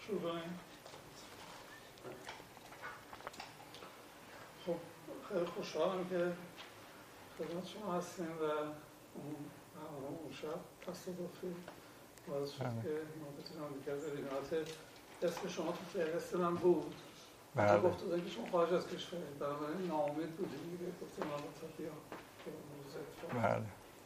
شروع کنیم. خب خیلی خوشحالم که خدمت شما هستیم و اون شب تصادفی باعث شد که ما بتونم دیگر ببینات اسم شما تو فهرست من بود. بله. گفت دادن که شما خارج از کشورید، بنابراین ناامید بودیم دیگه، گفتم من با بیا که موضوع بله.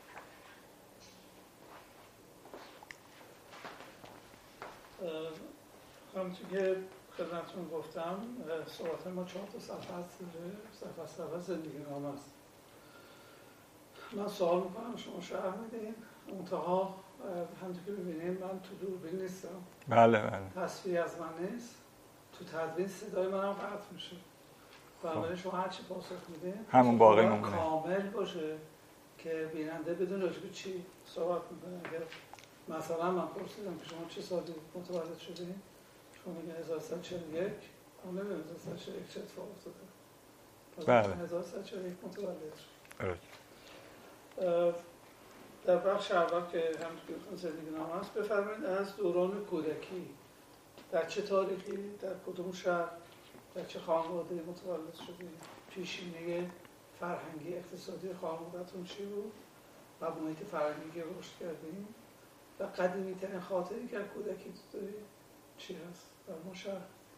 همونطور که خدمتتون گفتم صحبت ما 4 تا صفحه هست داره. صفحه اول زندگی نامه است. من سوال میکنم شما شرح میدین. منتها همونطور که ببینید من تو دوربین نیستم. بله بله. تصویری از من نیست. تو تدوین صدای من هم قطع میشه. بنابراین شما هر چی پاسخ میدین همون باقی مونده کامل باشه که بیننده بدون راجع به چی صحبت میکنه. اگر مثلا من پرسیدم که شما چه سالی متولد شدین؟ شما میگن 1341. اما نمیدونم 1341 چه اتفاق افتاده. بله. 1341 متولد شد. درست. در بخش اول که هم زندگی نامه است بفرمایید از دوران کودکی در چه تاریخی، در کدوم شهر، در چه خانواده متولد شدید، پیشینه فرهنگی اقتصادی خانواده‌تون چی بود و محیط فرهنگی که رشد کردیم و قدیمی ترین خاطری که از کودکی دارید چی هست در ما شهر؟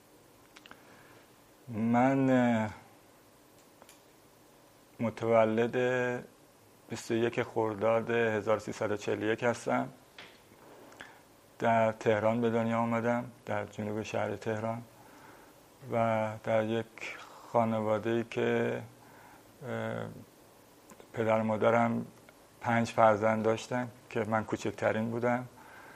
من متولد 21 خرداد 1341 هستم. در تهران به دنیا آمدم، در جنوب شهر تهران و در یک خانواده‌ای که پدر و مادرم 5 فرزند داشتن که من کوچکترین بودم.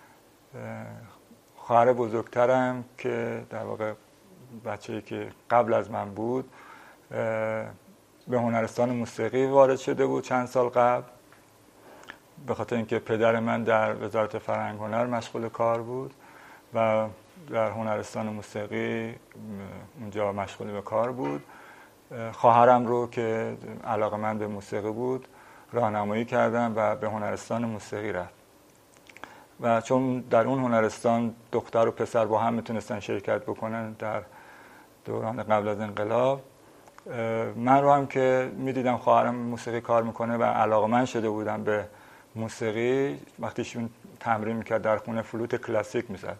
خواهر بزرگترم که در واقع بچه‌ای که قبل از من بود به هنرستان موسیقی وارد شده بود چند سال قبل، به خاطر اینکه پدر من در وزارت فرهنگ هنر مشغول کار بود و در هنرستان موسیقی اونجا مشغول به کار بود. خواهرم رو که علاقه‌مند به موسیقی بود راهنمایی کردم و به هنرستان موسیقی رفت و چون در اون هنرستان دختر و پسر با هم میتونستن شرکت بکنن در دوران قبل از انقلاب، من رو هم که میدیدم خواهرم موسیقی کار میکنه و علاقه‌مند شده بودم به موسیقی، وقتی ایشون تمرین میکرد در خونه فلوت کلاسیک میزد،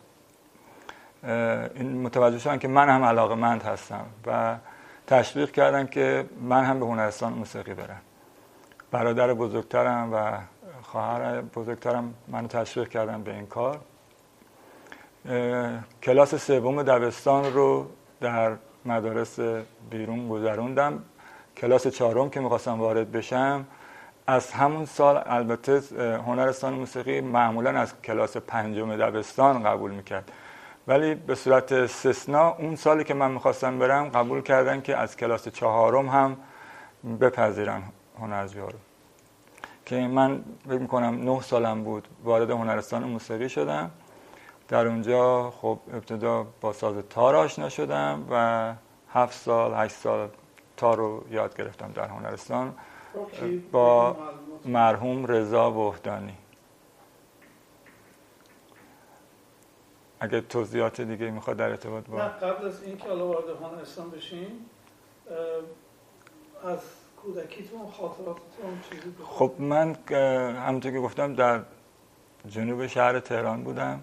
این متوجه شدن که من هم علاقه‌مند هستم و تشویق کردن که من هم به هنرستان موسیقی برم. برادر بزرگترم و خواهر بزرگترم منو تشویق کردن به این کار. کلاس 3 دبستان رو در مدارس بیرون گذروندم. کلاس 4 که میخواستم وارد بشم، از همون سال البته هنرستان موسیقی معمولا از کلاس 5 دبستان قبول میکرد، ولی به صورت استثناء اون سالی که من میخواستم برم قبول کردن که از کلاس 4 هم بپذیرن هنرجوها رو، که من فکر میکنم 9 سالم بود وارد هنرستان موسیقی شدم. در اونجا خب ابتدا با ساز تار آشنا شدم و 7 سال 8 سال تار رو یاد گرفتم در هنرستان با مرحوم رضا وحدانی. اگه توضیحات دیگه میخواد در ارتباط با نه، قبل از این که حالا وارد هنرستان بشین از کودکیتون خاطراتتون چیزی بخواد؟ خب من همونطور که گفتم در جنوب شهر تهران بودم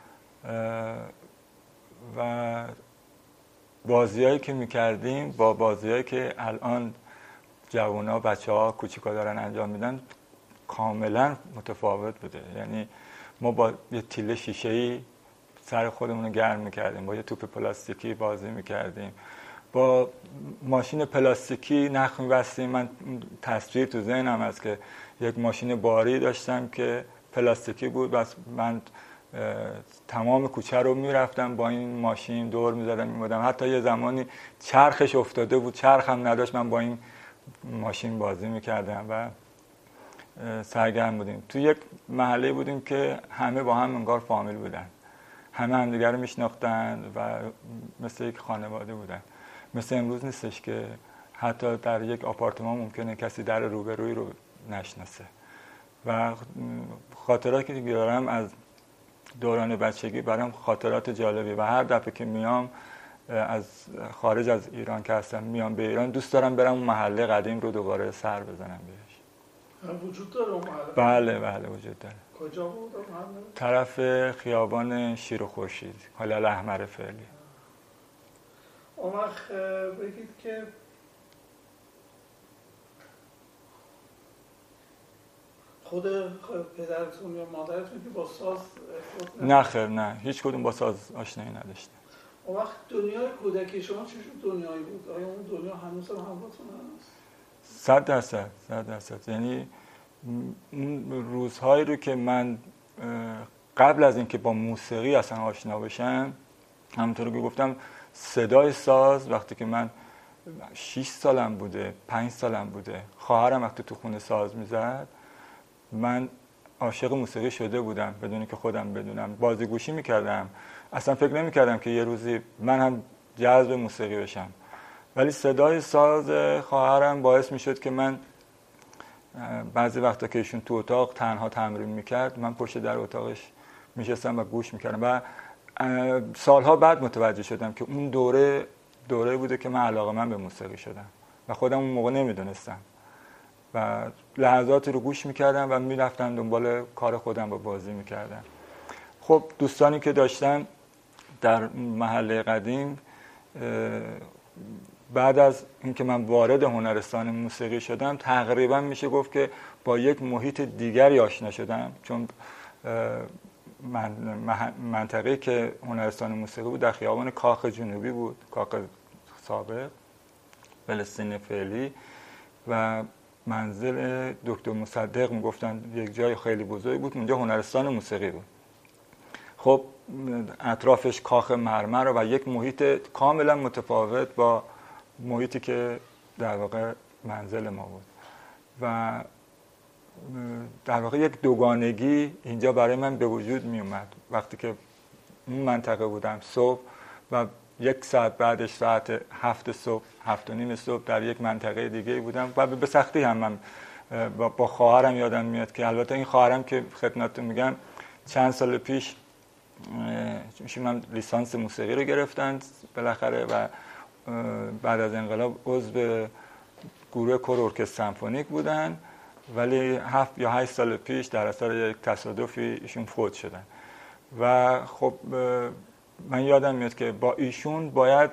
و بازیایی که میکردیم با بازیایی که الان جوونا بچه‌ها کوچیکا دارن انجام میدن کاملا متفاوت بوده. یعنی ما با یه تیله شیشه‌ای سر خودمون رو گرم میکردیم، با یه توپ پلاستیکی بازی میکردیم، با ماشین پلاستیکی نخ می‌بستیم. من تصویر تو ذهنم هست که یک ماشین باری داشتم که پلاستیکی بود و من تمام کوچه رو میرفتم با این ماشین دور میزدم میمودم. حتی یه زمانی چرخش افتاده بود، چرخ هم نداشت، من با این ماشین بازی میکردم و سرگرم بودیم. تو یک محله بودیم که همه با هم انگار فامیل بودن، همه همدیگر رو میشناختن و مثل یک خانواده بودن. مثل امروز نیستش که حتی در یک آپارتمان ممکنه کسی در روبروی رو نشناسه. و خاطراتی که دارم از دوران بچگی برام خاطرات جالبی و هر دفعه که میام از خارج از ایران که هستم میام به ایران دوست دارم برم اون محله قدیم رو دوباره سر بزنم بهش. وجود داره اون محله؟ بله وجود داره. کجا بود اون محله؟ طرف خیابان شیر و خورشید، هلال احمر فعلی. اون وقت بگید که خود پدرتون یا مادرتون که با ساز نه خیر، نه هیچ کدوم با ساز آشنایی نداشتم. اون وقت دنیای کودکی شما چه دنیایی بود؟ آیا اون دنیا هنوز هم همراهتون هست؟ 100%. یعنی روزهایی رو که من قبل از اینکه با موسیقی اصلا آشنا بشم، همونطور که گفتم صدای ساز وقتی که من 6 سالم بوده 5 سالم بوده، خواهرم وقتی تو خونه ساز میزد من عاشق موسیقی شده بودم بدون که خودم بدونم. بازیگوشی میکردم، اصلا فکر نمیکردم که یه روزی من هم جذب موسیقی بشم، ولی صدای ساز خواهرم باعث میشد که من بعضی وقتا که ایشون تو اتاق تنها تمرین میکرد من پشت در اتاقش میشستم و گوش میکردم و سالها بعد متوجه شدم که اون دوره بوده که من علاقه‌مند به موسیقی شدم و خودم اون موقع نمیدونستم و لحظاتی رو گوش میکردم و میرفتم دنبال کار خودم رو بازی میکردم. خب دوستانی که داشتم در محله قدیم بعد از اینکه من وارد هنرستان موسیقی شدم تقریبا میشه گفت که با یک محیط دیگری آشنا شدم، چون منطقه‌ای که هنرستان موسیقی بود در خیابان کاخ جنوبی بود، کاخ سابق فلسطین فعلی، و منزل دکتر مصدق میگفتن یک جای خیلی بزرگ بود، اونجا هنرستان موسیقی بود. خب اطرافش کاخ مرمر و یک محیط کاملا متفاوت با محیطی که در واقع منزل ما بود و در واقع یک دوگانگی اینجا برای من به وجود می اومد. وقتی که اون منطقه بودم صبح و 1 ساعت بعدش ساعت 7 صبح 7:30 صبح در یک منطقه دیگه بودم و به سختی هم من با خواهرم یادم میاد که البته این خواهرم که خدمتتون میگم چند سال پیش ایشون لیسانس موسیقی رو گرفتن بالاخره و بعد از انقلاب عضو گروه کور ارکستر سمفونیک بودن، ولی 7 یا 8 سال پیش در اثر یک تصادفی ایشون فوت شدن و خب من یادم میاد که با ایشون باید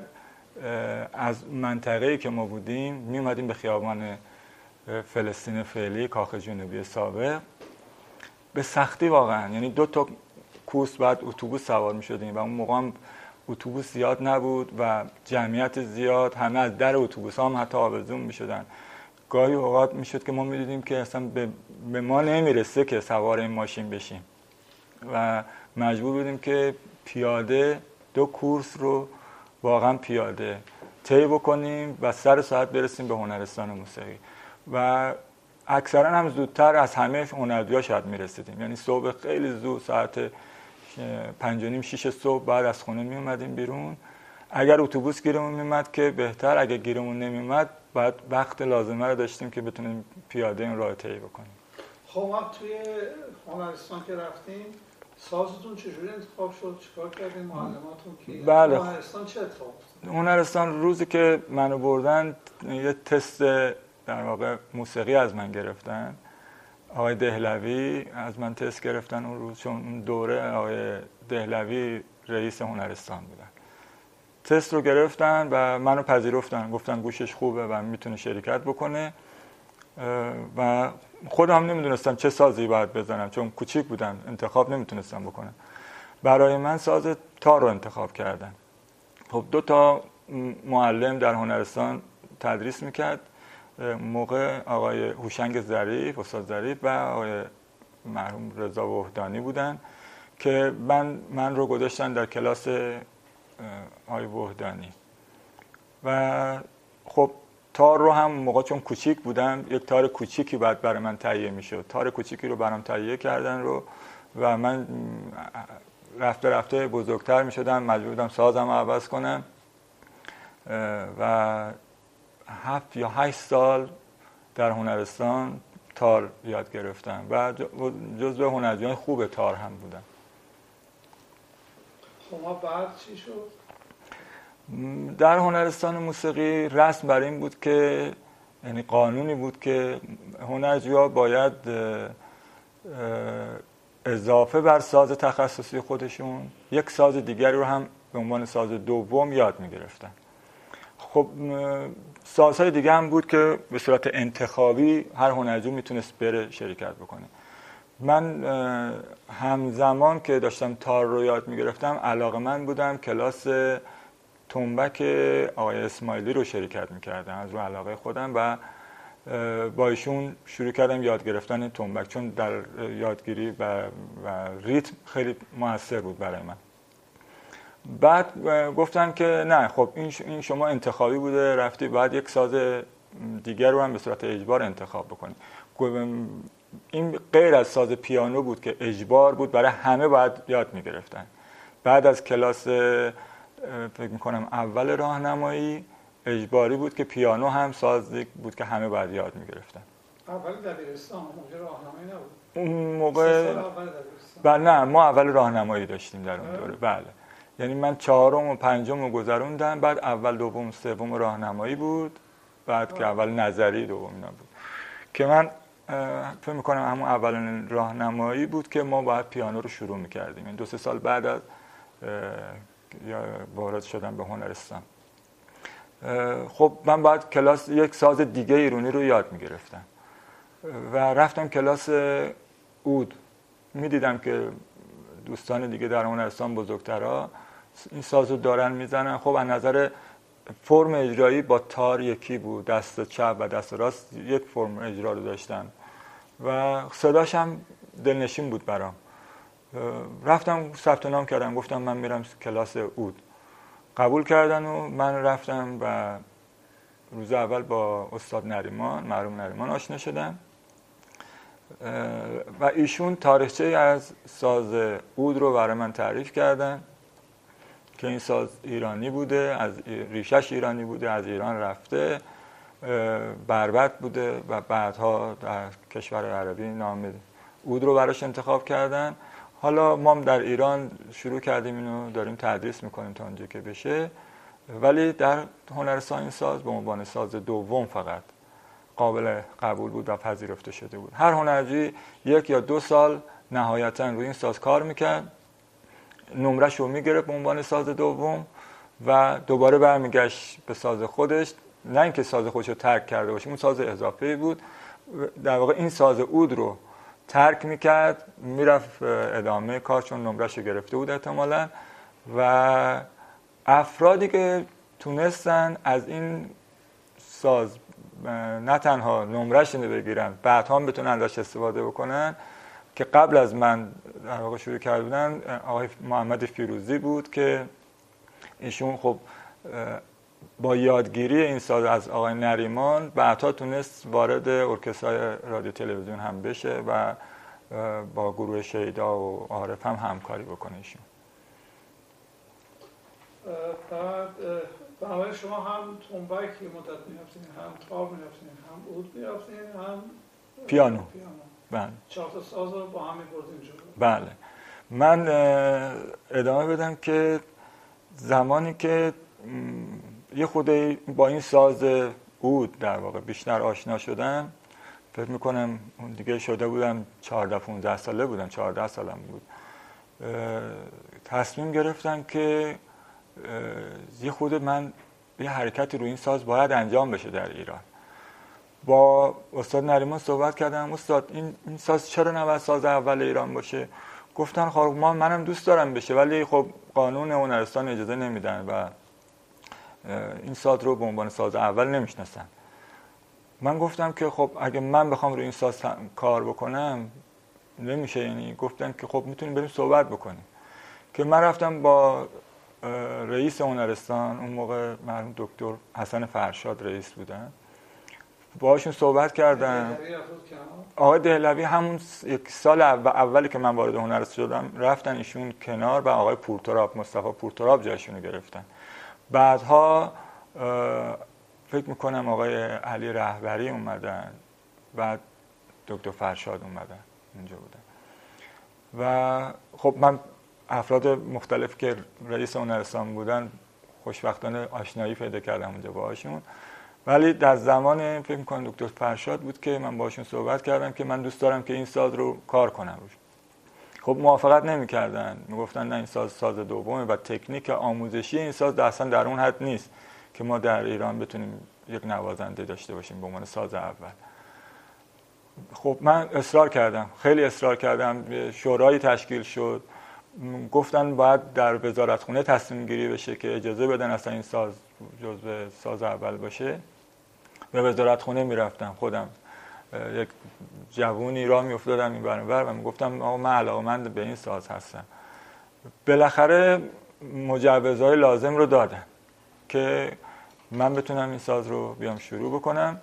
از منطقه‌ای که ما بودیم می اومدیم به خیابان فلسطین فعلی کاخ جنوبی سابق به سختی واقعا، یعنی 2 تا کوس بعد اتوبوس سوار می شدیم و اون موقع هم اتوبوس زیاد نبود و جمعیت زیاد، همه از در اتوبوس هم حتی آویزون می شدن. گاهی اوقات می شد که ما می دیدیم که اصلا به ما نمیرسه که سوار این ماشین بشیم و مجبور بودیم که پیاده 2 کورس رو واقعا پیاده طی بکنیم و سر ساعت برسیم به هنرستان موسیقی و اکثرا هم زودتر از همه هنردویا شاید میرسیدیم، یعنی صبح خیلی زود ساعت 5:30-6 صبح بعد از خونه می اومدیم بیرون. اگر اتوبوس گیرمون میومد که بهتر، اگر گیرمون نمیومد بعد وقت لازمه رو داشتیم که بتونیم پیاده این راه طی بکنیم. خب وقت توی هنرستان که رفتیم سازتون چجوری انتخاب شد؟ چیکار کردین؟ معلماتون کی؟ بله. هنرستان چه اتفاق افتاد؟ هنرستان روزی که منو بردن یه تست در واقع موسیقی از من گرفتن. آقای دهلوی از من تست گرفتن اون روز، چون اون دوره آقای دهلوی رئیس هنرستان بودن. تست رو گرفتن و منو پذیرفتن، گفتن گوشش خوبه و میتونه شرکت بکنه و خودم نمیدونستم چه سازی باید بزنم چون کوچیک بودم، انتخاب نمیتونستم بکنم. برای من ساز تار رو انتخاب کردن. خب 2 تا معلم در هنرستان تدریس میکرد موقع، آقای هوشنگ ظریف، استاد ظریف و آقای مرحوم رضا وحدانی بودن که من رو گذاشتن در کلاس آقای وحدانی و خب تار رو هم موقع چون کوچیک بودم یک تار کوچیکی بعد برای من تهیه میشد. تار کوچیکی رو برام تهیه کردن رو و من رفته بزرگتر میشدم، مجبور بودم سازم رو عوض کنم و 7 یا 8 سال در هنرستان تار یاد گرفتم و جزو هنرجویان خوب تار هم بودم. شما بعد چی شد؟ در هنرستان موسیقی رسم بر این بود که یعنی قانونی بود که هنرجوها باید اضافه بر ساز تخصصی خودشون یک ساز دیگری رو هم به عنوان ساز دوم یاد می‌گرفتن. خب سازهای دیگه هم بود که به صورت انتخابی هر هنرجو میتونست بره شرکت بکنه. من همزمان که داشتم تار رو یاد میگرفتم علاقه‌مند بودم کلاس تنبک آقای اسماعیلی رو شرکت میکردم از رو علاقه خودم و با ایشون شروع کردم یاد گرفتن تنبک، چون در یادگیری و ریتم خیلی موثر بود برای من. بعد گفتن که نه خب این شما انتخابی بوده رفتی، بعد یک ساز دیگر رو هم به صورت اجبار انتخاب بکنی. این غیر از ساز پیانو بود که اجبار بود، برای همه باید یاد میگرفتن. بعد از کلاس فکر میکنم اول راهنمایی اجباری بود که پیانو هم سازی بود که همه باید یاد میگرفتن. اول دبیرستان موقع راهنمایی نبود؟ اون موقع اول دبیرستان؟ بله نه، ما اول راهنمایی داشتیم در اون دوره. بله یعنی من 4م و 5م رو گذروندم، بعد اول دوم سوم راهنمایی بود، بعد که اول نظری دوم اینا بود که من فکر میکنم همون اول راهنمایی بود که ما باید پیانو رو شروع میکردیم. این 2-3 سال بعد از وارد شدم به هنرستان. خب من باید کلاس یک ساز دیگه ایرانی رو یاد میگرفتم و رفتم کلاس عود. میدیدم که دوستان دیگه در هنرستان بزرگترها این سازو دارن میزنن. خب از نظر فرم اجرایی با تار یکی بود، دست چپ و دست راست یک فرم اجرا رو داشتن و صداش هم دلنشین بود برام. رفتم ثبت نام کردم، گفتم من میرم کلاس عود. قبول کردن و من رفتم و روز اول با استاد نریمان، مرحوم نریمان آشنا شدم و ایشون تاریخچه از ساز عود رو برای من تعریف کردن که این ساز ایرانی بوده، از ریشش ایرانی بوده، از ایران رفته، بربط بوده و بعدها در کشور عربی نام عود رو براش انتخاب کردن. حالا ما در ایران شروع کردیم اینو داریم تدریس میکنیم تا اونجا که بشه، ولی در هنرستان این ساز به عنوان ساز دوم فقط قابل قبول بود و پذیرفته شده بود. هر هنرجویی 1 یا 2 سال نهایتاً روی این ساز کار میکرد، نمرش رو میگرفت به عنوان ساز دوم و دوباره برمیگشت به ساز خودش. نه اینکه ساز خودش رو ترک کرده باشه، اون ساز اضافه بود. در واقع این ساز عود رو ترک میکرد، میرفت ادامه کار چون نمرش رو گرفته بود احتمالاً. و افرادی که تونستن از این ساز نه تنها نمرش رو بگیرن، بعدها هم بتونن ازش استفاده بکنن، که قبل از من در واقع شروع کرده بودن آقای محمد فیروزی بود که ایشون خب با یادگیری این ساز از آقای نریمان بعدها تونست وارد ارکسترهای رادیو تلویزیون هم بشه و با گروه شیدا و عارف هم همکاری بکنه ایشون. بعد برای شما هم تنبک یه مدت می‌رفتین، هم تار می‌رفتین، هم عود می‌رفتین، هم پیانو. بله. 4 تا ساز رو با هم می‌بردین جلو. بله. من ادامه بدم که زمانی که یه خورده با این ساز عود در واقع بیشتر آشنا شدم، فکر میکنم اون دیگه شده بودم 14-15 ساله بودم، 14 سالم بود، تصمیم گرفتم که یه خورده من یه حرکتی روی این ساز باید انجام بشه در ایران. با استاد نریمان صحبت کردم، استاد این ساز چرا نباید ساز اول ایران باشه؟ گفتن خب منم دوست دارم بشه، ولی خب قانون هنرستان اجازه نمیدن و این ساز رو به عنوان ساز اول نمیشناسن. من گفتم که خب اگه من بخوام روی این ساز کار بکنم نمیشه. یعنی گفتن که خب میتونیم بریم صحبت بکنیم. که من رفتم با رئیس هنرستان، اون موقع مرحوم دکتر حسن فرشاد رئیس بودن، باهاشون صحبت کردم. آقای دهلوی همون 1 سال اولی که من وارد هنرستان شدم رفتن ایشون کنار و آقای پورتراب، مصطفی پورتراب جایشون رو گرفتن. بعدها فکر میکنم آقای علی رهبری اومدن، بعد دکتر فرشاد اومدن اینجا بودن. و خب من افراد مختلف که رئیس هنرستان بودن خوشبختانه آشنایی پیدا کردم اونجا باهاشون. ولی در زمان فکر می‌کنم دکتر فرشاد بود که من باهاشون صحبت کردم که من دوست دارم که این ساز رو کار کنم روش. خب موافقت نمی‌کردن، میگفتن نه این ساز دومه و تکنیک آموزشی این ساز اصلا در اون حد نیست که ما در ایران بتونیم یک نوازنده داشته باشیم به عنوان ساز اول. خب من اصرار کردم، خیلی اصرار کردم، شورایی تشکیل شد، گفتن باید در وزارتخونه تصمیم گیری بشه که اجازه بدن اصلا این ساز جزو ساز اول باشه. به وزارتخونه میرفتم خودم، یک جوونی راه میافتادم این برانور و میگفتم آقا من علاقه‌مند به این ساز هستم. بالاخره مجوزهای لازم رو دادن که من بتونم این ساز رو بیام شروع بکنم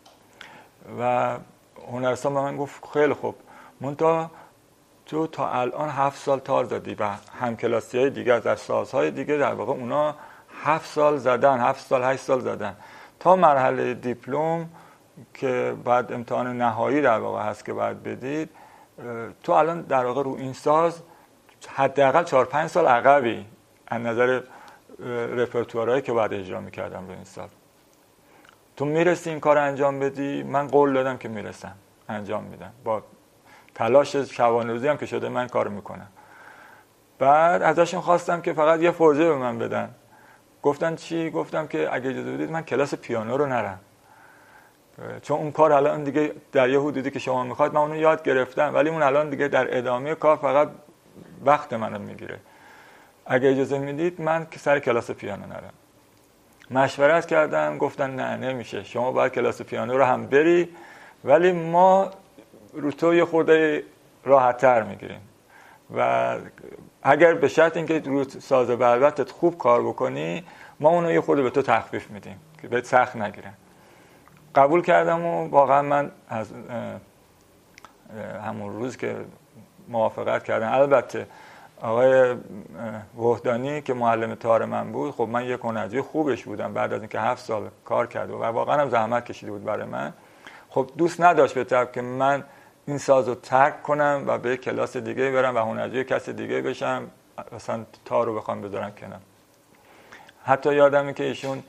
و هنرستان به من گفت خیلی خوب، منتها تو تا الان 7 سال تار زدی و همکلاسی‌های دیگه از سازهای دیگه در واقع اونا 7 سال زدن، 7 سال 8 سال زدن تا مرحله دیپلم که بعد امتحان نهایی در واقع هست که باید بدید. تو الان در واقع رو این ساز حداقل 4-5 سال عقبی از نظر رپرتوارهایی که باید اجرا می‌کردم رو این ساز. تو میرسی این کار انجام بدی؟ من قول دادم که میرسم انجام میدم، با تلاش شبانه روزی هم که شده من کار میکنم. بعد ازشون خواستم که فقط یه فرجه به من بدن. گفتن چی؟ گفتم که اگه اجازه بدید من کلاس پیانو رو نرم، چون اون کار الان دیگه در یه حدودی که شما میخواید من اونو یاد گرفتم، ولی اون الان دیگه در ادامه کار فقط وقت منو میگیره. اگه اجازه میدید من که سر کلاس پیانو نرم. مشورت کردم، گفتن نه نمیشه، شما باید کلاس پیانو رو هم بری، ولی ما رو تو یه خورده راحت‌تر میگیریم و اگر به شرط اینکه رو ساز بلبتت خوب کار بکنی ما اونو یه خورده به تو تخفیف میدیم که بهت سخت نگیرن. قبول کردم و واقعا من از همون روز که موافقت کردم، البته آقای وحدانی که معلم تار من بود، خب من یک هنرجوی خوبش بودم بعد از اینکه 7 سال کار کرد و واقعا هم زحمت کشیده بود برای من، خب دوست نداشت به طرف که من این ساز رو ترک کنم و به کلاس دیگه برم و هنرجوی کس دیگه بشم، مثلا تار رو بخوام بذارم کنم. حتی یادمه که ایشون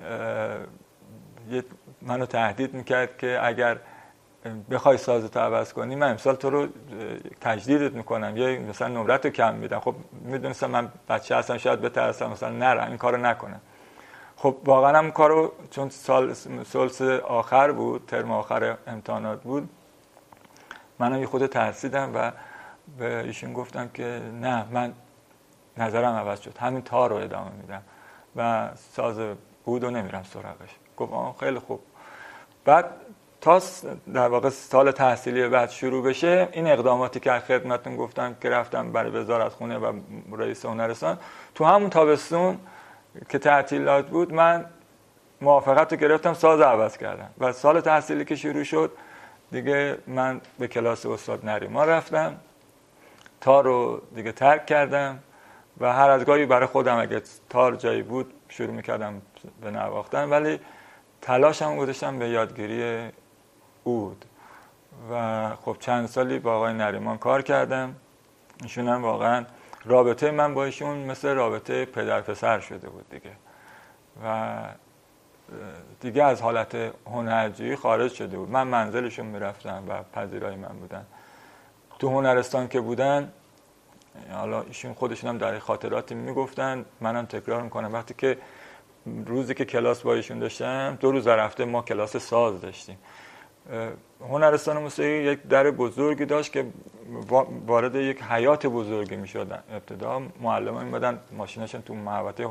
منو تهدید میکرد که اگر بخوای سازتو عوض کنی من امسال تو رو تجدیدت میکنم، یه مثلا نمرت رو کم میدم. خب میدونستم من بچه هستم شاید بترسم مثلا نرم این کارو نکنم. خب واقعا هم کارو چون سالس آخر بود، ترم آخر امتحانات بود، منم یه خود ترسیدم و به ایشون گفتم که نه من نظرم عوض شد، همین تار رو ادامه میدم و ساز بود و نمیرم سراغش. گفت خیلی خوب. بعد تا در واقع سال تحصیلی بعد شروع بشه این اقداماتی که خدمتتون گفتم که رفتم برای وزارتخونه و رئیس هنرستان، تو همون تابستون که تعطیلات بود من موافقت رو گرفتم، ساز عوض کردم و سال تحصیلی که شروع شد دیگه من به کلاس استاد نریمان رفتم، تار رو دیگه ترک کردم و هر از گاهی برای خودم اگه تار جایی بود شروع میکردم به نواختن، ولی تلاشم گذاشتم به یادگیری عود و خب چند سالی با آقای نریمان کار کردم. ایشون هم واقعا رابطه من با ایشون مثل رابطه پدر پسر شده بود دیگه و دیگه از حالت هنرجویی خارج شده بود. من منزلشون میرفتم و پذیرای من بودن. تو هنرستان که بودن، حالا ایشون خودشون هم در خاطراتی میگفتن، منم تکرار میکنم، وقتی که روزی که کلاس با ایشون داشتم 2 روز در هفته ما کلاس ساز داشتیم. هنرستان موسیقی یک در بزرگی داشت که وارد یک حیات بزرگی میشدن. ابتدا معلمان میمدن ماشیناشون تو محوطه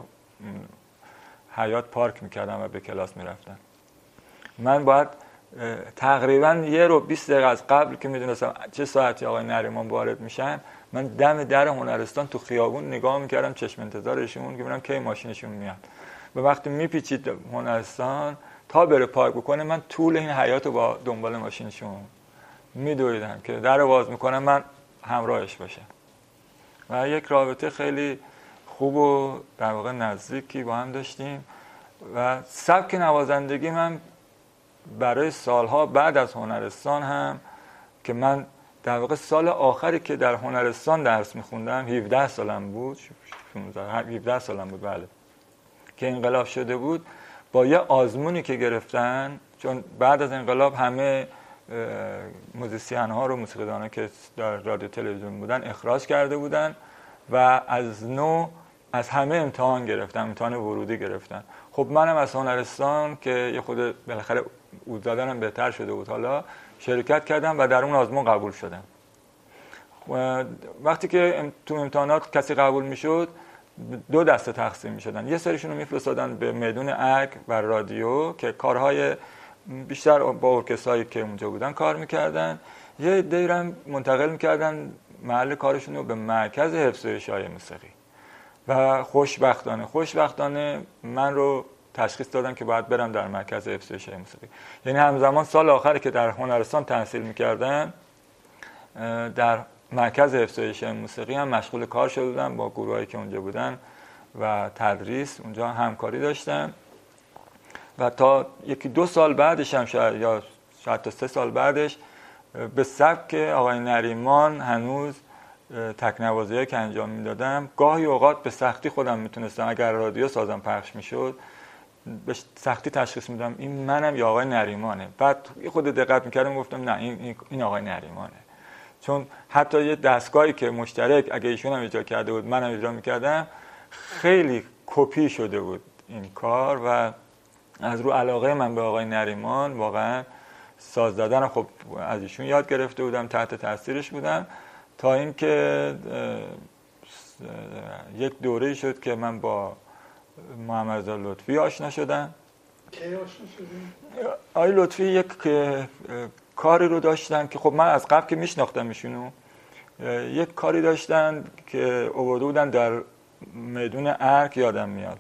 حیات پارک میکردن و به کلاس میرفتن. من باید تقریبا 1 و 20 دقیقه از قبل که میدونستم چه ساعتی آقای نریمان وارد میشن، من دم در هنرستان تو خیابون نگاه میکردم، چشم انتظارشون که ببینم کی ماشینشون میاد و وقتی میپیچید هنرستان تا بره پارک بکنه من طول این حیات رو با دنبال ماشینشون میدویدم که در رو باز میکنم من همراهش باشم و یک رابطه خیلی خوب و در واقع نزدیکی با هم داشتیم و سبک نوازندگی من برای سالها بعد از هنرستان هم که من در واقع سال آخری که در هنرستان درس میخوندم 17 سالم بود 17 سالم بود بله که انقلاب شده بود. با یه آزمونی که گرفتن، چون بعد از انقلاب همه موزیسین ها رو موسیقیدان ها که در رادیو تلویزیون بودن اخراج کرده بودن و از نو از همه امتحان گرفتن، امتحان ورودی گرفتن. خب منم از هنرستان که یه خود بالاخره اود زدنم بهتر شده بود حالا شرکت کردم و در اون آزمون قبول شدم. وقتی که تو امتحانات کسی قبول میشد 2 دسته تقسیم میشدن، یه سریشون رو میفرستادن به میدون ارگ و رادیو که کارهای بیشتر با ارکسترایی که اونجا بودن کار میکردن، یه دیرم منتقل میکردن محل کارشون رو به مرکز حفظ و اشاعه موسیقی و خوشبختانه من رو تشخیص دادن که باید برم در مرکز حفظ و اشاعه موسیقی. یعنی همزمان سال آخری که در هنرستان تحصیل میکردم در مرکز حفظ و اشاعه موسیقی هم مشغول کار شده بودم، با گروهایی که اونجا بودن و تدریس اونجا همکاری داشتم و تا 1-2 سال بعدش هم شاید تا 3 سال بعدش به سبک آقای نریمان هنوز تکنوازی‌هایی که انجام میدادم گاهی اوقات به سختی خودم میتونستم، اگر رادیو سازم پخش میشد به سختی تشخیص میدم این منم یا آقای نریمانه. بعد خود دقت میکردم گفتم نه این آقای نریمانه، چون حتی یه دستگاهی که مشترک اگه ایشون هم اجرا کرده بود منم اجرا میکردم خیلی کپی شده بود این کار و از رو علاقه من به آقای نریمان واقعا ساز زدن خب از ایشون یاد گرفته بودم، تحت تاثیرش بودم تا اینکه یک دوره‌ای شد که من با محمد رضا لطفی آشنا شدم. کی آشنا شدیم؟ آقای لطفی یک کاری رو داشتن که خب من از قبل که میشناختم ایشونو، یک کاری داشتن که آورده بودن در میدون ارگ، یادم میاد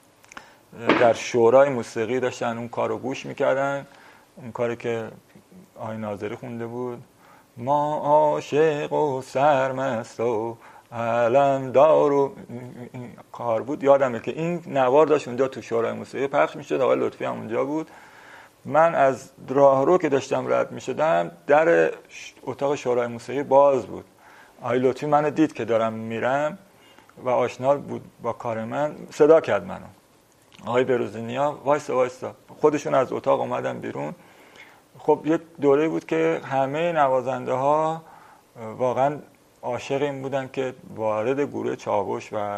در شورای موسیقی داشتن اون کار رو گوش میکردن، اون کاری که آقای ناظری خونده بود، ما عاشق و سرمست و علمدار و کار بود. یادمه که این نوار داشت اونجا تو شورای موسیقی پخش میشد، آقای لطفی هم اونجا بود. من از راهرو که داشتم رد میشدم در اتاق شورای موسیقی باز بود، آقای لطفی منو دید که دارم میرم و آشنا بود با کار من، صدا کرد منو، آقای بروزینیا وایسا. خودشون از اتاق اومدن بیرون. خب یک دوره بود که همه نوازنده ها واقعا عاشق این بودن که وارد گروه چاوش و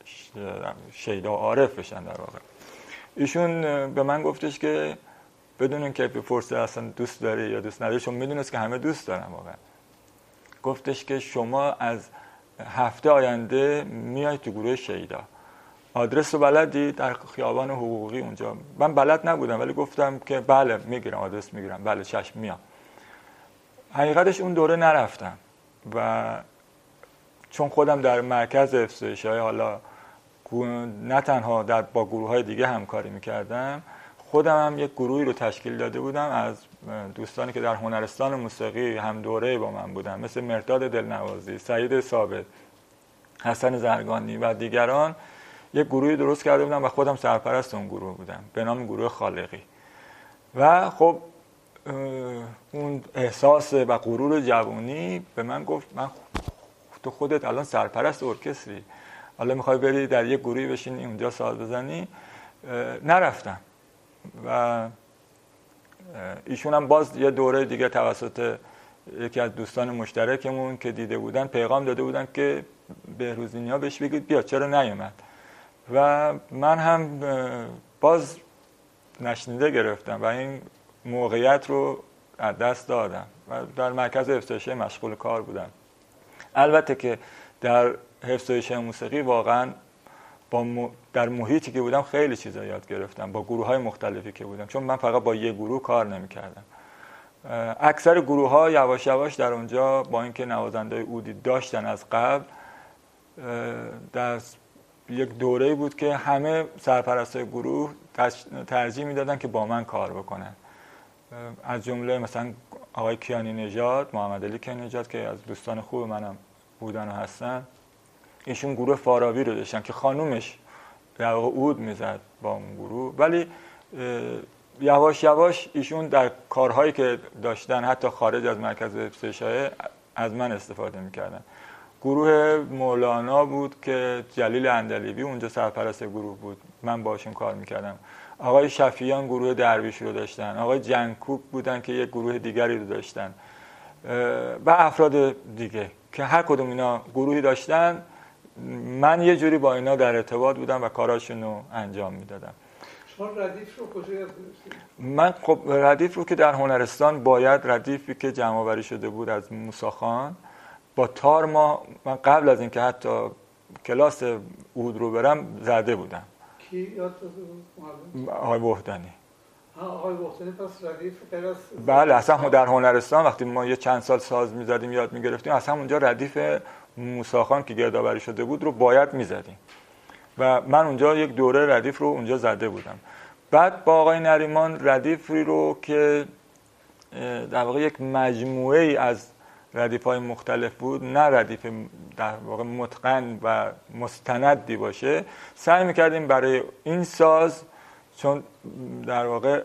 شیدا عارف بشن. در واقع ایشون به من گفتش که بدون اینکه بپرسه اصلا دوست داری یا دوست نداری، چون میدونست که همه دوست دارن واقعا، گفتش که شما از هفته آینده میای تو گروه شیدا، آدرس رو بلدی؟ در خیابان حقوقی اونجا. من بلد نبودم ولی گفتم که بله میگیرم، آدرس میگیرم، بله چشم میام. حقیقتش اون دوره نرفتم و چون خودم در مرکز حفظ و اشاعه حالا نه تنها با گروه‌های دیگه همکاری میکردم، خودم هم یک گروهی رو تشکیل داده بودم از دوستانی که در هنرستان موسیقی هم دوره با من بودن، مثل مرداد دلنوازی، سعید ثابت، حسن زرگانی و دیگران. یک گروهی درست کرده بودم و خودم سرپرست اون گروه بودم به نام گروه خالقی. و خب اون احساس و غرور جوانی به من گفت من تو خودت الان سرپرست ارکستری، حالا میخوای بری در یک گروهی بشینی اونجا ساز بزنی. نرفتم و ایشون هم باز یه دوره دیگه توسط یکی از دوستان مشترکمون که دیده بودن پیغام داده بودن که بهروزینیا بهش بگید بیا، چرا نیومد؟ و من هم باز نشنیده گرفتم و این موقعیت رو از دست دادم و در مرکز حفظ و اشاعه مشغول کار بودم. البته که در حفظ و اشاعه موسیقی واقعا در محیطی که بودم خیلی چیزا یاد گرفتم، با گروه‌های مختلفی که بودم، چون من فقط با یه گروه کار نمی‌کردم. اکثر گروه‌ها یواش یواش در اونجا با اینکه نوازنده‌های عودی داشتن از قبل، در یک دوره‌ای بود که همه سرپرستای گروه ترجیح میدادن که با من کار بکنن. از جمله مثلا آقای کیانی نژاد، محمد علی کیانی نژاد که از دوستان خوب منم بودن و هستن، ایشون گروه فارابی رو داشتن که خانومش در واقع عود میزد با اون گروه، ولی یواش یواش ایشون در کارهایی که داشتن حتی خارج از مرکز حفظ و اشاعه از من استفاده میکردن. گروه مولانا بود که جلیل اندلیبی اونجا سرپرست گروه بود، من باشون کار میکردم. آقای شفیعیان گروه درویش رو داشتن، آقای جنکوب بودن که یک گروه دیگری رو داشتن و افراد دیگه که هر کدوم اینا گروهی داشتن. من یه جوری با اینا در ارتباط بودم و کاراشون رو انجام میدادم. شما ردیف رو کجا یاد گرفتید؟ من خب ردیف رو که در هنرستان باید ردیفی که جمع آوری شده بود از موسی خان با تار من قبل از اینکه حتی کلاس عود رو برم زده بودم. کی یاد داده بود معلم؟ آقای وحدانی. آقای وحدانی پس ردیف غیر بله اصلا در هنرستان وقتی ما یه چند سال ساز میزدیم یاد میگرفتیم اصلا اونجا ردیف موسی خان که گردآوری شده بود رو باید میزدیم و من اونجا یک دوره ردیف رو اونجا زده بودم. بعد با آقای نریمان ردیفی رو که در واقع یک مجموعه ای از ردیف‌های مختلف بود، نه ردیف در واقع متقن و مستندی باشه، سعی می‌کردیم برای این ساز، چون در واقع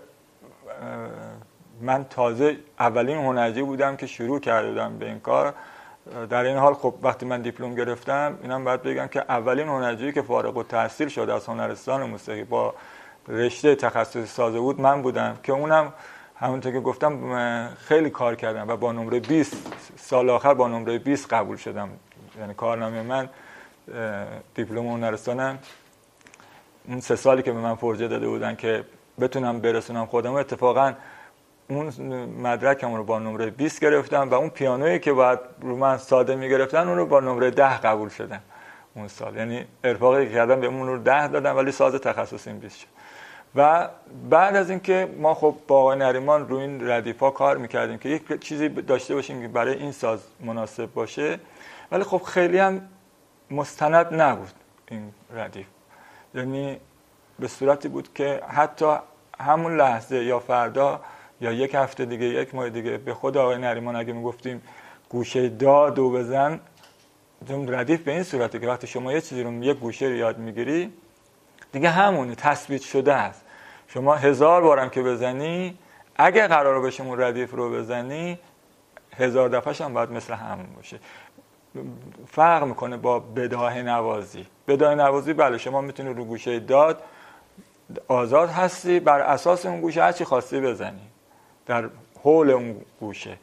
من تازه اولین هنرجی بودم که شروع کرده بودم به این کار. در این حال خب وقتی من دیپلم گرفتم اینم باید بگم که اولین هنرجویی که فارغ التحصیل شد از هنرستان موسیقی با رشته تخصصی ساز عود من بودم که اونم همونطور که گفتم خیلی کار کردم و با نمره 20 سال آخر با نمره 20 قبول شدم. یعنی کارنامه من دیپلم هنرستانم اون 3 سالی که به من فرجه داده بودن که بتونم برسونم خودم، اتفاقا اون مدرکم رو با نمره 20 گرفتم و اون پیانویی که باید رو من ساده میگرفتن اون رو با نمره 10 قبول شدم اون سال. یعنی ارفاقی که کردم به اون رو 10 دادم ولی ساز تخصصیم 20 شد. و بعد از اینکه ما خب با آقای نریمان روی این ردیف‌ها کار میکردیم که یک چیزی داشته باشیم که برای این ساز مناسب باشه، ولی خب خیلی هم مستند نبود این ردیف. یعنی به صورتی بود که حتی همون لحظه یا فردا یا یک هفته دیگه یک ماه دیگه به خود آقای نریمان اگه میگفتیم گوشه داد و بزن، چون ردیف به این صورته که وقتی شما یه چیزی رو یک گوشه رو یاد میگیری دیگه همونه، تثبیت شده است. شما 1000 بارم که بزنی اگه قراره بشه اون ردیف رو بزنی 1000 دفعه‌ش هم باید مثل همون باشه. فرق میکنه با بداهه نوازی. بداهه نوازی بله شما میتونی رو گوشه داد آزاد هستی، بر اساس اون گوشه هر چی خواستی بزنی در حول اون گوشه.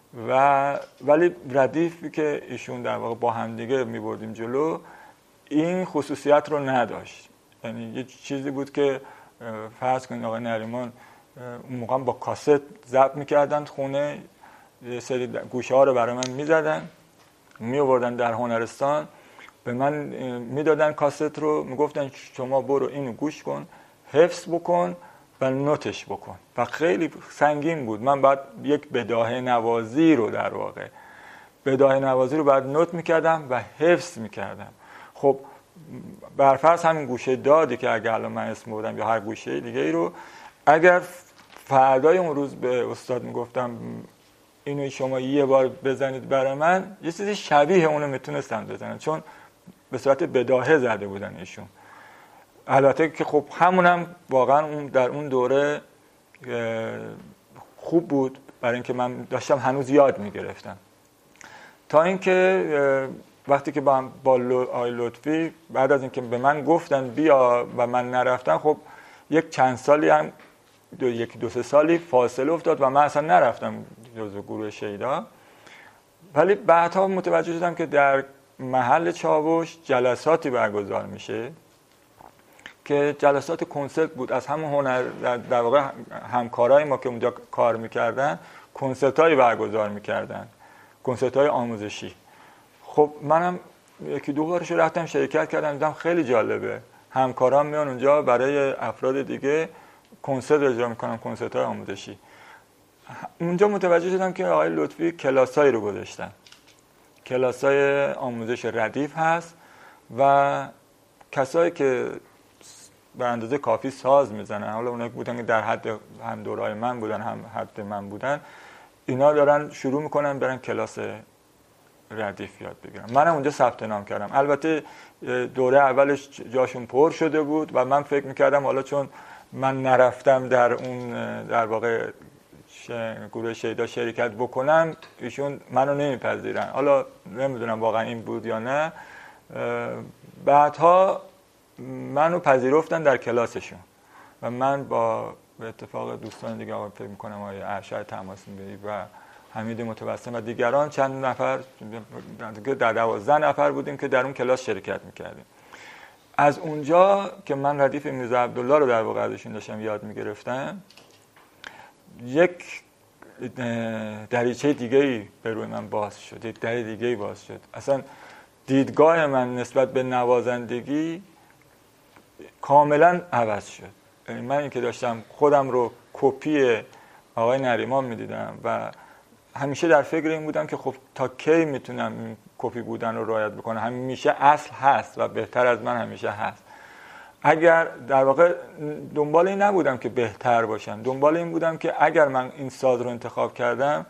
ولی ردیفی که ایشون در واقع با هم دیگه میبردیم جلو این خصوصیت رو نداشت. یعنی یه چیزی بود که فرض کنید آقای نریمان اون موقع با کاست ضبط میکردن خونه، یه سری گوشه ها رو برای من میزدن میآوردن در هنرستان به من میدادن کاست رو، میگفتن شما برو اینو گوش کن، حفظ بکن و نوتش بکن و خیلی سنگین بود. من بعد یک بداهه نوازی رو در واقع بداهه نوازی رو بعد نوت میکردم و حفظ میکردم. خب برفرض همین گوشه دادی که اگر الان من اسم بودم یا هر گوشه دیگه ای رو اگر فردای اون روز به استاد میگفتم اینو شما یه بار بزنید برای من، یه چیزی شبیه اونو میتونستم بزنم چون به صورت بداهه زده بودن ایشون. البته که خب همونم واقعا اون در اون دوره خوب بود برای اینکه من داشتم هنوز یاد میگرفتم. تا اینکه وقتی که با آقای لطفی بعد از اینکه به من گفتن بیا و من نرفتم، خب یک چند سالی هم دو سه سالی فاصله افتاد و من اصلا نرفتم جزو گروه شیدا. ولی بعدها متوجه شدم که در محل چاوش جلساتی برگزار میشه که جلسات کنسرت بود از همون هنر در واقع همکارای ما که اونجا کار میکردن کنسرتایی برگزار میکردن، کنسرت‌های آموزشی. خب منم یکی دو بارش رفتم شرکت کردم، دیدم خیلی جالبه، همکارام میان اونجا برای افراد دیگه کنسرت اجرا میکنن، کنسرت‌های آموزشی. اونجا متوجه شدم که آقای لطفی کلاسایی رو گذاشتن، کلاسای آموزش ردیف هست و کسایی که به اندازه کافی ساز میزنن، حالا اونایی بودن که در حد هم دورای من بودن هم حد من بودن، اینا دارن شروع میکنن برن کلاس ردیف یاد بگیرم. منم اونجا ثبت نام کردم. البته دوره اولش جاشون پر شده بود و من فکر میکردم حالا چون من نرفتم در اون در واقع گروه شیدا شرکت بکنم، ایشون منو نمیپذیرن. حالا نمیدونم واقعا این بود یا نه. بعدها منو پذیرفتن در کلاسشون و من با به اتفاق دوستان دیگه، فکر میکنم آقای ارشد تماسبی و حمید متبسم و دیگران، چند نفر در 12 نفر بودیم که در اون کلاس شرکت میکردیم. از اونجا که من ردیف میرزا عبدالله رو در واقع ازشون داشتم یاد میگرفتم، یک دریچه دیگه‌ای به روی من باز شد، یک در دیگه‌ای باز شد. اصلا دیدگاه من نسبت به نوازندگی کاملا عوض شد. من این که داشتم خودم رو کپی آقای نریمان میدیدم و همیشه در فکر این بودم که خب تا کی میتونم این کپی بودن رو رعایت بکنم. همیشه اصل هست و بهتر از من همیشه هست. اگر در واقع دنبال این نبودم که بهتر باشم، دنبال این بودم که اگر من این ساز رو انتخاب کردم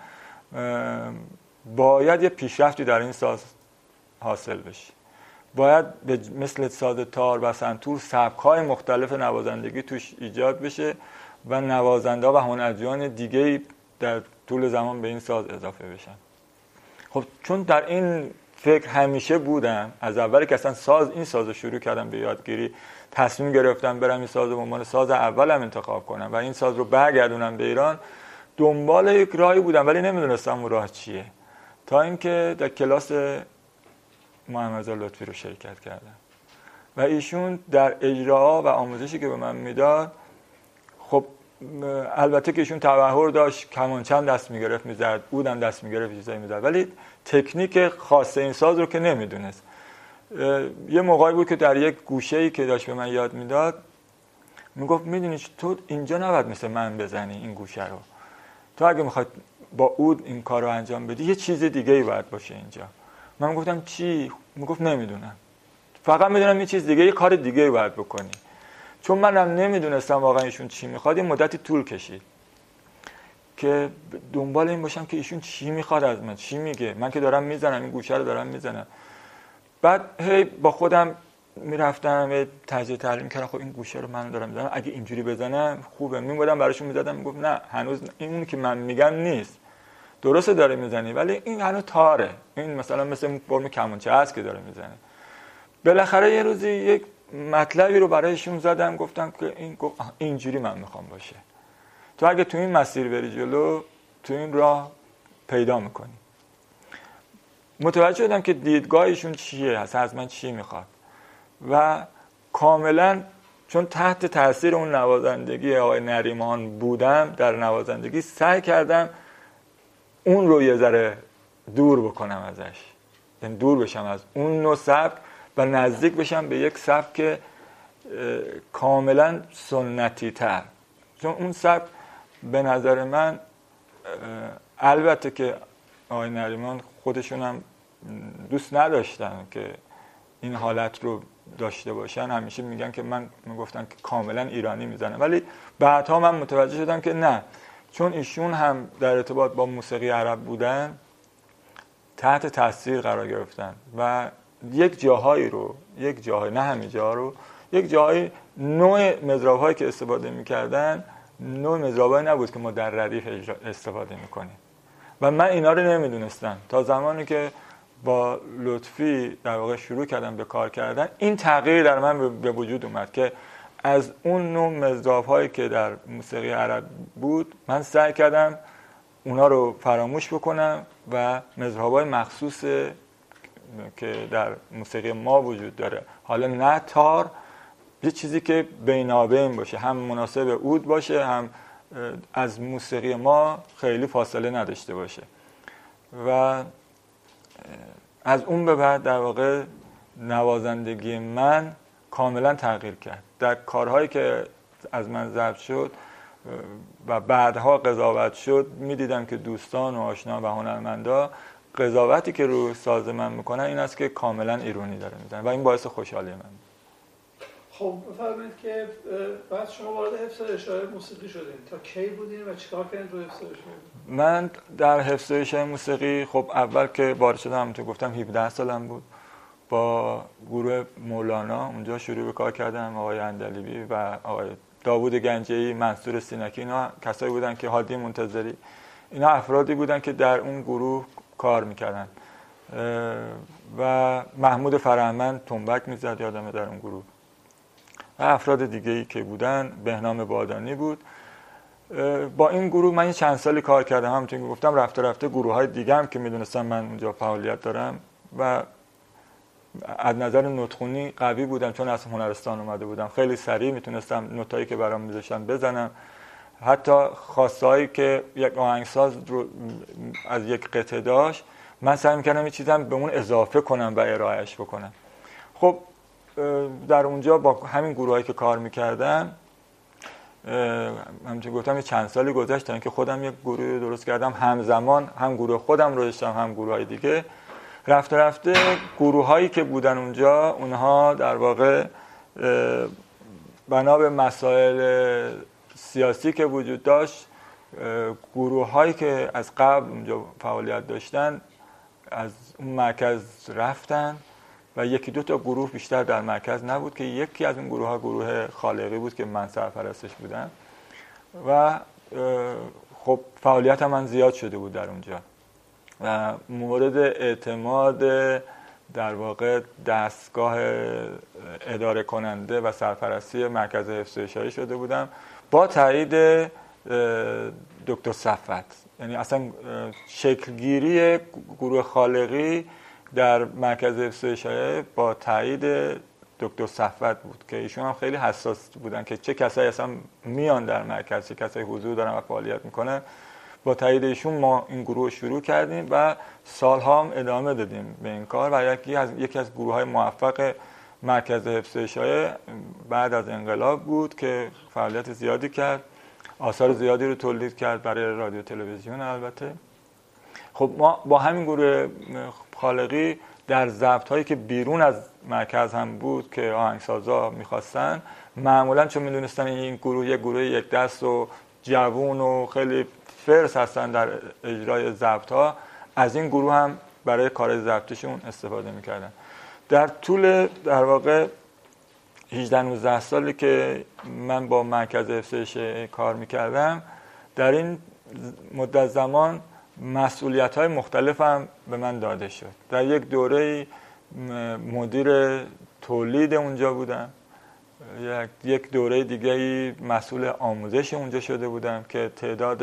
باید یه پیشرفتی در این ساز حاصل بشه. باید مثل ساز تار و سنتور سبک‌های مختلف نوازندگی توش ایجاد بشه و نوازنده و هنرجویان دیگه‌ای در طول زمان به این ساز اضافه بشن. خب چون در این فکر همیشه بودم، از اولی که اصلا این ساز رو شروع کردم به یادگیری، تصمیم گرفتم برم این ساز رو به عنوان ساز اولم انتخاب کنم و این ساز رو برگردونم به ایران. دنبال یک راهی بودم ولی نمیدونستم اون راه چیه، تا اینکه در کلاس محمد رضا لطفی رو شرکت کردم و ایشون در اجراها و آموزشی که به من میداد، خب البته که ایشون تبحر داشت، کمانچه دست میگرفت میزد، عودم دست میگرفت چیزایی میزد، ولی تکنیک خاص این ساز رو که نمیدونست. یه موقعی بود که در یک گوشه‌ای که داشت به من یاد میداد میگفت میدونی تو اینجا نباید مثل من بزنی این گوشه رو، تو اگه میخوای با عود این کار رو انجام بدی یه چیز دیگه‌ای باید باشه اینجا. من گفتم چی؟ میگفت نمیدونم، فقط میدونم یه چیز دیگه، یه کار دیگه‌ای باید بکنی. چون منم نمیدونستم واقعا ایشون چی میخواد، یه مدتی طول کشید که دنبال این باشم که ایشون چی میخواد از من، چی میگه. من که دارم میزنم، این گوشه رو دارم میزنم. بعد هی با خودم میرفتم تجزیه تحلیل میکردم، خب این گوشه رو من دارم میزنم، اگه اینجوری بزنم خوبه. میمودم براشون میزدم، میگفت نه هنوز این اونی که من میگم نیست، درسته داره میزنی ولی این هنوز تاره، این مثلا مثل فرم کمانچه است که داره میزنه. بالاخره یه روزی یک مطلبی رو برایشون زدم، گفتم که اینجوری من میخوام باشه، تو اگه تو این مسیر بری جلو تو این راه پیدا میکنی. متوجه شدم که دیدگاهشون چیه، از من چی میخواد و کاملا چون تحت تاثیر اون نوازندگی آقای نریمان بودم، در نوازندگی سعی کردم اون رو یه ذره دور بکنم ازش، یعنی دور بشم از اون نوع سبک و نزدیک بشم به یک سبک کاملا سنتی تر. چون اون سبک به نظر من، البته که آقای نریمان خودشون هم دوست نداشتن که این حالت رو داشته باشن، همیشه میگن که من میگفتن که کاملا ایرانی میزنم، ولی بعدها من متوجه شدم که نه، چون ایشون هم در ارتباط با موسیقی عرب بودن تحت تاثیر قرار گرفتن و یک جاهایی نه همه جاها رو، یک جاهایی نوع مضراب‌هایی که استفاده می‌کردن نوع مضراب‌هایی نبود که ما در ردیف استفاده می‌کنیم و من اینا رو نمی‌دونستم تا زمانی که با لطفی در واقع شروع کردم به کار کردن. این تغییر در من به وجود اومد که از اون نوع مضراب‌هایی که در موسیقی عرب بود من سعی کردم اونا رو فراموش بکنم و مضراب‌های مخصوص که در موسیقی ما وجود داره، حالا نه تار، یه چیزی که بینابین باشه، هم مناسب عود باشه هم از موسیقی ما خیلی فاصله نداشته باشه. و از اون به بعد در واقع نوازندگی من کاملا تغییر کرد. در کارهایی که از من ضبط شد و بعدها قضاوت شد میدیدم که دوستان و آشنا و هنرمندا قضاوتی که رو ساز من میکنن این است که کاملا ایرانی داره میزنه و این باعث خوشحالی من. خب بفرمایید که بعد شما وارد حفظ اشعار موسیقی شدین، تا کی بودین و چیکار کردین رو حفظ اشعار؟ من در حفظ اشعار موسیقی خب اول که وارد شدم تو گفتم 17 سالم بود. با گروه مولانا اونجا شروع به کار کردم. آقای اندلیبی و آقای داوود گنجه‌ای، منصور سینکی، اینا کسایی بودن که هادی منتظری، اینا افرادی بودن که در اون گروه کار میکردن و محمود فرهمند تنبک میزد یادمه در اون گروه و افراد دیگه‌ای که بودن، بهنام بادانی بود. با این گروه من چند سالی کار کردم. همونطور که گفتم رفته رفته گروه‌های دیگه هم که میدونستم من اونجا فعالیت دارم و از نظر نطخونی قوی بودم، چون از هنرستان اومده بودم، خیلی سریع میتونستم نوتایی که برام میذاشتن بزنم. حتی خواستهایی که یک آهنگساز رو از یک قطعه داشت، من سعی میکردم یه چیزم به اون اضافه کنم و ارائهش بکنم. خب در اونجا با همین گروهایی که کار میکردم، همونطور گفتم یه چند سالی گذشت تا اینکه خودم یک گروه درست کردم. همزمان هم گروه خودم رو داشتم، هم گروه‌های دیگه. رفته رفته گروه‌هایی که بودن اونجا، اونها در واقع بنا به مسائل سیاسی که وجود داشت، گروه‌هایی که از قبل اونجا فعالیت داشتن از اون مرکز رفتن و یکی دو تا گروه بیشتر در مرکز نبود که یکی از اون گروه‌ها گروه خالقی بود که من سرپرستش بودم و خب فعالیت من زیاد شده بود در اونجا و مورد اعتماد در واقع دستگاه اداره کننده و سرپرستی مرکز حفظ و اشاره شده بودم با تایید دکتر صفوت. یعنی اصلا شکلگیری گروه خالقی در مرکز حفظ و اشاره با تایید دکتر صفوت بود که ایشون هم خیلی حساس بودن که چه کسایی اصلا میان در مرکز، چه کسایی حضور دارن و فعالیت میکنن. با تایید ایشون ما این گروه شروع کردیم و سالها هم ادامه دادیم به این کار و یکی از گروه‌های موفق مرکز حفظ و اشاره بعد از انقلاب بود که فعالیت زیادی کرد، آثار زیادی رو تولید کرد برای رادیو تلویزیون. البته خب ما با همین گروه خالقی در ضبط‌هایی که بیرون از مرکز هم بود که آهنگسازا می‌خواستن، معمولاً چون می‌دونستن این گروه یک دست و جوون و خیلی فرس هستن در اجرای ضبط‌ها، از این گروه هم برای کار ضبطیشون استفاده می‌کردن. در طول در واقع 18-19 سالی که من با مرکز حفظ کار می‌کردم، در این مدت زمان مسئولیت‌های مختلف هم به من داده شد. در یک دوره مدیر تولید اونجا بودم، یک دوره دیگه مسئول آموزش اونجا شده بودم که تعداد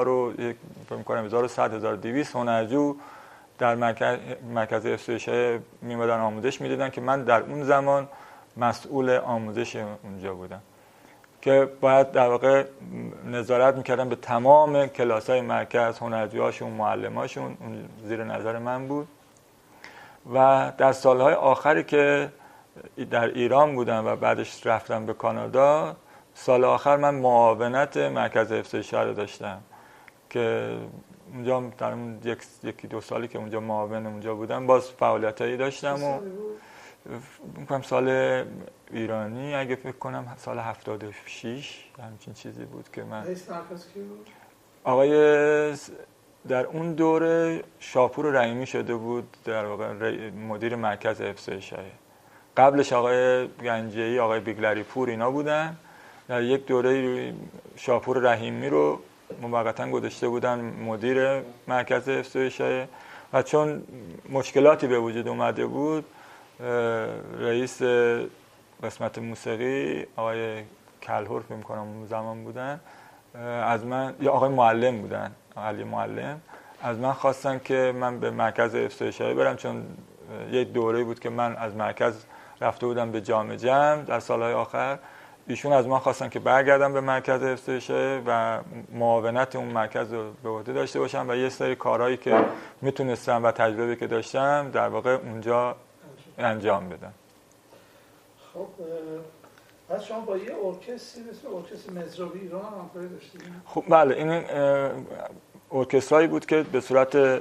1100-1200 هنرجو در مرکز حفظ و اشاره میمدن آموزش میدادن که من در اون زمان مسئول آموزش اونجا بودم که باید در واقع نظارت میکردم به تمام کلاس‌های مرکز، هنرجوهاشون، معلماشون زیر نظر من بود. و در سالهای آخری که در ایران بودم و بعدش رفتم به کانادا، سال آخر من معاونت مرکز حفظ و اشاره داشتم که اونجا در یکی دو سالی که اونجا معاون اونجا بودم باز فعالیتایی داشتم و میگم سال ایرانی اگه فکر کنم سال 76 همچین چیزی بود که من آقای در اون دوره شاپور رحیمی شده بود در واقع مدیر مرکز حفظ و اشاره. قبلش آقای گنجه‌ای، آقای بیگلری پور اینا بودن. در یک دوره شاپور رحیمی رو موقتا گذاشته بودن مدیر مرکز حفظ و اشاره و چون مشکلاتی به وجود اومده بود، رئیس قسمت موسیقی آقای کلهور فکر می‌کنم اون زمان بودن، از من یا آقای معلم بودن، علی معلم، از من خواستن که من به مرکز حفظ و اشاره برم، چون یه دوره بود که من از مرکز رفته بودم به جام جم در سالهای آخر. ایشون از من خواستن که برگردم به مرکز حفظ و اشاره و معاونت اون مرکز رو به عهده داشته باشم و یه سری کارهایی که میتونستم و تجربه که داشتم در واقع اونجا انجام بدم. خب بعد شما با یه ارکستری مثل ارکستر مزرابی ایران همکاری داشتید؟ خب بله، این ارکسترایی بود که به صورت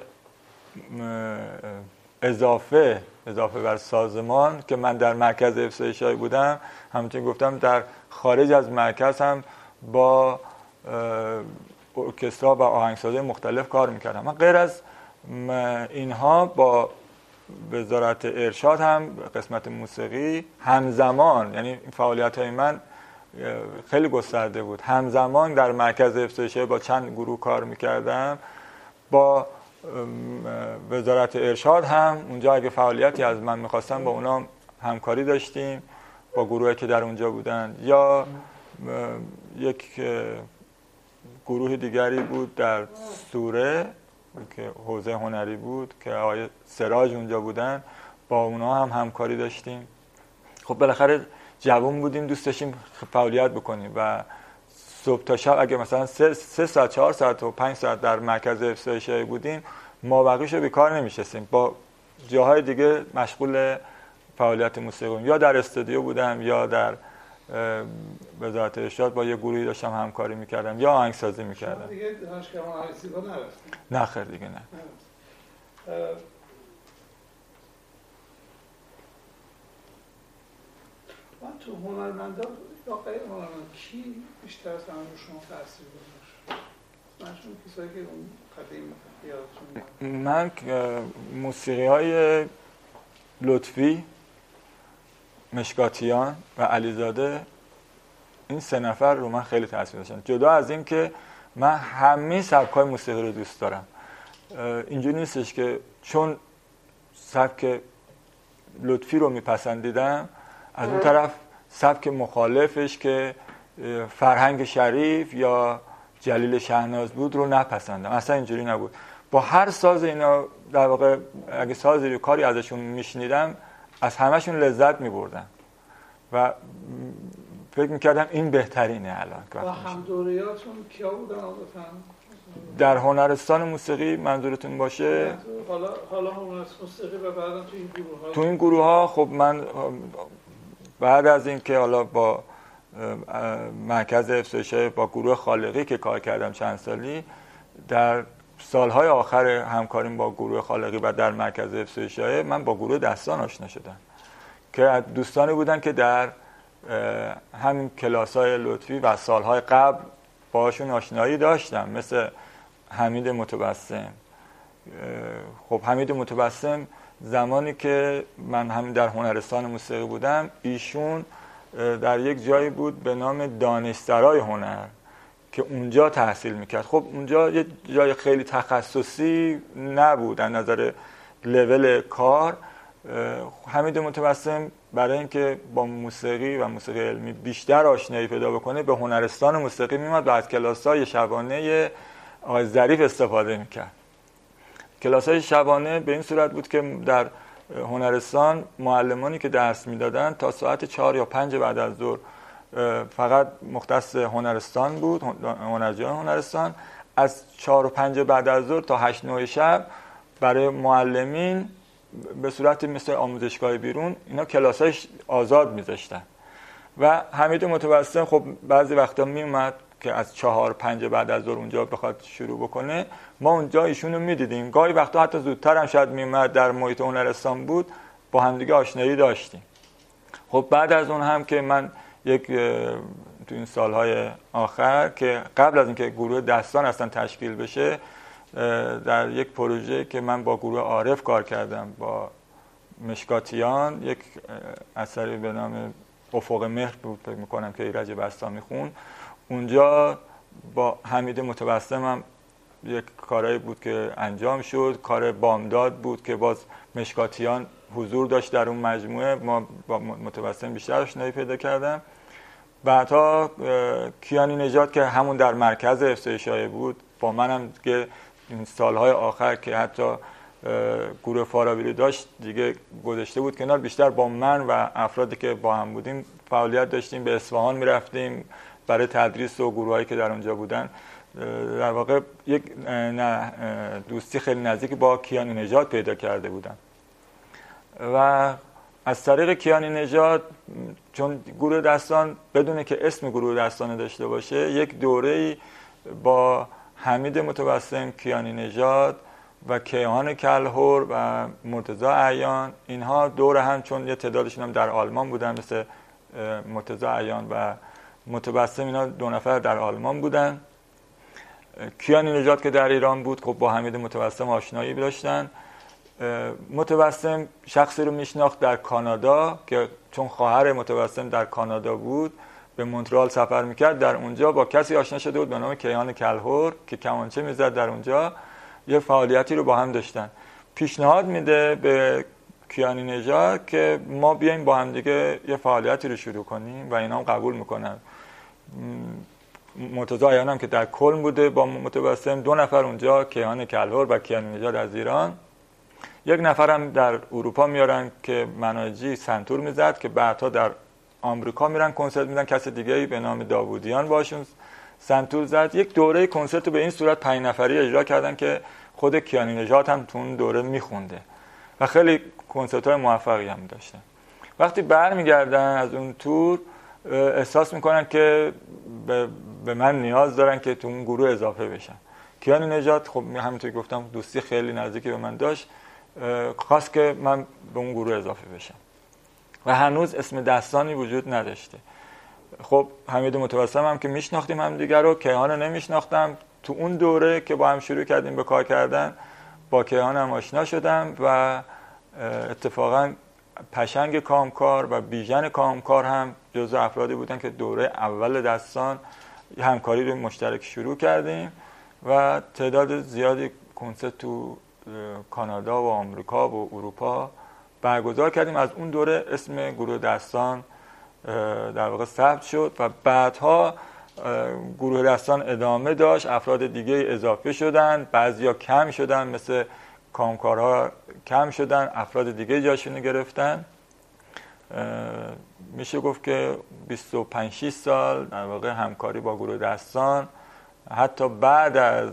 اضافه بر سازمان که من در مرکز حفظ و اشاره بودم، همونطور گفتم در خارج از مرکز هم با ارکسترها و آهنگسازهای مختلف کار میکردم. من غیر از اینها با وزارت ارشاد هم قسمت موسیقی همزمان، یعنی این فعالیت‌های من خیلی گسترده بود، همزمان در مرکز حفظ اشیاء با چند گروه کار میکردم، با وزارت ارشاد هم اونجا اگه فعالیتی از من میخواستم با اونا همکاری داشتیم، با گروهی که در اونجا بودن. یا یک گروه دیگری بود در سوره که حوزه هنری بود که آقای سراج اونجا بودن، با اونا هم همکاری داشتیم. خب بالاخره جوان بودیم، دوست داشتیم فعالیت بکنیم و صبح تا شب اگه مثلا 3 ساعت 4 ساعت و 5 ساعت در مرکز حفظ اشیاء بودیم، ما بقیشو بیکار نمیشستیم، با جاهای دیگه مشغول فعالیت موسیقی بودیم. یا در استودیو بودم یا در وزارت ارشاد با یه گروهی داشتم همکاری میکردم یا آهنگسازی میکردم. دیگه دانشگاه آهنگسازی نرفتیم؟ نه خیر دیگه نه. من تو هنرمندان یا غیر هنرمند کی بیشتر از همه رو شما تاثیر گذاشت؟ منشون کسایی که اون قدیم یادتون من موسیقی‌های لطفی، مشکاتیان و علیزاده، این 3 نفر رو من خیلی تاثیر داشتن. جدا از این که من همه سبک‌های موسیقی رو دوست دارم، اینجوری نیستش که چون سبک لطفی رو میپسندیدم از اون طرف سبک مخالفش که فرهنگ شریف یا جلیل شهناز بود رو نپسندم. اصلا اینجوری نبود. با هر ساز اینا در واقع اگه سازی رو کاری ازشون میشنیدم از همشون لذت میبردم و فکر میکردم این بهترینه. الان با همدوریاتون کیا بودن عادتاً؟ در هنرستان موسیقی منظورتون باشه؟ حالا هنرستان موسیقی و بعدا تو این گروه ها خب من بعد از این که حالا با مرکز حفظ اشیاء با گروه خالقی که کار کردم چند سالی، در سالهای آخر همکاریم با گروه خالقی و در مرکز حفظ اشیاء من با گروه دستان آشنا شدم که دوستانی بودن که در همین کلاس‌های لطفی و سالهای قبل باهاشون آشنایی داشتم، مثل حمید متبسم. خب حمید متبسم زمانی که من هم در هنرستان موسیقی بودم، ایشون در یک جایی بود به نام دانشسرای هنر که اونجا تحصیل میکرد. خب اونجا یه جای خیلی تخصصی نبود از نظر لول کار. حمید متبسم برای اینکه با موسیقی و موسیقی علمی بیشتر آشنایی پیدا بکنه به هنرستان موسیقی میومد و از کلاس‌های شبانه آقای ظریف استفاده میکرد. کلاس‌های شبانه به این صورت بود که در هنرستان معلمانی که درس میدادن تا ساعت 4 یا 5 بعد از ظهر فقط مختص هنرستان بود، هنرجویان هنرستان. از 4 و 5 بعد از ظهر تا 8 9 شب برای معلمین به صورت مثل آموزشگاه بیرون اینا کلاس‌های آزاد میذاشتن و حمید متبسم خب بعضی وقتا میومد که از 4 5 بعد از ظهر اونجا بخواد شروع بکنه. ما اونجا ایشونو میدیدیم، گاهی وقتا حتی زودتر هم شاید میومد، در محیط هنرستان بود، با همدیگه آشنایی داشتیم. خب بعد از اون هم که من یک تو این سالهای آخر که قبل از اینکه گروه دستان اصلا تشکیل بشه، در یک پروژه که من با گروه عارف کار کردم با مشکاتیان، یک اثری به نام افق مهر بود فکر میکنم که ایرج بسطامی خون، اونجا با حمید متبسم هم یک کارایی بود که انجام شد. کار بامداد بود که باز مشکاتیان حضور داشت در اون مجموعه، ما با متبسم بیشتر آشنایی پیدا کردم. بعدها کیانی نژاد که همون در مرکز حفظ اشیاء بود با منم که این سالهای آخر که حتی گروه فارابی داشت دیگه گذاشته بود کنار، بیشتر با من و افرادی که با هم بودیم فعالیت داشتیم. به اصفهان میرفتیم برای تدریس و گروهایی که در اونجا بودن. در واقع یک دوستی خیلی نزدیک با کیانی نژاد پیدا کرده بودم و از طریق کیانی نژاد، چون گروه دستان بدونه که اسم گروه دستان داشته باشه، یک دوره‌ای با حمید متبسم، کیانی نژاد و کیهان کلهر و مرتضی عیان، اینها دور هم، چون یه تعدادشون هم در آلمان بودن مثل مرتضی عیان و متبسم، اینا 2 نفر در آلمان بودن. کیانی نژاد که در ایران بود خب با حمید متبسم آشنایی داشتن. متوسم شخصی رو میشناخت در کانادا که چون خواهر متوسم در کانادا بود به مونترال سفر میکرد، در اونجا با کسی آشنا شده بود به نام کیهان کلهر که کمانچه میزد. در اونجا یه فعالیتی رو با هم داشتن. پیشنهاد میده به کیانی نژاد که ما بیایم با هم دیگه یه فعالیتی رو شروع کنیم و اینا هم قبول میکنن. مرتضی عیان هم که در کلن بوده با متوسم، 2 نفر اونجا، کیهان کلهر و کیانی نژاد از ایران، 1 نفر هم در اروپا میارن که مناجی سنتور میزد که بعدها در آمریکا میرن کنسرت میدن. کسی دیگه‌ای به نام داوودیان باشون سنتور زد. یک دوره کنسرت رو به این صورت 5 نفری اجرا کردن که خود کیانی نژاد هم تو اون دوره میخونده و خیلی کنسرت‌های موفقی هم داشتن. وقتی برمیگردن از اون تور احساس میکنن که به من نیاز دارن که تو اون گروه اضافه بشن. کیانی نژاد خب همونطور که گفتم دوستی خیلی نزدیکی به من داشت، خواست که من به اون گروه اضافه بشم و هنوز اسم دستانی وجود نداشته. خب حمید متوسم هم که میشناختیم هم دیگر رو، کیهان رو نمیشناختم. تو اون دوره که با هم شروع کردیم به کار کردن با کیهان هم آشنا شدم و اتفاقا پشنگ کامکار و بیژن کامکار هم جزو افرادی بودن که دوره اول دستان همکاری رو مشترک شروع کردیم و تعداد زیادی کنسرت تو کانادا و آمریکا و اروپا برگزار کردیم. از اون دوره اسم گروه دستان در واقع ثبت شد و بعدها گروه دستان ادامه داشت، افراد دیگه اضافه شدن، بعضیا کم شدن، مثل کامکارها کم شدن، افراد دیگه جاشون گرفتن. میشه گفت که 25-6 سال در واقع همکاری با گروه دستان، حتی بعد از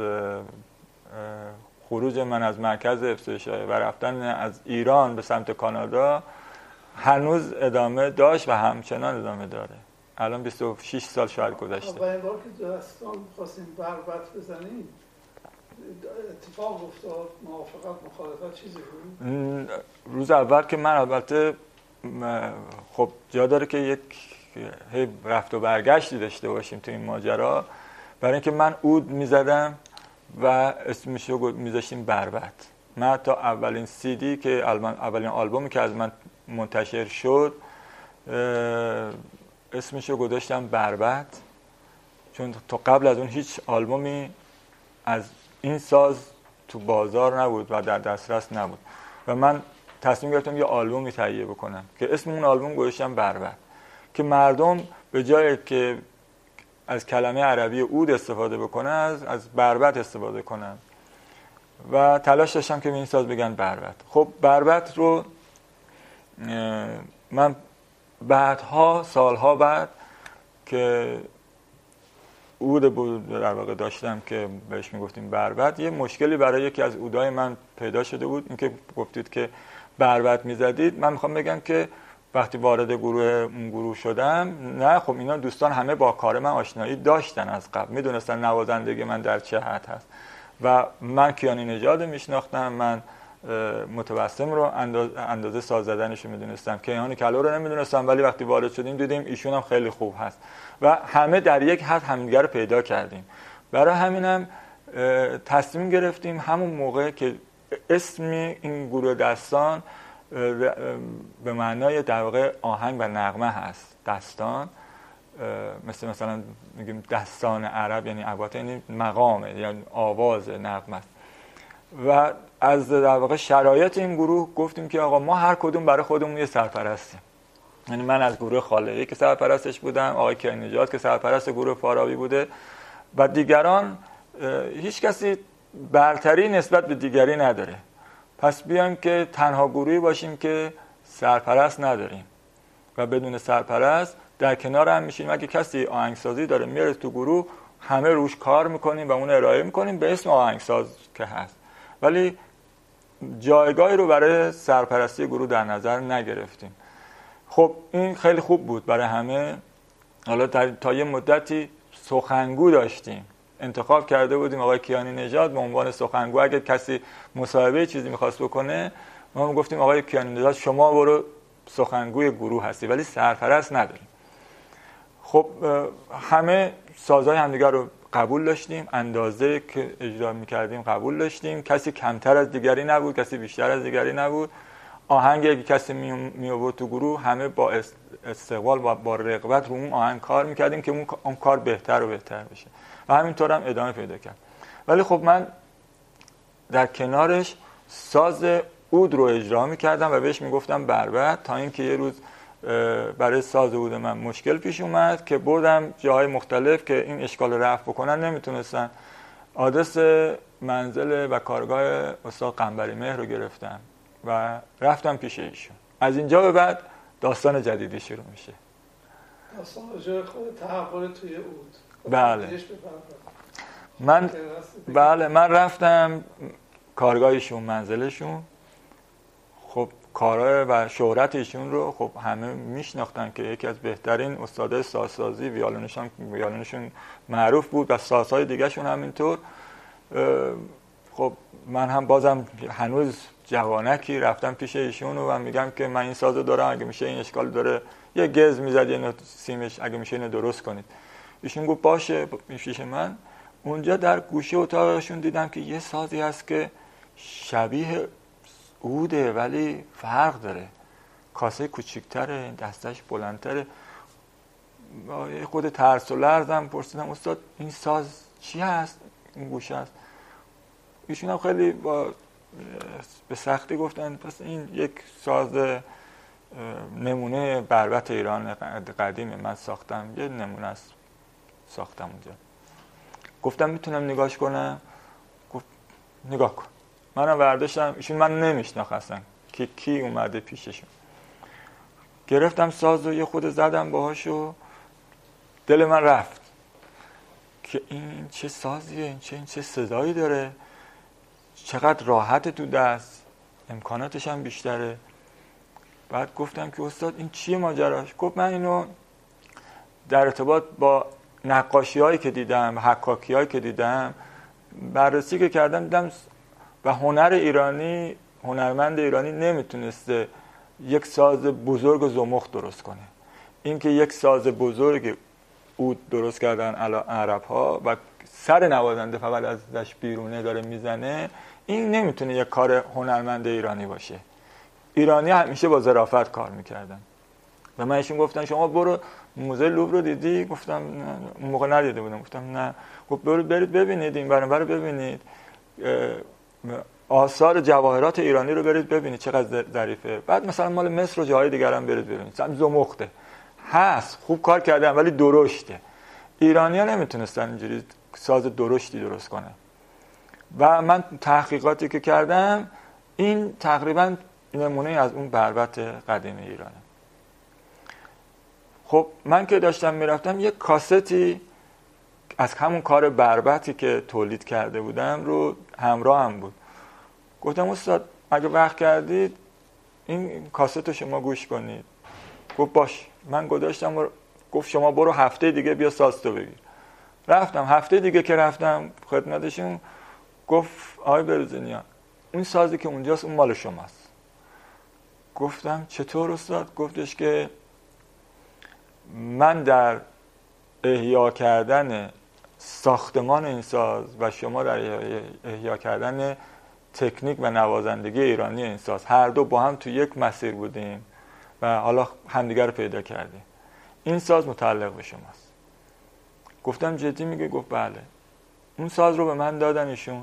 خروج من از مرکز افزایش شایعه و رفتن از ایران به سمت کانادا هنوز ادامه داشت و همچنان ادامه داره. الان 26 سال شاید گذشته. اولین بار که دستان خواستیم بربط بزنیم اتفاق افتاد، موافقت مخالفت چیزی بود؟ روز اول که من البته خب جا داره که یک رفت و برگشتی داشته باشیم تو این ماجرا، برای اینکه من عود میزدم و اسمشو میذاشتیم بربط. من تا اولین CD که اولین آلبومی که از من منتشر شد اسمشو گذاشتم بربط، چون تا قبل از اون هیچ آلبومی از این ساز تو بازار نبود و در دسترس نبود و من تصمیم گرفتم یه آلبومی تهیه بکنم که اسم اون آلبوم گذاشتم بربط، که مردم به جای که از کلمه عربی عود استفاده بکنن از بربط استفاده کنن و تلاش داشتم که به این ساز بگن بربط. خب بربط رو من بعدها سالها بعد که عود بود در واقع داشتم که بهش میگفتیم بربط، یه مشکلی برای یکی از عودای من پیدا شده بود، اینکه گفتید که بربط میزدید. من میخوام بگم که وقتی وارد اون گروه شدم، نه خب اینا دوستان همه با کار من آشنایی داشتن از قبل، میدونستن نوازندگی من در چه حد هست و من کیانی نژاد میشناختم، من متوسم رو اندازه ساز زدنش رو میدونستم، کیهان کلهر رو نمیدونستم، ولی وقتی وارد شدیم دیدیم ایشون هم خیلی خوب هست و همه در یک حد همدیگر رو پیدا کردیم. برای همینم تصمیم گرفتیم همون موقع که اسم این گروه دستان به معنای در واقع آهنگ و نغمه هست، دستان مثلا میگیم دستان عرب یعنی البته یعنی مقامه، یعنی آواز، نغمه. و از در واقع شرایط این گروه گفتیم که آقا ما هر کدوم برای خودمون یه سرپرستیم. یعنی من از گروه خالقی که سرپرستش بودم، آقای کیانی نژاد که سرپرست گروه فارابی بوده و دیگران، هیچ کسی برتری نسبت به دیگری نداره. پس بیایم که تنها گروهی باشیم که سرپرست نداریم و بدون سرپرست در کنار هم میشیم. اگه کسی آهنگسازی داره میاره تو گروه، همه روش کار میکنیم و اون ارائه میکنیم به اسم آهنگساز که هست، ولی جایگاهی رو برای سرپرستی گروه در نظر نگرفتیم. خب این خیلی خوب بود برای همه. حالا تا یه مدتی سخنگو داشتیم، انتخاب کرده بودیم آقای کیانی نژاد به عنوان سخنگو. اگه کسی مصاحبه چیزی می‌خواست بکنه، ما گفتیم آقای کیانی نژاد شما برو سخنگوی گروه هستی، ولی سرپرست نداریم. خب همه سازهای همدیگر رو قبول داشتیم، اندازه که اجرا میکردیم قبول داشتیم، کسی کمتر از دیگری نبود، کسی بیشتر از دیگری نبود. آهنگ اگه کسی می آورد تو گروه همه با استقبال و با رغبت رو اون آهنگ کار میکردیم که اون کار بهتر و بهتر بشه و همینطور هم ادامه پیدا کرد. ولی خب من در کنارش ساز عود رو اجرا میکردم و بهش میگفتم بربط، تا اینکه یه روز برای ساز عود من مشکل پیش اومد که بردم جاهای مختلف که این اشکال رو رفع بکنن، نمیتونستن. آدرس منزل و کارگاه استاد قنبری مهر رو گرفتم و رفتم پیش ایشون. از اینجا به بعد داستان جدیدی شروع میشه. داستان راجع خود تحول توی عود. من رفتم کارگاهشون، منزلشون. خب کارهای و شهرت ایشون رو خب همه میشناختن که یکی از بهترین استادای سازسازی، ویولنشون معروف بود و سازهای دیگه شون همینطور. خب من هم بازم هنوز جوانکی رفتم پیش ایشون و میگم که من این سازو دارم، اگه میشه این اشکال داره، یه گز میزد یه سیمش، اگه میشه اینو درست کنید. ایشون گفت باشه. پیش من اونجا در گوشه اتاقشون دیدم که یه سازی هست که شبیه عوده ولی فرق داره، کاسه کوچیک‌تره، دستش بلندتره. خود ترس و لرزم پرسیدم استاد این ساز چی هست؟ این گوشه هست. ایشون هم خیلی به سختی گفتن پس این یک ساز نمونه بربط ایران قدیمه، من ساختم، یه نمونه است ساختم اونجا. گفتم میتونم نگاش کنم؟ گفت نگاه کن. منم برداشتم، ایشون من نمیشناختن که کی اومده پیششون. گرفتم ساز و یه خود زدم باهاشو، دل من رفت که این چه سازیه، این چه صدایی داره، چقدر راحت تو دست، امکاناتش هم بیشتره. بعد گفتم که استاد این چیه ماجراش؟ گفت من اینو در ارتباط با نقاشی هایی که دیدم، حکاکی هایی که دیدم، بررسی که کردم دیدم و هنرمند ایرانی نمیتونسته یک ساز بزرگ و زمخت درست کنه. این که یک ساز بزرگ عود درست کردن عرب ها و سر نوازنده فقط ازش بیرونه داره میزنه، این نمیتونه یک کار هنرمند ایرانی باشه. ایرانی همیشه با ظرافت کار میکردن. و من ایشون گفتن شما برو موزه لوور رو دیدی؟ گفتم نه، اون موقع ندیده بودم. گفتم نه. گفت برید ببینید، این برنامه رو ببینید، آثار جواهرات ایرانی رو برید ببینید چقدر ظریفه. بعد مثلا مال مصر و جاهای دیگر هم برید ببینید، زمخته هست، خوب کار کردن ولی درشته. ایرانی‌ها نمیتونستن اینجوری ساز درشتی درست کنن. و من تحقیقاتی که کردم این تقریبا نمونه از اون بربط قدیم ایرانه. خب من که داشتم میرفتم یک کاستی از همون کار بربطی که تولید کرده بودم رو همراه هم بود. گفتم استاد اگه وقت کردید این کاست رو شما گوش کنید. گفت باش. من گذاشتم و گفت شما برو هفته دیگه بیا سازتو بگیر. رفتم هفته دیگه که رفتم خدمتشون، گفت آقای بروزنیا اون سازی که اونجاست اون مال شماست. گفتم چطور استاد؟ گفتش که من در احیا کردن ساختمان این ساز و شما در احیا کردن تکنیک و نوازندگی ایرانی این ساز، هر دو با هم تو یک مسیر بودیم و حالا همدیگر رو پیدا کردیم. این ساز متعلق به شماست. گفتم جدی میگه؟ گفت بله. اون ساز رو به من دادن ایشون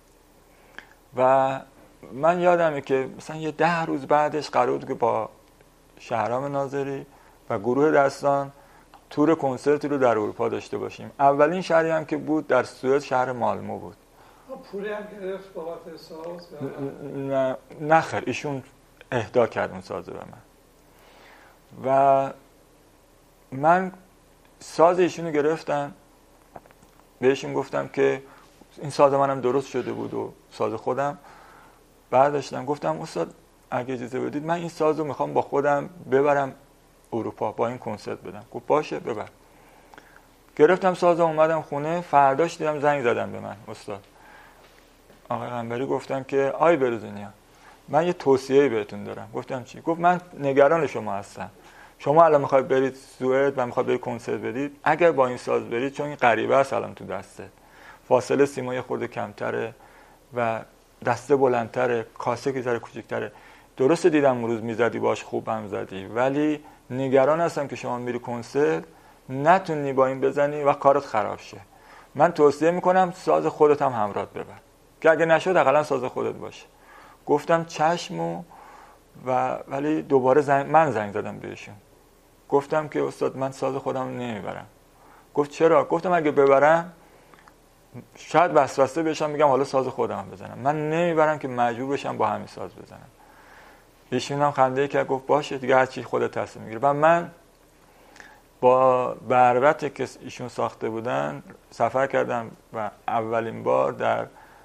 و من یادمه که مثلا یه 10 روز بعدش قرار بود که با شهرام ناظری و گروه دستان تور کنسرتی رو در اروپا داشته باشیم. اولین شهری هم که بود در سوئد شهر مالمو بود. پولی هم گرفت بابت ساز؟ نه خیر، ایشون اهدا کرد اون ساز رو به من و من ساز ایشون رو گرفتم، بهشون گفتم که این ساز منم درست شده بود و ساز خودم برداشتم. گفتم استاد اگه اجازه بدید من این ساز رو میخوام با خودم ببرم اروپا، با این کنسرت بدم. گفت باشه ببر. گرفتم سازم اومدم خونه. فرداش دیدم زنگ زدم به من استاد آقای قنبری، گفتم که آی بروزنیا من یه توصیه‌ای بهتون دارم. گفتم چی؟ گفت من نگران شما هستم، شما الان میخواید برید سوئد و میخواید برید کنسرت بدید، اگر با این ساز برید، چون این غریبه است الان تو دسته، فاصله سیمای خورده کمتره و دسته بلندتره، کاسه که ذره کوچیک‌تره. درست دیدم اون روز میزدی باش، خوب هم زدی، ولی نگران هستم که شما میری کنسرت نتونی با این بزنی و کارت خراب شه. من توصیه میکنم ساز خودت هم همراه ببر، که اگه نشد حداقل ساز خودت باشه. گفتم چشم ولی دوباره من زنگ زدم بهشون، گفتم که استاد من ساز خودم نمیبرم. گفت چرا؟ گفتم اگه ببرم شاید وسوسه بشم میگم حالا ساز خودم بزنم، من نمیبرم که مجبور بشم با همین ساز بزنم. ایشون هم خنده کرد، گفت باشه دیگه هر چی خودت تصمیم میگیری. و من با بربطی که ایشون ساخته بودن سفر کردم و اولین بار در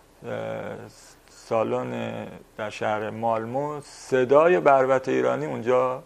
سالن در شهر مالمو صدای بربط ایرانی اونجا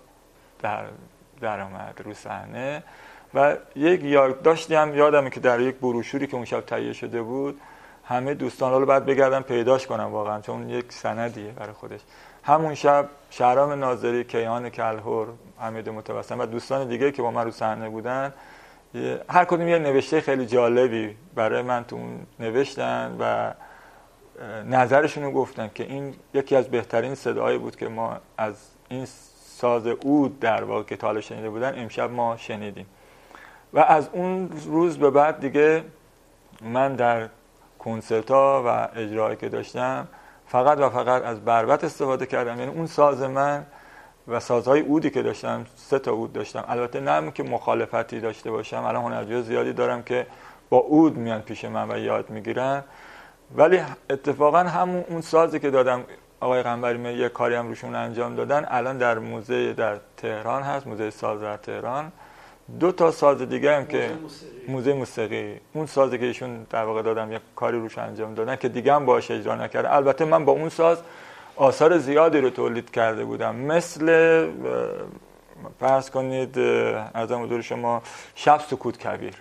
در آمد رو صحنه و یک یادداشتی هم یادمه که در یک بروشوری که اون شب تهیه شده بود، همه دوستان رو بعد بگردم پیداش کنم واقعا، چون یک سندیه برای خودش. همون شب شهرام ناظری، کیهان کلهر، حمید متبسم و دوستان دیگه که با من رو صحنه بودن، هر کدوم یه نوشته خیلی جالبی برای من تو نوشتن و نظرشون رو گفتن که این یکی از بهترین صداهایی بود که ما از این ساز عود در واقع که تا شنیده بودن امشب ما شنیدیم. و از اون روز به بعد دیگه من در کنسرت‌ها و اجرایی که داشتم فقط و فقط از بربط استفاده کردم. یعنی اون ساز من و سازهای عودی که داشتم 3 تا عود داشتم، البته نه که مخالفتی داشته باشم، الان هنرجوی زیادی دارم که با عود میان پیش من و یاد میگیرن، ولی اتفاقا همون اون سازی که دادم آقای قنبری یه کاری هم روشون انجام دادن، الان در موزه در تهران هست، موزه ساز در تهران. 2 تا ساز دیگه هم که موزه موسیقی، اون سازی که ایشون در واقع دادم یه کاری روش انجام دادن که دیگه هم باهاش اجرا نکردم. البته من با اون ساز آثار زیادی رو تولید کرده بودم، مثل فرض کنید عرضم حضور شما شب سکوت کبیر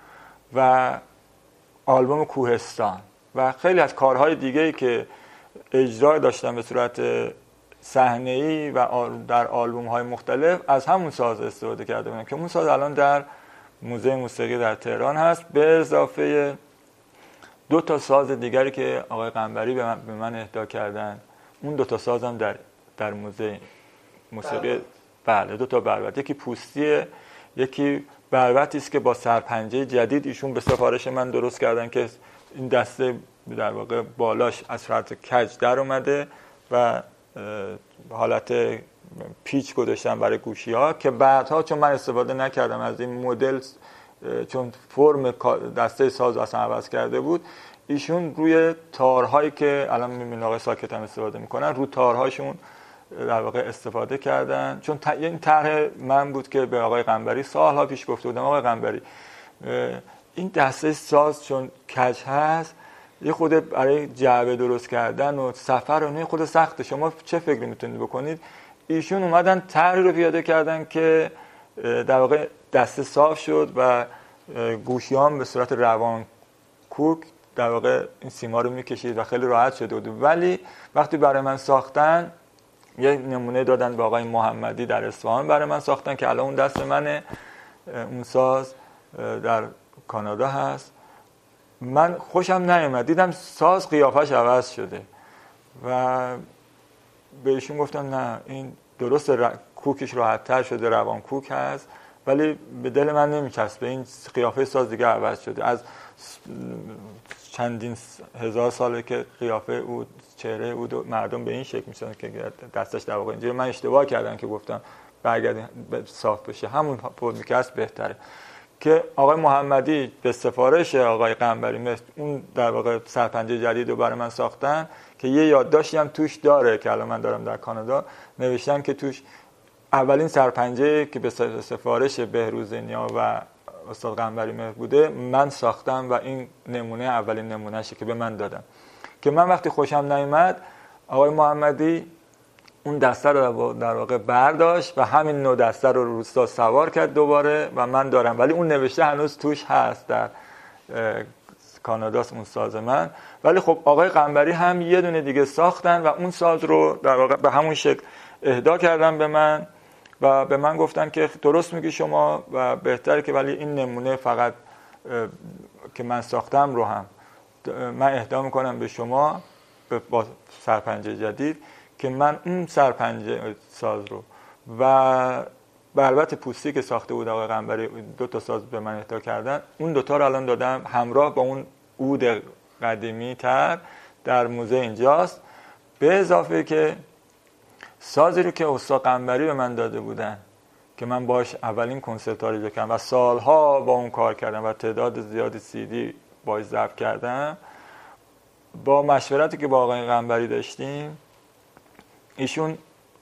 و آلبوم کوهستان و خیلی از کارهای دیگه‌ای که اجرا داشتم به صورت صحنه‌ای و در آلبوم‌های مختلف از همون ساز استفاده کرده بودم که اون ساز الان در موزه موسیقی در تهران هست، به اضافه 2 تا ساز دیگری که آقای قنبری به من اهدا کردن. اون 2 تا سازم در موزه موسیقی بله 2 تا بربط، یکی پوستیه، یکی بربطی است که با سرپنجه جدید ایشون به سفارش من درست کردن که این دسته در واقع بالاش از فرط کج در اومده و حالت پیچ گذاشتن برای گوشی ها که بعدها چون من استفاده نکردم از این مدل، چون فرم دسته ساز اصلا عوض کرده بود، ایشون روی تارهایی که الان میبینید آقای ساکت هم استفاده میکنن، رو تارهاشون در واقع استفاده کردن. چون این طرح من بود که به آقای قنبری سالها پیش گفته بودم آقای قنبری این دسته ساز چون کج هست یه خود برای جعبه درست کردن و سفر و نه خود سخته، شما چه فکری میتونید بکنید؟ ایشون اومدن طرحی رو پیاده کردن که در واقع دسته صاف شد و گوشیام به صورت روان کوک در واقع این سیما رو میکشید و خیلی راحت شده بود. ولی وقتی برای من ساختن یه نمونه دادن به آقای محمدی در اصفهان برای من ساختن که الان اون دست منه، اون ساز در کانادا هست. من خوشم نیومد، دیدم ساز قیافش عوض شده و بهشون گفتم نه این درست کوکش راحت تر شده، روان کوک هست، ولی به دل من نمیچسبه، این قیافه ساز دیگه عوض شده. از چندین هزار ساله که قیافه او چهره او مردم به این شکل میشن که دستش در واقع اینجوری. من اشتباه کردم که گفتم برگردین صاف بشه، همون پودکست بهتره. که آقای محمدی به سفارش آقای قنبری اون در واقع سرپنجه جدید رو برای من ساختن که یه یادداشتی هم توش داره که الان من دارم در کانادا، نوشتن که توش اولین سرپنجه که به سفارش بهروزنیا و استاد قنبری بوده من ساختم و این نمونه اولین نمونهشه که به من دادن. که من وقتی خوشم نیامد آقای محمدی اون دسته رو در واقع برداشت و همین نوع دسته رو روستا سوار کرد دوباره و من دارم، ولی اون نوشته هنوز توش هست در کاناداست اون ساز من. ولی خب آقای قنبری هم یه دونه دیگه ساختن و اون ساز رو در واقع به همون شکل اهدا کردن به من و به من گفتن که درست میگی شما و بهتره که ولی این نمونه فقط که من ساختم رو هم من اهدا میکنم به شما با سرپنجه جدید که من اون سرپنجه ساز رو و البته پوستی که ساخته بود آقای قنبری 2 تا ساز به من اهدا کردن، اون 2 تا رو الان دادم همراه با اون عود قدیمی تر در موزه اینجاست، به اضافه که سازی رو که استاد قنبری به من داده بودن که من باش اولین کنسرت ها رو اجرا کردم و سالها با اون کار کردم و تعداد زیادی CD باش ضبط کردم، با مشورتی که با آقای قنبری داشتیم ایشون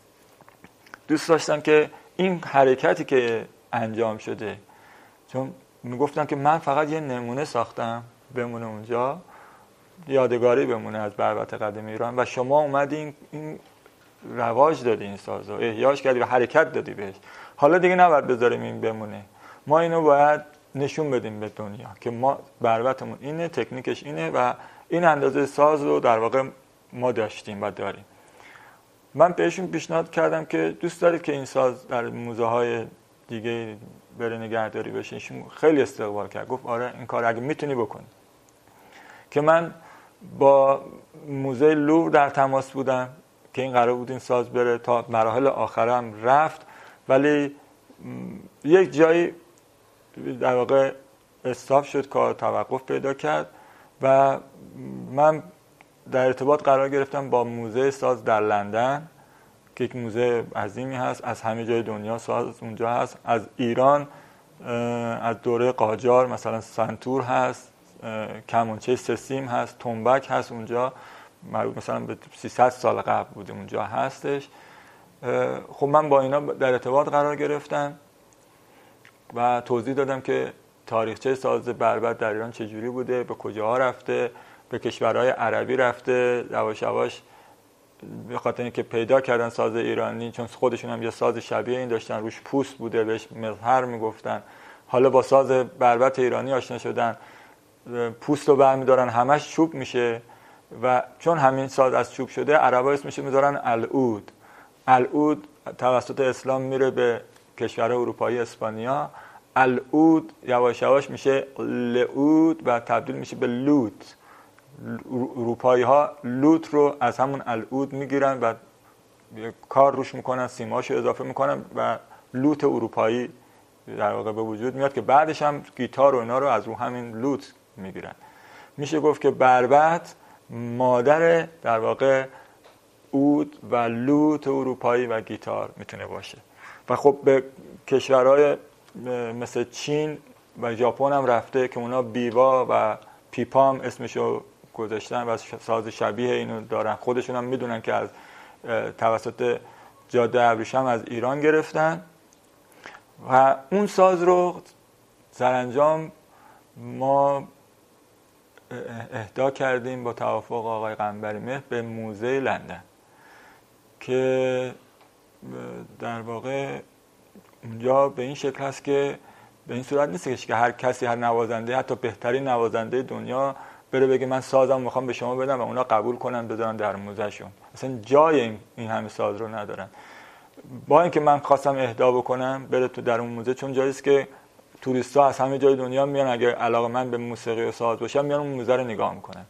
دوست داشتن که این حرکتی که انجام شده، چون میگفتن که من فقط یه نمونه ساختم بمونه اونجا یادگاری بمونه از بربط قدیم ایران و شما اومدین این رواج دادی این سازو احیاش کردی و حرکت دادی بهش، حالا دیگه نباید بذاریم این بمونه، ما اینو باید نشون بدیم به دنیا که ما بربطمون اینه، تکنیکش اینه و این اندازه ساز رو در واقع ما داشتیم و داریم. من بهشون پیشنهاد کردم که دوست دارید که این ساز در موزه های دیگه بره نگهداری بشه، ایشون خیلی استقبال کرد، گفت آره این کار اگه میتونی بکنی. که من با موزه لوور در تماس بودم که این قرار بود این ساز بره تا مراحل آخرم رفت، ولی یک جایی در واقع استاپ شد، کار توقف پیدا کرد و من در ارتباط قرار گرفتم با موزه ساز در لندن که یک موزه عظیمی هست، از همه جای دنیا ساز اونجا هست، از ایران از دوره قاجار مثلا سنتور هست، کمانچه سسیم هست، تنبک هست اونجا، مثلا به 300 سال قبل بوده اونجا هستش. خب من با اینا در ارتباط قرار گرفتم و توضیح دادم که تاریخچه ساز بربط در ایران چجوری بوده، به کجاها رفته، به کشورهای عربی رفته، یواش یواش به خاطر اینکه پیدا کردن ساز ایرانی، چون خودشون هم یه ساز شبیه این داشتن، روش پوست بوده، بهش مظهر میگفتن، حالا با ساز بربط ایرانی آشنا شدن، پوست رو برمیدارن همش چوب میشه و چون همین ساز از چوب شده عربا اسمش میذارن العود. العود توسط اسلام میره به کشور اروپایی، اسپانیا، العود یواش یواش میشه لعود و تبدیل میشه به لوت. اروپایی ها لوت رو از همون العود میگیرن و کار روش میکنن، سیماشو اضافه میکنن و لوت اروپایی در واقع به وجود میاد که بعدش هم گیتار و اینا رو از رو همین لوت میگیرن. میشه گفت که بربط مادر در واقع عود و لوت اروپایی و گیتار میتونه باشه. و خب به کشورهای مثل چین و ژاپن هم رفته که اونا بیوا و پیپام اسمشو گذاشتن و ساز شبیه اینو دارن، خودشون هم میدونن که از توسط جاده ابریشم از ایران گرفتن و اون ساز رو سرانجام ما اهدا کردیم با توافق آقای قنبری مهر به موزه لندن که در واقع اونجا به این شکل هست که به این صورت نیست که هر کسی، هر نوازنده، حتی بهترین نوازنده دنیا بره بگه من سازم میخوام به شما بدم و اونا قبول کنن بذارن در موزهشون. اصلا جای این همه ساز رو ندارن. با اینکه من خواستم اهدا بکنم بره تو در اون موزه، چون جایی است که توریست‌ها از همه جای دنیا میان، اگه علاقه من به موسیقی و ساز باشم میان اون موزه رو نگاه میکنن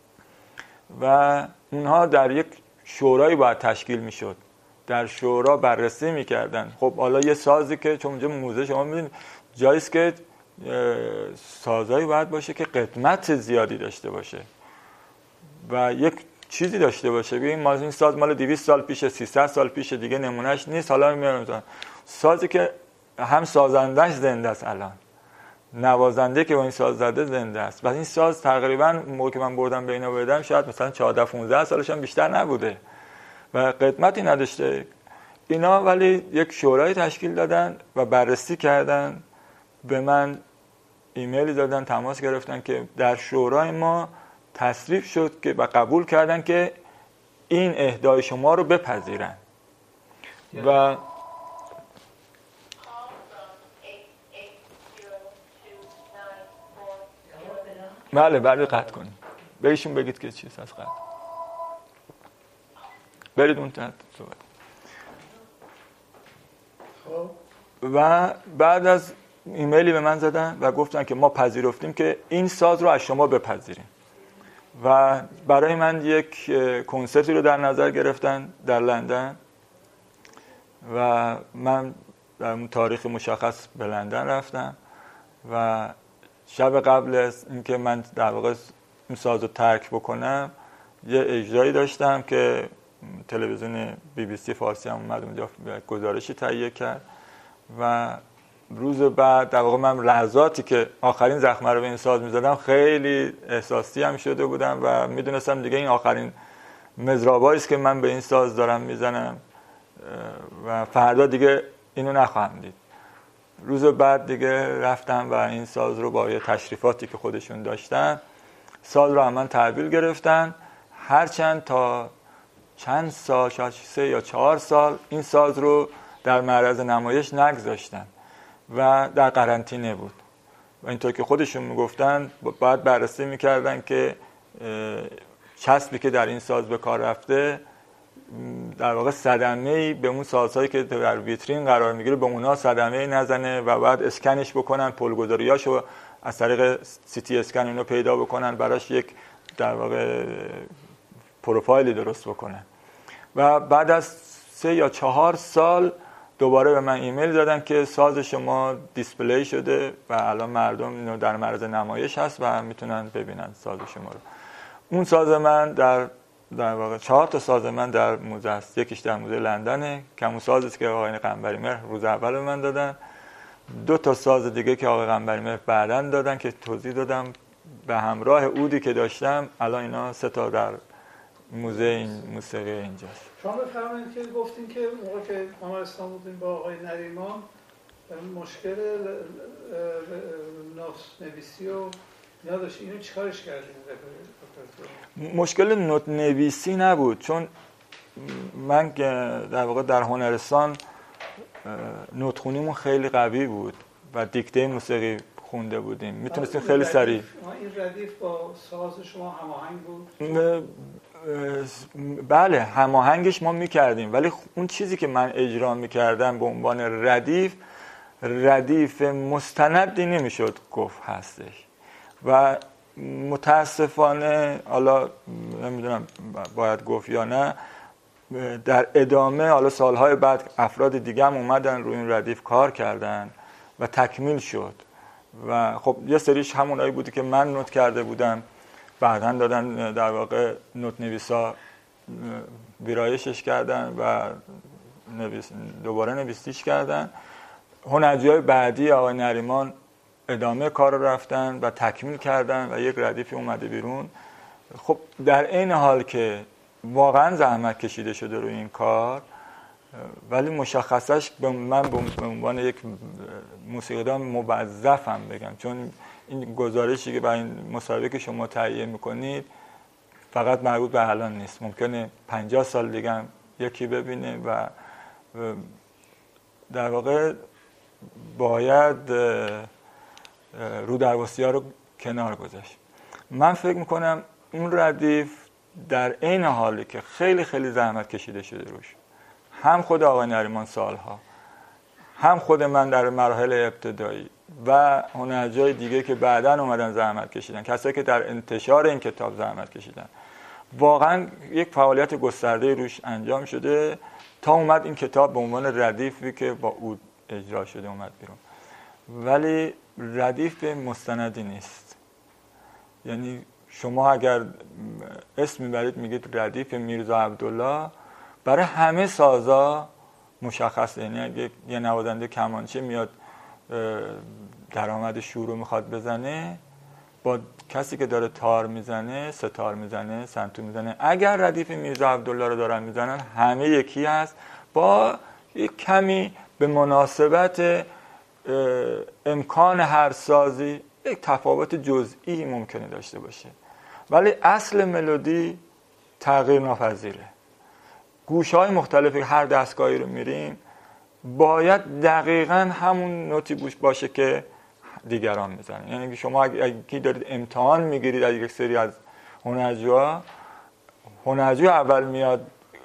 و اونها در یک شورایی باید تشکیل میشد، در شورا بررسی میکردن. خب حالا یه سازی که چون اونجا موزه شما میدونید جایی است که سازایی باید باشه که قدمت زیادی داشته باشه و یک چیزی داشته باشه، ببین این ساز مال 200 سال پیشه، 300 سال پیشه، دیگه نمونهش نیست، حالا میارم سازی که هم سازندش زنده است، الان نوازنده که با این ساز زده زنده است و این ساز تقریبا موقع که من بردم به اینا بدم شاید مثلا 14 15 سالش هم بیشتر نبوده و قدمتی نداشته اینا، ولی یک شورای تشکیل دادن و بررسی کردن، به من ایمیلی دادن، تماس گرفتن که در شورای ما تصریح شد که و قبول کردن که این اهدای شما رو بپذیرن و بله قطع کنیم، بهشون بگید که چیز هست، قطع برید اون تحت صحبت. خب خب و بعد از ایمیلی به من زدن و گفتن که ما پذیرفتیم که این ساز رو از شما بپذیریم و برای من یک کنسرتی رو در نظر گرفتن در لندن و من در اون تاریخ مشخص به لندن رفتم و شب قبل از اینکه من در واقع این ساز رو ترک بکنم یه اجرایی داشتم که تلویزیون BBC فارسی هم اومد اونجا گزارشی تهیه کرد و روز بعد در واقع من لحظاتی که آخرین زخمه رو به این ساز می‌زدم خیلی احساسی هم شده بودم و میدونستم دیگه این آخرین مضرابایی است که من به این ساز دارم میزنم و فردا دیگه اینو نخواهم دید. روز بعد دیگه رفتم و این ساز رو با یه تشریفاتی که خودشون داشتن ساز رو من تحویل گرفتن، هرچند تا چند سال، شاید 3 یا 4 سال این ساز رو در معرض نمایش نگذاشتن و در قرنطینه بود و اینطور که خودشون میگفتن باید بررسی میکردن که چسبی که در این ساز به کار رفته در واقع صدمه‌ای به اون سازهایی که در ویترین قرار میگیره به اونها صدمه‌ای نزنه و بعد اسکنش بکنن، پلگذاریاشو از طریق CT اسکن اینو پیدا بکنن، براش یک در واقع پروفایلی درست بکنن. و بعد از 3 یا 4 سال دوباره به من ایمیل دادن که ساز شما دیسپلی شده و الان مردم اینو در معرض نمایش هست و میتونن ببینن ساز شما رو. اون ساز من در واقع 4 تا ساز من در موزه است. یکیش در موزه لندنه که همون سازی است که آقای قنبری‌مهر روز اول به من دادن. 2 تا ساز دیگه که آقای قنبری‌مهر بعداً دادن که توضیح دادم به همراه عودی که داشتم. الان اینا 3 تا در موزه این موسیقی اینجاست. شما بفرمایید که گفتین که موقع که بیمارستان بودین با آقای نریمان مشکل نوت نویسی و یادش اینو چیکارش کردین؟ مشکل نوت نویسی نبود، چون من در واقع در هنرستان نوت خونیمون خیلی قوی بود و دیکته موسیقی خونده بودیم، میتونستیم خیلی سریع. این ردیف با ساز شما هماهنگ بود؟ بله هماهنگش ما میکردیم، ولی اون چیزی که من اجرا میکردم به عنوان ردیف مستندی نمیشد گفت هستش و متاسفانه حالا نمیدونم باید گفت یا نه، در ادامه حالا سالهای بعد افراد دیگه هم اومدن روی این ردیف کار کردن و تکمیل شد و خب یه سریش همونایی بودی که من نوت کرده بودم، بعداً دادن در واقع نوت نویسا ویرایشش کردن و دوباره نویسیش کردن. هنرجوهای بعدی آقای نریمان ادامه کار رو رفتن و تکمیل کردن و یک ردیفی اومده بیرون. خب در این حال که واقعا زحمت کشیده شده روی این کار، ولی مشخصش من به عنوان یک موسیقیدان موظفم بگم، چون این گزارشی که برای این مصاحبه که شما تهیه میکنید فقط مربوط به الان نیست، ممکنه 50 سال دیگه هم یکی ببینه و در واقع باید رو درواسی ها رو کنار گذاشت. من فکر میکنم اون ردیف در عین حالی که خیلی خیلی زحمت کشیده شده روش، هم خود آقای نریمان سالها، هم خود من در مراحل ابتدایی و هنرجوی دیگه که بعداً اومدن زحمت کشیدن، کسایی که در انتشار این کتاب زحمت کشیدن، واقعا یک فعالیت گسترده روش انجام شده تا اومد این کتاب به عنوان ردیفی که با عود اجرا شده اومد بیرون. ولی ردیف مستندی نیست. یعنی شما اگر اسم میبرید میگید ردیف میرزا عبدالله، برای همه سازا مشخصه. یعنی اگه یه نوازنده کمانچه میاد درآمد شور رو میخواد بزنه، با کسی که داره تار میزنه، ستار میزنه، سنتور میزنه، اگر ردیف میرزا عبدالله رو دارن میزنن همه یکی هست، با یک کمی به مناسبت امکان هر سازی یک تفاوت جزئی ممکنه داشته باشه، ولی اصل ملودی تغییر ناپذیره. گوش‌های مختلفی هر دستگاهی رو میریم باید دقیقاً همون نوتی گوش باشه که دیگران میزنن. یعنی شما اگه دارید امتحان میگیرید از یک سری از هنرجوها، هنرجوی اول میاد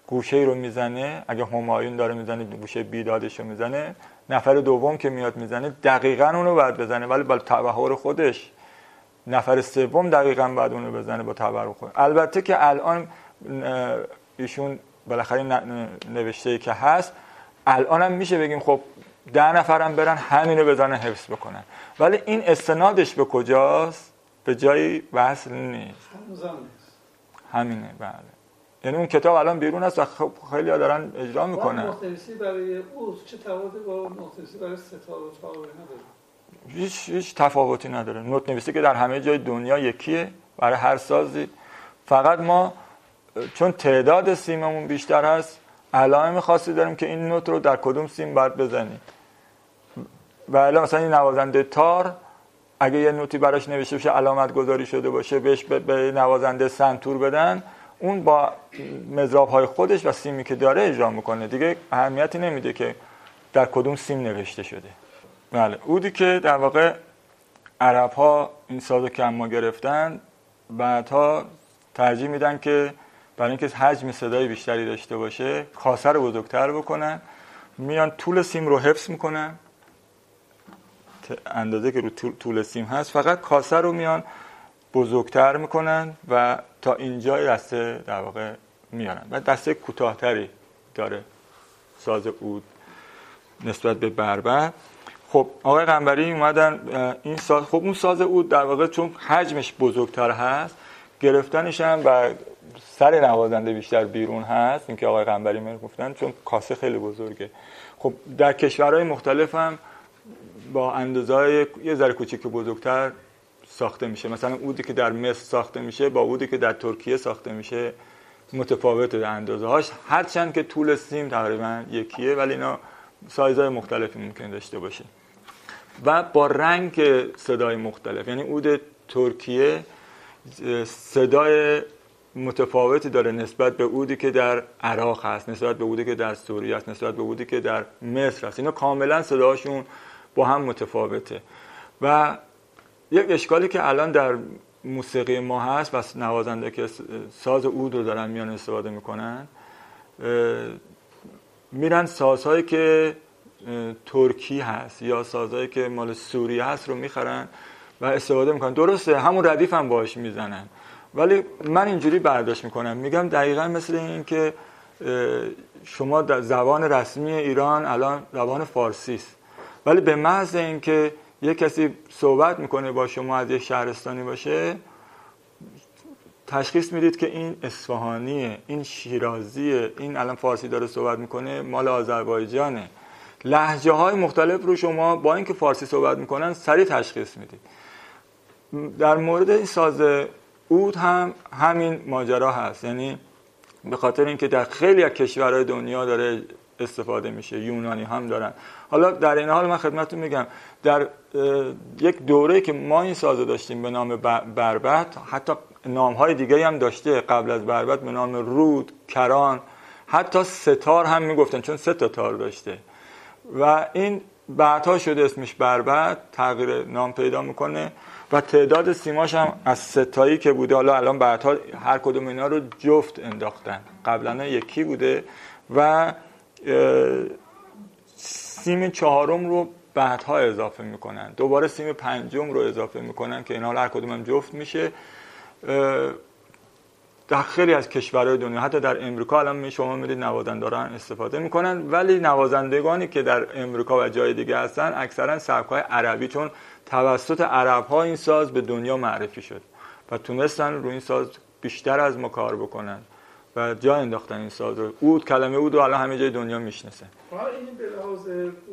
گوشه رو میزنه، اگه همایون داره میزنه گوشه بیدادش رو میزنه، نفر دوم که میاد میزنه دقیقاً اونو باید بزنه، ولی با تبحر خودش نفر سوم دقیقاً باید اونو بزنه با تبحر خودش. البته که الان ایشون بالاخره نوشته که هست، الان هم میشه بگیم خب 10 نفرم برن همینو بزنن حفظ بکنن، ولی این استنادش به کجاست؟ به جایی وصل نیست. همینه. بله، یعنی اون کتاب الان بیرون است و خیلی ها دارن اجرا میکنن. نوت‌نویسی برای او چه تفاوتی با نوت‌نویسی برای ستار و طاوله نداره؟ هیچ تفاوتی نداره. نوت‌نویسی که در همه جای دنیا یکیه برای هر سازی، فقط ما چون تعداد سیممون بیشتر هست علائم خاصی داریم که این نوت رو در کدوم سیم باید بزنیم. بله، مثلا این نوازنده تار اگه یه نوتی براش نوشته بشه علامت گذاری شده باشه، بهش به نوازنده سنتور بدن، اون با مضراب‌های خودش و سیمی که داره اجرا میکنه، دیگه اهمیتی نمیده که در کدوم سیم نوشته شده. بله، اودی که در واقع عرب‌ها این سازو که ما گرفتن، بعدها ترجیح میدن که برای اینکه حجم صدای بیشتری داشته باشه کاسه رو بزرگتر بکنن، میان طول سیم رو حفظ میکنن، اندازه که رو طول سیم هست، فقط کاسه رو میان بزرگتر میکنن و تا اینجای دسته در واقع میارن و دسته کوتاه‌تری داره ساز اود نسبت به بربط. خب آقای قنبری اومدن این ساز، خب اون ساز اود در واقع چون حجمش بزرگتر هست، گرفتنش هم و سر نوازنده بیشتر بیرون هست، این که آقای قنبری می گفتن، چون کاسه خیلی بزرگه. خب در کشورهای مختلف هم با اندازه‌های یه ذره کوچیک بزرگتر ساخته میشه. مثلا اودی که در مصر ساخته میشه با اودی که در ترکیه ساخته میشه متفاوته اندازه‌هاش، هرچند که طول سیم تقریبا یکیه، ولی اینا سایزهای مختلفی ممکن داشته باشه و با رنگ صدای مختلف. یعنی اود ترکیه صدای متفاوتی داره نسبت به اودی که در عراق هست، نسبت به اودی که در سوریه است، نسبت به اودی که در مصر هست. اینا کاملا صداشون با هم متفاوته. و یک اشکالی که الان در موسیقی ما هست و نوازنده که ساز اود رو دارن میان استفاده میکنن، میرن سازهایی که ترکی هست یا سازهایی که مال سوریه هست رو میخرن و استفاده میکنن. درسته همون ردیف هم باش میزنن، ولی من اینجوری برداشت میکنم، میگم دقیقا مثل این که شما در زبان رسمی ایران الان زبان فارسی است، ولی به محض اینکه یک کسی صحبت میکنه با شما از یک شهرستانی باشه، تشخیص میدید که این اصفهانیه، این شیرازیه، این الان فارسی داره صحبت میکنه مال آذربایجانه. لهجه های مختلف رو شما با اینکه فارسی صحبت میکنن سریع تشخیص میدید. در مورد این ساز اود هم همین ماجرا هست، یعنی به خاطر اینکه در خیلی از کشورهای دنیا داره استفاده میشه، یونانی هم دارن. حالا در این حال من خدمتتون میگم در یک دوره که ما این ساز داشتیم به نام بربط، حتی نامهای دیگه هم داشته قبل از بربط به نام رود، کران، حتی ستار هم میگفتن چون 3 تا تار داشته و این بعدها شده اسمش بربط، تغییر نام پیدا میکنه و تعداد سیماش هم از 3 تایی که بوده، حالا الان بعدها هر کدوم اینا رو جفت انداختن، قبلا یکی بوده و سیم 4 رو بعدها اضافه میکنن، دوباره سیم 5 رو اضافه میکنن که اینا هر کدوم هم جفت میشه. در خیلی از کشورهای دنیا، حتی در امریکا الان شما میدید نوازندگان استفاده میکنن، ولی نوازندگانی که در امریکا و جای دیگه هستن اکثرا سبک‌های عربی، چون توسط عرب‌ها این ساز به دنیا معرفی شد و تونستن روی این ساز بیشتر از ما کار بکنن و جا انداختن این ساز رو. اود، کلمه اود رو الان همه جای دنیا میشناسن. این به لحاظ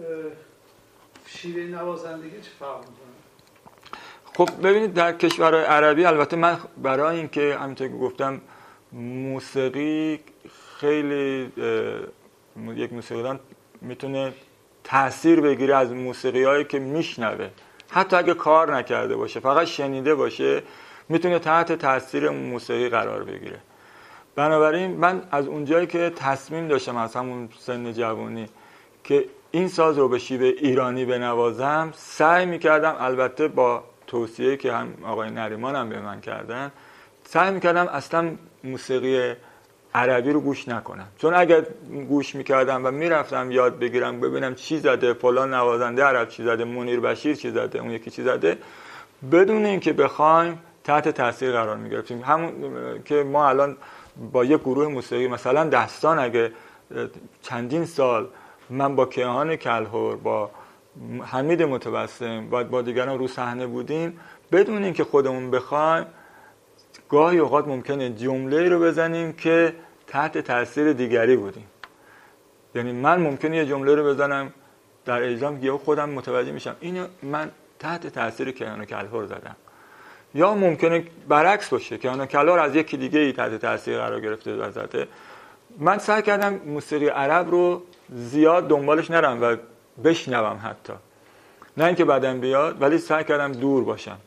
شیوه نوازندگی چه فرق می‌کنه؟ خب ببینید در کشورهای عربی، البته من برای اینکه همونطور که گفتم موسیقی خیلی یک موسیقیدان میتونه تأثیر بگیره از موسیقیایی که میشنوه، حتی اگه کار نکرده باشه فقط شنیده باشه میتونه تحت تأثیر موسیقی قرار بگیره. بنابراین من از اونجایی که تصمیم داشتم از همون سن جوانی که این ساز رو به شیوه ایرانی بنوازم، سعی میکردم، البته با توصیه که هم آقای نریمان هم به من کردن، سعی میکردم اصلا موسیقی عربی رو گوش نکنم، چون اگر گوش میکردم و میرفتم یاد بگیرم ببینم چی زده، فلان نوازنده عرب چی زده، منیر بشیر چی زده، اون یکی چی زده، بدون اینکه بخوایم تحت تاثیر قرار میگرفتیم. همون که ما الان با یک گروه موسیقی مثلا دستان، اگه چندین سال من با کیهان کلهر، با حمید متبسم و با دیگران رو صحنه بودیم، بدون اینکه خودمون بخوایم گاهی اوقات ممکنه جمله رو بزنیم که تحت تاثیر دیگری بودیم. یعنی من ممکنه یه جمله رو بزنم در اجرام که خودم متوجه میشم اینو من تحت تاثیر کیهان کلهر زدم، یا ممکنه برعکس باشه، کیهان کلهر از یکی دیگه ای تحت تاثیر قرار گرفته و زده. من سعی کردم موسیقی عرب رو زیاد دنبالش نرم و بشنوم، حتی نه اینکه بعدم بیاد، ولی سعی کردم دور باشم.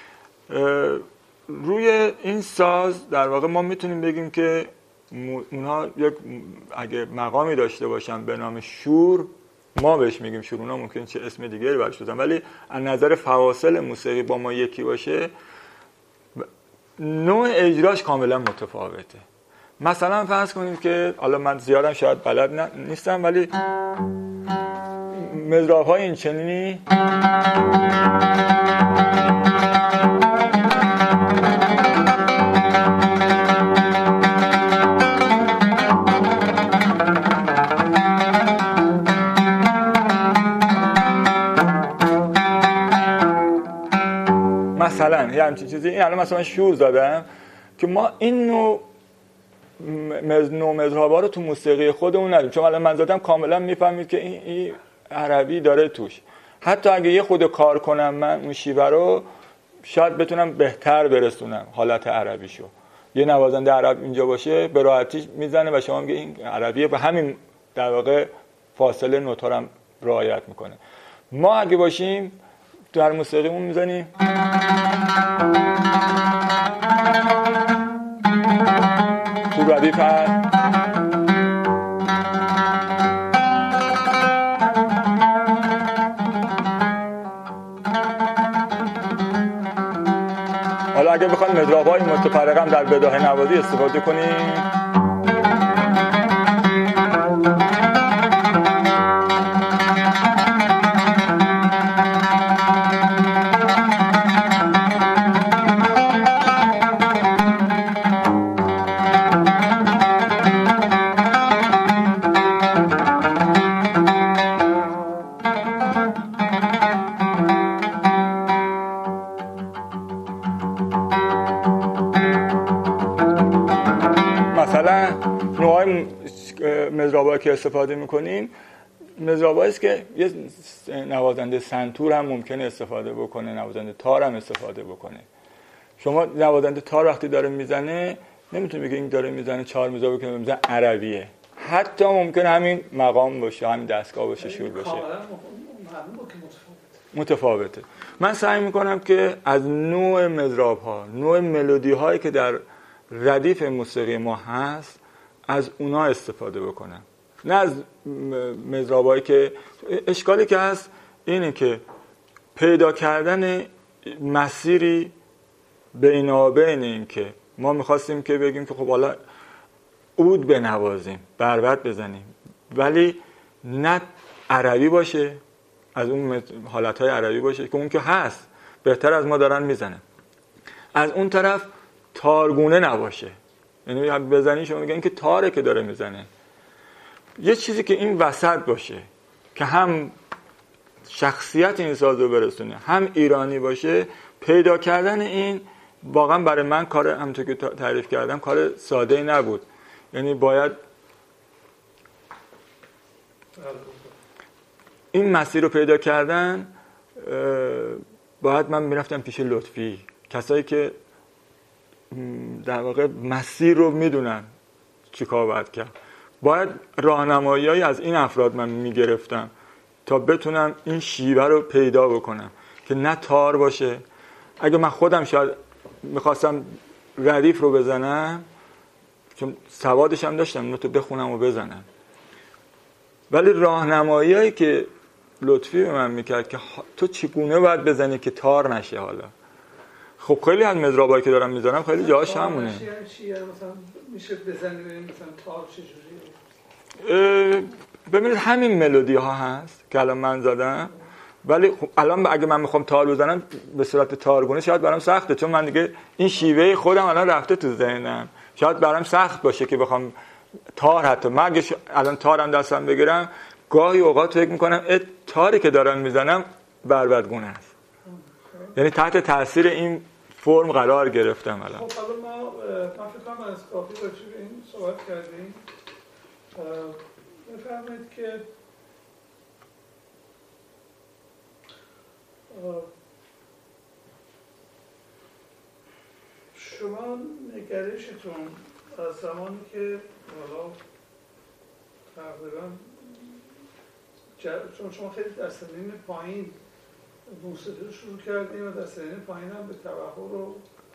روی این ساز در واقع ما میتونیم بگیم که اونها یک اگه مقامی داشته باشن به نام شور، ما بهش میگیم شور، اونها ممکن چه اسم دیگری براش بزنن، ولی از نظر فواصل موسیقی با ما یکی باشه، نوع اجراش کاملا متفاوته. مثلا فرض کنیم که حالا من زیادم شاید بلد نیستم، ولی مضراب های این چنینی مثلا یه همچین چیزی، این الان مثلا شور زدم که ما این نوع مضراب‌ها رو تو موسیقی خودمون نداریم، چون الان من زدم کاملا میفهمید که این عربی داره توش. حتی اگه یه خود کار کنم من اون شیوه رو، شاید بتونم بهتر برسونم حالت عربیشو. یه نوازنده عرب اینجا باشه به راحتی میزنه و شما میگه این عربیه، و همین در واقع فاصله نوتا رو هم رعایت میکنه. ما اگه باشیم در موسیقیمون میزنیم تو ردیف هست، حالا اگه بخوایم مضراب‌های متفرقه هم در بداهه نوازی استفاده کنیم، مضرابایی که استفاده میکنیم مضرابایی است که یه نوازنده سنتور هم ممکنه استفاده بکنه، نوازنده تار هم استفاده بکنه. شما نوازنده تار وقتی داره میزنه نمیتونه بگه این داره میزنه 4 مضراب که میزنه عربیه، حتی ممکنه همین مقام باشه، همین دستگاه باشه، شور باشه، متفاوته. من سعی میکنم که از نوع مضراب ها، نوع ملودی هایی که در ردیف موسیقی ما هست از اونا استفاده بکنم، نه از مضرابایی که اشکالی که هست اینه که پیدا کردن مسیری بینابین این که ما میخواستیم که بگیم که خب حالا عود بنوازیم، بربط بزنیم، ولی نه عربی باشه، از اون حالتهای عربی باشه که اون که هست بهتر از ما دارن میزنن، از اون طرف تارگونه نباشه، یعنی بزنی شما میگن که تاره که داره میزنه، یه چیزی که این وسط باشه که هم شخصیت این ساز رو برسونه هم ایرانی باشه. پیدا کردن این واقعا برای من کار، همونطور که تعریف کردم، کار ساده‌ای نبود. یعنی باید این مسیر رو پیدا کردن، باید من میرفتم پیش لطفی، کسایی که در واقع مسیر رو میدونن چی کار باید کرد، باید راهنمایی‌هایی از این افراد من میگرفتم تا بتونم این شیوه رو پیدا بکنم که نه تار باشه. اگه من خودم شاید میخواستم ردیف رو بزنم، چون سوادش هم داشتم نوتو بخونم و بزنم، ولی راهنمایی‌هایی که لطفی به من میکرد که تو چگونه باید بزنی که تار نشه، حالا خب خیلی از مضرابایی که دارم میزنم خیلی جاهاش همونه. چیه مثلا میشه بزنی ببینیم مثلا تار چجوریه؟ ببینید همین ملودی ها هست که الان من زدم، ولی خب الان اگه من میخوام تار بزنم به صورت تارگونه شاید برام سخته، چون من دیگه این شیوه خودم الان رفته تو ذهنم، شاید برام سخت باشه که بخوام تار، حتی من اگه الان تارم دستم بگیرم گاهی اوقات فکر میکنم تاری که دارم میزنم بربدگونه است. یعنی تحت تاثیر این فرم قرار گرفتم الان. خب حالا من فکر کنم از کافی راجع به این صحبت کردیم. بفرمایید که شما نگرشتون از زمانی که حالا تقریبا چون شما خیلی در سنین پایین موسیقی رو شروع کردیم و در سنین پایین هم به تبحر و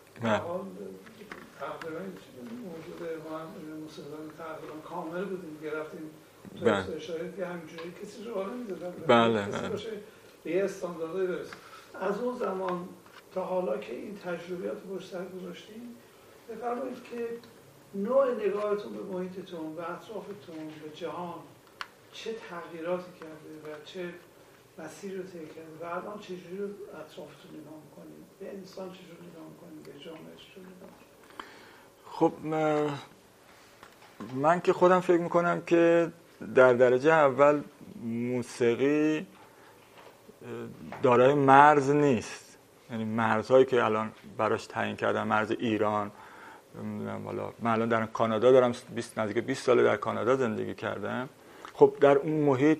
تقریبا موجود موسیقی تقریبا کامل بودیم، گرفتیم تو اشاره که همینجوری کسی رو حالا میزدن کسی باشه به یه استانداردی برسیم. از اون زمان تا حالا که این تجربیات رو پشت سر گذاشتیم، بفرمایید که نوع نگاهتون به محیطتون، به اطرافتون، به جهان چه تغییراتی کرده و چه مسیر رو طی کرده و الان چجوری رو اطرافتون نگاه می‌کنید؟ به انسان چجوری نگاه می‌کنید؟ به جامعه چجوری نگاه می‌کنید؟ خب من که خودم فکر می‌کنم که در درجه اول موسیقی دارای مرز نیست. یعنی مرزهایی که الان براش تعیین کردن، مرز ایران، حالا من الان در کانادا دارم، نزدیک 20 ساله در کانادا زندگی کردم. خب در اون محیط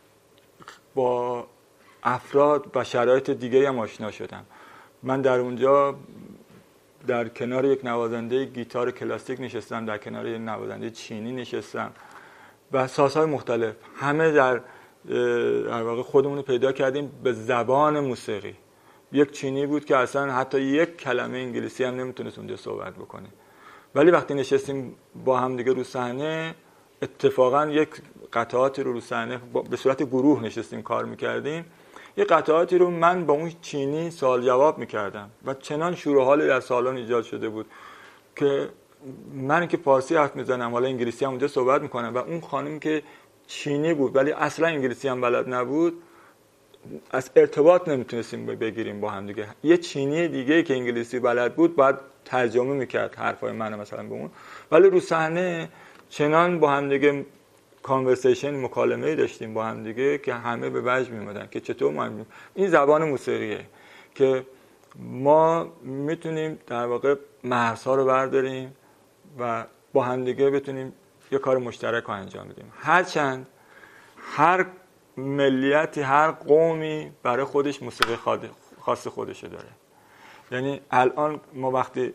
با افراد و شرایط دیگه هم آشنا شدم. من در اونجا در کنار یک نوازنده گیتار کلاسیک نشستم، در کنار یک نوازنده چینی نشستم و سازهای مختلف، همه در واقع خودمون رو پیدا کردیم به زبان موسیقی. یک چینی بود که اصلا حتی یک کلمه انگلیسی هم نمیتونست اونجا صحبت بکنه، ولی وقتی نشستیم با هم دیگه رو صحنه، اتفاقا یک قطعاتی رو صحنه به صورت گروه نشستیم کار میکردیم، یک قطعاتی رو من با اون چینی سوال جواب میکردم و چنان شور و حالی در سالن ایجاد شده بود که من که فارسی حرف میزنم، حالا انگلیسی هم اونجا صحبت میکنم و اون خانم که چینی بود ولی اصلا انگلیسی هم بلد نبود، از ارتباط نمیتونستیم بگیریم با هم دیگه. یه چینی دیگه که انگلیسی بلد بود باید ترجمه میکرد حرفای من مثلا به اون، ولی رو صحنه چنان با هم دیگه کانورسیشن، مکالمه‌ای داشتیم با هم دیگه که همه به وجد میومدن که چطور ما این زبان موسیقیه که ما میتونیم در واقع مرزها رو برداریم و با هم دیگه بتونیم یه کار مشترک رو انجام بدیم. هرچند هر ملیتی، هر قومی برای خودش موسیقی خاص خودشو داره. یعنی الان ما وقتی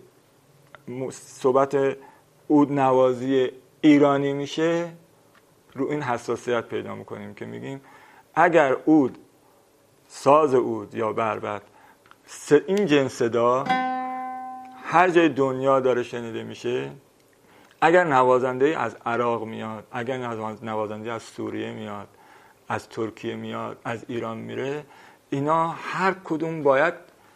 صحبت عود نوازی ایرانی میشه رو این حساسیت پیدا میکنیم که میگیم اگر عود، ساز عود یا بربط این جنس صدا هر جای دنیا داره شنیده میشه، اگر نوازنده از عراق میاد، اگر نوازنده از سوریه میاد، از ترکیه میاد، از ایران میره، اینا هر کدوم باید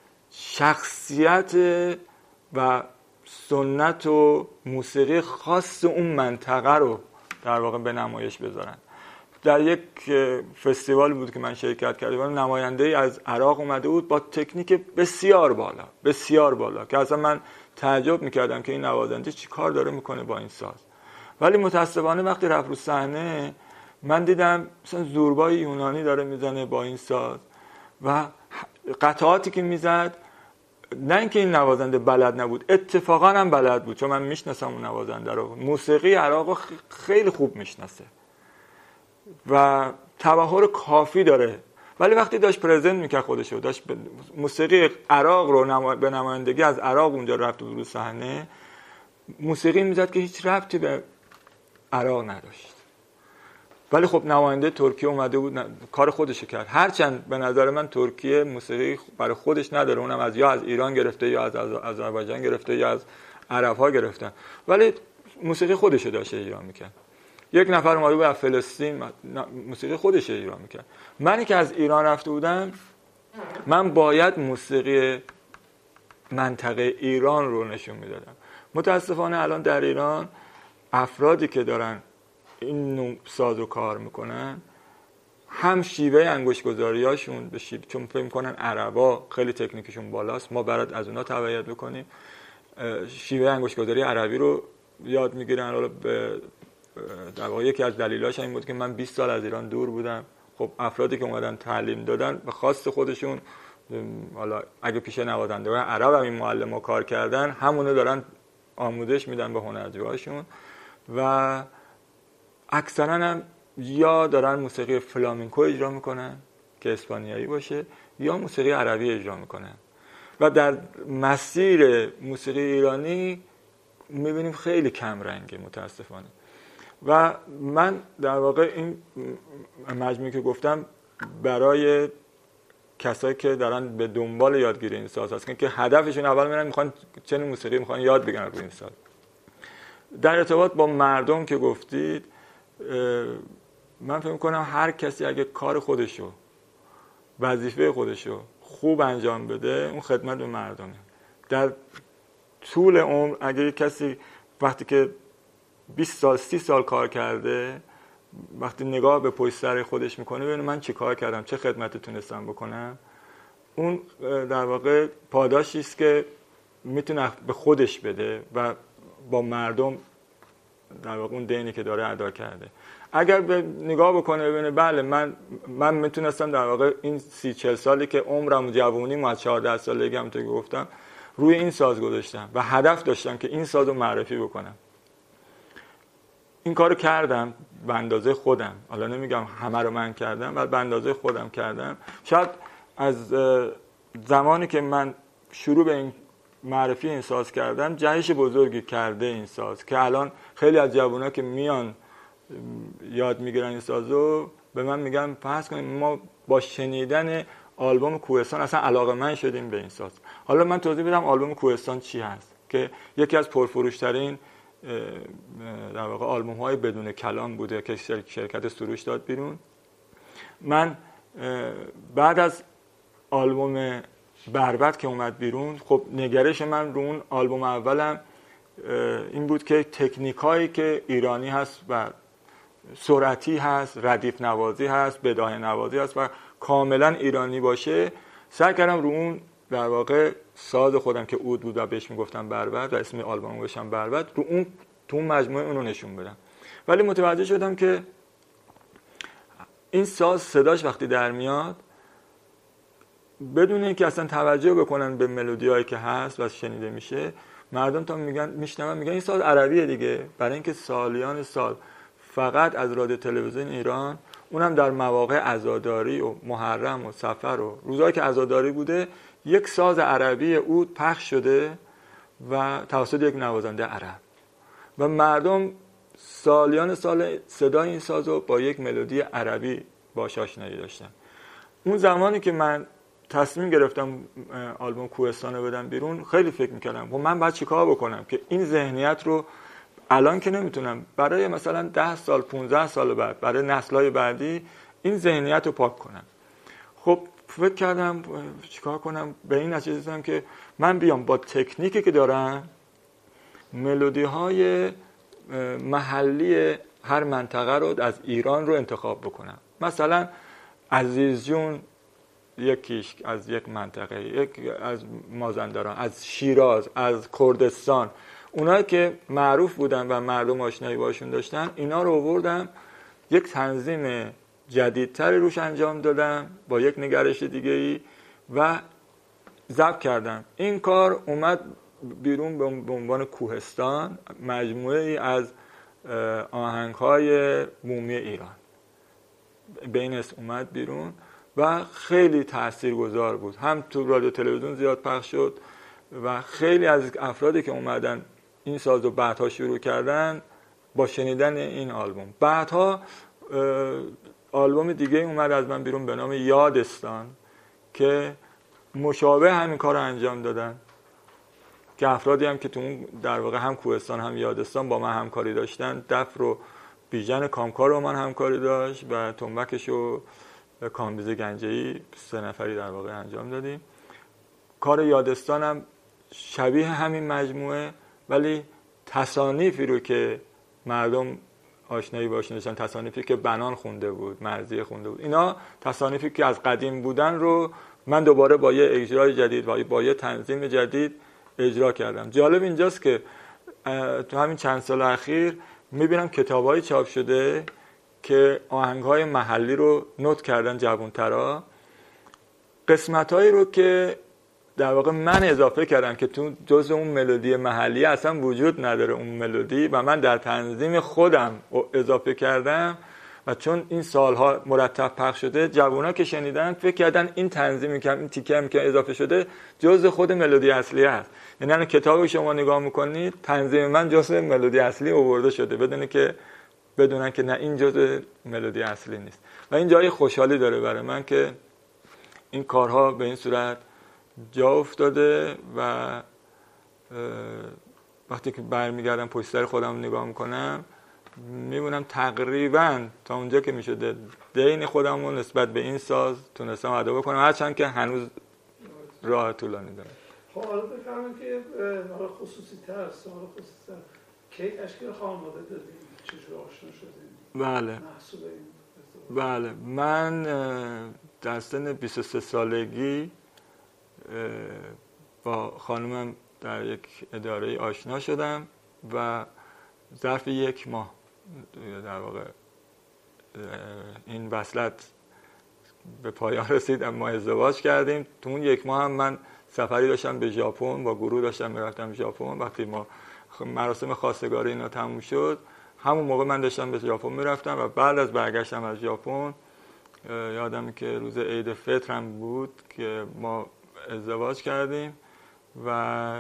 شخصیت و سنت و موسیقی خاص اون منطقه رو در واقع به نمایش بذارن. در یک فستیوال بود که من شرکت کردم، نماینده از عراق اومده بود با تکنیک بسیار بالا که اصلا من تعجب میکردم که این نوازنده چی کار داره میکنه با این ساز. ولی متاسفانه وقتی رفت رو صحنه من دیدم مثلا زوربای یونانی داره میزنه با این ساز و قطعاتی که میزد، نه اینکه این نوازنده بلد نبود، اتفاقا هم بلد بود، چون من میشناسم اون نوازنده رو، موسیقی عراق خیلی خوب میشناسه و تبحر کافی داره، ولی وقتی داشت پرزنت میکرد خودشو، داشت موسیقی عراق رو به نمایندگی از عراق اونجا رفت رو صحنه، موسیقی میزد که هیچ ربطی به عراق نداشت. ولی خب نماینده ترکیه اومده بود کار خودشو کرد. هرچند به نظر من ترکیه موسیقی برای خودش نداره، اونم یا از ایران گرفته یا از آذربایجان گرفته یا از عرب ها گرفتن، ولی موسیقی خودشو داشت اجرا میکرد. یک نفر اومده بود از فلسطین موسیقی خودش اجرا میکرد. منی که از ایران رفته بودم، من باید موسیقی منطقه ایران رو نشون میدادم. متاسفانه الان در ایران افرادی که دارن این نوع ساز رو کار میکنن هم شیوه انگشت‌گذاریاشون به چون فکر میکنن عربا خیلی تکنیکشون بالاست، ما برات از اونا تبعیت بکنیم، شیوه انگشت‌گذاری عربی رو یاد میگیرن. حالا در واقع یکی از دلایلش این بود که من 20 سال از ایران دور بودم. خب افرادی که اومدن تعلیم دادن به خواست خودشون، حالا اگه پیش نوازندگان عرب هم این معلم‌ها کار کردن، همونو دارن آموزش میدن به هنرجوهاشون و اکثرا هم یا دارن موسیقی فلامنکو اجرا میکنن که اسپانیایی باشه یا موسیقی عربی اجرا میکنن و در مسیر موسیقی ایرانی میبینیم خیلی کم رنگه متاسفانه. و من در واقع این مجموعی که گفتم برای کسایی که دارن به دنبال یادگیری این ساز هستن که هدفشون اول میرن میخوان چنین موسیقی میخوان یاد بگیرن روی این ساز. در ارتباط با مردم که گفتید، من فکر می‌کنم هر کسی اگه کار خودشو، وظیفه خودشو خوب انجام بده، اون خدمت به مردمه. در طول عمر اگه کسی وقتی که 20 سال 30 سال کار کرده، وقتی نگاه به پشت سر خودش میکنه ببینه من چی کار کردم، چه خدمتی تونستم بکنم، اون در واقع پاداشی است که میتونه به خودش بده و با مردم در واقع اون دینی که داره ادا کرده. اگر به نگاه بکنه ببینه بله من میتونستم در واقع این 30-40 سالی که عمرم و جوونیم از 14 سالگی هم تو گفتم روی این ساز گذاشتم و هدف داشتم که این ساز رو معرفی بکنم، این کارو کردم به اندازه خودم. حالا نمیگم همه رو من کردم، ولی به اندازه خودم کردم. شاید از زمانی که من شروع به این معرفی این ساز کردم جهش بزرگی کرده این ساز که الان خیلی از جوونا که میان یاد میگیرن این سازو به من میگن فرض کنیم ما با شنیدن آلبوم کوهستان اصلا علاقه‌مند شدیم به این ساز. حالا من توضیح بدم آلبوم کوهستان چی هست که یکی از پرفروش‌ترین در واقع آلبوم‌های بدون کلام بوده که شرکت سروش داد بیرون. من بعد از آلبوم بربط که اومد بیرون، خب نگرش من رو اون آلبوم اولم این بود که تکنیکایی که ایرانی هست و سرعتی هست، ردیف نوازی هست، بداهه نوازی هست و کاملا ایرانی باشه، سعی کردم رو اون در واقع ساز خودم که عود بود و بهش میگفتم بربط و اسم آلبومم گذاشتم بربط، رو اون تو مجموعه اون رو نشون بدم. ولی متوجه شدم که این ساز صداش وقتی در میاد بدون اینکه اصلا توجه بکنن به ملودیایی که هست و شنیده میشه، مردم تا میشنون میگن این ساز عربیه دیگه. برای اینکه سالیان سال فقط از رادیو تلویزیون ایران، اونم در مواقع عزاداری و محرم و سفر و روزایی که عزاداری بوده، یک ساز عربی عود پخش شده و توسط یک نوازنده عرب و مردم سالیان سال صدای این سازو با یک ملودی عربی باهاش آشنایی داشتن. اون زمانی که من تصمیم گرفتم آلبوم کوهستان رو بدم بیرون، خیلی فکر میکردم خب من باید چیکار بکنم که این ذهنیت رو الان که نمیتونم، برای مثلا 10 سال 15 سال بعد، برای نسل‌های بعدی این ذهنیت رو پاک کنم. خب فکر کردم چیکار کنم، به این نتیجه رسیدم که من بیام با تکنیکی که دارم ملودی‌های محلی هر منطقه رو از ایران رو انتخاب بکنم. مثلا عزیز جون یکیش از یک منطقه، یک از مازندران، از شیراز، از کردستان، اونایی که معروف بودن و مردم آشنایی باشون داشتن، اینا رو آوردم یک تنظیم جدیدتری روش انجام دادم با یک نگرش دیگه‌ای و ضبط کردم. این کار اومد بیرون به عنوان کوهستان، مجموعه‌ای از آهنگ‌های بومی ایران به این اسم اومد بیرون و خیلی تاثیرگذار بود. هم تو رادیو تلویزیون زیاد پخش شد و خیلی از افرادی که اومدن این سازو بعدها شروع کردن با شنیدن این آلبوم. بعدها آلبوم دیگه اومد از من بیرون به نام یادستان که مشابه همین کار رو انجام دادن، که افرادی هم که تو اون در واقع هم کوهستان هم یادستان با من همکاری داشتن. دف رو بیژن کامکار رو من همکاری داشت و تنبکش رو کامبیز گنجه‌ای 3 نفری در واقع انجام دادیم. کار یادستان هم شبیه همین مجموعه، ولی تصانیفی رو که مردم آشنایی باشون داشتن، تصانیفی که بنان خونده بود، مرضیه خونده بود، اینا تصانیفی که از قدیم بودن رو من دوباره با یه اجرای جدید و با یه تنظیم جدید اجرا کردم. جالب اینجاست که تو همین چند سال اخیر میبینم کتابایی چاپ شده که آهنگ‌های محلی رو نوت کردن جوان‌ترا، قسمت‌هایی رو که در واقع من اضافه کردم که تو جزء اون ملودی محلی اصلا وجود نداره اون ملودی، و من در تنظیم خودم اضافه کردم و چون این سالها مرتب پخش شده، جوونا که شنیدن فکر کردن این تنظیمی که این تیکه که اضافه شده جزء خود ملودی اصلی است. یعنی الان کتابی شما نگاه میکنید تنظیم من جزء ملودی اصلی آورده شده بدونن که نه این جزء ملودی اصلی نیست. و این جای خوشحالی داره برای من که این کارها به این صورت جا افتاده و وقتی که برمیگردم پشت سر خودم نگاه میکنم میبینم تقریبا تا اونجا که میشده دین خودم رو نسبت به این ساز تونستم ادا بکنم، هرچند که هنوز راه طولانی داره. خب حالا بفرمایید که خصوصی تر کی تشکیل خانواده دادیم، چجور آشنا شدیم؟ بله محصول این بله، من در سن 23 سالگی با خانومم در یک اداره آشنا شدم و ظرف 1 ماه در واقع این وصلت به پایان رسید، ما ازدواج کردیم. تو اون 1 ماه هم من سفری داشتم به ژاپن، با گروه داشتم میرفتم ژاپن. وقتی ما مراسم خواستگاری اینا تموم شد، همون موقع من داشتم به ژاپن میرفتم و بعد از برگشتم از ژاپن یادمه که روز عید فطر هم بود که ما ازدواج کردیم و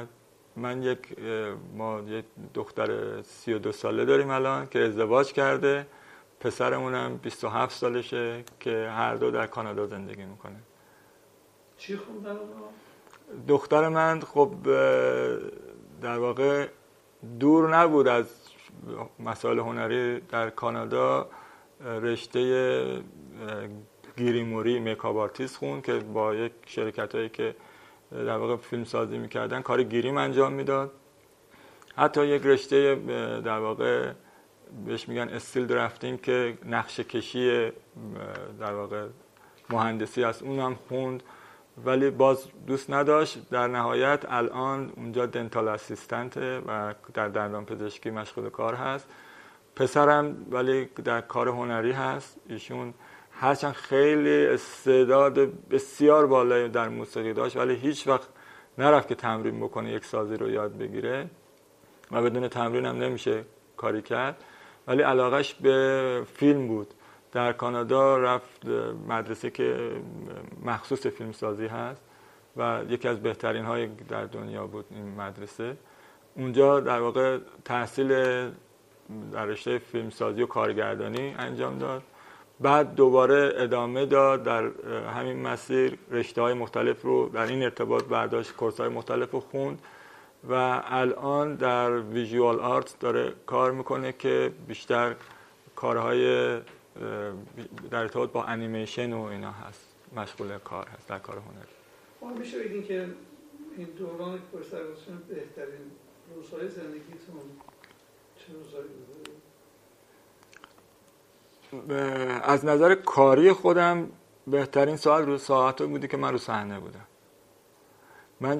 ما یک دختر 32 ساله داریم الان که ازدواج کرده، پسرمونم 27 سالشه که هر دو در کانادا زندگی میکنه. چی خوندن اونا؟ دختر من خب در واقع دور نبود از مسائل هنری، در کانادا رشته گیریموری میکاپ آرتیست خوند که با یک شرکتایی که در واقع فیلم سازی میکردن کار گیریم انجام میداد. حتی یک رشته در واقع بهش میگن استیل درافتینگ که نقشه کشی در واقع مهندسی است، اونم خوند، ولی باز دوست نداشت. در نهایت الان اونجا دنتال اسیستنته و در دندان پزشکی مشغول کار هست. پسرم ولی در کار هنری هست. ایشون هرچند خیلی استعداد بسیار بالایی در موسیقی داشت ولی هیچ وقت نرفت که تمرین بکنه، یک سازی رو یاد بگیره و بدون تمرین هم نمیشه کاری کرد. ولی علاقش به فیلم بود. در کانادا رفت مدرسه که مخصوص فیلم سازی هست و یکی از بهترین های در دنیا بود این مدرسه. اونجا در واقع تحصیل در رشته فیلم سازی و کارگردانی انجام داد. بعد دوباره ادامه داد در همین مسیر، رشته‌های مختلف رو در این ارتباط برداشت، کورس‌های مختلف رو خوند و الان در ویژوال آرت داره کار میکنه که بیشتر کارهای در ارتباط با انیمیشن و اینا هست، مشغول کار هست در کار هنری. میشه بگین که این دوران که پشت سر گذاشتن بهترین روزهای زندگیتون چه روزهایی بوده؟ از نظر کاری خودم بهترین ساعت بودی که من رو صحنه بودم. من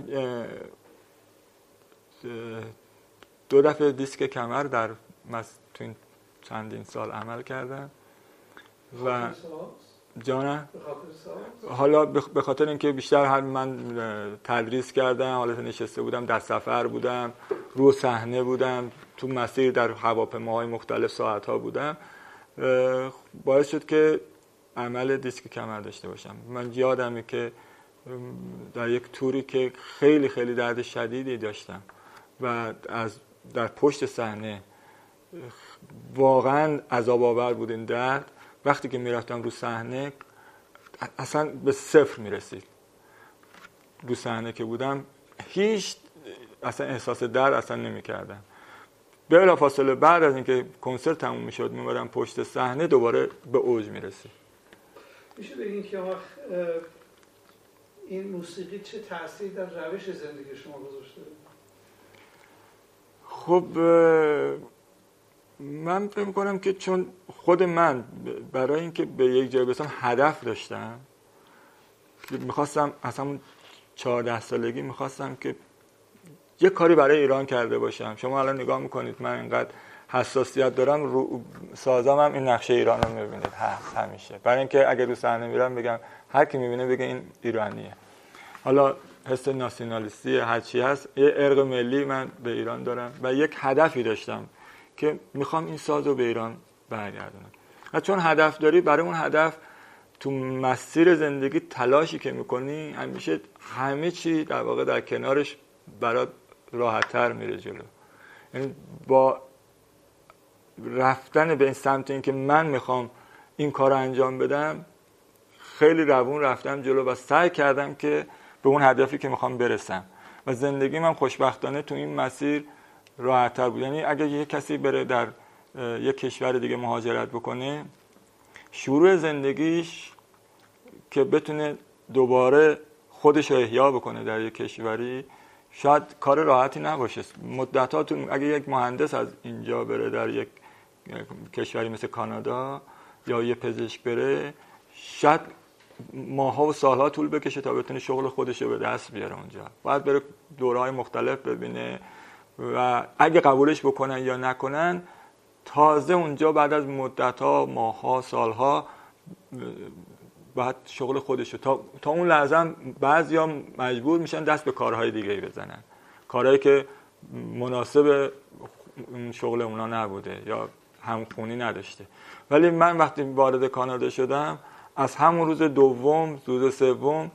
2 دفعه دیسک کمر در تو این چندین سال عمل کردم و جانم حالا به خاطر اینکه بیشتر من تدریس کردم، حالت نشسته بودم، در سفر بودم، رو صحنه بودم، تو مسیر در هواپیماهای مختلف ساعت‌ها بودم، باعث شد که عمل دیسک کمر داشته باشم. من یادمه که در یک توری که خیلی خیلی درد شدیدی داشتم و در پشت صحنه واقعا عذاب آور بود این درد، وقتی که میرفتم رو صحنه اصلا به 0 میرسید. رو صحنه که بودم هیچ اصلا احساس درد اصلا نمیکردم. بلافاصله بعد از اینکه کنسرت تموم میشد میومدم پشت صحنه دوباره به اوج میرسید. میشه بگین که این موسیقی چه تأثیری در روش زندگی شما گذاشته؟ خب من فکر می‌کنم که چون خود من برای اینکه به یک جای برسم هدف داشتم، میخواستم از همون 14 سالگی میخواستم که یه کاری برای ایران کرده باشم. شما الان نگاه میکنید من اینقدر حساسیت دارم رو سازم هم این نقشه ایران رو میبینید همیشه، برای اینکه اگه رو صحنه میرم بگم هر کی میبینه بگه این ایرانیه. حالا حس ناسیونالیستی هر چی هست، یه ارق ملی من به ایران دارم و یک هدفی داشتم که میخوام این ساز رو به ایران برگردونم. و چون هدف داری، برای اون هدف تو مسیر زندگی تلاشی که میکنی همیشه همه چی در واقع در کنارش برات راحت‌تر میره جلو. یعنی با رفتن به این سمت این که من میخوام این کار رو انجام بدم، خیلی روون رفتم جلو و سعی کردم که به اون هدفی که میخوام برسم و زندگی من خوشبختانه تو این مسیر راحت‌تر بود. یعنی اگه یه کسی بره در یک کشور دیگه مهاجرت بکنه، شروع زندگیش که بتونه دوباره خودش رو احیا بکنه در یک کشوری شاید کار راحتی نباشه. مدت‌ها اگه یک مهندس از اینجا بره در یک کشوری مثل کانادا یا یه پزشک بره، شاید ماها و سالها طول بکشه تا بتونه شغل خودش رو به دست بیاره اونجا. باید بره دوره‌های مختلف ببینه و اگه قبولش بکنن یا نکنن، تازه اونجا بعد از مدت‌ها، ماها، سالها بعد شغل خودشو تا اون لحظه بعضیا مجبور میشن دست به کارهای دیگه بزنن، کارهایی که مناسب شغل اونا نبوده یا همخونی نداشته. ولی من وقتی وارد کانادا شدم، از همون روز دوم، روز سوم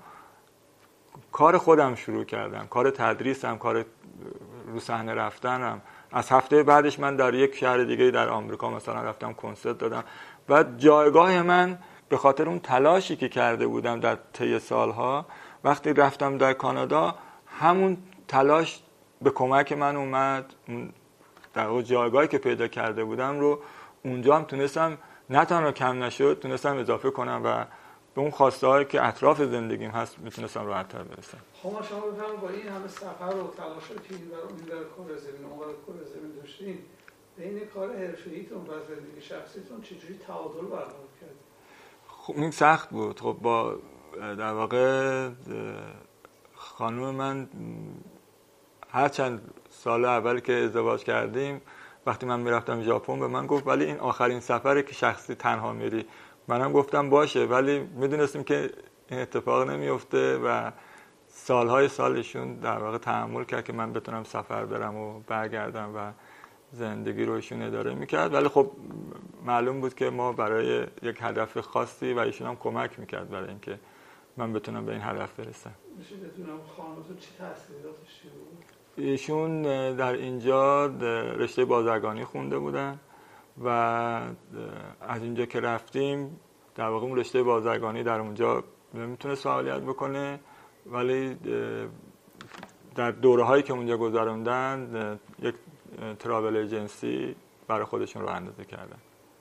کار خودم شروع کردم، کار تدریسم، کار رو صحنه رفتنم. از هفته بعدش من در یک شهر دیگه در آمریکا مثلا رفتم کنسرت دادم و جایگاه من به خاطر اون تلاشی که کرده بودم در طی سالها، وقتی رفتم در کانادا همون تلاش به کمک من اومد. در واقع جایگاهی که پیدا کرده بودم رو اونجا هم تونستم نه تنها کم نشد، تونستم اضافه کنم و به اون خواسته هایی که اطراف زندگیم هست میتونستم راحت‌تر برسم. شما بفرمایید با این همه سفر و تلاش که این در کار زمین اون برای کار زمین داشتین، بین کار حرفه‌ایتون و زندگی شخصیتون چجوری تعادل برقرار کردید؟ خب این سخت بود. خب با در واقع خانم من هر چند سال اول که ازدواج کردیم، وقتی من میرفتم ژاپن به من گفت ولی این آخرین سفره که شخصی تنها میری. منم گفتم باشه، ولی میدونستیم که این اتفاق نمیفته و سالهای سالشون در واقع تحمل کرد که من بتونم سفر برم و برگردم و زندگی رو ایشون اداره میکرد. ولی خب معلوم بود که ما برای یک هدف خاصی و ایشون هم کمک میکرد برای اینکه من بتونم به این هدف برسم. میشه بدونم خانمتون چی تحصیلاتش چی بود؟ ایشون در اینجا رشته بازرگانی خونده بودن و از اینجا که رفتیم در واقع اون رشته بازرگانی در اونجا نمیتونه فعالیت بکنه، ولی در دوره‌هایی که اونجا گذروندن یک تراول ایجنسی برای خودشون راه اندازی کردن.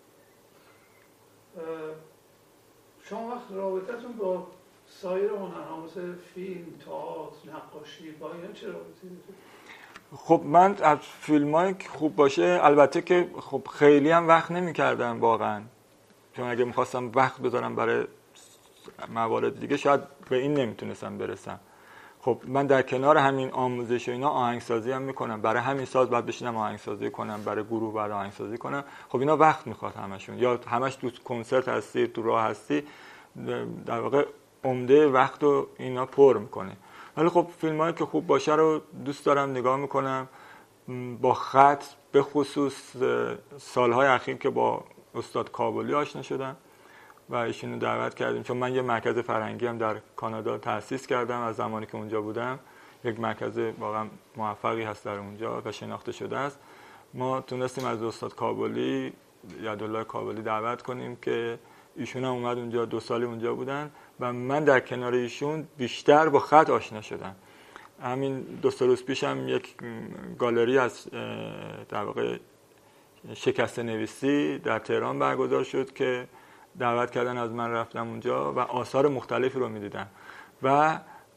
شما وقت رابطتون با سایر هنرها مثل فیلم، تئاتر، نقاشی با اینا چه رابطه‌ای داره؟ خب من از فیلمایی که خوب باشه، البته که خب خیلی هم وقت نمی‌کردم واقعا، چون اگه می‌خواستم وقت بذارم برای موارد دیگه شاید به این نمیتونستم برسم. خب من در کنار همین آموزش و اینا آهنگسازی هم میکنم، برای همین ساز باید بشینم آهنگسازی کنم، برای گروه باید آهنگسازی کنم. خب اینا وقت میخواد همشون، یا همش تو کنسرت هستی، تو راه هستی، در واقع عمده وقت رو اینا پر میکنه. ولی خب فیلمایی که خوب باشه رو دوست دارم نگاه میکنم. با خط به خصوص سالهای اخیر که با استاد کابلی آشنا شدم و ایشونو دعوت کردیم، چون من یه مرکز فرهنگی هم در کانادا تأسیس کردم از زمانی که اونجا بودم. یک مرکز واقعا موفقی هست در اونجا و شناخته شده است. ما تونستیم از استاد کابلی، یدالله کابلی، دعوت کنیم که ایشون هم اومد اونجا، 2 سالی اونجا بودن و من در کنار ایشون بیشتر با خط آشنا شدم. همین 2 روز پیش هم یک گالری از در واقع شکسته نویسی در تهران برگزار شد که دعوت کردن از من، رفتم اونجا و آثار مختلفی رو می‌دیدم و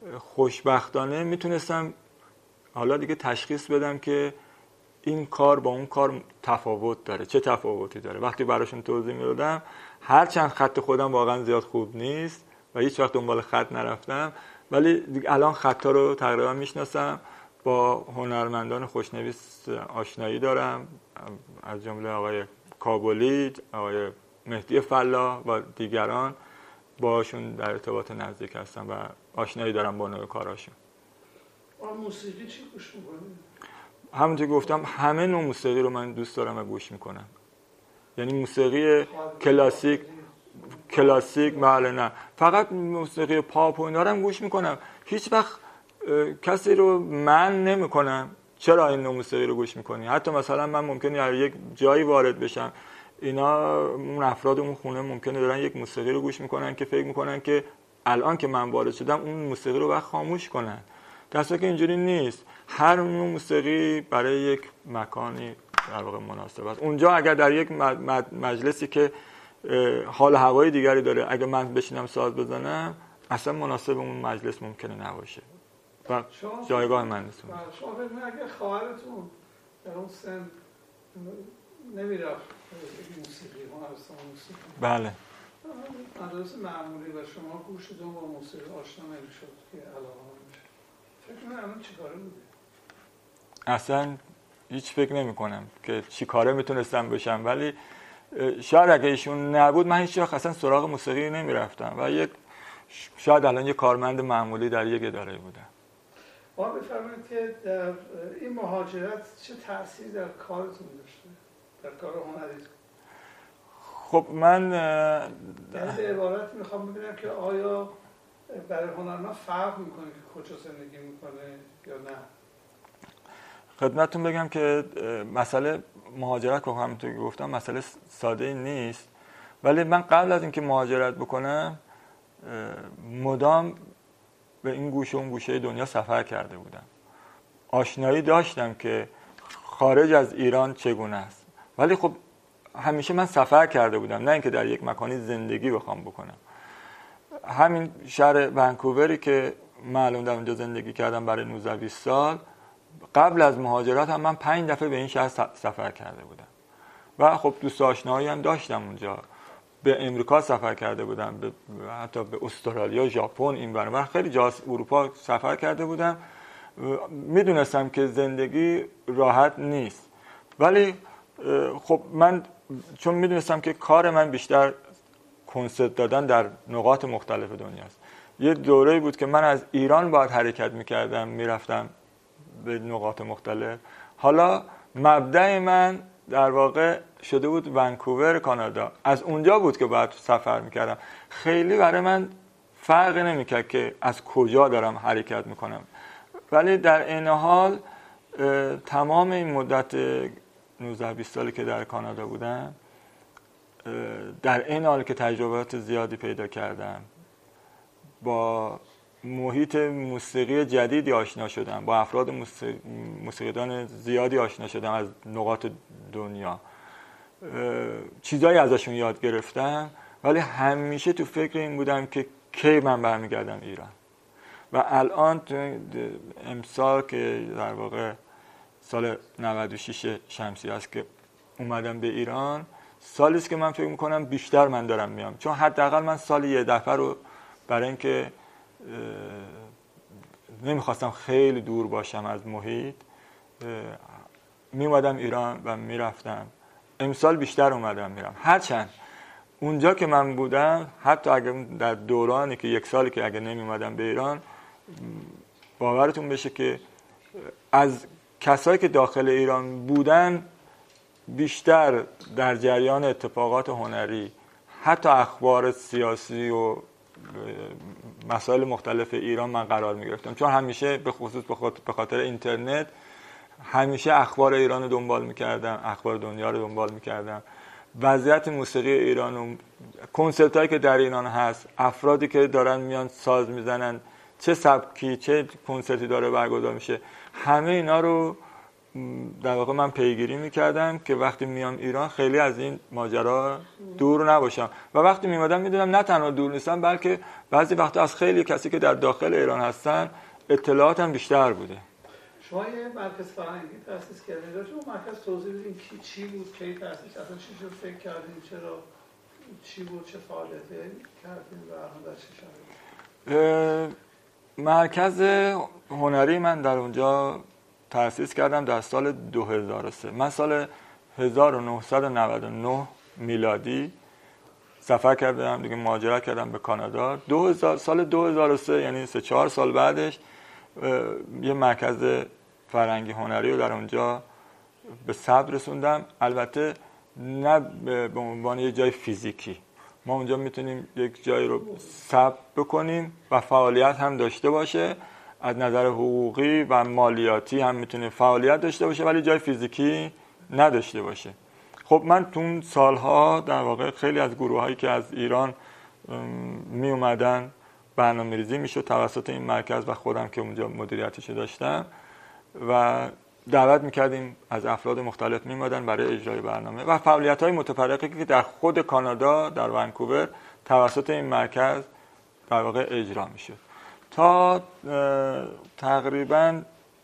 خوشبختانه میتونستم حالا دیگه تشخیص بدم که این کار با اون کار تفاوت داره، چه تفاوتی داره. وقتی براشون توضیح میدادم، هرچند خط خودم واقعا زیاد خوب نیست و هیچ وقت دنبال خط نرفتم، ولی دیگه الان خطا رو تقریبا میشناسم. با هنرمندان خوشنویس آشنایی دارم، از جمله آقای کابلی، آقای مهدی فلا و دیگران، باشون در ارتباط نزدیک هستم و آشنایی دارم با نوع کاراشون. موسیقی چی گوش می‌کنی؟ همونطور که گفتم همه نوع موسیقی رو من دوست دارم و گوش میکنم. یعنی موسیقی کلاسیک بله، نه فقط موسیقی پاپ و اینا رو هم گوش میکنم. هیچ وقت کسی رو من نمیکنم چرا این نوع موسیقی رو گوش میکنی. حتی مثلا من ممکنه یک جایی وارد بشم، اینا اون افراد اون خونه ممکنه دارن یک موسیقی رو گوش میکنن که فکر میکنن که الان که من وارد شدم اون موسیقی رو باید خاموش کنن، در صورتی که اینجوری نیست. هر نوع موسیقی برای یک مکانی در واقع مناسب است. اونجا اگر در یک مجلسی که حال هوای دیگری داره، اگر من بشینم ساز بزنم اصلا مناسب اون مجلس ممکنه نباشه و جایگاه من نیست. شما فکر کنید اگه خواهرتون در اون سن نمیرفت موسیقی هنرستان موسیقی، بله مدرسه معمولی و شما گوشتون با موسیقی آشنا نمیشد که علاقه میشه، فکر کنید الان چی کاره بوده؟ اصلا هیچ فکر نمی کنم که چی کاره میتونستم بشم، ولی شاید اگه ایشون نبود من هیچ وقت اصلا سراغ موسیقی نمی رفتم و شاید الان یک کارمند معمولی در یک اداره بودم. ما بفرمایید که در این مهاجرت چه تأثیری در کارتون داشته؟ در کار هنری؟ خب من یعنی به عبارت میخوام ببینم که آیا برای هنرمند فرق میکنه که کجا زندگی میکنه یا نه؟ خدمتتون بگم که مسئله مهاجرت که همونطور که گفتم مسئله ساده نیست، ولی من قبل از اینکه مهاجرت بکنم مدام به این گوشه و اون گوشه دنیا سفر کرده بودم. آشنایی داشتم که خارج از ایران چگونه است، ولی خب همیشه من سفر کرده بودم، نه اینکه در یک مکانی زندگی بخوام بکنم. همین شهر ونکووری که معلوم در اونجا زندگی کردم برای 19-20 سال، قبل از مهاجرت هم من 5 دفعه به این شهر سفر کرده بودم و خب دوست آشنایی هم داشتم اونجا. به امریکا سفر کرده بودم، حتی به استرالیا، ژاپن، این برابر خیلی جا اروپا سفر کرده بودم. میدونستم که زندگی راحت نیست، ولی خب من چون میدونستم که کار من بیشتر کنسرت دادن در نقاط مختلف دنیاست، یه دوره‌ای بود که من از ایران باید حرکت میکردم میرفتم به نقاط مختلف. حالا مبدأ من در واقع شده بود ونکوور کانادا، از اونجا بود که باید سفر میکردم. خیلی برای من فرق نمیکرد که از کجا دارم حرکت میکنم، ولی در این حال تمام این مدت 19-20 سالی که در کانادا بودم، در این حال که تجربات زیادی پیدا کردم، با محیط موسیقی جدیدی آشنا شدم، با افراد موسیقیدان زیادی آشنا شدم از نقاط دنیا، چیزایی ازشون یاد گرفتم، ولی همیشه تو فکر این بودم که کی من برمیگردم ایران. و الان امسال که در واقع سال 96 شمسی است که اومدم به ایران، سالی است که من فکر میکنم بیشتر من دارم میام، چون حداقل من سالی یه دفعه رو برای اینکه نمیخواستم خیلی دور باشم از محیط میومدم ایران و میرفتم. امسال بیشتر اومدم میرم، هرچند اونجا که من بودم حتی اگر در دورانی که 1 سالی که اگر نمیومدم به ایران، باورتون بشه که از کسایی که داخل ایران بودن بیشتر در جریان اتفاقات هنری، حتی اخبار سیاسی و مسائل مختلف ایران من قرار میگرفتم، چون همیشه به خصوص به خاطر اینترنت همیشه اخبار ایران رو دنبال میکردم، اخبار دنیا رو دنبال میکردم، وضعیت موسیقی ایران و کنسرت هایی که در ایران هست، افرادی که دارن میان ساز میزنن، چه سبکی چه کنسرتی داره برگزار میشه، همه اینا رو در واقع من پیگیری میکردم که وقتی میام ایران خیلی از این ماجرا دور نباشم و وقتی میمادم میدونم نه تنها دور نیستم بلکه بعضی وقتا از خیلی کسی که در داخل ایران هستن اطلاعاتم بیشتر بوده. شما یه مرکز فرهنگی تأسیس کردین، راجع به مرکز توضیح بدین که چی بود، کی تأسیس، اصلا چی شد فکر کردین، چرا چی بود، چه فعالیتی کردین و در چه شرایطی؟ مرکز هنری من در اونجا تأسیس کردم در سال 2003. من سال 1999 میلادی سفر کردم دیگه، مهاجرت کردم به کانادا. سال 2003 یعنی 3-4 سال بعدش یه مرکز فرهنگی هنری رو در اونجا به ثبت رسوندم. البته نه به عنوان یه جای فیزیکی، ما اونجا میتونیم یک جایی رو ثبت بکنیم و فعالیت هم داشته باشه، از نظر حقوقی و مالیاتی هم میتونه فعالیت داشته باشه ولی جای فیزیکی نداشته باشه. خب من تو اون سالها در واقع خیلی از گروهایی که از ایران می اومدن برنامه‌ریزی میشد توسط این مرکز و خودم که اونجا مدیریتش داشتم و دعوت میکردیم از افراد مختلف میمدن برای اجرای برنامه و فعالیت‌های متفرقی که در خود کانادا در ونکوور توسط این مرکز در واقع اجرا میشد. تا تقریبا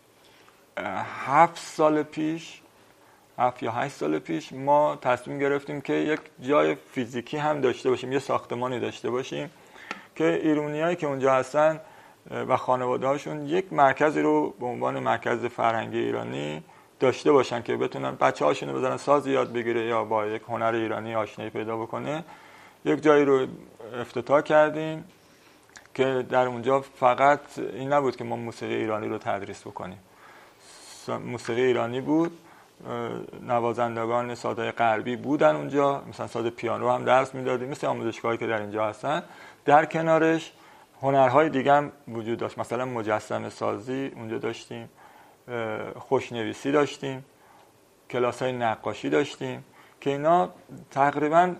7 سال پیش 7 یا 8 سال پیش ما تصمیم گرفتیم که یک جای فیزیکی هم داشته باشیم، یه ساختمانی داشته باشیم که ایرانیایی که اونجا هستن و خانواده‌هاشون یک مرکزی رو به عنوان مرکز فرهنگی ایرانی داشته باشن که بتونن بچه‌هاشون رو بذارن ساز یاد بگیره یا با یک هنر ایرانی آشنایی پیدا بکنه. یک جایی رو افتتاح کردیم که در اونجا فقط این نبود که ما موسیقی ایرانی رو تدریس بکنیم. موسیقی ایرانی بود، نوازندگان سازهای غربی بودن اونجا، مثلا ساز پیانو هم درس میدادیم مثل آموزشگاهی که در اینجا هستن. در کنارش هنرهای دیگه هم وجود داشت، مثلا مجسمه سازی اونجا داشتیم، خوشنویسی داشتیم، کلاس‌های نقاشی داشتیم که اینا تقریبا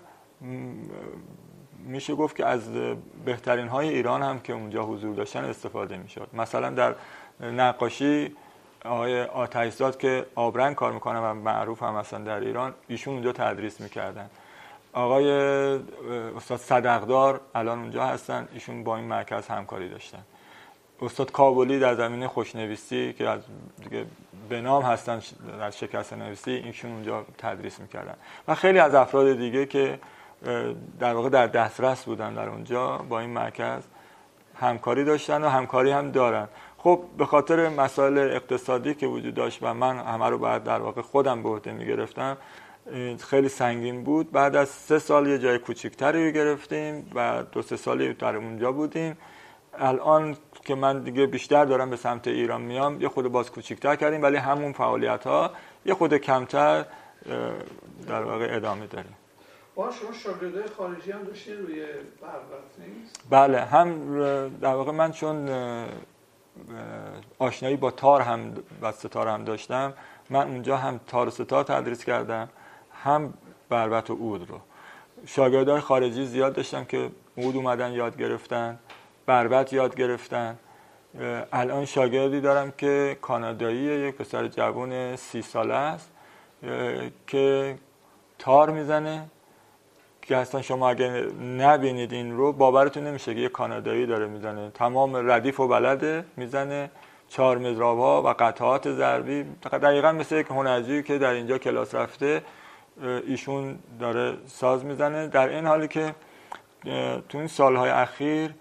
میشه گفت که از بهترین های ایران هم که اونجا حضور داشتن استفاده میشد. مثلا در نقاشی آقای آتش‌زاد که آبرنگ کار میکنن و معروف هم هستن در ایران، ایشون اونجا تدریس میکردن. آقای استاد صدقدار الان اونجا هستن، ایشون با این مرکز همکاری داشتن. استاد کابلی در زمینه خوشنویسی که از دیگه به نام هستن در شکست نویسی، ایشون اونجا تدریس میکردن و خیلی از افراد دیگه که در واقع در دسترس بودن در اونجا با این مرکز همکاری داشتن و همکاری هم دارن. خب به خاطر مسائل اقتصادی که وجود داشت و من همه رو بعد در واقع خودم به عهده میگرفتم، خیلی سنگین بود. بعد از 3 سال یه جای کوچیک‌تری گرفتیم و 2-3 سالی در اونجا بودیم. الان که من دیگه بیشتر دارم به سمت ایران میام یه خود باز کوچیک‌تر کردیم ولی همون فعالیت‌ها یه خود کمتر در واقع ادامه داریم. شما شاگردای خارجی هم داشتین روی بربط نیست؟ بله، هم در واقع من چون آشنایی با تار هم و ستار هم داشتم، من اونجا هم تار و ستار تدریس کردم هم بربط و عود رو. شاگردای خارجی زیاد داشتم که عود اومدن یاد گرفتن، بربط یاد گرفتن. الان شاگردی دارم که کاناداییه، یک پسر جوان 30 ساله است که تار میزنه که اصلا شما اگه نبینید این رو باورتون نمیشه که یه کانادایی داره میزنه. تمام ردیف و بلده میزنه، 4 مضراب‌ها و قطعات ضربی، دقیقاً مثل یک هنرجویی که در اینجا کلاس رفته ایشون داره ساز میزنه. در این حالی که تو این سالهای اخیر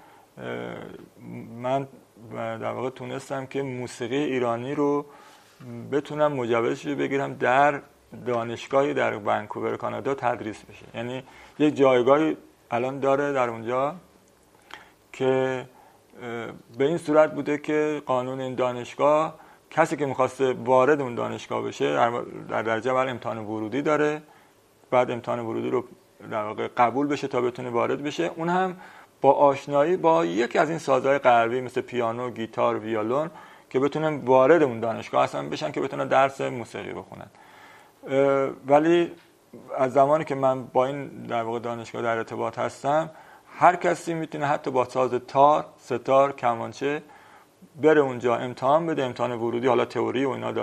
من در واقع تونستم که موسیقی ایرانی رو بتونم مجوزش رو بگیرم در دانشگاهی در ونکوور کانادا تدریس بشه. یعنی یک جایگاهی الان داره در اونجا که به این صورت بوده که قانون این دانشگاه کسی که میخواسته وارد اون دانشگاه بشه در درجه اول امتحان ورودی داره، بعد امتحان ورودی رو در واقع قبول بشه تا بتونه وارد بشه، اون هم با آشنایی با یکی از این سازهای غربی مثل پیانو، گیتار، ویولون که بتونن وارد اون دانشگاه اصلا بشن که بتونن درس موسیقی بخونن. ولی از زمانی که من با این در واقع دانشگاه در ارتباط هستم، هر کسی میتونه حتی با ساز تار، ستار، کمانچه بره اونجا امتحان بده، امتحان ورودی، حالا تئوری و اینا دارن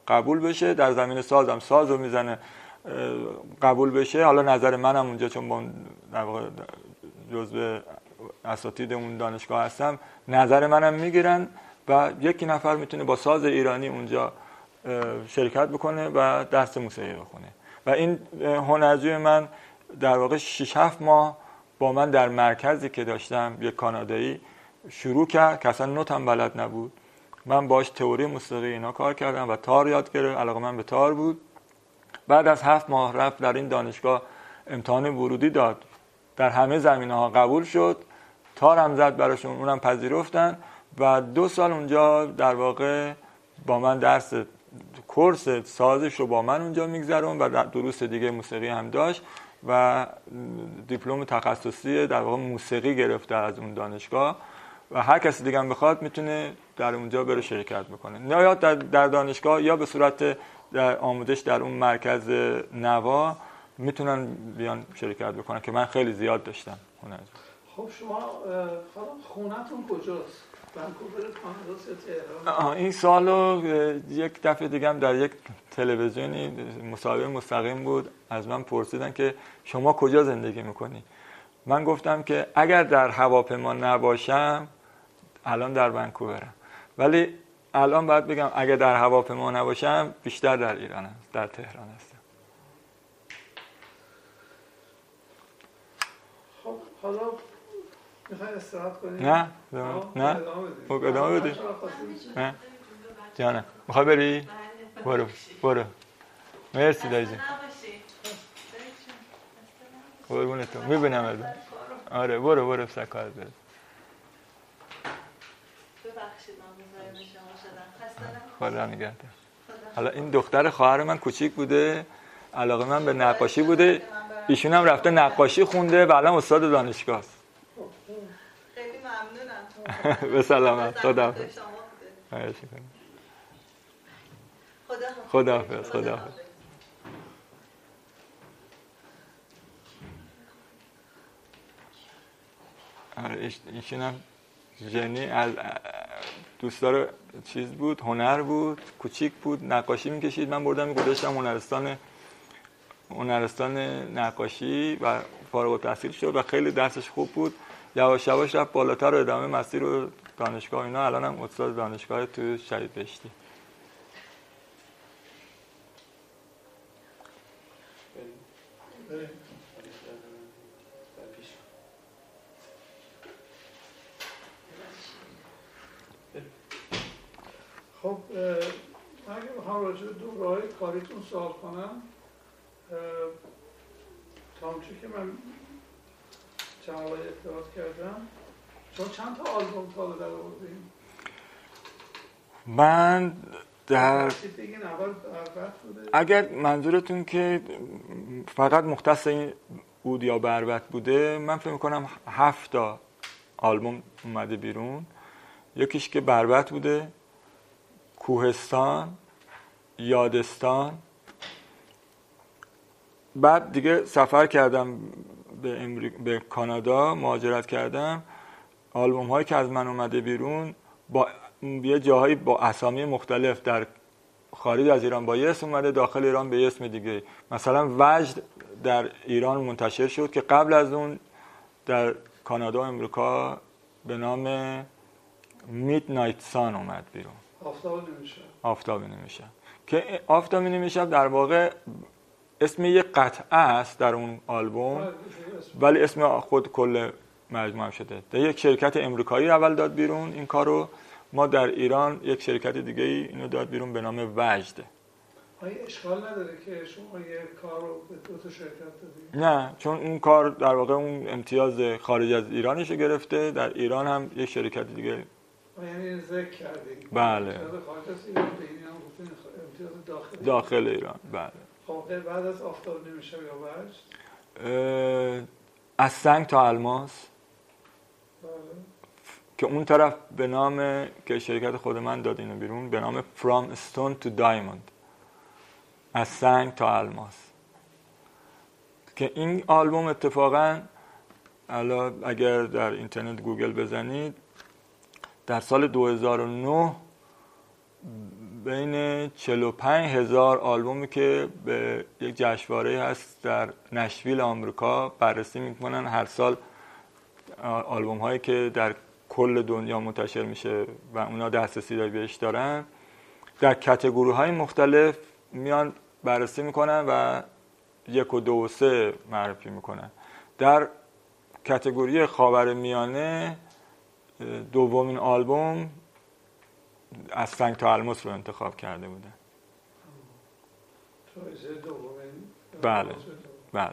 قبول بشه، در زمین سازم سازو میزنه قبول بشه. حالا نظر منم اونجا چون با در واقع جزء اساتید اون دانشگاه هستم، نظر منم میگیرن و یکی نفر میتونه با ساز ایرانی اونجا شرکت بکنه و درس موسیقی بخونه. و این هنرجوی من در واقع 6-7 ماه با من در مرکزی که داشتم، یک کانادایی شروع کرد که اصلا نوت هم بلد نبود. من باش تئوری موسیقی اینا کار کردم و تار یاد گرفت، علاقه من به تار بود. بعد از 7 ماه رفت در این دانشگاه امتحان ورودی داد، در همه زمینه‌ها قبول شد، تار هم زد براشون، اونم پذیرفتن و 2 سال اونجا در واقع با من درس کورس سازش رو با من اونجا میگذرون و دروس دیگه موسیقی هم داشت و دیپلم تخصصی در واقع موسیقی گرفته از اون دانشگاه و هر کسی دیگه هم بخواد میتونه در اونجا بره شرکت بکنه، یا در دانشگاه یا به صورت در آموزش در اون مرکز نوا میتونن بیان شرکت بکنن که من خیلی زیاد داشتم هنر. خب شما خونتون کجاست؟ ونکوور، کانادا یا تهران؟ این سالو یک دفعه دیگه هم در یک تلویزیونی مصاحبه مستقیم بود، از من پرسیدن که شما کجا زندگی میکنی؟ من گفتم که اگر در هواپیما نباشم الان در ونکوورم، ولی الان باید بگم اگر در هواپیما نباشم بیشتر در ایران هستم، در تهران هستم. خب حالا میخوای استراحت کنی؟ نه ادامه بدی. نه جانم میخوای بری؟ برو. مرسی دایی جان. قربون تو، میبینم ازت. آره برو سکار برو. خدا نگهدار. حالا این دختر خواهر من کوچیک بوده، علاقه من به نقاشی بوده، ایشون هم رفته نقاشی خونده و الان استاد دانشگاه است. خیلی ممنونم. به سلامت. خداحافظ. خداحافظ. آره ایشون هم ژنی از دوستدار چیز بود، هنر بود، کوچیک بود، نقاشی میکشید. من بردم گذاشتم هنرستان نقاشی و فارغ التحصیل شد و خیلی درسش خوب بود. یواش یواش رفت بالاتر و ادامه مسیر رو دانشگاه اینا، الان هم استاد دانشگاه تو شهید بهشتی. خب من اگه بخوام راجع به دوره‌های کاریتون سوال کنم، تا اونچه که من جواب اطلاعات کردم، شما چند تا آلبوم تا در آوردین؟ من در بوده؟ اگر منظورتون که فقط مختص این بود یا بربط بوده، من فکر می‌کنم 7 تا آلبوم اومده بیرون. یکیش که بربط بوده، کوهستان، یادستان. بعد دیگه سفر کردم به کانادا، مهاجرت کردم. آلبوم هایی که از من اومده بیرون با یه جاهایی با اسامی مختلف، در خارج از ایران با یه اسم اومده، داخل ایران به اسم دیگه. مثلا وجد در ایران منتشر شد که قبل از اون در کانادا و امریکا به نام میدنایت سان اومد بیرون. آفتابی نمیشه که آفتابی نمیشه در واقع اسم یک قطعه است در اون آلبوم، ولی اسم خود کل مجموعه شده. در یک شرکت امریکایی اول داد بیرون این کارو، ما در ایران یک شرکت دیگه اینو داد بیرون به نام وجد. آیا اشکال نداره که شما یه کار رو به 2 تا شرکت دادید؟ نه، چون اون کار در واقع اون امتیاز خارج از ایرانشو گرفته، در ایران هم یک شرکت دیگه. یعنی ذکر کردید. بله. خارج از ایران به این هم گفتین امتیاز داخل ایران. بله. خب بعد از آفتاب نمیشه یا وجد؟ از سنگ تا الماس. بله. که اون طرف به نام که شرکت خود من داد اینو بیرون به نام From Stone to Diamond، از سنگ تا الماس. که این آلبوم اتفاقا اگر در اینترنت گوگل بزنید، در سال 2009 بین 45,000 آلبومی که به یک جشنواره هست در نشویل آمریکا بررسی میکنن هر سال، آلبوم هایی که در کل دنیا منتشر میشه و اونا دسترسی بهش دارن، در کاتگوری های مختلف میان بررسی میکنن و 1 و 2 و 3 معرفی میکنن. در کاتگوری خاورمیانه دومین آلبوم از سنگ تا الماس رو انتخاب کرده بودن. بله بله.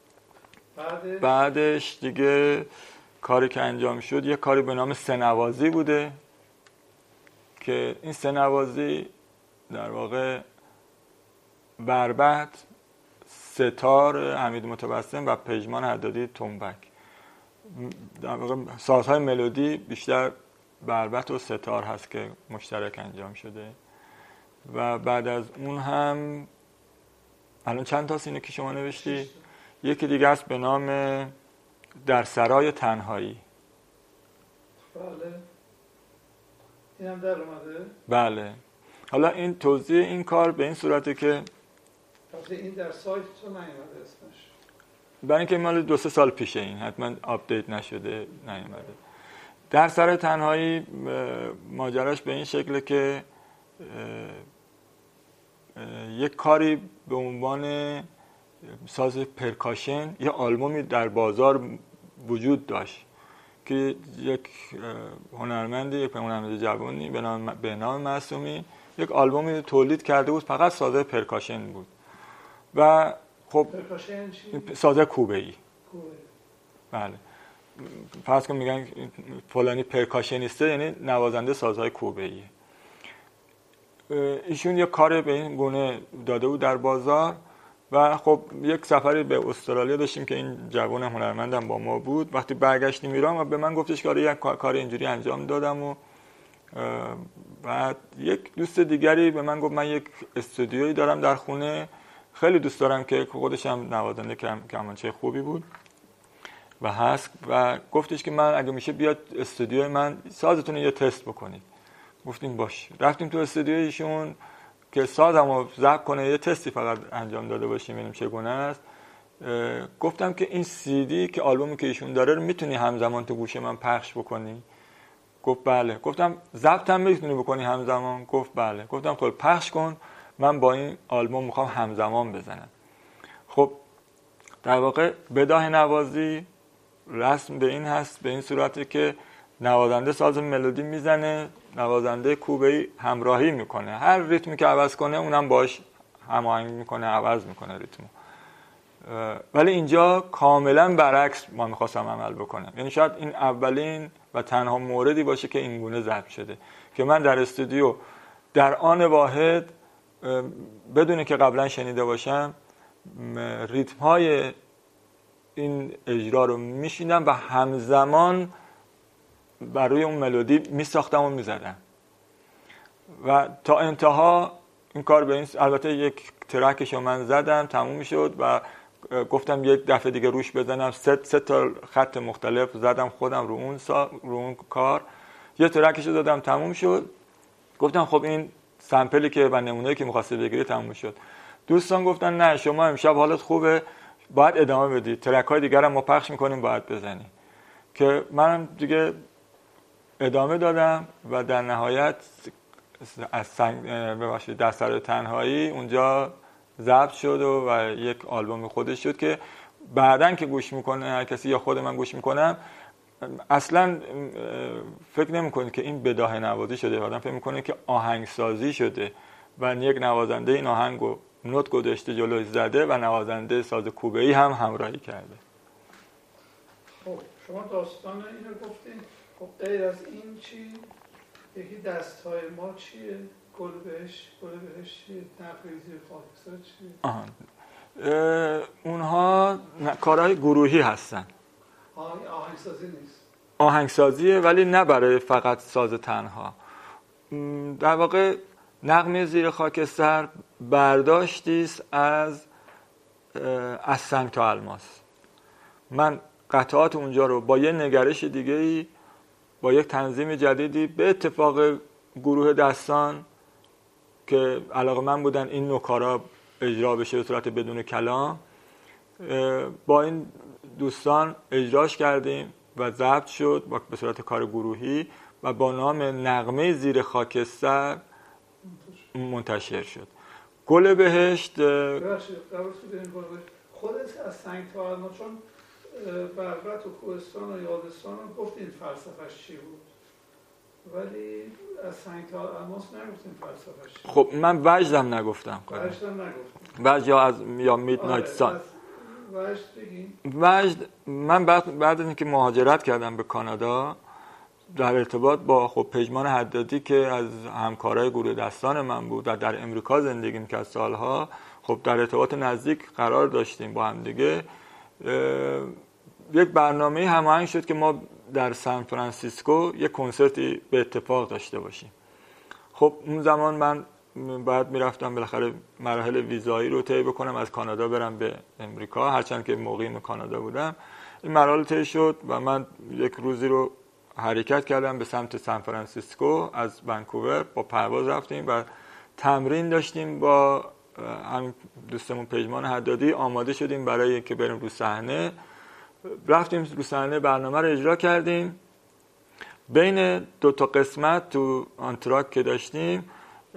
بعدش دیگه کاری که انجام شد یه کاری به نام سه‌نوازی بوده که این سه‌نوازی در واقع بربط، ستار حمید متبسم و پژمان حدادی تنبک، در واقع سازهای ملودی بیشتر بربط و ستار هست که مشترک انجام شده. و بعد از اون هم الان چند تا اینه که شما نوشتی؟ یکی دیگه است به نام در سرای تنهایی. بله این هم در اومده؟ بله. حالا این توضیح این کار به این صورته که این در سایت تو نیومده اسمش، برای اینکه مال 2-3 سال پیشه، این حتما آپدیت نشده نیومده. در سرای تنهایی ماجراش به این شکله که یک کاری به عنوان ساز پرکاشن یه آلبومی در بازار وجود داشت که یک هنرمند جوانی به نام معصومی یک آلبومی تولید کرده بود، فقط ساز پرکاشن بود. و خب پرکاشن چی؟ ساز کوبه‌ای. بله. فرض کن میگن فلانی پرکاشنیسته، یعنی نوازنده سازهای کوبه‌ای. ایشون یک کار به این گونه داده بود در بازار و خب یک سفری به استرالیا داشتیم که این جوان هنرمندم با ما بود. وقتی برگشتیم ایران و به من گفتش که یک کار اینجوری انجام دادم و بعد یک دوست دیگری به من گفت من یک استودیویی دارم در خونه، خیلی دوست دارم که خودش هم نوازنده کمانچه خوبی بود و هست و گفتش که من اگه میشه بیاد استودیوی من سازتون رو یه تست بکنید. گفتیم باش. رفتیم تو استودیوی ایشون که سازمو ضبط کنه، یه تستی فقط انجام داده باشیم ببینیم چگونه است. گفتم که این سی دی که آلبومی که ایشون داره رو میتونی همزمان تو گوش من پخش بکنی؟ گفت بله. گفتم ضبط هم میتونی بکنی همزمان؟ گفت بله. گفتم خب پخش کن، من با این آلبوم میخوام همزمان بزنم. خب در واقع بداهه نوازی رسم به این هست، به این صورته که نوازنده ساز ملودی میزنه، نوازنده کوبه‌ای همراهی میکنه، هر ریتمی که عوض کنه اونم باش هماهنگ میکنه، عوض میکنه ریتمو. ولی اینجا کاملا برعکس ما میخواستم عمل بکنم. یعنی شاید این اولین و تنها موردی باشه که این گونه ضبط شده که من در استودیو در آن واحد بدون که قبلا شنیده باشم ریتم های این اجرا رو میشیندم و همزمان بر روی اون ملودی میساختم و میزدم و تا انتها این کار به این البته یک ترکش رو من زدم تموم شد و گفتم یک دفعه دیگه روش بزنم، سه تا خط مختلف زدم خودم رو اون کار، یه ترکش رو دادم تموم شد. گفتم خب این سمپلی که و نمونه‌ای که می‌خواستی بگیری تموم شد. دوستان گفتن نه شما امشب حالت خوبه، باید ادامه بدی، ترک‌های دیگر هم ما پخش می‌کنیم باید بزنی. که منم دیگه ادامه دادم و در نهایت از در سرای تنهایی اونجا ضبط شد و یک آلبوم خودش شد که بعدن که گوش میکنه هر کسی یا خود من گوش میکنم اصلا فکر نمیکنه که این بداهه نوازی شده، آدم فکر میکنه که آهنگسازی شده و یک نوازنده این آهنگو نوت گذاشته جلوش زده و نوازنده ساز کوبه‌ای هم همراهی کرده. خب شما داستان اینو گفتین، خب غیر از این چی؟ یکی دست‌های ما چیه؟ گل بهش چیه؟ نقریزی خاکستر چیه؟ اونها کارهای گروهی هستن. آهنگسازی نیست. آهنگسازیه ولی نه برای فقط ساز تنها. در واقع نغمه زیر خاکستر برداشتی است از سنگ تا الماس. من قطعات اونجا رو با یه نگرش دیگه‌ای، با یک تنظیم جدیدی به اتفاق گروه دستان که علاقه من بودن این نوع کارا اجرا بشه به صورت بدون کلام، با این دوستان اجراش کردیم و ضبط شد به صورت کار گروهی و با نام نغمه زیر خاکستر منتشر شد. گل بهشت خودت از سنگ تا الان، چون بربط و کوهستان و یادستان هم گفتین فلسفه‌اش چی بود، ولی از سنگ تا الماس نگفتین فلسفه‌اش چی. خب من وجدم نگفتم. وجد یا میدنایت سان. وجد من بعد از اینکه مهاجرت کردم به کانادا در ارتباط با خب پژمان حدادی که از همکارای گروه دستان من بود و در امریکا زندگی می‌کرد سالها، خب در ارتباط نزدیک قرار داشتیم با هم دیگه. یک برنامه هماهنگ شد که ما در سان فرانسیسکو یک کنسرتی به اتفاق داشته باشیم. خب اون زمان من بعد میرفتم بالاخره مراحل ویزایی رو طی بکنم، از کانادا برم به امریکا، هرچند که مقیم کانادا بودم. این مراحل طی شد و من یک روزی رو حرکت کردم به سمت سان فرانسیسکو. از ونکوور با پرواز رفتیم و تمرین داشتیم با هم دوستمون پژمان حدادی، آماده شدیم برای اینکه بریم رو صحنه. رفتیم رو صحنه، برنامه رو اجرا کردیم. بین دو تا قسمت تو آنتراک که داشتیم،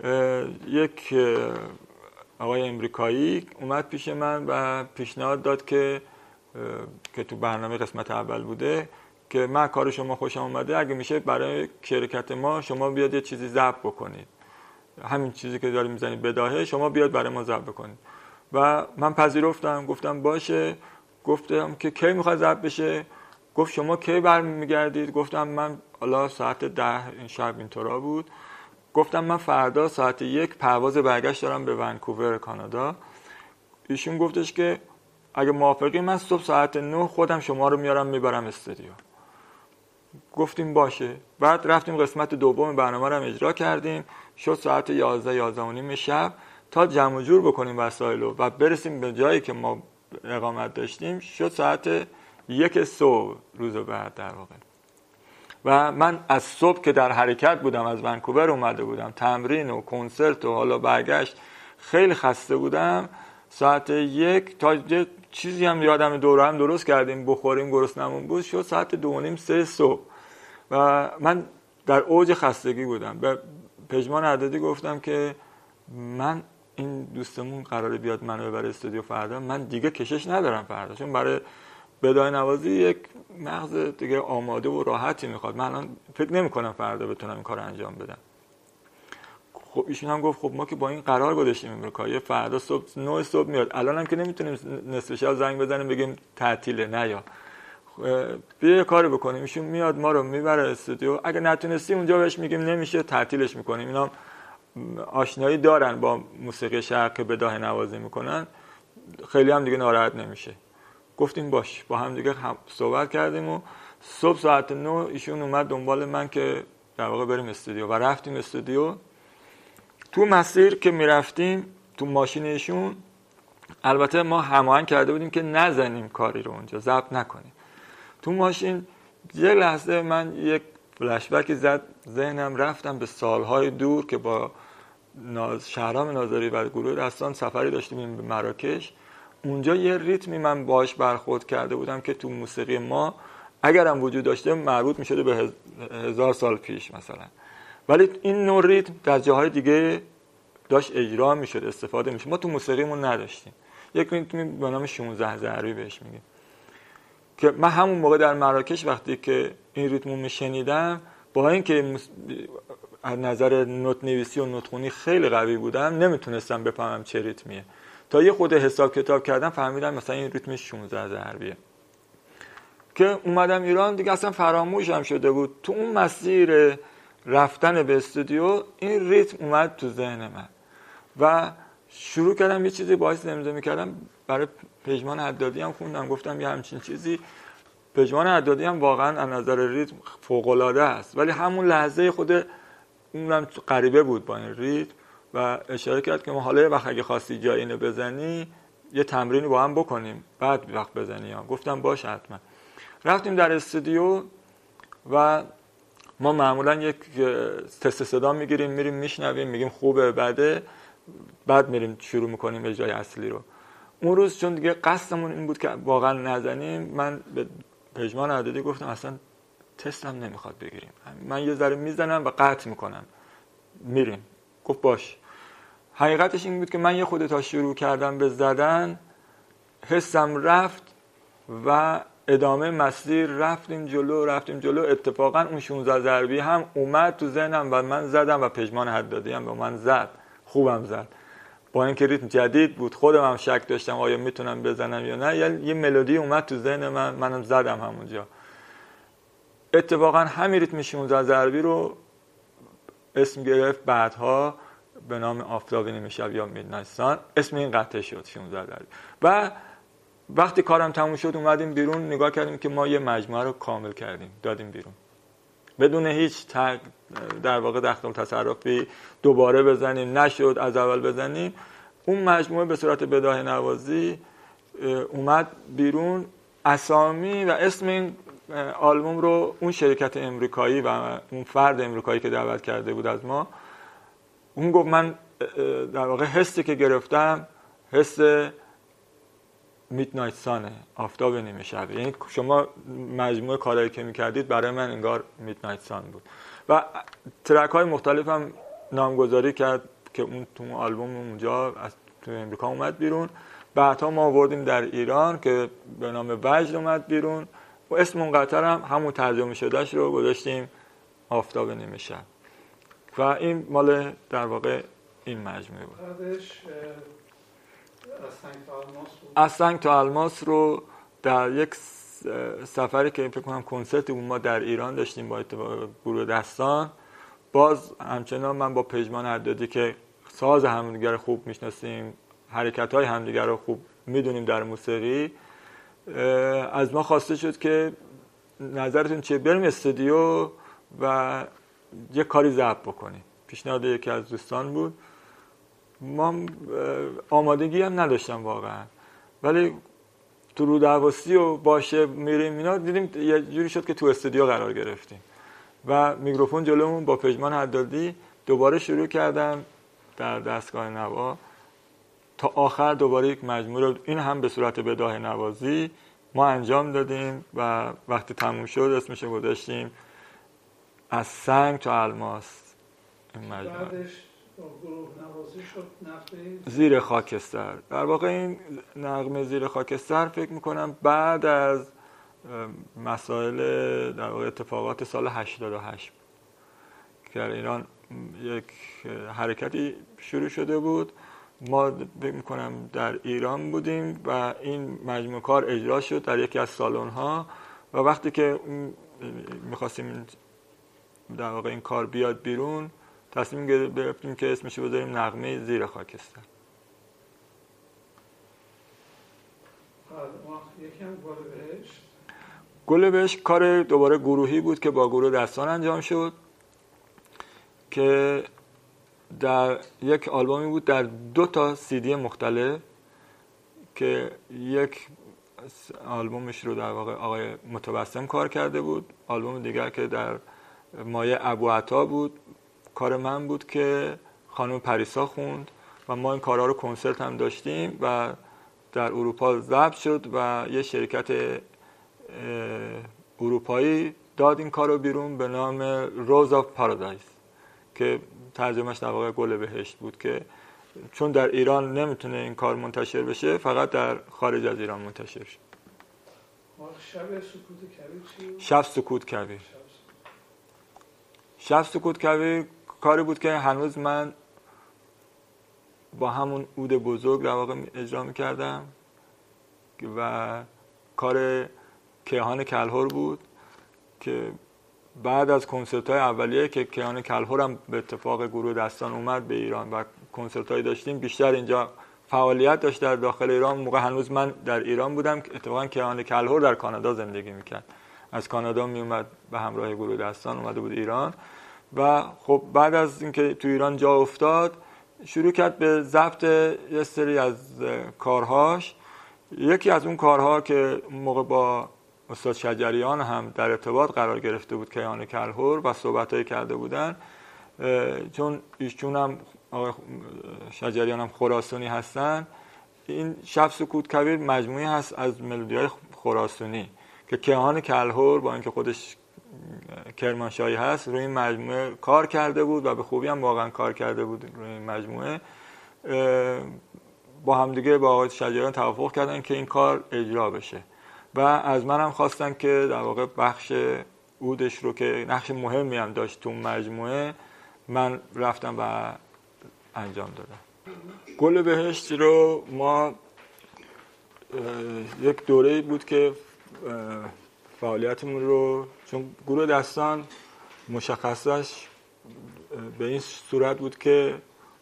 یک آقای امریکایی اومد پیش من و پیشنهاد داد که تو برنامه قسمت اول بوده که من کار شما خوشم اومده، اگه میشه برای شرکت ما شما بیاد یه چیزی ضبط بکنید، همین چیزی که داریم میزنید بداهه شما بیاد برای ما ضبط بکنید. و من پذیرفتم، گفتم باشه. گفتم که کی میخواد ضبط بشه؟ گفت شما کی برمیگردید؟ گفتم من حالا ساعت 10 این شب اینطورا بود. گفتم من فردا ساعت 1 پرواز برگشت دارم به ونکوور کانادا. ایشون گفتش که اگه موافقی من صبح ساعت 9 خودم شما رو میارم میبرم استودیو. گفتیم باشه. بعد رفتیم قسمت دوم برنامه رو اجرا کردیم. شد ساعت 11 شب تا جمع جور بکنیم وسایلو و برسیم به جایی که ما اقامت داشتیم. شد ساعت 1 صبح روز بعد در واقع. و من از صبح که در حرکت بودم، از ونکوور اومده بودم، تمرین و کنسرت و حالا برگشت، خیلی خسته بودم. ساعت 1 تا چیزی هم یادم دوره هم درست کردیم بخوریم، گرسنمون بود. شد ساعت 2:30 صبح و من در اوج خستگی بودم. به پژمان حدادی گفتم که من این دوستمون قراره بیاد منو ببره استودیو فردا، من دیگه کشش ندارم فردا، چون برای بدای نوازی یک مغز دیگه آماده و راحتی میخواد. من الان فکر نمی‌کنم فردا بتونم این کارو انجام بدم. خب ایشون هم گفت خب ما که با این قرار گذاشتیم امریکا، یه فردا صبح 9 صبح میاد، الان هم که نمیتونیم نصف شب زنگ بزنیم بگیم تعطیله، نه یا بیا یه کاری بکنیم. ایشون میاد ما رو میبره استودیو، اگه نتونستی اونجا بهش میگیم نمیشه تعطیلش میکنیم. اینا آشنایی دارن با موسیقی شرق که بداهه نوازی میکنن، خیلی هم دیگه ناراحت نمیشه. گفتیم باش، با هم دیگه صحبت کردیم و صبح ساعت 9 ایشون اومد دنبال من که در واقع بریم استودیو و رفتیم استودیو. تو مسیر که میرفتیم تو ماشین ایشون، البته ما هماهنگ کرده بودیم که نزنیم کاری رو اونجا، ضبط نکنیم. تو ماشین یه لحظه من یک فلش بک زد ذهنم، رفتم به سالهای دور که با شهرام ناظری و گروه دستان سفری داشتیم به مراکش. اونجا یه ریتمی من باهاش برخورد کرده بودم که تو موسیقی ما اگرم وجود داشته مربوط میشده به 1000 سال پیش مثلا، ولی این نوع ریتم در جاهای دیگه داشت اجرا میشد، استفاده میشد. ما تو موسیقیمون نداشتیم. یک ریتمی به نام 16 ضربی بهش میگیم که من همون موقع در مراکش وقتی که این ریتمو شنیدم، با اینکه از نظر نوت نویسی و نوت خوانی خیلی قوی بودم، نمیتونستم بفهمم چه ریتمیه. تا یه خود حساب کتاب کردم فهمیدم مثلا این ریتم 16 ضربیه. که اومدم ایران دیگه اصلا فراموشم شده بود. تو اون مسیر رفتن به استودیو این ریتم اومد تو ذهن من و شروع کردم یه چیزی باعث زمزمه کردم. برای پژمان حدادی هم خوندم، گفتم یه همچین چیزی. پژمان حدادی هم واقعا از نظر ریتم فوق‌العاده است، ولی همون لحظه خود اونم غریبه بود با این ریتم و اشاره کرد که ما حالا وقت اگه خواستی جای اینو بزنی یه تمرینی با هم بکنیم بعد وقت بزنی. گفتم باشه حتما. رفتیم در استودیو و ما معمولا یک تست صدا میگیریم، میریم میشنویم، میگیم خوبه، بعد میریم شروع میکنیم اجرای اصلی رو. اون روز چون دیگه قصدمون این بود که واقعا نزنیم، من به پژمان عددی گفتم اصلا تستم نمیخواد بگیریم، من یه ذره میزنم و قطع میکنم میریم. گفت باش. حقیقتش این بود که من یه خود تا شروع کردم به زدن، حسم رفت و ادامه مسیر رفتیم جلو. اتفاقا اون 16 ضربی هم اومد تو ذهنم و من زدم و پژمان حدادی هم به من زد، خوبم زد. با اینکه ریتم جدید بود، خودم هم شک داشتم آیا میتونم بزنم یا نه، یه ملودی اومد تو ذهن منم زدم همونجا. اتفاقا همین ریتم 16 ضربی رو اسم گرفت بعدها به نام آفتاب نیمه شب یا میدنایت سان، اسم این قطعه شد 16 ضربی. و وقتی کارم تموم شد اومدیم بیرون، نگاه کردیم که ما یه مجموعه رو کامل کردیم، دادیم بیرون بدون هیچ در واقع دخل تصرفی دوباره بزنیم، نشد از اول بزنیم. اون مجموعه به صورت بداهه نوازی اومد بیرون. اسامی و اسم این آلبوم رو اون شرکت امریکایی و اون فرد امریکایی که دعوت کرده بود از ما، اون گفت من در واقع حسی که گرفتم حس میدنایت سانه، آفتاب نیمه شب. یعنی شما مجموعه کارهایی که میکردید برای من انگار میدنایت سان بود. و ترک های مختلف هم نامگذاری کرد که اون تو آلبوم اونجا از تو امریکا اومد بیرون. بعدها ما آوردیم در ایران که به نام وجد اومد بیرون و اسم اون قطعه هم همون ترجمه شدهش رو گذاشتیم آفتاب نیمه شب. و این مال در واقع این مجموعه بود. بعدش از سنگ تا الماس رو در یک سفری که فکر کنم کنسرت ما در ایران داشتیم با گروه دستان، باز همچنان من با پژمان حدادی که ساز همدیگر خوب میشناسیم، حرکت‌های همدیگر رو خوب میدونیم در موسیقی، از ما خواسته شد که نظرتون چیه بریم استودیو و یه کاری ضبط بکنیم. پیشنهاد یکی از دوستان بود. ما آمادگی هم نداشتم واقعا، ولی تو رو درواسی و باشه میریم اینا، دیدیم یه جوری شد که تو استودیو قرار گرفتیم و میکروفون جلومون با پژمان حدادی دوباره شروع کردم در دستگاه نوا تا آخر دوباره یک مجموعه رو، این هم به صورت بداهه نوازی ما انجام دادیم و وقتی تموم شد اسمش رو گذاشتیم از سنگ تا الماس. این مجموعه بعدش با گروه نوازی شد نغمه زیر خاکستر. در واقع این نغمه زیر خاکستر فکر میکنم بعد از مسائل در واقع اتفاقات سال 88 که در ایران یک حرکتی شروع شده بود. ما فکر میکنم در ایران بودیم و این مجموعه کار اجرا شد در یکی از سالن‌ها و وقتی که میخواستیم در واقع این کار بیاد بیرون تصمیم گرفتیم که اسمش رو بذاریم نغمه زیر خاکستر. یکم گل بهشت کار دوباره گروهی بود که با گروه دستان انجام شد که در یک آلبومی بود در 2 تا CD مختلف که یک آلبومش رو در واقع آقای متبسم کار کرده بود، آلبوم دیگر که در مایه ابوعطا بود کار من بود که خانم پریسا خوند و ما این کارها رو کنسرت هم داشتیم و در اروپا ضبط شد و یه شرکت اروپایی داد این کار رو بیرون به نام روز آف پارادایس که ترجمهش در واقع گل بهشت بود که چون در ایران نمیتونه این کار منتشر بشه فقط در خارج از ایران منتشر شد. شب سکوت کویر کاری بود که هنوز من با همون عود بزرگ در واقع اجرا میکردم و کار کیهان کلهر بود که بعد از کنسرت‌های اولیه که کیهان کلهر هم به اتفاق گروه دستان اومد به ایران و کنسرت‌هایی داشتیم، بیشتر اینجا فعالیت داشت در داخل ایران. موقع هنوز من در ایران بودم که اتفاقا کیهان کلهر در کانادا زندگی میکرد، از کانادا میومد به همراه گروه دستان اومده بود ایران و خب بعد از اینکه تو ایران جا افتاد شروع کرد به ضبط یه سری از کارهاش. یکی از اون کارها که موقع با استاد شجریان هم در ارتباط قرار گرفته بود کیهان کلهر و صحبت‌هایی کرده بودن، چون ایشون هم آقای شجریان هم خراسانی هستن. این شب سکوت کبیر مجموعی هست از ملودی‌های خراسانی که کیهان کلهر با اینکه خودش کرمانشاهی هست روی این مجموعه کار کرده بود و به خوبی هم واقعا کار کرده بود روی این مجموعه. با همدیگه با آقای شجریان توافق کردن که این کار اجرا بشه و از منم خواستن که در واقع بخش عودش رو که نقش مهمی هم داشت تو مجموعه من رفتم و انجام دادم. گل بهشت رو ما یک دوره بود که فعالیتمون رو، چون گروه دستان مشخصش به این صورت بود که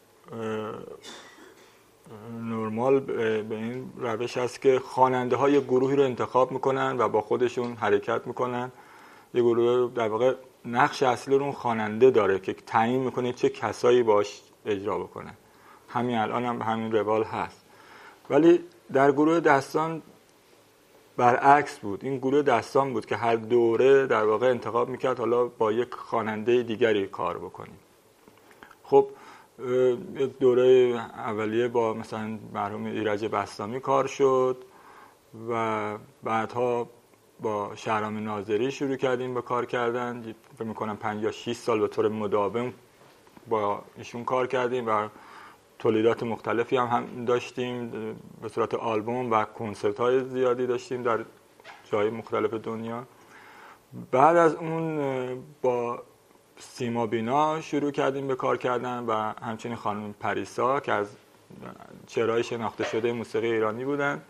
نرمال به این روش هست که خواننده ها یه گروهی رو انتخاب میکنن و با خودشون حرکت میکنن. یه گروه در واقع نقش اصلی رو اون خواننده داره که تعیین میکنه چه کسایی باش اجرا بکنن. همین الان هم همین روال هست، ولی در گروه دستان برعکس بود. این گروه دستان بود که هر دوره در واقع انتخاب میکرد حالا با یک خواننده دیگری کار بکنیم. خب یک دوره اولیه با مثلا مرحوم ایرج بسطامی کار شد و بعدها با شهرام ناظری شروع کردیم به کار کردن. فکر می‌کنم 5 یا 6 سال به طور مداوم با ایشون کار کردیم و تولیدات مختلفی هم داشتیم به صورت آلبوم و کنسرت‌های زیادی داشتیم در جای مختلف دنیا. بعد از اون با سیما بینا شروع کردیم به کار کردن و همچنین خانم پریسا که از چهره‌های شناخته شده موسیقی ایرانی بودن.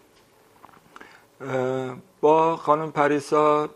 با خانم پریسا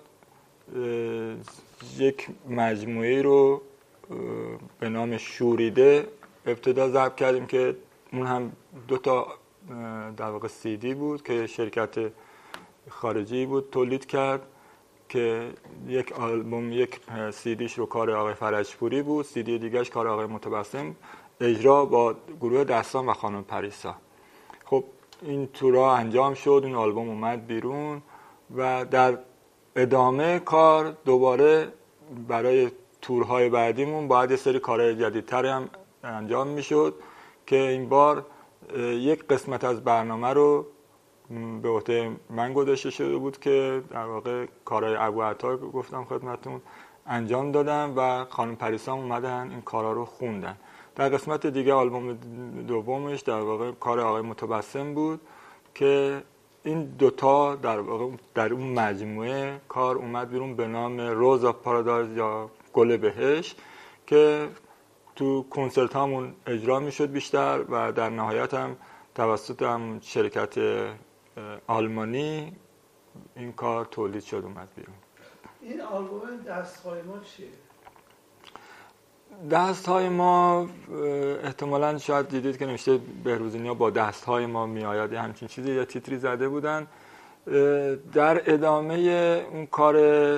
یک مجموعه رو به نام شوریده ابتدا ضبط کردیم که اون هم 2 تا در واقع CD بود که شرکت خارجی بود تولید کرد که یک آلبوم، یک CDش رو کار آقای فرجپوری بود، CD دیگهش کار آقای متبسم، اجرا با گروه دستان و خانم پریسا. خب این تورا انجام شد، این آلبوم اومد بیرون و در ادامه کار دوباره برای تورهای بعدیمون باید یه سری کارهای جدیدتر هم انجام میشد که این بار یک قسمت از برنامه رو به عهده من گذاشته شده بود که در واقع کارهای ابو عطا گفتم خدمتتون انجام دادم و خانم پریسا اومدن این کارا رو خوندن. در قسمت دیگه آلبوم دومش در واقع کار آقای متبسم بود که این 2 تا در واقع در اون مجموعه کار اومد بیرون به نام روز آف پارادایز یا گل بهشت که تو کنسرت هامون اجرا میشد بیشتر و در نهایت هم توسط هم شرکت آلمانی این کار تولید شد اومد بیرون. این آلبوم دست‌های ما چیه؟ دست‌های ما احتمالاً شاید دیدید که نوشته بهروزینیا با دست‌های ما میآید، همچین چیزی یا تیتری زده بودن. در ادامه اون کار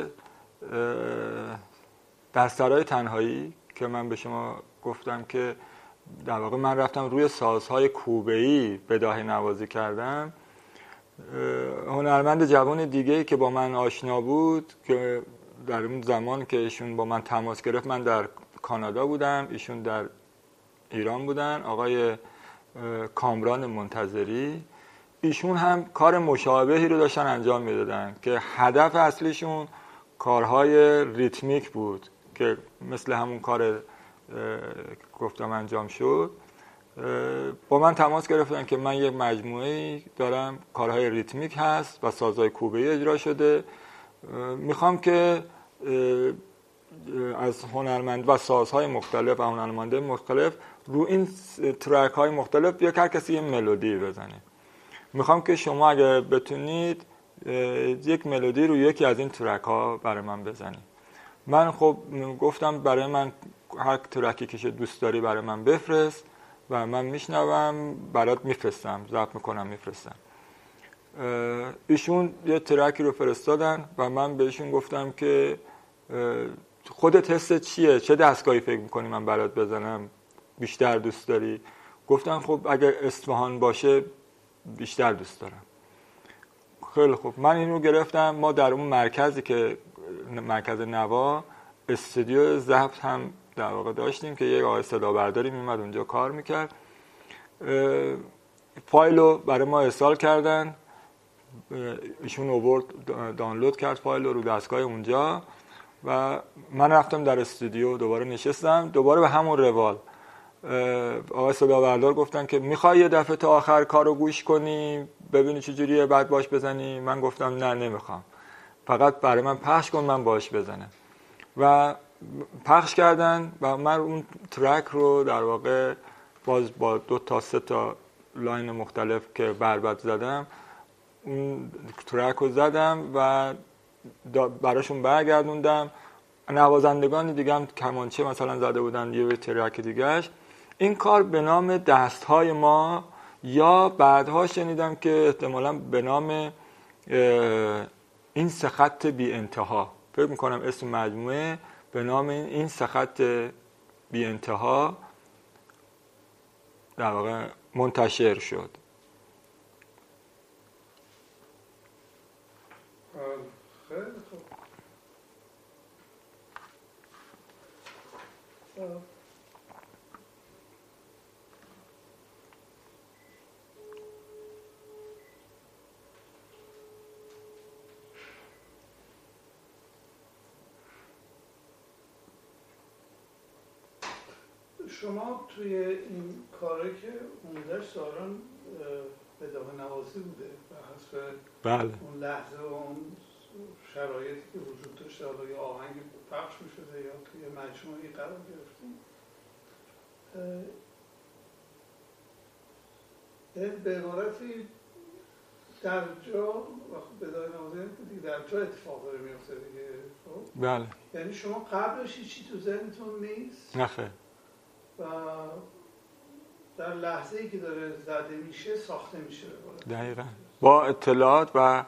دست‌های تنهایی که من به شما گفتم که در واقع من رفتم روی سازهای کوبه‌ای بداهه نوازی کردم، هنرمند جوان دیگه‌ای که با من آشنا بود که در اون زمان که ایشون با من تماس گرفت من در کانادا بودم، ایشون در ایران بودن، آقای کامران منتظری. ایشون هم کار مشابهی رو داشتن انجام میدادن که هدف اصلیشون کارهای ریتمیک بود که مثل همون کار گفتم انجام شد. با من تماس گرفتن که من یک مجموعه دارم کارهای ریتمیک هست و سازهای کوبه‌ای اجرا شده، میخوام که از هنرمند و سازهای مختلف و هنرمنده مختلف رو این ترک های مختلف یا هر کسی یه ملودی بزنه. میخوام که شما اگه بتونید یک ملودی رو یکی از این ترک ها برای من بزنید. من خب گفتم برای من هر ترکی که دوست داری برای من بفرست و من میشنوم برات میفرستم، ضبط میکنم میفرستم. ایشون یه ترکی رو فرستادن و من بهشون گفتم که خودت حست چیه؟ چه دستگاهی فکر میکنی من برات بزنم بیشتر دوست داری؟ گفتم خب اگر اصفهان باشه بیشتر دوست دارم. خیلی خوب. من اینو گرفتم. ما در اون مرکزی که مرکز نوا استودیو ضبط هم در واقع داشتیم که یک آقای صدا برداری میومد اونجا کار میکرد. فایل رو برای ما ارسال کردن، ایشون آورد دانلود کرد فایل رو دستگاه اونجا و من رفتم در استودیو دوباره نشستم، دوباره به همون روال. آقای صدا بردار گفتن که میخوای یه دفعه تا آخر کارو گوش کنی ببینی چجوریه بعد باش بزنی. من گفتم نه نمیخوام، فقط برای من پخش کن من باش بزنم. و پخش کردن و من اون ترک رو در واقع باز با 2 تا 3 تا لاین مختلف که بربط زدم اون ترک رو زدم و براشون برگردوندم. نوازندگان دیگه هم کمانچه مثلا زده بودن یه ترک دیگهش. این کار به نام دستهای ما، یا بعدها شنیدم که احتمالاً به نام این سه خط بی انتها، فکر میکنم اسم مجموعه به نام این سه خط بی انتها در واقع منتشر شد. خیلی خوب. شما توی این کاری که عمده‌اش سالان بداهه نوازی بوده و حسب بله. اون لحظه و اون شرایطی که وجود داشته، حالا یه آهنگ پخش می‌شده یا توی مجموعی قرار گرفتیم، به عبارتی در جا بداهه نوازی دیگه در جا اتفاق داره میفته دیگه. بله. یعنی شما قبلش هیچی تو ذهنتون نیست؟ نه خیر. و در لحظه‌ای که داره زده میشه ساخته میشه. دقیقاً با اطلاعات و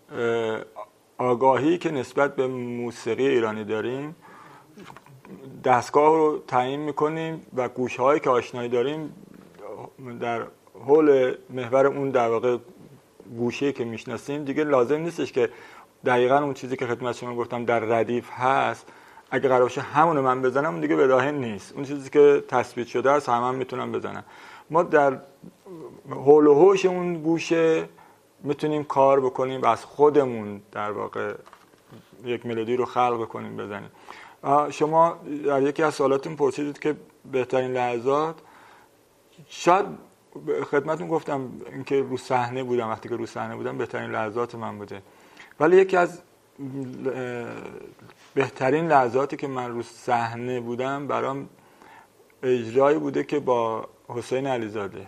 آگاهی که نسبت به موسیقی ایرانی داریم دستگاه رو تعیین میکنیم و گوشهایی که آشنایی داریم در حول محور اون در واقع گوشه‌ای که میشناسیم دیگه لازم نیستش که دقیقاً اون چیزی که خدمت شما گفتم در ردیف هست اگه قرار باشه همونو من بزنم اون دیگه بداهه نیست. اون چیزی که تثبیت شده است هم میتونم بزنم. ما در حول و حوش اون گوشه میتونیم کار بکنیم و از خودمون در واقع یک ملودی رو خلق بکنیم بزنیم. شما در یکی از سوالاتون پرسیدید که بهترین لحظات، شاید خدمتتون گفتم اینکه رو صحنه بودم، وقتی که رو صحنه بودم بهترین لحظات من بوده، ولی یکی از بهترین لحظاتی که من رو صحنه بودم برام اجرایی بوده که با حسین علیزاده،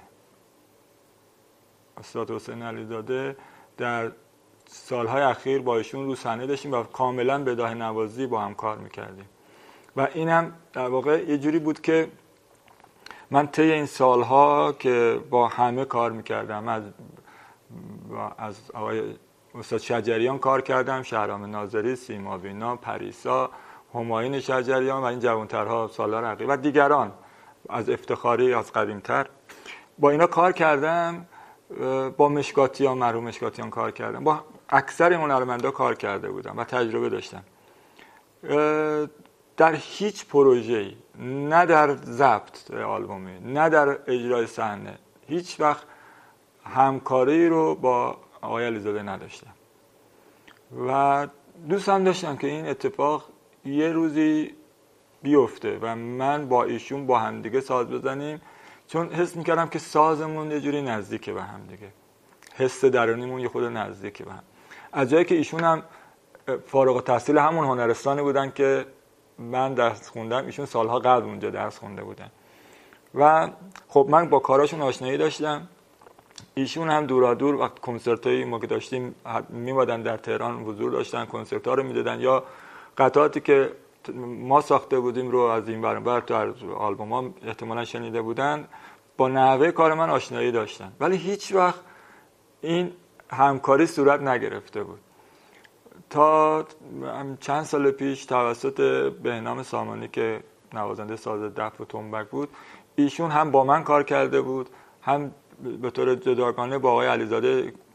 استاد حسین علیزاده در سالهای اخیر با ایشون رو صحنه داشتیم و کاملا بداهه نوازی با هم کار میکردیم و اینم در واقع یه جوری بود که من طی این سالها که با همه کار میکردم، از آقای استاد شجریان کار کردم، شهرام ناظری، سیما بینا، پریسا، همایون شجریان و این جوانترها سالار عقیل و دیگران از افتخاری از قدیمتر با اینا کار کردم. با مشکاتیان، مرحوم مشکاتیان کار کردم، با اکثر هنرمندا کار کرده بودم و تجربه داشتم. در هیچ پروژه‌ای، نه در ضبط آلبومی نه در اجرای صحنه، هیچ وقت همکاری رو با آقای علیزاده نداشتم و دوستم داشتم که این اتفاق یه روزی بیفته و من با ایشون با هم دیگه ساز بزنیم، چون حس میکردم که سازمون یه جوری نزدیکه به هم دیگه، حس درونیمون یه خود نزدیکه به هم. از جایی که ایشون هم فارغ التحصیل همون هنرستانی بودن که من درس خوندم، ایشون سالها قبل اونجا درس خونده بودن و خب من با کاراشون آشنایی داشتم. ایشون هم دورادور وقت کنسرتایی ما که داشتیم میمادن در تهران حضور داشتن، کنسرت‌ها رو میدادن یا قطعاتی که ما ساخته بودیم رو از این ور اون تو آلبوم‌ها احتمالاً شنیده بودن، با نحوه کار من آشنایی داشتن، ولی هیچ وقت این همکاری صورت نگرفته بود تا چند سال پیش توسط بهنام سامانی که نوازنده ساز دف و تنبک بود. ایشون هم با من کار کرده بود، هم به طور جداگانه با آقای علیزاده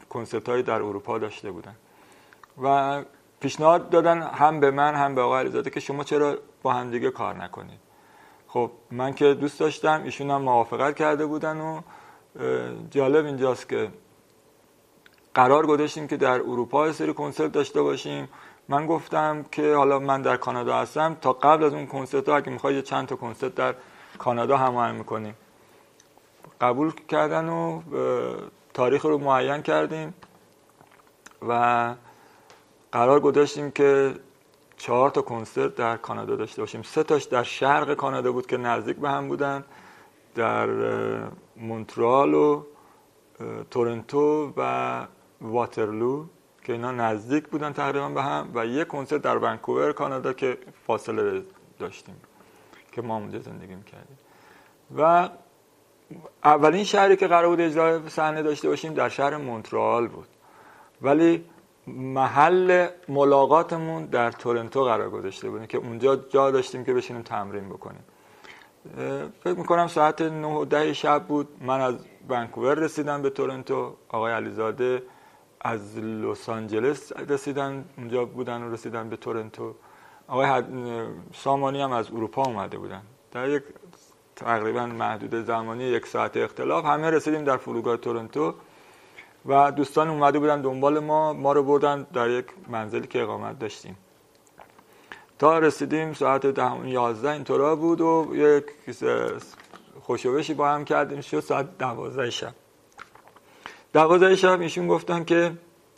کنسرت‌هایی در اروپا داشته بودن و پیشنهاد دادن هم به من هم به آقای علیزاده که شما چرا با هم دیگه کار نکنید. خب من که دوست داشتم، ایشون هم موافقت کرده بودن و جالب اینجاست که قرار گذاشتیم که در اروپا سری کنسرت داشته باشیم. من گفتم که حالا من در کانادا هستم، تا قبل از اون کنسرت ها اگه میخواید چند تا کنسرت در کانادا هماهنگ میکنیم. قبول کردن و تاریخ رو معین کردیم و قرار گذاشتیم که 4 تا کنسرت در کانادا داشته باشیم. 3 تاش در شرق کانادا بود که نزدیک به هم بودن، در مونترال و تورنتو و واترلو که اینا نزدیک بودن تقریبا به هم، و یک کنسرت در ونکوور کانادا که فاصله داشتیم که ما اونجا زندگی می‌کردیم. و اولین شهری که قرار بود اجرای صحنه داشته باشیم در شهر مونترال بود، ولی محل ملاقاتمون در تورنتو قرار گذاشته بودیم که اونجا جا داشتیم که بشینیم تمرین بکنیم. فکر میکنم ساعت 9 و 10 شب بود. من از ونکوور رسیدم به تورنتو، آقای علیزاده از لس آنجلس رسیدن، اونجا بودن و رسیدن به تورنتو. آقای سامانی هم از اروپا اومده بودن. در یک تقریبا محدود زمانی 1 ساعت اختلاف همه رسیدیم در فرودگاه تورنتو و دوستان اومده بودن دنبال ما رو بردن در یک منزلی که اقامت داشتیم تا رسیدیم. ساعت 10-11 اینطورا بود و یک خوشوبشی با هم کردیم. شد ساعت 12 شب. 12 شب ایشون گفتن که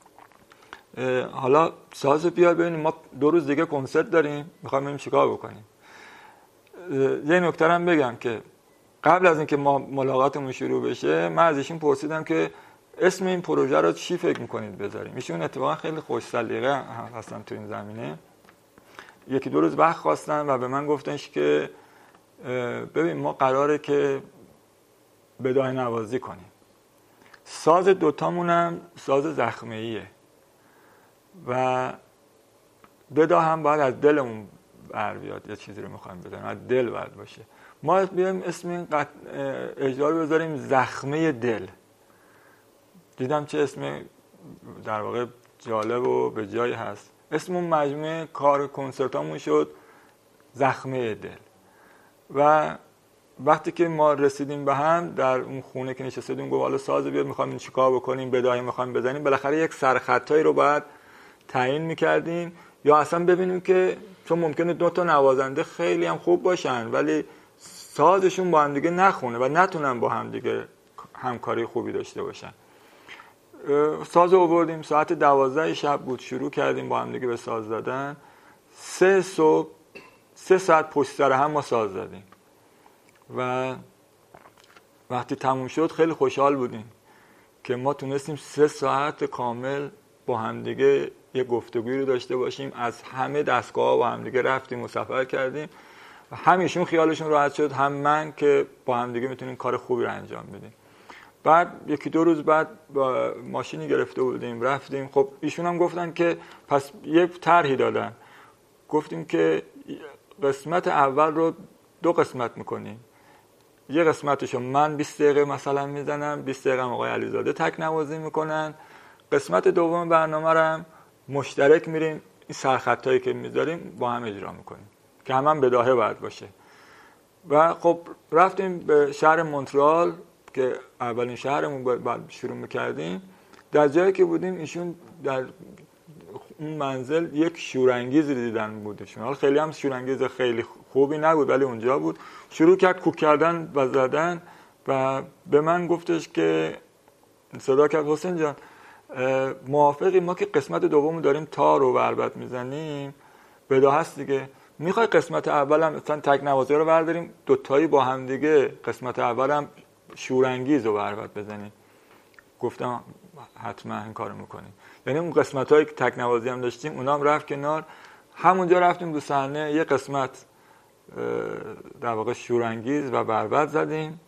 حالا ساز بیار ببینیم، ما 2 روز دیگه کنسرت داریم، میخوایم بریم چیکار بکنیم. یه نکته هم بگم که قبل از اینکه ما ملاقاتمون شروع بشه من از ایشون پرسیدم که اسم این پروژه رو چی فکر میکنید بذاریم. ایشون اتفاقا خیلی خوش سلیقه هستن تو این زمینه. 1-2 روز وقت خواستن و به من گفتنش که ببین ما قراره که بداهه نوازی کنیم. ساز دوتامون هم ساز زخمه‌ایه و بدا هم باید از دلمون بر بیاد. یه چیزی رو میخوایم بزنیم از دل باید باشه. ما بیایم اسم این اجرا رو بذاریم زخمه دل. دیدم چه اسم در واقع جالب و به جایی هست. اسم اون مجموعه کار کنسرتامون شد زخمه دل. و وقتی که ما رسیدیم به هم در اون خونه که نشسته بودیم، گفت حالا ساز بیار می‌خوایم این چیکار بکنیم، بداهه می‌خوایم بزنیم. بالاخره یک سرخطایی رو باید تعیین می‌کردیم یا اصلا ببینیم که چون ممکنه 2 تا نوازنده خیلی هم خوب باشن ولی سازشون با هم دیگه نخونه و نتونن با هم دیگه همکاری خوبی داشته باشن. ساز رو آوردیم، ساعت 12 شب بود، شروع کردیم با هم دیگه به ساز زدن. 3 صبح 3 ساعت پشت سر هم ما ساز زدیم و وقتی تموم شد خیلی خوشحال بودیم که ما تونستیم 3 ساعت کامل با هم دیگه یه گفتگویی رو داشته باشیم. از همه دستگاه‌ها با هم دیگه رفتیم و سفر کردیم و همیشون خیالشون راحت شد، هم من، که با هم دیگه میتونیم کار خوبی رو انجام بدیم. بعد 1-2 روز بعد با ماشینی گرفته بودیم رفتیم. خب ایشون هم گفتن که پس یک طرحی دادن، گفتیم که قسمت اول رو 2 قسمت میکنیم. یه قسمتشو من 20 دقیقه مثلا میزنم، 20 دقیقه آقای علیزاده تک نوازی میکنن. قسمت دوم برنامه رو هم مشترک میریم، این سرخطایی که میذاریم با هم اجرا میکنیم که هم بداهه باید باشه. و خب رفتیم به شهر مونترال که اولین شهرمون بعد شروع میکردیم. در جایی که بودیم ایشون در اون منزل یک شورانگیز دیدن بودشون. حالا خیلی هم شورانگیز خیلی خوبی نبود ولی اونجا بود. شروع کرد کوک کردن و زدن و به من گفتش که صدا کرد حسین جان موافقی ما که قسمت دوم داریم تار و بربط میزنیم، بدا هست دیگه، میخوای قسمت اولم مثلا تک نوازی رو برداریم 2 تایی با هم دیگه قسمت اولم شورانگیز رو بربط بزنیم؟ گفتم حتما این کارو میکنیم. یعنی اون قسمتایی که تک نوازی هم داشتیم اونا هم رفت کنار. همونجا رفتیم دو صحنه یه قسمت در واقع شورانگیز و بربط زدیم،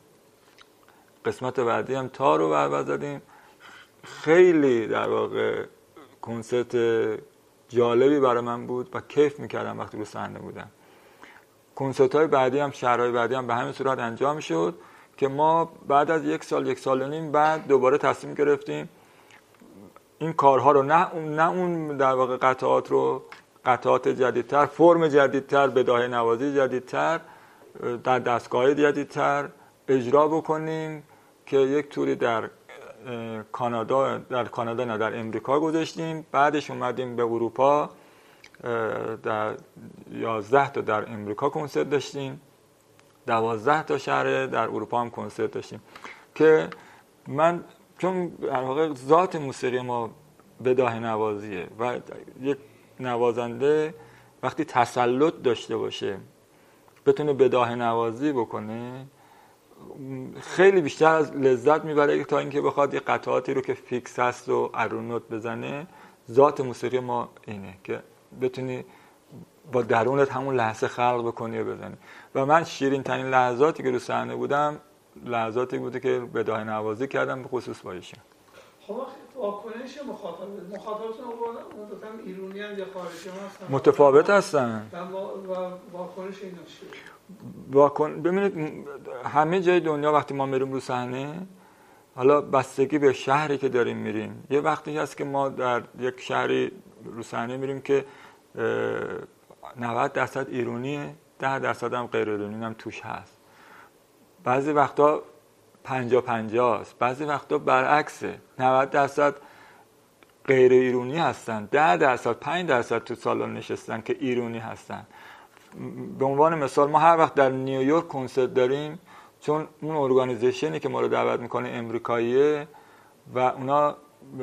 قسمت بعدی هم تار و بربط زدیم. خیلی در واقع کنسرت جالبی برای من بود و کیف میکردم وقتی رو صحنه بودم. کنسرت‌های بعدی هم شهرهای بعدی هم به همین صورت انجام شد که ما بعد از 1 سال 1.5 سال بعد دوباره تصمیم گرفتیم این کارها رو نه اون در واقع قطعات جدیدتر، فرم جدیدتر، بداهه نوازی جدیدتر در دستگاه جدیدتر اجرا بکنیم که یک توری در کانادا نه در امریکا گذاشتیم، بعدش اومدیم به اروپا، در 11 تا در امریکا کنسرت داشتیم، 12 تا شهر در اروپا هم کنسرت داشتیم. که من چون در واقع ذات موسیقی ما بداهه نوازیه و یک نوازنده وقتی تسلط داشته باشه بتونه بداهه نوازی بکنه خیلی بیشتر از لذت میبره تا اینکه بخواد یه قطعاتی رو که فیکس هست و ارونوت بزنه. ذات موسیقی ما اینه که بتونی با درونت همون لحظه خلق بکنی و بزنی. و من شیرین ترین لحظاتی که رو صحنه بودم لحظاتی بوده که بداهه نوازی کردم، به خصوص با ایشون. خب واکنش مخاطبتون عموما ایرانی یا خارجی هستن؟ متفاوت هستن. و واکنش اینا چیه؟ ببینید همه جای دنیا وقتی ما میریم رو صحنه، حالا بستگی به شهری که داریم میریم، یه وقتی هست که ما در یک شهری رو صحنه میریم که 90% ایرانیه، 10% هم غیر ایرانی هم توش هست. بعضی وقتا 50-50 است، بعضی وقتا برعکسه، 90% غیر ایرانی هستن، 10% 5% تو سالن نشستن که ایرانی هستن. به عنوان مثال ما هر وقت در نیویورک کنسرت داریم، چون اون ارگانیزیشنی که ما رو دعوت میکنه امریکاییه و اونا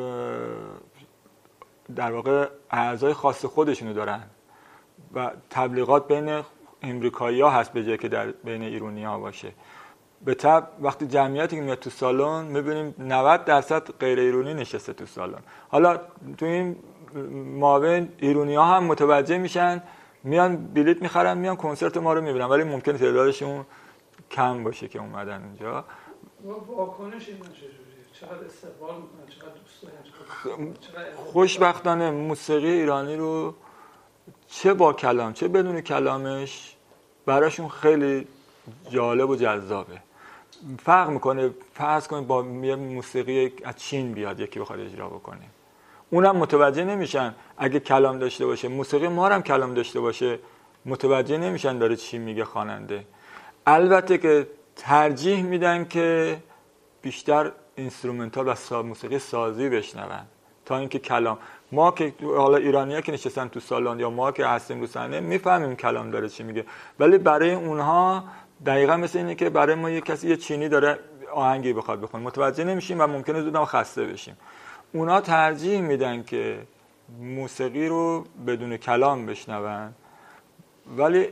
در واقع اعضای خاص خودشونو دارن و تبلیغات بین امریکایی‌ها هست به جای که در بین ایرانی‌ها باشه. به طب وقتی جمعیتی که میاد تو سالن میبینیم 90% غیر ایرانی نشسته تو سالن. حالا تو این مابین ایرانی‌ها هم متوجه میشن، میان بلیط میخرن، میان کنسرت ما رو میبینن، ولی ممکنه تعدادشون کم باشه که اومدن اونجا. واکنش اینا چجوریه؟ چقدر استقبال میکنن؟ چقدر دوست دارن؟ خوشبختانه موسیقی ایرانی رو چه با کلام چه بدون کلامش براشون خیلی جالب و جذابه. فرق میکنه فرض کنید با یه موسیقی از چین بیاد یکی بخواد اجرا بکنه، اونم متوجه نمیشن اگه کلام داشته باشه. موسیقی ما هم کلام داشته باشه متوجه نمیشن داره چی میگه خواننده. البته که ترجیح میدن که بیشتر اینسترومنتال و موسیقی سازی بشنون تا اینکه کلام. ما که حالا ایرانی‌ها که نشستن تو سالن یا ما که هستیم رو صحنه میفهمیم کلام داره چی میگه، ولی برای اونها دقیقاً مثل اینه که برای ما یه چینی داره آهنگی بخواد بخونه، متوجه نمیشیم و ممکنه زودم خسته بشیم. اونا ترجیح میدن که موسیقی رو بدون کلام بشنون. ولی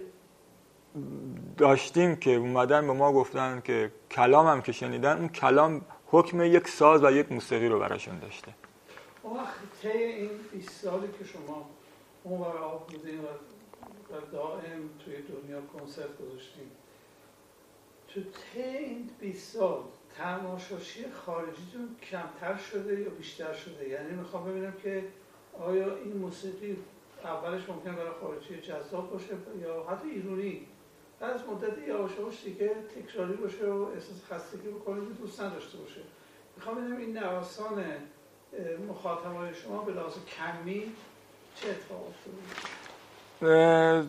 داشتیم که اومدن به ما گفتن که کلام هم که شنیدن، اون کلام حکم یک ساز و یک موسیقی رو براشون داشته. طی این 20 سالی که شما اونور آب بودین و دائم توی دنیا کنسرت گذاشتین، تو طی این 20 سال تماشاشی خارجیتون کمتر شده یا بیشتر شده؟ یعنی میخوام ببینم که آیا این موسیقی اولش ممکنه برای خارجی جذاب باشه یا حتی ایرانی بعد از مدتی یواش یواش دیگه تکراری باشه و احساس خستگی بکنه و دوست نداشته باشه؟ میخوام ببینم این نوسان مخاطبای شما به لحاظ کمی چه اتفاق افتاده؟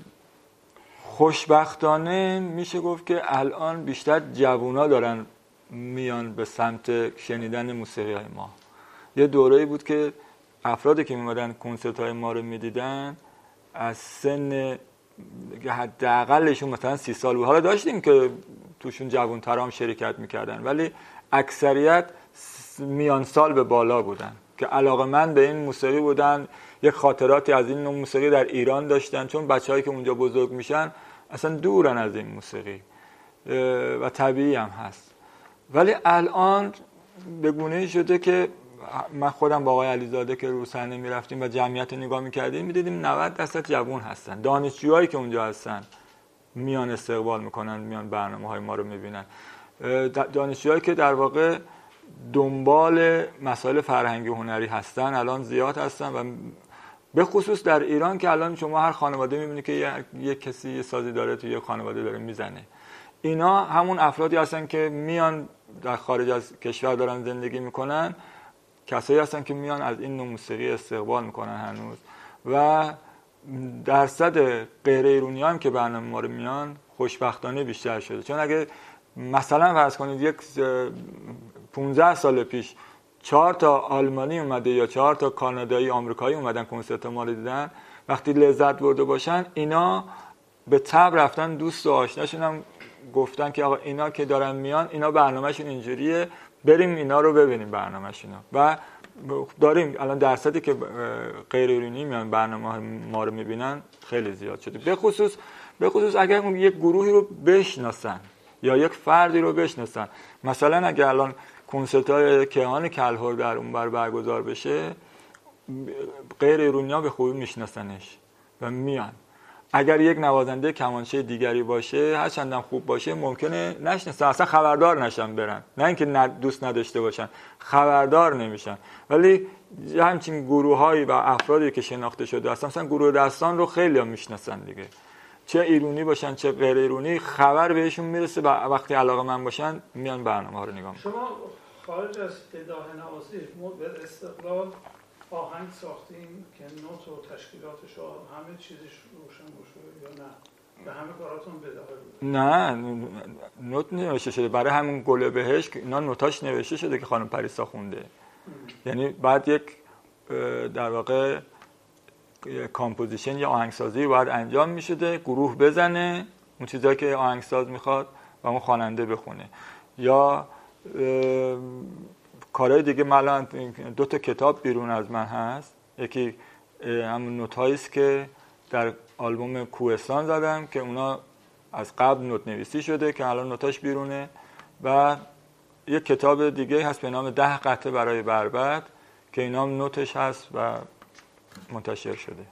خوشبختانه میشه گفت که الان بیشتر جوونا دارن میان به سمت شنیدن موسیقی های ما. یه دوره‌ای بود که افرادی که میمدن کنسرت های ما رو میدیدن از سن حداقلشون مثلا 30 سال بود. حالا داشتیم که توشون جوان‌ترا هم شرکت میکردن، ولی اکثریت میان سال به بالا بودن که علاقه‌مند به این موسیقی بودن، یک خاطراتی از این نوع موسیقی در ایران داشتن، چون بچه‌هایی که اونجا بزرگ میشن اصلا دورن از این موسیقی و طبیعی هم هست. ولی الان به گونه‌ای شده که من خودم با آقای علیزاده که رو صحنه میرفتیم و جمعیت نگاه میکردیم میدیدیم 90% جوان هستن. دانشجوهایی که اونجا هستن میان استقبال میکنن، میان برنامه‌های ما رو میبینن. دانشجوهایی که در واقع دنبال مسائل فرهنگی و هنری هستن الان زیاد هستن و به خصوص در ایران که الان شما هر خانواده میبینید که یک کسی یه سازی داره تو یه خانواده داره میزنه. اینا همون افرادی هستن که میان در خارج از کشور دارن زندگی میکنن، کسایی هستن که میان از این نوع موسیقی استقبال میکنن هنوز و درصد غیر ایرانی هم که برنامه ما رو میان خوشبختانه بیشتر شده. چون اگه مثلا فرض کنید یک 15 سال پیش 4 تا آلمانی اومده یا 4 تا کانادایی آمریکایی اومدن کنسرت ما رو دیدن، وقتی لذت برده باشن اینا به تبع رفتن دوست و آشناشون هم گفتن که آقا اینا که دارن میان اینا برنامه‌شون اینجوریه، بریم اینا رو ببینیم برنامه‌شون. و داریم الان درصدی که غیر ایرانی میان برنامه ما رو میبینن خیلی زیاد شده. به خصوص اگر اون یک گروهی رو بشناسن یا یک فردی رو بشناسن. مثلا اگر الان کنسرت‌های کیهان کلهر در اونور برگزار بشه، غیر ایرانی‌ها به خوبی میشناسنش و میان. اگر یک نوازنده کمانچه دیگری باشه، هر چندم خوب باشه، ممکنه نشناسن، اصلا خبردار نشن برن، نه اینکه دوست نداشته باشن، خبردار نمیشن. ولی همچین گروه‌هایی و افرادی که شناخته شده هستن، مثلا گروه دستان رو خیلی هم میشناسن دیگه، چه ایرانی باشن چه غیر ایرانی، خبر بهشون میرسه و وقتی علاقه‌مند باشن میان برنامه‌ها رو نگاه میکنن. شما خارج از بداهه نوازی به استقلال آهنگ ساختیم که نوت و تشکیلاتش و همه چیزش روشن باشه یا نه؟ به همه کاراتون بداهه بود؟ نه، نوت نوشته شده برای همون گل بهشت، اینا نوتاش نوشته شده که خانم پریسا خونده. یعنی بعد یک در واقع کامپوزیشن یا آهنگسازی باید انجام میشده، گروه بزنه اون چیزایی که آهنگساز میخواد و اون خواننده بخونه. یا کارهای دیگه، مثلا 2 تا کتاب بیرون از من هست، یکی همون نوت‌هایی است که در آلبوم کوهستان زدم که اونا از قبل نوت نویسی شده که الان نوتاش بیرونه، و یک کتاب دیگه هست به نام 10 قطعه برای بربط که اینا هم نوتش هست و منتشر شده.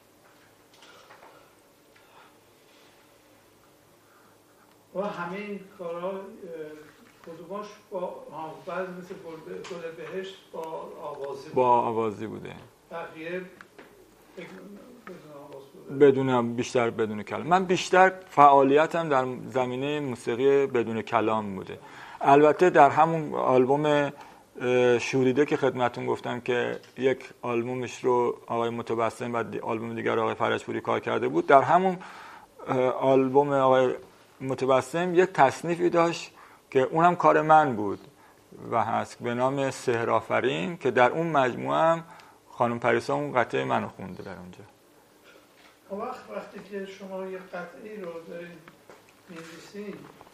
و همه این کارها کدوماش بعضی مثل گل بهشت با آوازی بوده. بقیه بدون آواز بوده؟ بیشتر بدون کلام. من بیشتر فعالیتم در زمینه موسیقی بدون کلام بوده. البته در همون آلبوم شوریده که خدمتون گفتم که یک آلبومش رو آقای متبسم و آلبوم دیگر آقای فرجپوری کار کرده بود، در همون آلبوم آقای متبسم یک تصنیفی داشت که اونم کار من بود و هست به نام سحرآفرین که در اون مجموعه هم خانم پریسا اون قطعه منو خونده در اونجا. وقتی که شما یک قطعی رو دارید می‌نویسین،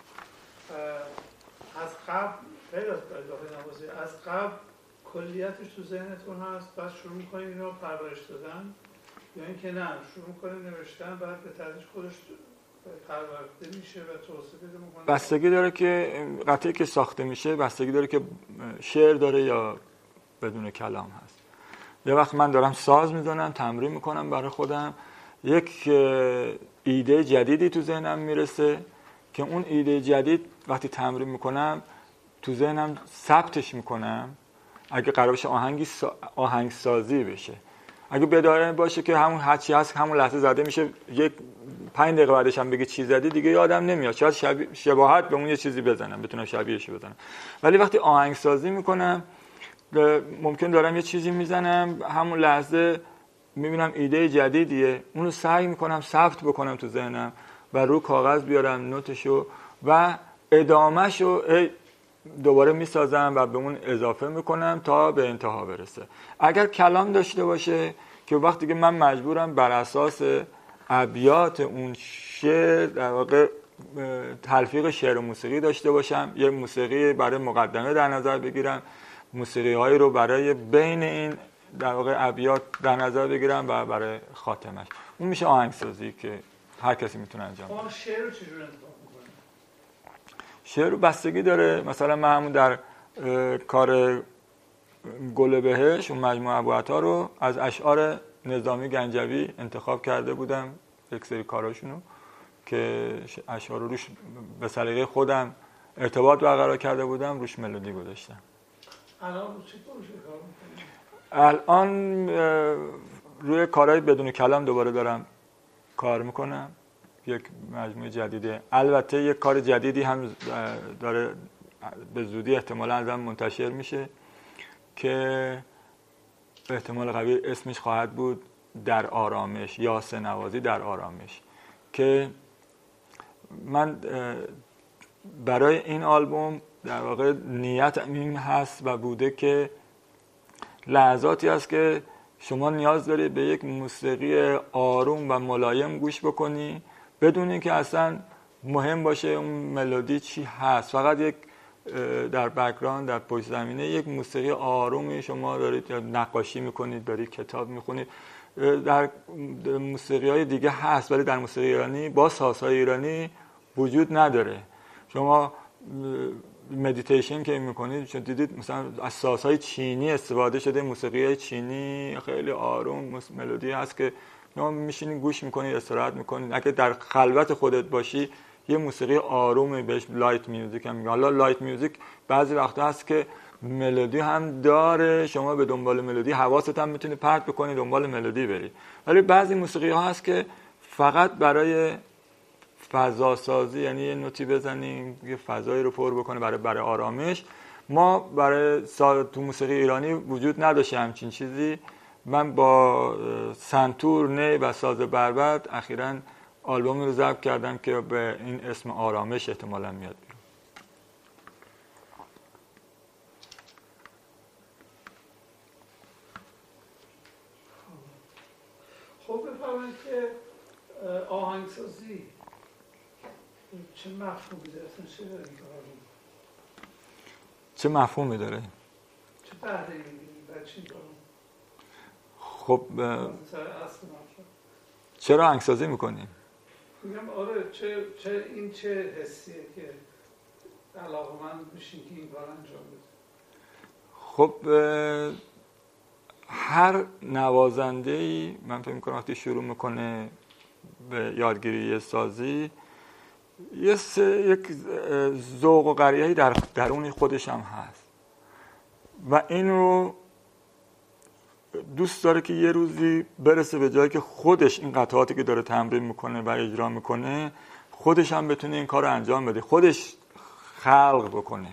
از قبل غیر از بداهه نوازی، از قبل کلیتش تو ذهنتون هست، بعد شروع می‌کنید اینو پرورش دادن، یا اینکه نه شروع می‌کنید نوشتن بعد به تدریج خودش پرورده میشه و توسعه پیدا می‌کنه؟ بستگی داره که قطعی که ساخته میشه، بستگی داره که شعر داره یا بدون کلام هست. یه وقت من دارم ساز میزنم، تمرین میکنم برای خودم، یک ایده جدیدی تو ذهنم میرسه که اون ایده جدید وقتی تمرین میکنم تو ذهنم ثبتش میکنم. اگه قرار باشه آهنگسازی بشه، اگه بداهه باشه که همون هرچی هست همون لحظه زده میشه، یک 5 دقیقه بعدش هم بگه چی زدی دیگه یادم نمیاد، شاید شباهت به اون یه چیزی بزنم، بتونم شبیهش بزنم. ولی وقتی آهنگسازی میکنم ممکن دارم یه چیزی میزنم، همون لحظه میبینم ایده جدیدیه، اونو سعی میکنم ثبت بکنم تو ذهنم و رو کاغذ بیارم نوتشو و ادامهشو دوباره میسازم و به اون اضافه میکنم تا به انتها برسه. اگر کلام داشته باشه که وقتی که من مجبورم بر اساس ابیات اون شعر در واقع تلفیق شعر و موسیقی داشته باشم، یه موسیقی برای مقدمه در نظر بگیرم، موسیقی هایی رو برای بین این در واقع ابیات در نظر بگیرم و برای خاتمش، اون میشه آهنگسازی که هر کسی میتونه انجام بده. شعر رو چجوری انتخاب می‌کنی؟ شعر رو بستگی داره. مثلا من همون در کار گل بهشت اون مجموعه ابوعطا رو از اشعار نظامی گنجوی انتخاب کرده بودم، یک سری کاراشونو که اشعار رو روش به سلیقه خودم ارتباط برقرار کرده بودم، روش ملودی گذاشتم. الان رو چی کار می‌کنی؟ الان روی کارهای بدون کلام دوباره دارم کار میکنم، یک مجموعه جدیده. البته یک کار جدیدی هم داره به زودی احتمالاً ازم منتشر میشه که به احتمال قوی اسمش خواهد بود در آرامش یا سه‌نوازی در آرامش، که من برای این آلبوم در واقع نیتم این هست و بوده که لحظاتی هست که شما نیاز دارید به یک موسیقی آروم و ملایم گوش بکنی بدون اینکه اصلا مهم باشه اون ملودی چی هست، فقط یک در بک‌گراند، در پشت زمینه یک موسیقی آرومی شما دارید نقاشی میکنید، دارید کتاب میخونید. در موسیقی‌های دیگه هست ولی در موسیقی ایرانی با سازهای ایرانی وجود نداره. شما مدیتیشن که میکنید چون دیدید مثلا از سازهای چینی استفاده شده، موسیقی چینی خیلی آروم ملودی هست که شما میشینید گوش میکنید، استراحت میکنید. اگه در خلوت خودت باشی یه موسیقی آرومی بهش لایت میوزیک هم میگن. حالا لایت میوزیک بعضی وقتا هست که ملودی هم داره، شما به دنبال ملودی حواست هم میتونی پرت بکنی دنبال ملودی بری، ولی بعضی موسیقی ها هست که فقط برای فضا سازی، یعنی یه نوتی بزنیم یه فضایی رو پر بکنه برای آرامش. ما برای تو موسیقی ایرانی وجود نداشته همچین چیزی. من با سنتور، نی و ساز بربط اخیراً آلبومی رو ضبط کردم که به این اسم آرامش احتمالاً میاد بیرون. خب بفرمایید که آهنگسازی چه مفهومی داره؟ چه داره این کار؟ چه مفهومی داره؟ چه بهره می‌گیریم برای چی کارم؟ خب چرا آهنگسازی میکنیم؟ میگم آره چه حسیه که علاقه‌مند میشین که این کار انجام بده؟ خب هر نوازنده‌ای من فکر می‌کنم وقتی شروع میکنه به یادگیری سازی یک ذوق و غریزه‌ای در درون خودش هم هست و این رو دوست داره که یه روزی برسه به جایی که خودش این قطعاتی که داره تمرین میکنه و اجرا میکنه خودش هم بتونه این کار رو انجام بده، خودش خلق بکنه.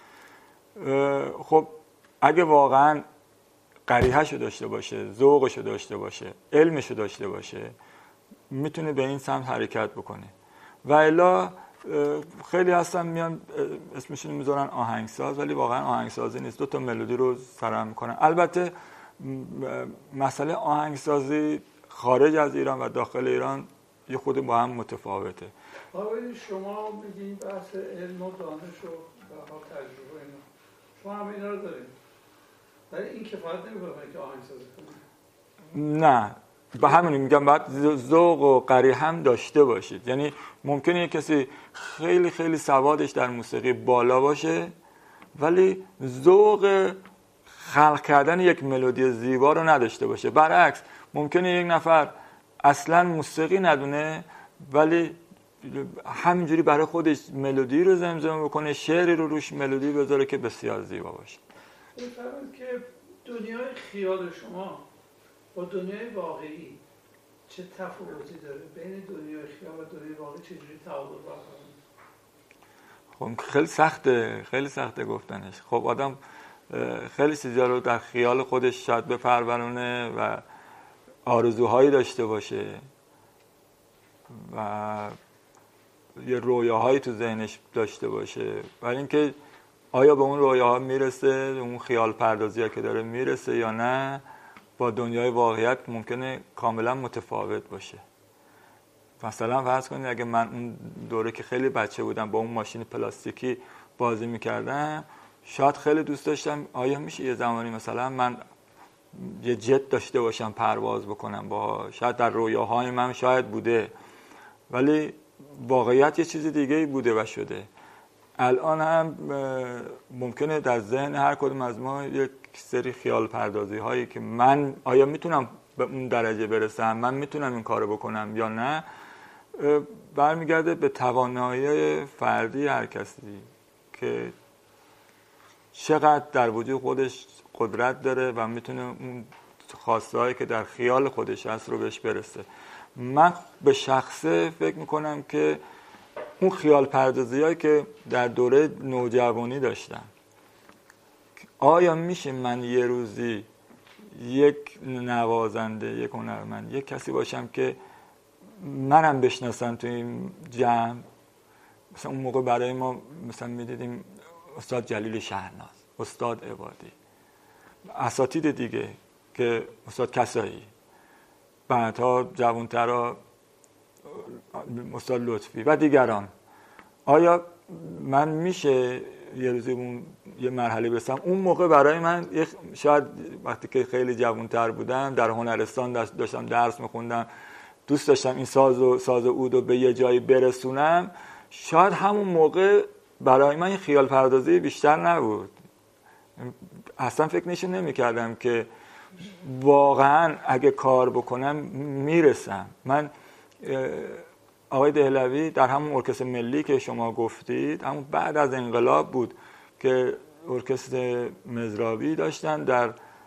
خب اگه واقعا قریحه‌شو داشته باشه، ذوقشو داشته باشه، علمشو داشته باشه، میتونه به این سمت حرکت بکنه. و الا خیلی هستن میان اسمشون میذارن آهنگساز ولی واقعا آهنگسازی نیست، دو تا ملودی رو سرهم میکنن. البته مسئله آهنگسازی خارج از ایران و داخل ایران یه خود با هم متفاوته. آقای شما میگین بحث علم و دانش و تجربه اینا، شما هم اینا رو دارید ولی این کفایت نمیکنه که آهنگسازی کنید؟ نه، به همین میگم باید ذوق و قری هم داشته باشید. یعنی ممکنه یه کسی خیلی خیلی سوادش در موسیقی بالا باشه ولی ذوق خلق کردن یک ملودی زیبا رو نداشته باشه. برعکس ممکنه یک نفر اصلا موسیقی ندونه ولی همینجوری برای خودش ملودی رو زمزمه بکنه، شعری رو روش ملودی بذاره که بسیار زیبا باشه. بفرمایید که دنیای خیال شما با دنیای واقعی چه تفاوتی داره؟ بین دنیای خیال و دنیای واقعی چجوری تعامل برقرار؟ خب خیلی سخته گفتنش. خب آدم خیلی چیزا رو در خیال خودش شاید بپرورونه و آرزوهایی داشته باشه و یه رویاهایی تو ذهنش داشته باشه، ولی اینکه آیا به اون رویاها میرسه، اون خیال پردازی‌ها که داره میرسه یا نه، با دنیای واقعیت ممکنه کاملا متفاوت باشه. مثلا فرض کنید اگه من اون دوره که خیلی بچه بودم با اون ماشین پلاستیکی بازی میکردم، شاید خیلی دوست داشتم آیا میشه یه زمانی مثلا من یه جت داشته باشم پرواز بکنم، با شاید در رویاهای من شاید بوده ولی واقعیت یه چیز دیگه بوده و شده. الان هم ممکنه در ذهن هر کدوم از ما یک سری خیال پردازی هایی که من آیا میتونم به اون درجه برسم، من میتونم این کارو بکنم یا نه، برمیگرده به توانایی فردی هر کسی که چقدر در وجود خودش قدرت داره و میتونه اون خواسته هایی که در خیال خودش هست رو بهش برسه. من به شخصه فکر میکنم که اون خیال پردازی هایی که در دوره نوجوانی داشتم، آیا میشه من یه روزی یک نوازنده، یک هنرمند، یک کسی باشم که منم بشناسن تو این جمع؟ مثلا اون موقع برای ما مثلا میدیدیم استاد جلیل شهرناز، استاد عبادی، اساتید دیگه که استاد کسایی، بعدها جوانترها استاد لطفی و دیگران. آیا من میشه یه روزی اون یه مرحله برسم؟ اون موقع برای من شاید وقتی که خیلی جوانتر بودم در هنرستان داشتم درس میخوندم، دوست داشتم این ساز و عود رو به یه جایی برسونم، شاید همون موقع برای من خیال پردازی بیشتر نبود. اصلا فکر نمی‌کردم که واقعا اگه کار بکنم میرسم. من آقای دهلوی در همون ارکستر ملی که شما گفتید، همون بعد از انقلاب بود که ارکستر مزرابی داشتن در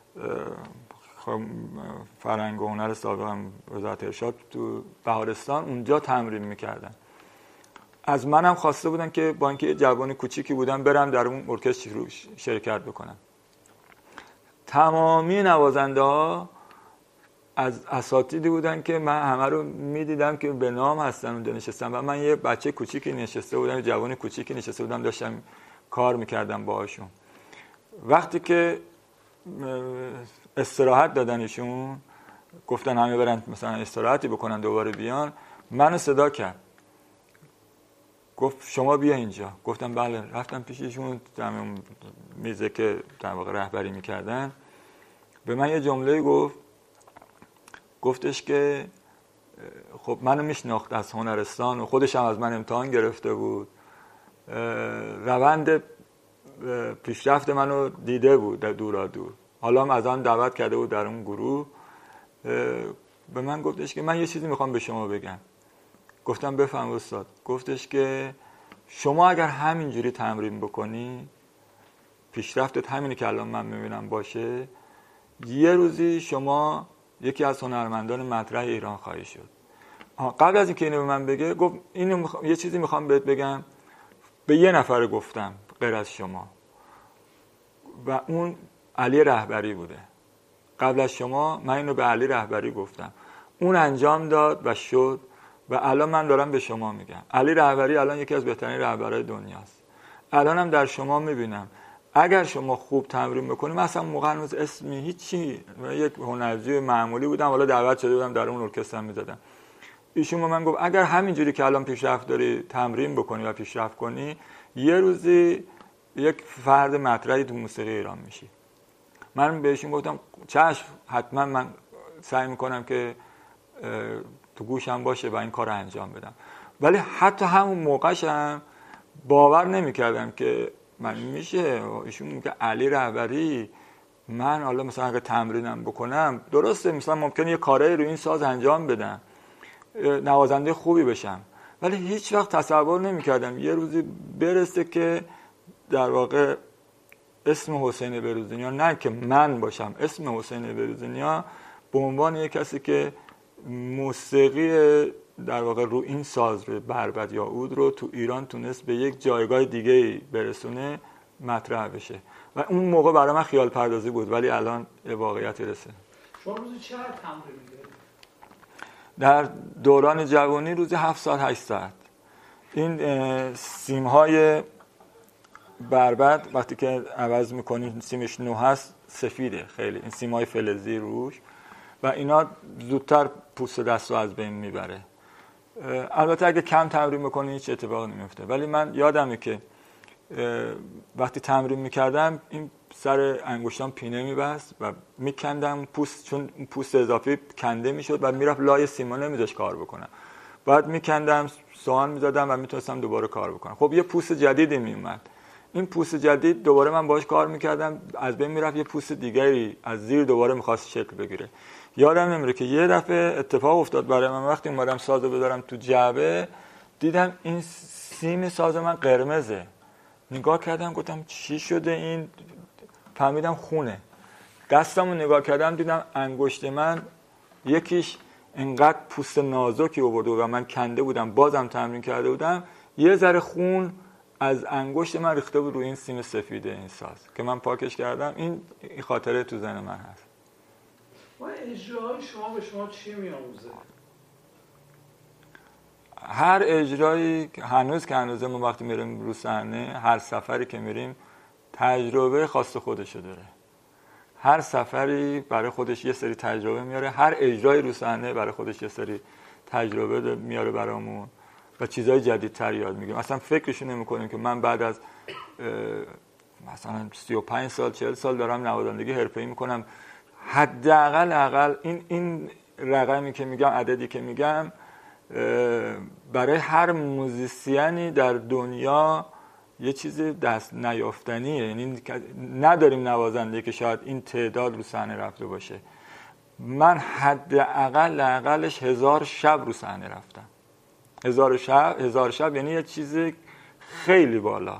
فرهنگ و هنر سابق وزارت ارشاد تو بهارستان، اونجا تمرین میکردن. از منم خواسته بودن که با اینکه جوان کوچیکی بودم برم در اون ارکستر شرکت بکنم. تمامی نوازنده ها از اساتیدی بودن که من همه رو میدیدم که به نام هستن اونجا نشستن و من یه بچه کوچیکی نشسته بودم، یه جوان کوچیکی نشسته بودم، داشتم کار میکردم باهاشون. وقتی که استراحت دادنشون، گفتن همه برن مثلا استراحتی بکنن دوباره بیان، منو صدا کرد، گفت شما بیا اینجا. گفتم بله. رفتم پیششون، همون میزه که در واقع رهبری میکردن، به من یه جمله گفتش که خب منو میشناخت از هنرستان و خودش هم از من امتحان گرفته بود، روند پیشرفت منو دیده بود در دورا دور، حالا هم از آن دعوت کرده بود در اون گروه. به من گفتش که من یه چیزی میخوام به شما بگم. گفتم بفهم استاد. گفتش که شما اگر همینجوری تمرین بکنی، پیشرفتت همینی که الان من میبینم باشه، یه روزی شما یکی از هنرمندان مطرح ایران خواهی شد. قبل از اینکه اینو به من بگه، گفت یه چیزی میخوام بهت بگم. به یه نفر گفتم غیر از شما و اون علی رهبری بوده. قبل از شما من اینو به علی رهبری گفتم، اون انجام داد و شد و الان من دارم به شما میگم. علی رهبری الان یکی از بهترین رهبرای دنیاست. الان هم در شما میبینم اگر شما خوب تمرین بکنید. مثلا موقع هنوز اسمی هیچی، یک هنرجوی معمولی بودم، حالا دعوت شده بودم در اون ارکستر میزدم. ایشون به من گفت اگر همینجوری که الان پیشرفت داری تمرین بکنی و پیشرفت کنی، یه روزی یک فرد مطرحی تو موسیقی ایران میشی. من بهشون گفتم چشم، حتما من سعی میکنم که تو گوشم باشه و این کار رو انجام بدم. ولی حتی همون موقعش هم باور نمیکردم که من میشه. ایشون میگه علی رهبری، من حالا مثلا اگه تمرینم بکنم، درسته مثلا ممکنه یه کاری رو این ساز انجام بدم، نوازنده خوبی بشم، ولی هیچ وقت تصور نمیکردم یه روزی برسه که در واقع اسم حسین بروزنیا، نه که من باشم، اسم حسین بروزنیا به عنوان یک کسی که موسیقی در واقع رو این ساز رو، بربط یا عود رو تو ایران تونست به یک جایگاه دیگه برسونه، مطرح بشه. و اون موقع برای من خیال پردازی بود، ولی الان واقعیت رسه. شما روزی چقدر تمرین می‌کنید؟ در دوران جوانی روزی 7 ساعت 8 ساعت. این سیم‌های بربط وقتی که عوض می‌کنید، سیمش نو هست، سفیده خیلی، این سیم‌های فلزی روش و اینا زودتر پوست دست رو از بین میبره. البته اگه کم تمرین بکنی هیچ اتفاقی نمیفته، ولی من یادمه که وقتی تمرین میکردم این سر انگشتام پینه میبست و میکندم پوست، چون پوست اضافی کنده میشد و میرفت لای سیما، نمیذاش کار بکنم. بعد میکندم، سوهان میزدم و میتونستم دوباره کار بکنم. خب یه پوست جدیدی میومد، این پوست جدید دوباره من باهاش کار میکردم، از بین میرفت، یه پوست دیگری از زیر دوباره میخواست شکل بگیره. یادم نمیره که یه دفعه اتفاق افتاد برای من، وقتی اومدم سازو بذارم تو جعبه، دیدم این سیم ساز من قرمزه. نگاه کردم گفتم چی شده این؟ فهمیدم خونه. دستمو نگاه کردم دیدم انگشت من یکیش انقدر پوست نازکی آورده و من کنده بودم، بازم تمرین کرده بودم، یه ذره خون از انگشت من ریخته بود روی این سیم سفیده این ساز که من پاکش کردم. این خاطره تو ذهن من هست. و اجراهای شما به شما چی می‌آموزه؟ هر اجرایی هنوز که هنوز ما وقتی میریم رو صحنه، هر سفری که میریم تجربه خاص خودشو داره. هر سفری برای خودش یه سری تجربه میاره، هر اجرای رو صحنه برای خودش یه سری تجربه میاره برامون و چیزای جدیدتر یاد میگیریم. مثلا فکرشو نمی‌کنیم که من بعد از مثلا 35 سال 40 سال دارم نوازندگی حرفه‌ای میکنم، حداقل این رقمی که میگم، عددی که میگم، برای هر موزیسیانی در دنیا یه چیز دست نیافتنیه. یعنی نداریم نوازنده که شاید این تعداد رو صحنه رفته باشه. من حداقلش 1000 شب رو صحنه رفتم. 1000 شب یعنی یه چیز خیلی بالا.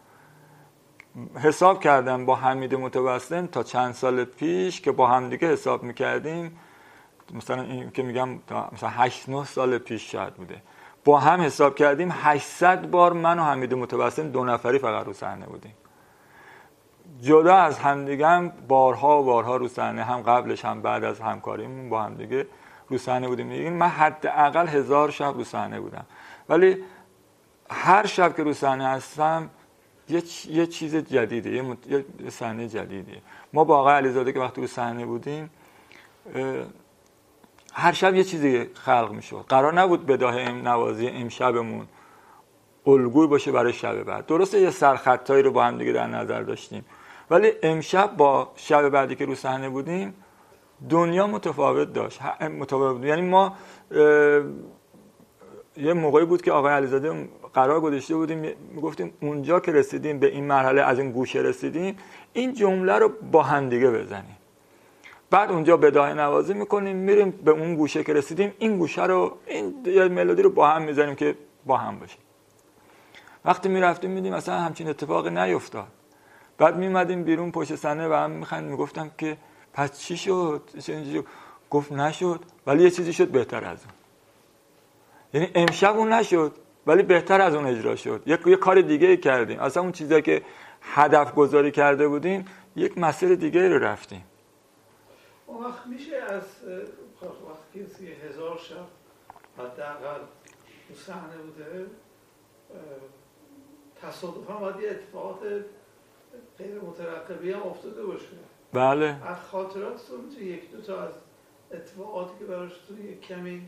حساب کردم با حمید متوسم تا چند سال پیش که با هم دیگه حساب میکردیم، مثلا این که میگم مثلا 8-9 سال پیش شاید بوده، با هم حساب کردیم 800 بار من و حمید متوسم 2 نفری فقط رو صحنه بودیم. جدا از همدیگه هم بارها و بارها رو صحنه، هم قبلش هم بعد از همکاریمون با هم دیگه رو صحنه بودیم. این من حداقل 1000 شب رو صحنه بودم، ولی هر شب که رو صحنه هستم یه چیز جدیده، یه صحنه جدیده. ما با آقای علیزاده که وقتی رو صحنه بودیم هر شب یه چیزی خلق میشد. قرار نبود بداهه نوازی امشبمون الگوی باشه برای شب بعد. درسته یه سرخطایی رو با هم دیگه در نظر داشتیم، ولی امشب با شب بعدی که رو صحنه بودیم دنیا متفاوت داشت. یعنی ما یه موقعی بود که آقای علیزاده قرار گذاشته بودیم، میگفتیم اونجا که رسیدیم به این مرحله، از این گوشه رسیدیم، این جمله رو با هم دیگه بزنیم. بعد اونجا بداهه نوازی میکنیم، میریم به اون گوشه که رسیدیم، این گوشه رو، این ملودی رو با هم میزنیم که با هم باشه. وقتی میرفتیم میدیم اصلا همچین اتفاقی نیفتاد. بعد میمدیم بیرون پشت صحنه و هم میخوایم، میگفتم که پس چی شد؟ گفت نشد، ولی یه چیزی شد بهتر از اون. یعنی امشب اون نشد ولی بهتر از اون اجرا شد. یه کار دیگه کردیم. اصلا اون چیزایی که هدف گذاری کرده بودیم یک مسیر دیگه رو رفتیم. اون وقت میشه از وقتی که 1000 شب حداقل تو صحنه بوده، تصادفاً باید یه اتفاقات غیر مترقبی هم افتاده باشه. بله. از خاطراتتون میشه 1-2 تا از اتفاقاتی که براشتون یک کمی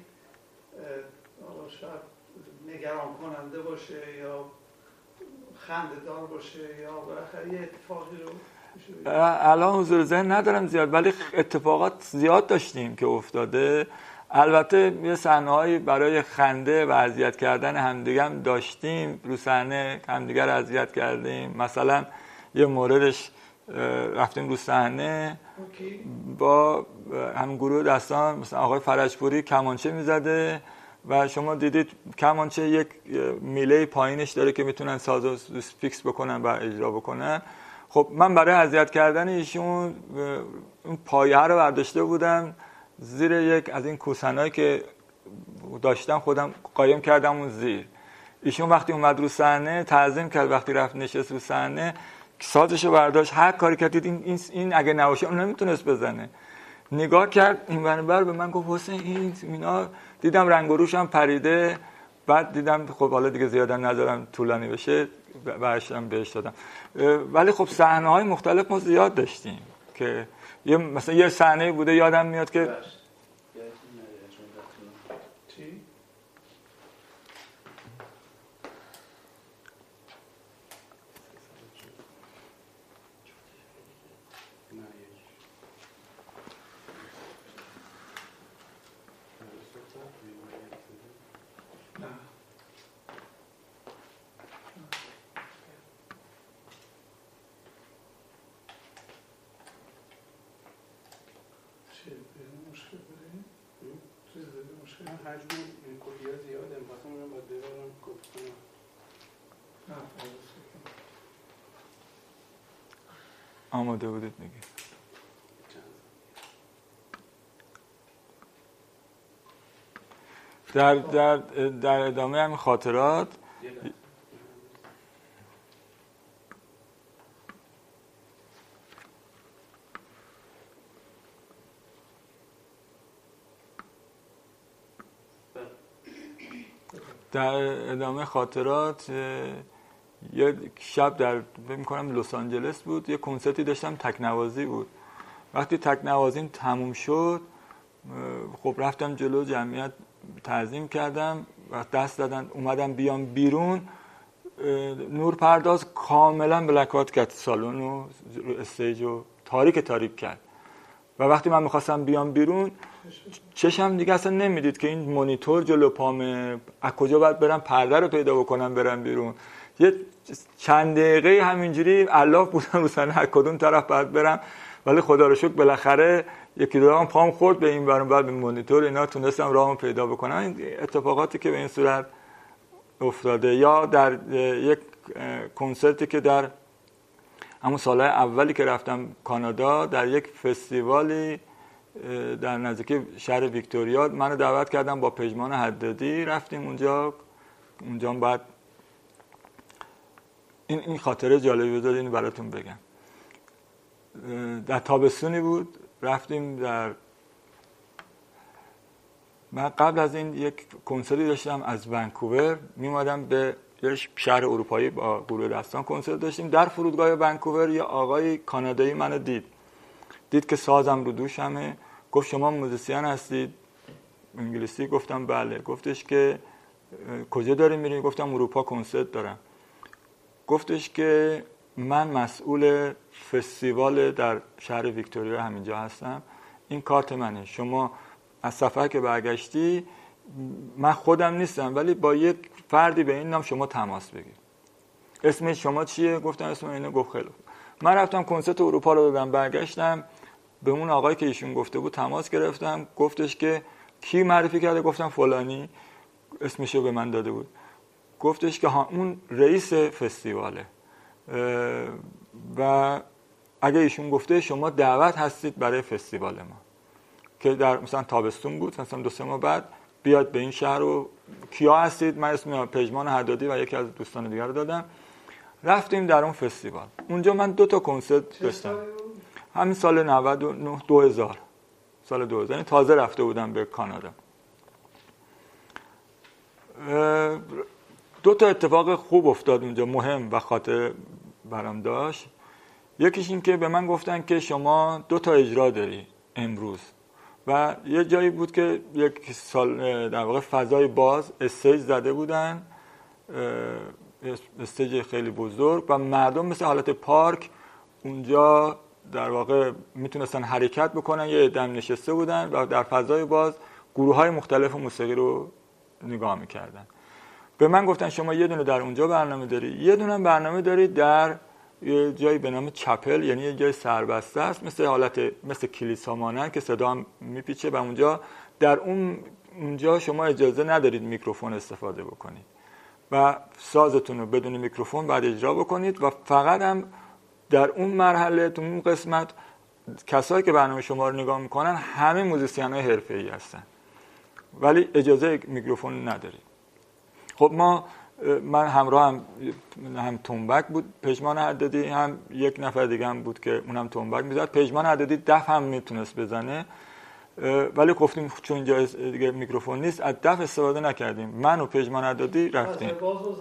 شاید نگران کننده باشه یا خنده‌دار باشه یا بالاخره یه اتفاقی رو الان حضور ذهن ندارم زیاد، ولی اتفاقات زیاد داشتیم که افتاده. البته یه صحنه‌هایی برای خنده و اذیت کردن همدیگه هم داشتیم، رو صحنه همدیگه رو اذیت کردیم. مثلا یه موردش رفتیم رو صحنه با هم گروه دستان، مثلا آقای فرجپوری کمانچه میزده و شما دیدید کمانچه یک میله پایینش داره که میتونن سازو فیکس بکنن و اجرا بکنن. خب من برای اذیت کردن ایشون اون پایه رو برداشته بودم زیر یک از این کوسنایی که داشتم، خودم قایم کردم اون زیر. ایشون وقتی اومد رو صحنه تعظیم کرد، وقتی رفت نشست رو صحنه سازشو برداشت، هر کاری کردید این اگه نباشه اون نمیتونست بزنه. نگاه کرد این ور به من گفت حسین این اینا، دیدم رنگ و روش هم پریده. بعد دیدم خب حالا دیگه زیادم نذارم طولانی بشه، برشتم بهش دادم. ولی خب صحنه‌های مختلف ما زیاد داشتیم که مثلا یه صحنه بوده یادم میاد که آماده بودید دیگه. در ادامه همین خاطرات در ادامه خاطرات یه شب در فکر می‌کنم لس آنجلس بود، یه کنسرتی داشتم، تکنوازی بود. وقتی تکنوازیم تموم شد خب رفتم جلو جمعیت تعظیم کردم و دست دادن اومدم بیام بیرون، نورپرداز کاملا بلکات کرد سالن و استیج رو تاریک کرد و وقتی من میخواستم بیام بیرون چشم دیگه اصلا نمیدید که این مانیتور جلو پامه، از کجا باید برم پرده رو پیدا بکنم برم بیرون. یه چند دقیقه همینجوری علاف بودم رو صحنه از کدوم طرف باید برم، ولی خدا رو شکر بالاخره یکی دو پام خورد به این برم، بعد به مانیتور اینا تونستم راهمو پیدا بکنم. این اتفاقاتی که به این صورت افتاده. یا در یک کنسرتی که در همون سالهای اولی که رفتم کانادا در یک فستیوالی در نزدیکی شهر ویکتوریا منو دعوت کردم با پژمان حدادی، رفتیم اونجا بعد این خاطره جالبی بود، اینو براتون بگم. در تابستونی بود رفتیم من قبل از این یک کنسرتی داشتم از ونکوور میومدم به یه شهر اروپایی با گروه دستان کنسرت داشتیم. در فرودگاه ونکوور یه آقای کانادایی منو دید که سازم رو دوشمه، گفت شما موزیسین هستید؟ انگلیسی گفتم بله. گفتش که کجا داری میری؟ گفتم اروپا کنسرت دارم. گفتش که من مسئول فستیوال در شهر ویکتوریا همینجا هستم، این کارت منه، شما از سفر که برگشتی من خودم نیستم ولی با یک فردی به این نام شما تماس بگیر. اسم شما چیه؟ گفتم اسم اینو. گفت خیلی. من رفتم کنسرت اروپا رو دادم، برگشتم به اون آقایی که ایشون گفته بود تماس گرفتم. گفتش که کی معرفی کرده؟ گفتم فلانی، اسمشو به من داده بود. گفتش که ها اون رئیس فستیواله و اگه ایشون گفته شما دعوت هستید برای فستیوال ما که در مثلا تابستون بود، مثلا 2-3 ماه بعد بیاد به این شهر و کیا هستید؟ من اسم پژمان حدادی و یکی از دوستان دیگر رو دادم. رفتیم در اون فستیوال. اونجا من 2 تا کنسرت داشتم. همین سال 99 2000 سال 2000 یعنی تازه رفته بودم به کانادا. 2 تا اتفاق خوب افتاد اونجا، مهم و خاطر برام داشت. یکیش این که به من گفتن که شما 2 تا اجرا داری امروز و یه جایی بود که یک سال در واقع فضای باز استیج زده بودن، استیج خیلی بزرگ و مردم مثل حالت پارک اونجا در واقع میتونستن حرکت بکنن، یه عده‌ام نشسته بودن و در فضای باز گروه‌های مختلف موسیقی رو نگاه میکردن. به من گفتن شما یه دونه در اونجا برنامه داری، یه دونه هم داری در یه جایی به نام چپل، یعنی یه جای سربسته است مثل کلیسا مانند که صدا میپیچه و اونجا در اونجا شما اجازه ندارید میکروفون استفاده بکنید و سازتون رو بدون میکروفون بعد اجرا بکنید و فقط هم در اون مرحله تو اون قسمت کسایی که برنامه شما رو نگاه میکنن همه موزیسین‌های حرفه‌ای هستن ولی اجازه میکروفون ندارید. خب من همراه هم تنبک بود پژمان حدادی، هم یک نفر دیگه هم بود که اونم تنبک میزد. پژمان حدادی دف هم میتونست بزنه ولی گفتیم چون اینجا دیگه میکروفون نیست از دف استفاده نکردیم. من و پژمان حدادی رفتیم.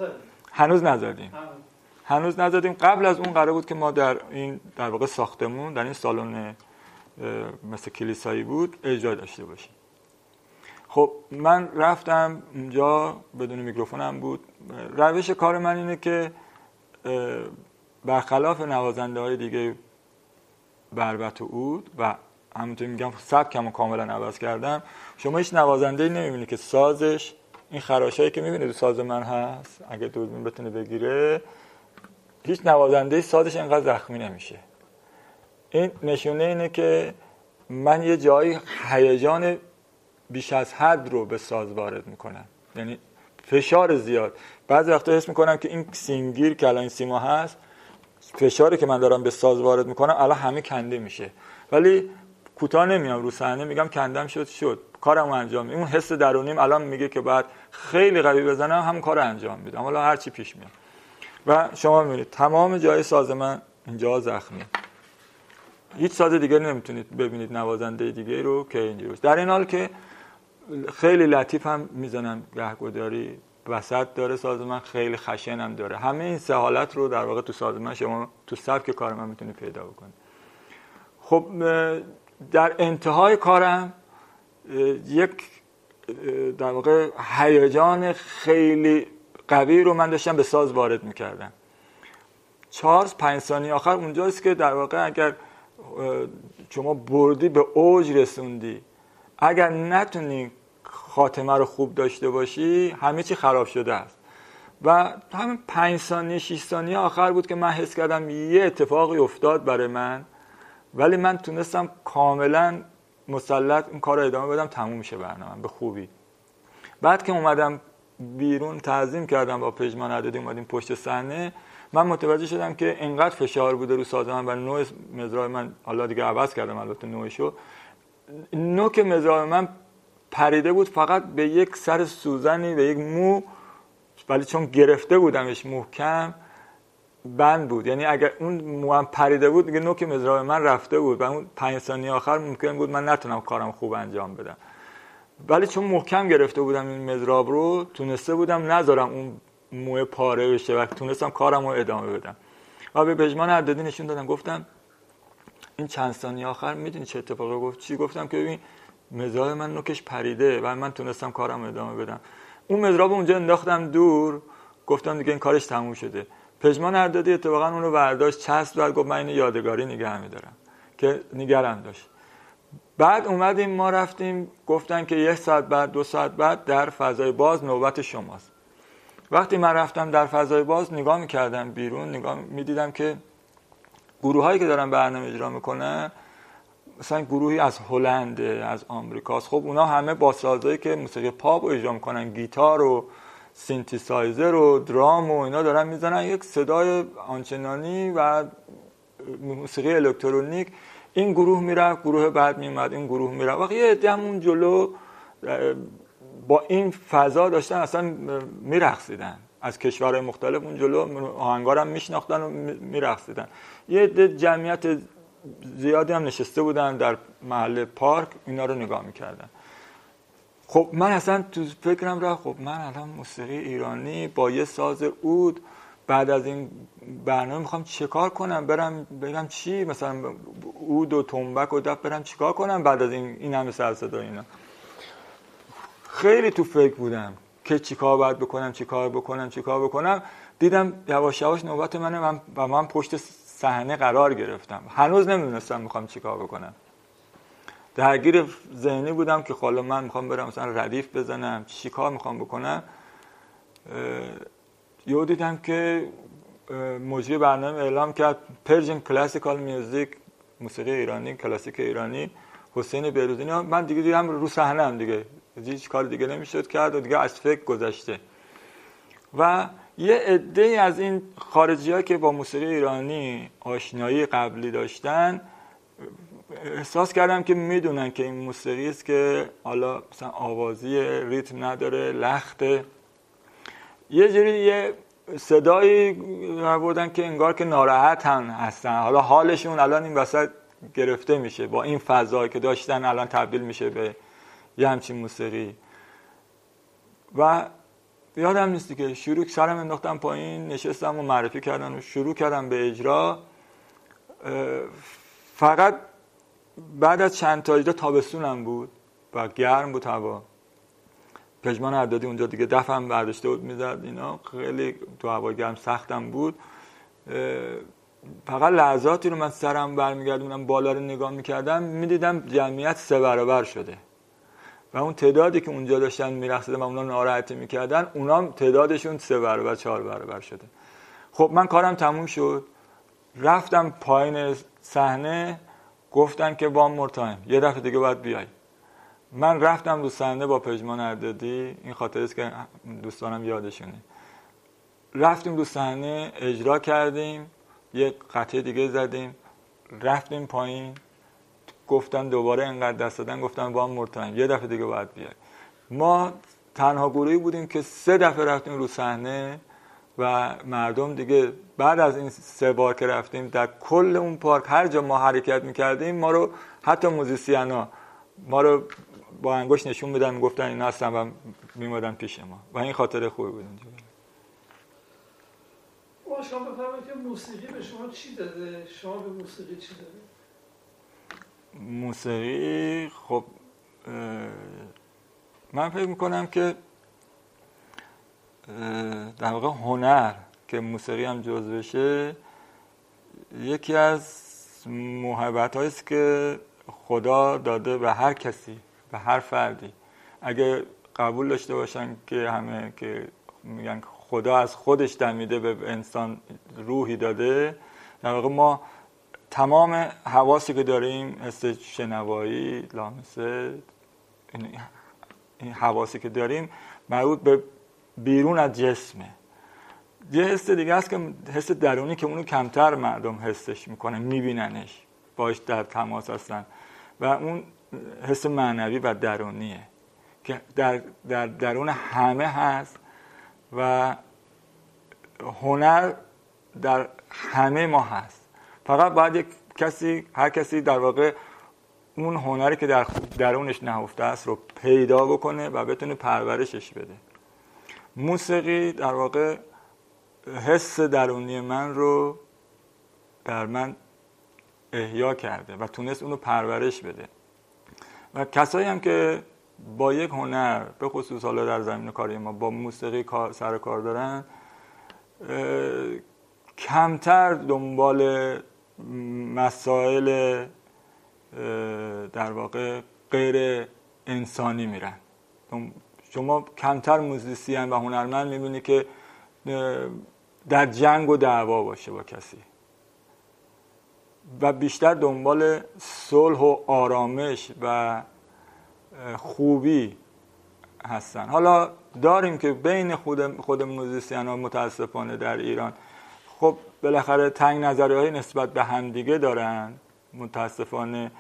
هنوز نزدیم. قبل از اون قرار بود که ما در واقع ساختمون در این سالن مثل کلیسایی بود اجرا داشته باشیم. خب من رفتم اونجا بدون میکروفونم بود. روش کار من اینه که برخلاف نوازنده های دیگه بربط و عود و همونطور میگم سبکمو کاملا عوض کردم. شما هیچ نوازنده‌ای نمیبینی که سازش این خراشایی که میبینید ساز من هست اگه دوربین بتونه بگیره، هیچ نوازنده‌ای سازش اینقدر زخمی نمیشه. این نشونه اینه که من یه جایی هیجان بیش از حد رو به ساز وارد میکنم، یعنی فشار زیاد. بعضی وقتا حس میکنم که این سینگیر که الان سیما هست، فشاری که من دارم به ساز وارد میکنم الان همه کنده میشه، ولی کوتاه نمیام رو صحنه میگم کندم شد کارمو انجام میدم. اون حس درونیم الان میگه که بعد خیلی قوی بزنم هم کارو انجام میدم، حالا هر چی پیش میاد. و شما میبینید تمام جای ساز من اینجا زخمیه. هیچ ساز دیگه نمیتونید ببینید نوازنده دیگه رو که اینجوری. در این حال که خیلی لطیف هم میزنن گهگداری وسط داره سازمان، خیلی خشن هم داره. همه این سه حالت رو در واقع تو سازمان شما تو سبک کار من میتونی پیدا بکنی. خب در انتهای کارم یک در واقع هیجان خیلی قوی رو من داشتم به ساز وارد میکردم. 4-5 ثانیه آخر اونجاست که در واقع اگر شما بردی به اوج رسوندی، اگر نتونی خاتمه رو خوب داشته باشی همه چی خراب شده است. و همین 5 ثانیه 6 ثانیه آخر بود که من حس کردم یه اتفاقی افتاد برای من، ولی من تونستم کاملا مسلط این کار رو ادامه بدم، تموم شه برنامه به خوبی. بعد که اومدم بیرون تعظیم کردم با پژمان عددی، اومدیم پشت صحنه، من متوجه شدم که اینقدر فشار بوده رو ساز من و نوع مزراب من، حالا دیگه عوض کردم البته نوعشو، نوک مزراب من پریده بود فقط به یک سر سوزنی، به یک مو، ولی چون گرفته بودمش محکم بند بود. یعنی اگر اون مو هم پریده بود دیگه نوک مزراب من رفته بود و اون 5 ثانیه آخر ممکن بود من نتونم کارم خوب انجام بدم. ولی چون محکم گرفته بودم این مزراب رو، تونسته بودم نذارم اون مو پاره بشه و تونستم کارم رو ادامه بدم. و به پژمان عددی نشون دادم، گفتم این چند ثانیه آخر میدونی چه اتفاقی گفت؟ چی گفتم که ببین مزراب من نوکش پریده و من تونستم کارم رو ادامه بدم. اون مزراب اونجا انداختم دور، گفتم دیگه این کارش تموم شده. پژمان عددی اتفاقا اون رو برداشت چسب و گفت من اینو یادگاری نگه می‌دارم، که نگرم داشت. بعد اومدیم ما رفتیم، گفتن که 1 ساعت بعد 2 ساعت بعد در فضای باز نوبت شماست. وقتی من رفتم در فضای باز نگاه می‌کردم بیرون، می‌دیدم که گروهایی که دارن برنامه اجرا میکنن، مثلا گروهی از هلند، از آمریکاست، خب اونا همه با سازایی که موسیقی پاپ رو اجرا میکنن، گیتار و سینتیسایزر و درام و اینا دارن میزنن، یک صدای آنچنانی و موسیقی الکترونیک. این گروه میره، گروه بعد میومد، این گروه میره، وقتی یه عده اون جلو با این فضا داشتن اصلا میرقصیدن، از کشورهای مختلف اون جلو آهنگارم میشناختن و میرقصیدن. یه عده جمعیت زیادی هم نشسته بودن در محل پارک، اینا رو نگاه میکردن. خب من اصلا تو فکرم رفت، خب من الان موسیقی ایرانی با یه ساز عود بعد از این برنامه میخوام چه کار کنم؟ بگم چی؟ مثلا عود و تنبک و دف برم چیکار کنم بعد از این همه سر صدا اینا؟ خیلی تو فکر بودم که چیکار باید بکنم، چیکار بکنم. دیدم یواش یواش نوبت منه و من پشت صحنه قرار گرفتم. هنوز نمیدونستم میخوام چیکار بکنم. درگیر ذهنی بودم که حالا من میخوام برم مثلا ردیف بزنم، چیکار میخوام بکنم. یهو دیدم که مجری برنامه اعلام کرد پرژن کلاسیکال میوزیک، موسیقی ایرانی، کلاسیک ایرانی، حسین بیروزی. من دیدم رو صحنه ام دیگه هیچ کار دیگه نمیشد کرد و دیگه از فکر گذشته. و یه عده‌ای از این خارجی‌ها که با موسیقی ایرانی آشنایی قبلی داشتن، احساس کردم که میدونن که این موسیقی است که حالا مثلا آوازی، ریتم نداره، لخته. یه جوری یه صدایی بودن که انگار که ناراحت هم هستن، حالا حالشون الان این وسط گرفته میشه با این فضایی که داشتن، الان تبدیل میشه به یه همچین موسیقی. و یادم نیستی که سرم انداختم پایین، نشستم و معرفی کردن و شروع کردم به اجرا. فقط بعد از چند تا اجرا تابستونم بود و گرم بود هوا. پژمان عددی اونجا دیگه دفم برداشته بود میزد اینا، خیلی تو هوا گرم سختم بود. فقط لحظاتی رو من سرم برمیگردونم بالا رو نگاه میکردم، میدیدم جمعیت 3 برابر شده و اون تعدادی که اونجا داشتن میرقصیدن و اونا ناراحتی میکردن، اونا تعدادشون 3 برابر 4 برابر شده. خب من کارم تموم شد، رفتم پایین صحنه، گفتن که وان مور تایم، یه دفعه دیگه باید بیای. من رفتم رو صحنه با پژمان عددی، این خاطره است که دوستانم یادشونه. رفتیم رو صحنه، اجرا کردیم، یک قطعه دیگه زدیم، رفتیم پایین، گفتن دوباره اینقدر دست دادن، گفتن وان مور تایم، یه دفعه دیگه باید بیای. ما تنها گروهی بودیم که 3 دفعه رفتیم رو صحنه و مردم دیگه بعد از این 3 بار که رفتیم در کل اون پارک هر جا ما حرکت میکردیم ما رو، حتی موزیسینا ما رو با انگشت نشون میدن میگفتن اینا هستن و میمادن پیش ما و این خاطره خوبی بود اونجا. شما بفرمایید که موسیقی به شما چی داده؟ شما به موسیقی چی داده؟ موسیقی خب من فکر میکنم که در واقع هنر که موسیقی هم جزو بشه یکی از موهبت‌هایی است که خدا داده به هر کسی، به هر فردی. اگه قبول داشته باشن که همه که میگن خدا از خودش دمیده به انسان روحی داده، در واقع ما تمام حواسی که داریم، حس شنوایی، لامسه، این حواسی که داریم مربوط به بیرون از جسمه. یه حس دیگه است که حس درونی که اونو کمتر مردم حسش میکنن، میبیننش، باش در تماس هستن و اون حس معنوی و درونیه که در درون همه هست و هنر در همه ما هست. فقط باید هر کسی در واقع اون هنری که در درونش نهفته است رو پیدا بکنه و بتونه پرورشش بده. موسیقی در واقع حس درونی من رو در من احیا کرده و تونست اونو پرورش بده و کسایی هم که با یک هنر به خصوص حالا در زمین کاری ما با موسیقی سر کار دارن کمتر دنبال مسائل در واقع غیر انسانی میرن. شما کمتر موزیسین و هنرمند میبینی که در جنگ و دعوا باشه با کسی و بیشتر دنبال صلح و آرامش و خوبی هستن. حالا داریم که بین خود موزیسین ها متاسفانه در ایران خب بالاخره تنگ نظری های نسبت به همدیگه دارن، متاسفانه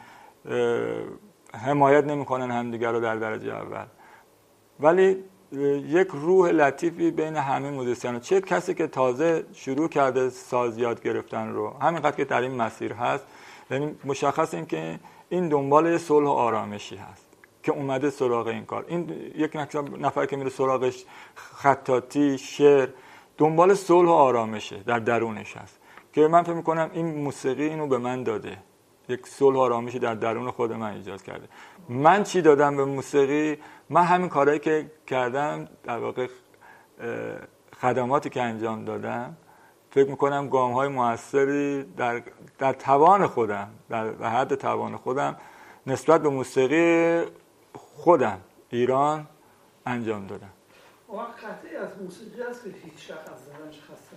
حمایت نمیکنن همدیگه رو در درجه اول، ولی یک روح لطیفی بین همه موزیسیان‌ها، چه کسی که تازه شروع کرده ساز یاد گرفتن رو، همینقدر که در این مسیر هست، یعنی مشخص این که این دنبال صلح و آرامشی هست که اومده سراغ این کار. این یک نفر که میره سراغش خطاطی، شعر، دنبال صلح و آرامشه، در درونش هست که من فکر می‌کنم این موسیقی اینو به من داده، یک صلح و آرامشی در درون خود من ایجاد کرده. من چی دادم به موسیقی؟ من همین کارهایی که کردم، در واقع خدماتی که انجام دادم، فکر میکنم گام‌های موثری در توان خودم، در حد توان خودم نسبت به موسیقی خودم ایران انجام دادم. اون قطعی از موسیقی هست که هیچ وقت از زبانش خسته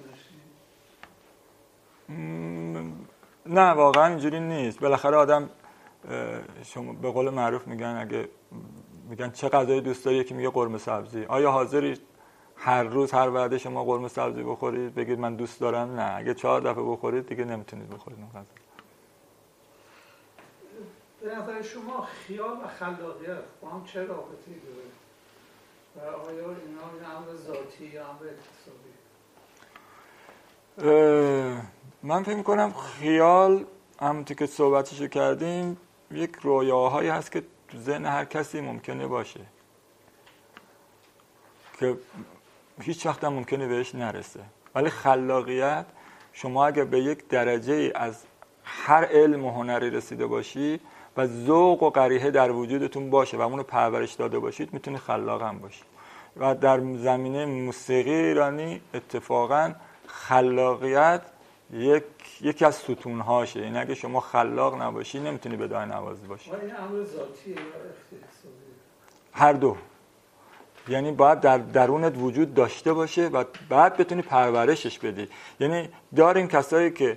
نشید؟ نه واقعا اینجوری نیست. بالاخره آدم، شما به قول معروف میگن چه غذایی دوست داری؟ یکی میگه قرمه سبزی. آیا حاضری هر روز هر وعده شما قرمه سبزی بخورید بگید من دوست دارم؟ نه. اگه 4 دفعه بخورید دیگه نمیتونید بخورید اون غذا. به نظر شما خیال و خلاقیت با هم چه رابطه‌ای داره؟ و آیا اینا امر ذاتی یا امر اکتسابی؟ من فکر می‌کنم خیال، همونطور که صحبتشو کردیم، یک رویاهایی هست که تو ذهن هر کسی ممکنه باشه که هیچ وقت هم ممکنه بهش نرسه. ولی خلاقیت، شما اگه به یک درجه از هر علم و هنری رسیده باشی و ذوق و قریحه در وجودتون باشه و اونو پرورش داده باشید، میتونی خلاق هم باشید. و در زمینه موسیقی ایرانی اتفاقا خلاقیت یکی از ستونهاشه. این اگه شما خلاق نباشی نمیتونی بداهه نوازی باشی. این امر ذاتیه یا اکتسابی؟ هر دو. یعنی باید در درونت وجود داشته باشه و بعد بتونی پرورشش بدی. یعنی داریم کسایی که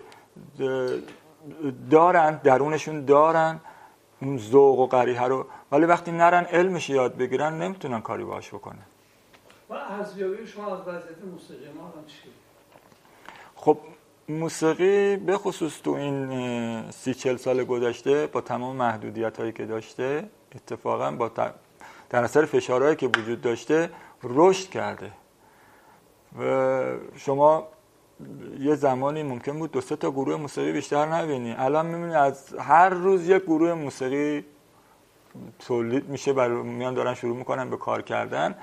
دارن، درونشون دارن اون ذوق و قریحه رو، ولی وقتی نرن علمش یاد بگیرن نمیتونن کاری باهاش بکنن. و ارزیابی شما از وضعیت موسیقی ما الان چیه؟ خب موسیقی به خصوص تو این 30-40 سال گذشته با تمام محدودیت‌هایی که داشته، اتفاقا در اثر فشارهایی که وجود داشته رشد کرده. و شما یه زمانی ممکن بود 2-3 تا گروه موسیقی بیشتر نبینی، الان می‌بینی از هر روز یک گروه موسیقی تولید میشه، برای میان دارن شروع میکنن به کار کردن.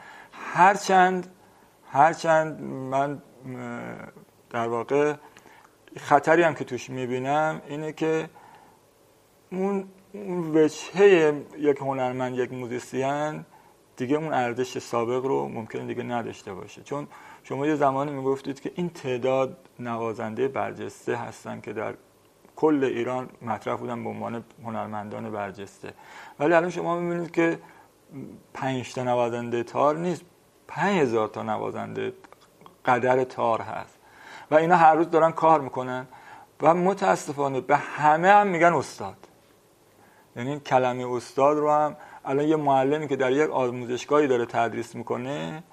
هرچند من در واقع خطری هم که توش میبینم اینه که اون وجهه یک هنرمند، یک موزیسین دیگه اون ارزش سابق رو ممکنه دیگه نداشته باشه. چون شما یه زمانی میگفتید که این تعداد نوازنده برجسته هستن که در کل ایران مطرح بودن به عنوان هنرمندان برجسته، ولی الان شما میبینید که 5 تا نوازنده تار نیست، 5000 تا نوازنده قدر تار هست و اینا هر روز دارن کار میکنن و متاسفانه به همه هم میگن استاد. یعنی کلمه استاد رو هم الان یه معلمی که در یک آموزشگاهی داره تدریس میکنه،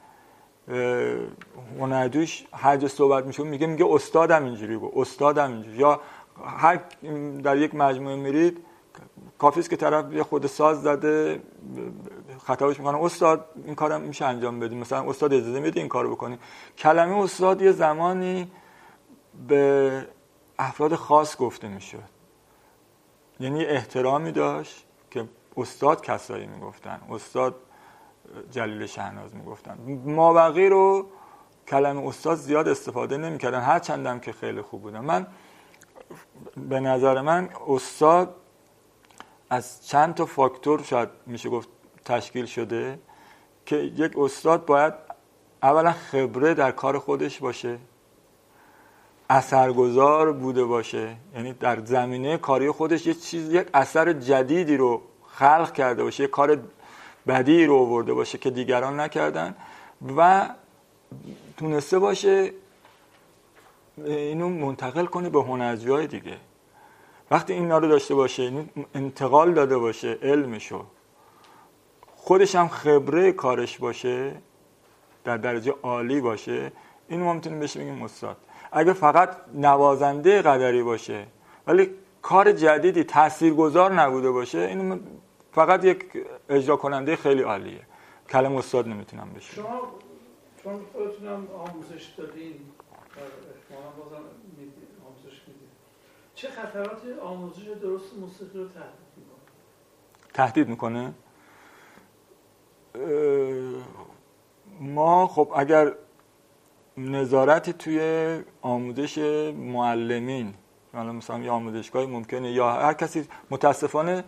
هنرجوش هر جا صحبت میشه میگه استادم اینجوری گفت، استادم اینجوری. یا هر در یک مجموعه میرید کافی است که طرف یه خود ساز زده خطابش میکنه استاد این کارم میشه انجام بدیم، مثلا استاد اجازه میده این کارو بکنی. کلمه استاد یه زمانی به افراد خاص گفته میشد، یعنی احترامی داشت که استاد کسایی میگفتن، استاد جلیل شهناز میگفتن. مابقی رو کلمه استاد زیاد استفاده نمیکردن، هر چندم که خیلی خوب بودن. من به نظر من استاد از چند تا فاکتور شاید میشه گفت تشکیل شده که یک استاد باید اولا خبره در کار خودش باشه، اثرگذار بوده باشه، یعنی در زمینه کاری خودش یک اثر جدیدی رو خلق کرده باشه، یک کار بدی رو آورده باشه که دیگران نکردن و تونسته باشه اینو منتقل کنه به هنرجوهای دیگه. وقتی اینا رو داشته باشه، انتقال داده باشه علمشو، خودش هم خبره کارش باشه، در درجه عالی باشه، اینو ما میتونیم بهش بگیم استاد. اگه فقط نوازنده قدری باشه ولی کار جدیدی تاثیرگذار نبوده باشه، اینو فقط یک اجرا کننده خیلی عالیه، کلمه استاد نمیتونم بشه. شما چون خودتونم آموزش دادین، احتمالاً بازم آموزش میدید، چه خطراتی آموزش درست موسیقی رو تهدید میکنه؟ ما خب اگر نظارتی توی آموزش معلمین، مثلا یه آموزشگاهی ممکنه یا هر کسی، متاسفانه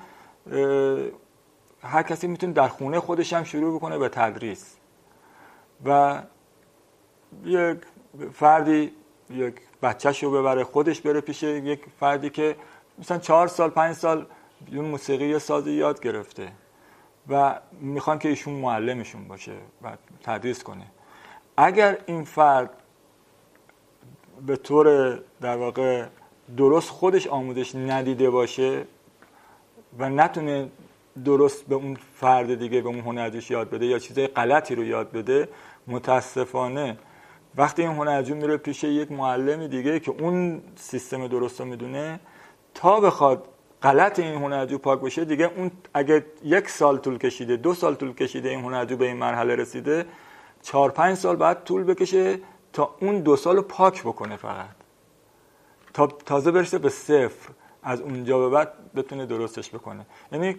هر کسی میتونه در خونه خودش هم شروع بکنه به تدریس و یک فردی یک بچه‌شو ببره خودش بره پیش یک فردی که مثلا 4 سال 5 سال اون موسیقی یا سازی یاد گرفته و میخوان که ایشون معلمشون باشه و تدریس کنه. اگر این فرد به طور در واقع درست خودش آموزش ندیده باشه و نتونه درست به اون فرد دیگه، به اون هنرجوش یاد بده یا چیزای غلطی رو یاد بده، متاسفانه وقتی این هنرجو میره پیش یک معلم دیگه که اون سیستم درست رو میدونه، تا بخواد غلط این هنرجو پاک بشه دیگه، اون اگه 1 سال طول کشیده 2 سال طول کشیده این هنرجو به این مرحله رسیده، 4-5 سال بعد طول بکشه تا اون 2 سال رو پاک بکنه فقط، تا تازه برسه به 0، از اونجا به بعد بتونه درستش بکنه. یعنی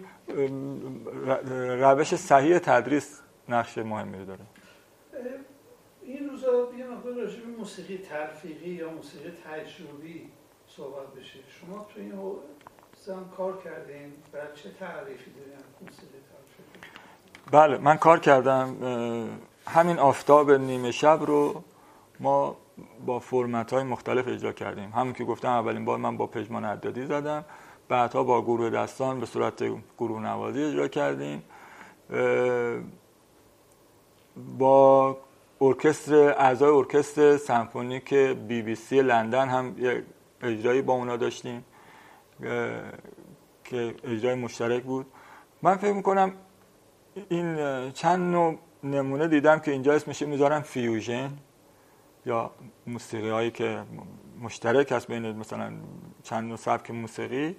روش صحیح تدریس نقش مهمی رو داره. این روزا یه مقدار راجع به موسیقی تلفیقی یا موسیقی تجربی صحبت بشه. شما تو این حوزه کار کردین و چه تعریفی دارین موسیقی تلفیقی؟ بله، من کار کردم. همین آفتاب نیمه شب رو ما با فرمت‌های مختلف اجرا کردیم. همون که گفتم اولین بار من با پژمان عدادی زدم، بعدها با گروه دستان به صورت گروه نوازی اجرا کردیم، با ارکستر، اعضای ارکستر سمفونیک BBC لندن هم یک اجرایی با اونا داشتیم که اجرای مشترک بود. من فکر می‌کنم این چند نوع نمونه دیدم که اینجا اسمش میذارن فیوژن یا موسیقی هایی که مشترک هست بین مثلا چند نوع سبک موسیقی.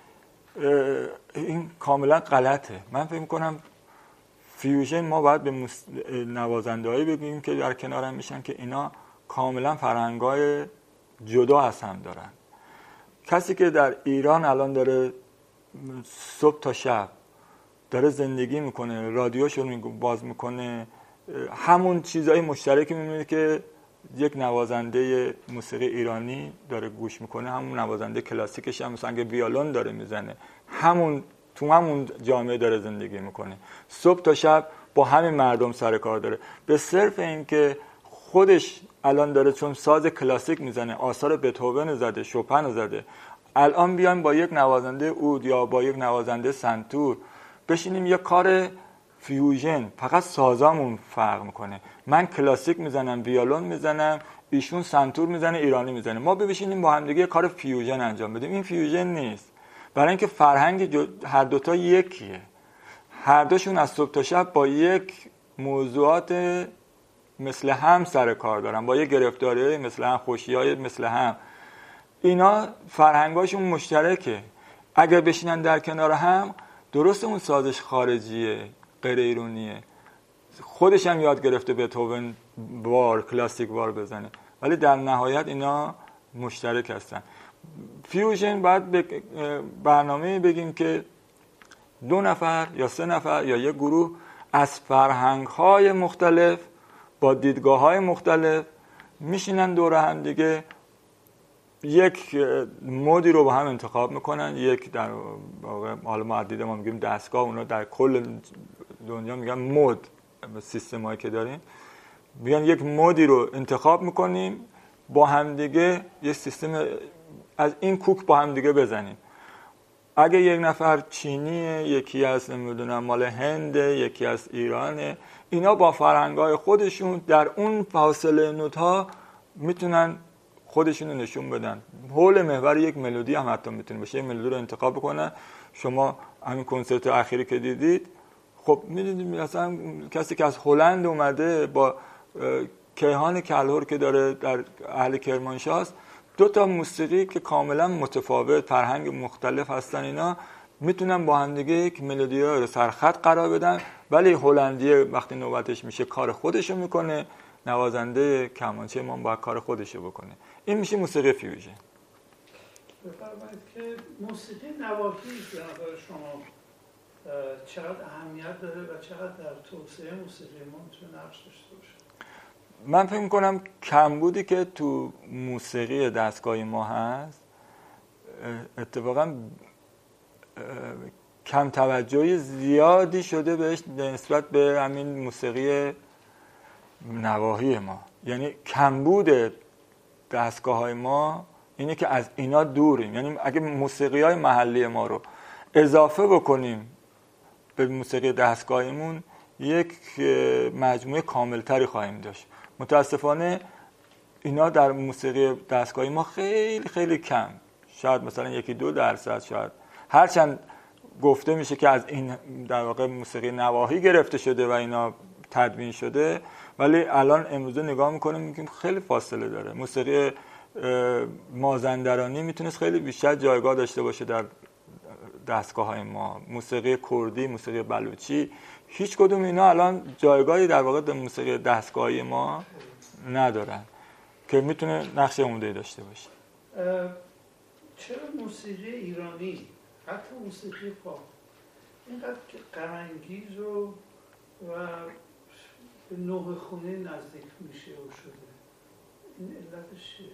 این کاملا غلطه. من فکر می‌کنم فیوژن ما باید به نوازنده‌هایی بگیم که در کنار هم میشن که اینا کاملا فرهنگ‌های جدا از هم دارن. کسی که در ایران الان داره صبح تا شب داره زندگی میکنه، رادیوشو باز میکنه، همون چیزای مشترکی میبینه که یک نوازنده موسیقی ایرانی داره گوش میکنه، همون نوازنده کلاسیکش هم مثلا اگه ویولون داره میزنه، تو همون جامعه داره زندگی میکنه، صبح تا شب با همین مردم سر کار داره. به صرف این که خودش الان داره چون ساز کلاسیک میزنه، آثار بتهوون زده، شوپن زده، الان بیایم با یک نوازنده اود یا با یک نوازنده سنتور بشینیم یک کار فیوژن، فقط سازامون فرق میکنه، من کلاسیک میزنم، ویولون میزنم، ایشون سنتور میزنه، ایرانی میزنه، ما بشینیم با هم دیگه کار فیوژن انجام بدیم. این فیوژن نیست، برای اینکه فرهنگ هر دوتا یکیه، هر دوشون از صبح تا شب با یک موضوعات مثل هم سر کار دارن، با یک گرفتاری مثل هم، خوشی‌های مثل هم، اینا فرهنگاشون مشترکه. اگر بشینن در کنار هم، درست اون سازش خارجیه، غیر ایرانیه، خودش هم یاد گرفته بتهوون وار، کلاسیک وار بزنه، ولی در نهایت اینا مشترک هستن. فیوژن باید برنامه بگیم که 2 نفر یا 3 نفر یا یک گروه از فرهنگ‌های مختلف با دیدگاه‌های مختلف میشینن دور هم دیگه، یک مودی رو با هم انتخاب میکنن، یک در واقع حالا ما عدیده ما میگیم دستگاه، اونا در کل دنیا میگن مود، سیستمایی که داریم میگن یک مودی رو انتخاب میکنیم با هم دیگه، یک سیستم از این کوک با هم دیگه بزنیم. اگه یک نفر چینیه، یکی از نمیدونم مال هنده، یکی از ایرانه، اینا با فرهنگ‌های خودشون در اون فاصله نوت‌ها میتونن خودشونو نشون بدن. حول محور یک ملودی هم حتی میتونه باشه، یک ملودی رو انتخاب بکنن. شما همین کنسرت اخیری که دیدید، خب میدونید مثلا کسی که از هلند اومده با کیهان کلهر که داره در اهل کرمانشاه است، 2 تا موسیقی که کاملا متفاوت، فرهنگ مختلف هستن، اینا میتونن با هم دیگه یک ملودی رو سرخط قرار بدن، ولی هلندی وقتی نوبتش میشه کار خودشو میکنه، نوازنده کمانچه ما باید کار خودشو بکنه. این میشه موسیقی فیوژن. بفرمایید که موسیقی نواحی به نظر شما چقدر اهمیت داره و چقدر در توسعه موسیقی ما میتونه نقش داشته باشه؟ من فکر می‌کنم کمبودی که تو موسیقی دستگاهی ما هست، اتفاقا کم توجهی زیادی شده بهش نسبت به همین موسیقی نواحی ما. یعنی کمبود دستگاه‌های ما اینه که از اینا دوریم. یعنی اگه موسیقی‌های محلی ما رو اضافه بکنیم به موسیقی دستگاهیمون، یک مجموعه کاملتری خواهیم داشت. متاسفانه اینا در موسیقی دستگاهی ما خیلی خیلی کم، شاید مثلا 1-2% شاید، هرچند گفته میشه که از این در واقع موسیقی نواحی گرفته شده و اینا تدوین شده، ولی الان امروزه نگاه میکنیم میگیم خیلی فاصله داره. موسیقی مازندرانی میتونست خیلی بیشتر جایگاه داشته باشه در دستگاه‌های ما، موسیقی کردی، موسیقی بلوچی، هیچ کدوم اینا الان جایگاهی در واقع در موسیقی دستگاهی ما ندارن که میتونه نقش عمده‌ای داشته باشه. چرا موسیقی ایرانی، حتی موسیقی پاپ، اینقدر غم‌انگیز و به نوح خونه نزدیک میشه و شده؟ این علتش چیه؟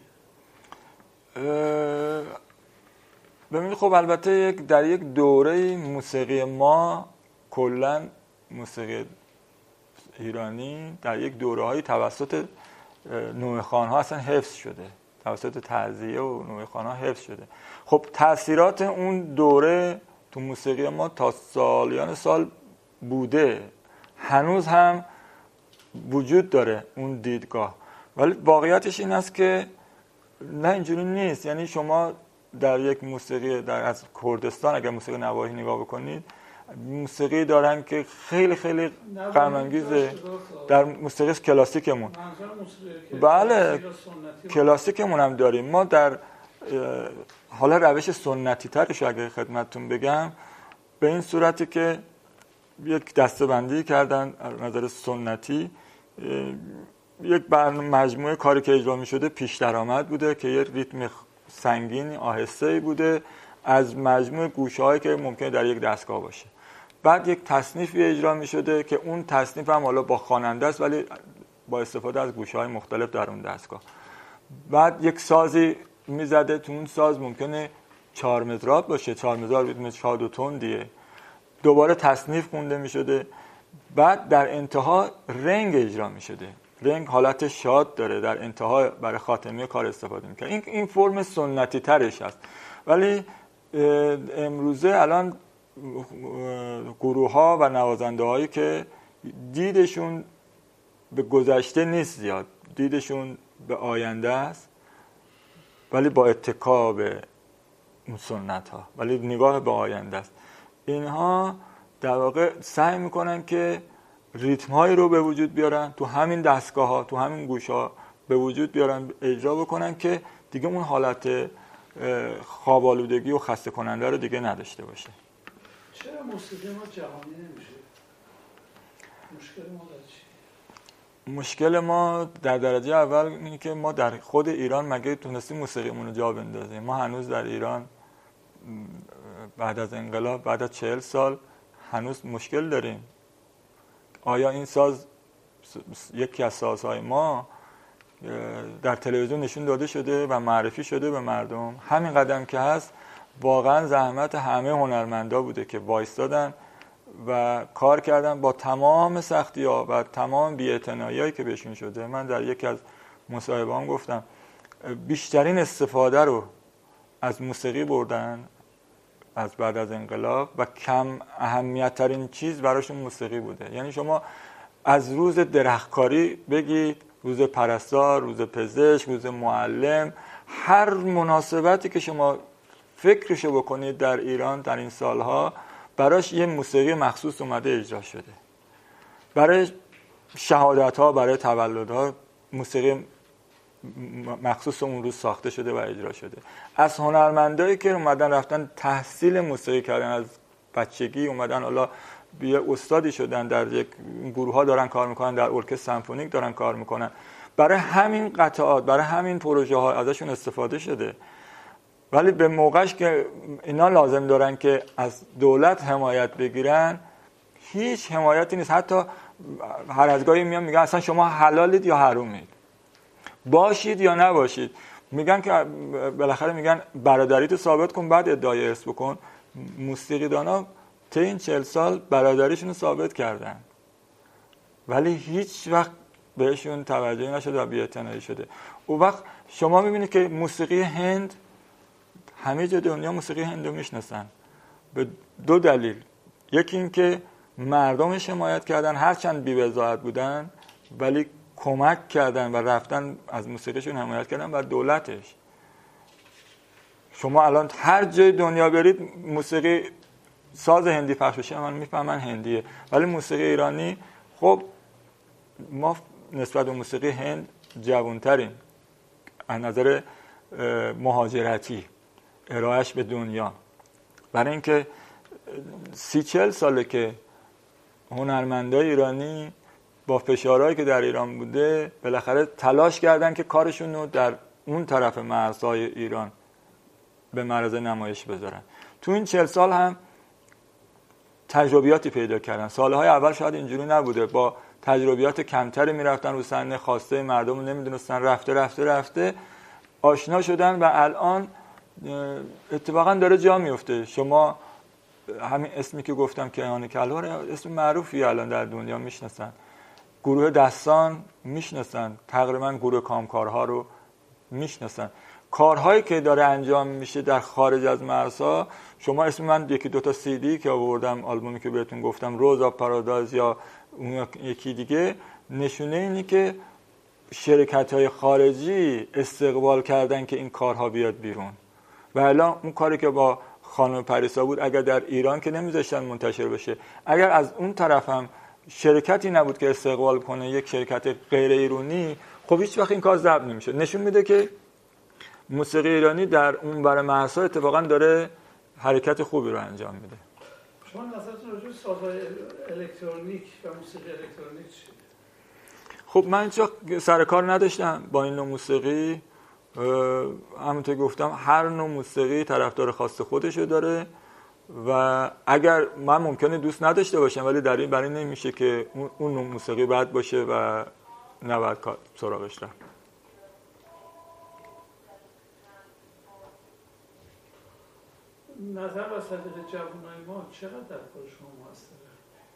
ببینید خب البته در یک دوره موسیقی ما، کلا موسیقی ایرانی در یک دوره‌های توسط نوحه‌خوان‌ها اصلا حفظ شده، توسط تعزیه و نوحه‌خوان‌ها حفظ شده. خب تأثیرات اون دوره تو موسیقی ما تا سالیان سال بوده، هنوز هم وجود داره اون دیدگاه، ولی واقعیتش این است که نه، اینجوری نیست. یعنی شما در یک موسیقی از کردستان اگر موسیقی نواحی نگاه بکنید، موسیقی دارن که خیلی خیلی غم‌انگیزه. در موسیقی کلاسیکمون، بله کلاسیکمون هم داریم ما. در حالا روش سنتی ترش اگر خدمتتون بگم، به این صورتی که یک دسته‌بندی کردن از نظر سنتی، یک مجموعه کاری که اجرا می شده پیش درآمد بوده که یک ریتم سنگین آهسته بوده از مجموعه گوشه‌هایی که ممکنه در یک دستگاه باشه. بعد یک تصنیفی اجرا می‌شده که اون تصنیف هم حالا با خواننده است ولی با استفاده از گوشه‌های مختلف در اون دستگاه. بعد یک سازی میزده، تو اون ساز ممکنه 4 مضراب باشه، 4 مضراب ریتم شاد و تندیه، دوباره تصنیف خونده می‌شده. بعد در انتها رنگ اجرا می‌شده. رنگ حالت شاد داره، در انتها برای خاتمه کار استفاده می‌کنه. این فرم سنتی ترش هست. ولی امروزه الان گروه‌ها و نوازنده‌هایی که دیدشون به گذشته نیست زیاد، دیدشون به آینده است، ولی با اتکا به سنت‌ها، ولی نگاه به آینده است. اینها در واقع سعی میکنن که ریتم‌هایی رو به وجود بیارن، تو همین دستگاه‌ها، تو همین گوش‌ها به وجود بیارن، اجرا بکنن که دیگه اون حالت خواب‌آلودگی و خسته کننده رو دیگه نداشته باشه. چرا موسیقی ما جهانی نمیشه؟ مشکل ما چیه؟ مشکل ما در درجه اول اینه که ما در خود ایران مگه تونستیم موسیقیمون رو جا بندازیم؟ ما هنوز در ایران بعد از انقلاب، بعد از 40 سال هنوز مشکل داریم. آیا این ساز، یکی از سازهای ما در تلویزیون نشون داده شده و معرفی شده به مردم؟ همین قدم که هست واقعا زحمت همه هنرمندا بوده که وایستادن و کار کردن با تمام سختی‌ها و تمام بی‌اعتنایی‌هایی که بهشون شده. من در یکی از مصاحبه‌هام گفتم بیشترین استفاده رو از موسیقی بردن از بعد از انقلاب و کم اهمیت ترین چیز براشون موسیقی بوده. یعنی شما از روز درختکاری بگید، روز پرستار، روز پزشک، روز معلم، هر مناسبتی که شما فکرشو بکنید در ایران در این سالها براش یه موسیقی مخصوص اومده اجرا شده. برای شهادت‌ها، برای تولدها موسیقی مخصوص اون روز ساخته شده و اجرا شده. از هنرمندایی که اومدن رفتن تحصیل موسیقی کردن، از بچگی اومدن حالا یه استادی شدن، در یک گروه‌ها دارن کار میکنن، در ارکستر سمفونیک دارن کار میکنن، برای همین قطعات، برای همین پروژه ها ازشون استفاده شده. ولی به موقعش که اینا لازم دارن که از دولت حمایت بگیرن، هیچ حمایتی نیست. حتی هر از گاهی میان میگن اصلا شما حلالید یا حرومید، باشید یا نباشید. میگن که بالاخره میگن برادریتو ثابت کن بعد ادعای ارث بکن. موسیقیدانا طی این 40 سال برادریشون رو ثابت کردن ولی هیچ وقت بهشون توجهی نشده و بی‌اعتنایی شده. اون وقت شما میبینید که موسیقی هند، همه جای دنیا موسیقی هند رو میشناسن به دو دلیل. یکی این که مردمش حمایت کردن، هرچند بی‌وضاحت بودن ولی کمک کردن و رفتن از موسیقیشون حمایت کردن، و دولتش. شما الان هر جای دنیا برید موسیقی ساز هندی پخش بشه من میفهمن هندیه، ولی موسیقی ایرانی، خب ما نسبت به موسیقی هند جوانتریم از نظر مهاجرتی ارائهش به دنیا. برای اینکه 30-40 ساله که هنرمندای ایرانی با فشارهایی که در ایران بوده بالاخره تلاش کردن که کارشون رو در اون طرف مرزهای ایران به معرض نمایش بذارن. تو این 40 سال هم تجربیاتی پیدا کردن. سالهای اول شاید اینجوری نبوده، با تجربیات کمتری میرفتن رو صحنه، خواسته مردم رو نمیدونستن، رفته آشنا شدن و الان اتفاقا داره جا میفته. شما همین اسمی که گفتم کیهان کلهر اسم معروفی الان در دنیا میشناسن، گروه دستان میشناسن، تقریبا گروه کامکارها رو میشناسن. کارهایی که داره انجام میشه در خارج از مرزها، شما اسم من یکی دوتا CD که آوردم، آلبومی که بهتون گفتم روز آف پارادایز یا اون یکی دیگه، نشونه اینی که شرکت‌های خارجی استقبال کردن که این کارها بیاد بیرون. و الان اون کاری که با خانم پریسا بود اگر در ایران که نمیذاشتن منتشر بشه، اگر از اون طرف هم شرکتی نبود که استقبال کنه، یک شرکت غیر ایرانی، خب هیچ وقت این کار ضبط نمیشه. نشون میده که موسیقی ایرانی در اون برای مرزها اتفاقا داره حرکت خوبی رو انجام میده. شما نظرتون راجع به سازهای الکترونیک و موسیقی الکترونیک چیه؟ خب من هیچ سر کار نداشتم با این نوع موسیقی. همونطور گفتم هر نوع موسیقی طرفدار خاص خودشو داره و اگر من ممکنه دوست نداشته باشم، ولی در این برای نمیشه که اون موسیقی بد باشه و نباید سراغش رفت. نظر و صدق جوانای ما چقدر در کار شما موثره؟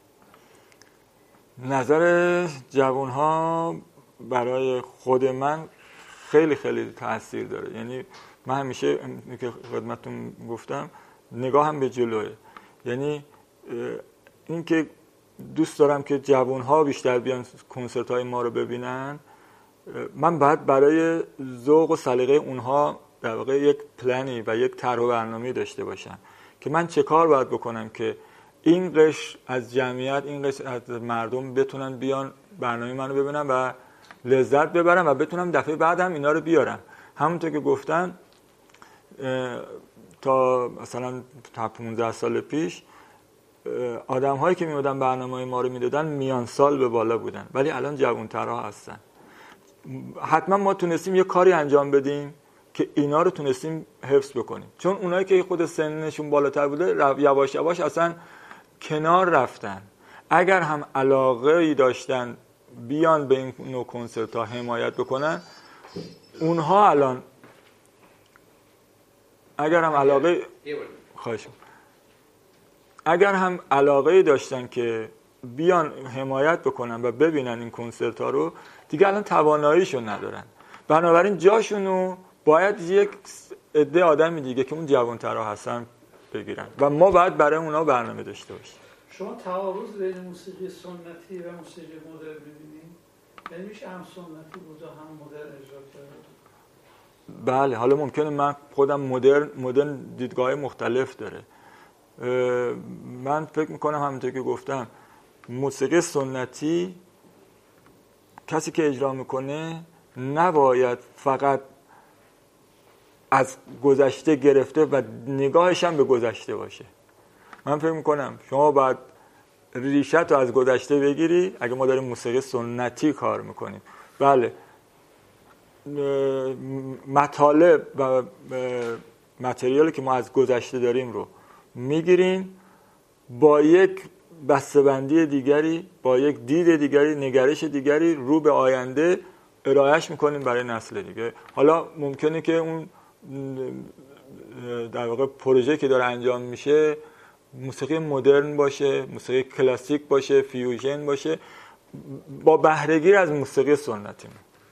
نظر جوانها برای خود من خیلی خیلی تأثیر داره. یعنی من همیشه که خدمتتون گفتم نگاهم به جلوه. یعنی این که دوست دارم که جوانها بیشتر بیان کنسرت های ما رو ببینن. من باید برای ذوق و سلیقه اونها در واقع یک پلنی و یک طرح و برنامه‌ای داشته باشم که من چه کار باید بکنم که این قشر از جمعیت، این قشر از مردم بتونن بیان برنامه منو ببینن و لذت ببرن و بتونم دفعه بعدم اینا رو بیارم. همونطور که گفتن تا مثلا تا 15 سال پیش آدم هایی که میمدن برنامه ما رو میدادن میان سال به بالا بودن، ولی الان جوان‌ترها هستن. حتما ما تونستیم یه کاری انجام بدیم که اینا رو تونستیم حفظ بکنیم، چون اونایی که خود سنشون بالاتر بوده یواش یواش اصلا کنار رفتن. اگر هم علاقه ای داشتن بیان به این نوع کنسرت ها حمایت بکنن، اونها الان اگر هم علاقه داشتن که بیان حمایت بکنن و ببینن این کنسرت ها رو، دیگه الان تواناییشو ندارن. بنابراین جاشونو باید یک عده آدم دیگه که اون جوان‌ترها هستن بگیرن و ما باید برای اونا برنامه داشته باشیم. شما تعارض بین موسیقی سنتی و موسیقی مدرن می‌بینید؟ یعنی میشه هم سنتی بود و هم مدرن اجرا کرد؟ بله، حالا ممکنه من خودم مدرن دیدگاه مختلف داره. من فکر میکنم همونطور که گفتم موسیقی سنتی کسی که اجرا میکنه نباید فقط از گذشته گرفته و نگاهش هم به گذشته باشه. من فکر میکنم شما باید ریشت رو از گذشته بگیری. اگه ما داریم موسیقی سنتی کار میکنیم، بله، مطالب و متریالی که ما از گذشته داریم رو میگیریم، با یک بسته‌بندی دیگری، با یک دید دیگری، نگرش دیگری رو به آینده ارائهش میکنیم برای نسل دیگه. حالا ممکنه که اون در واقع پروژه که داره انجام میشه موسیقی مدرن باشه، موسیقی کلاسیک باشه، فیوژن باشه، با بهره‌گیری از موسیقی سنتی.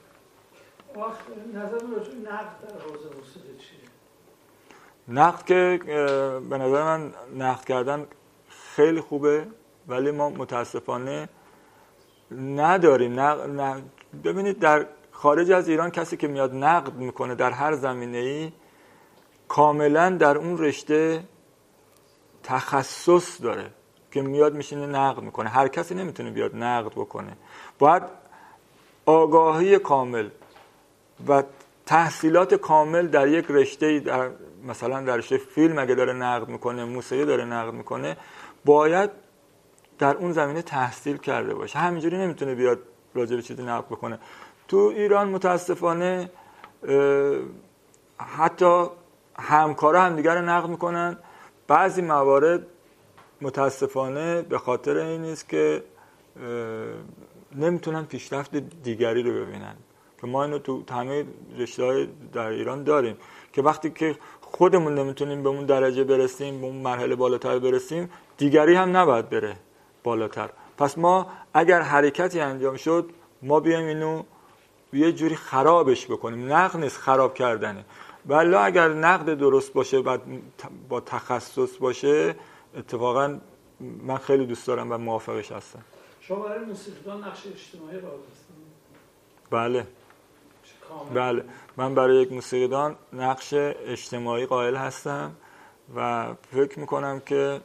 نظر راجع به نقد در حوزه موسیقی چیه؟ نقد که به نظر من نقد کردن خیلی خوبه، ولی ما متاسفانه نداریم. ببینید در خارج از ایران کسی که میاد نقد میکنه در هر زمینه‌ای کاملا در اون رشته تخصص داره که میاد میشینه نقد میکنه. هر کسی نمیتونه بیاد نقد بکنه. باید آگاهی کامل و تحصیلات کامل در یک رشته، در مثلا در رشته فیلم اگه داره نقد میکنه، موسیقی داره نقد میکنه، باید در اون زمینه تحصیل کرده باشه. همینجوری نمیتونه بیاد راجع به چیزی نقد بکنه. تو ایران متاسفانه حتی همکارا همدیگر رو نقد میکنن. بعضی موارد متاسفانه به خاطر این نیست که نمیتونن پیشرفت دیگری رو ببینن، که ما اینو تو همه رشته‌های در ایران داریم که وقتی که خودمون نمیتونیم به اون درجه برسیم، به اون مرحله بالاتر برسیم، دیگری هم نباید بره بالاتر. پس ما اگر حرکتی انجام شد، ما بیایم اینو یه جوری خرابش بکنیم. نقد نیست، خراب کردنه. ولی اگر نقد درست باشه و با تخصص باشه، اتفاقا من خیلی دوست دارم و موافقش هستم. شما برای موسیقیدان نقش اجتماعی قائل هستید؟ بله. بله، من برای یک موسیقیدان نقش اجتماعی قائل هستم و فکر میکنم که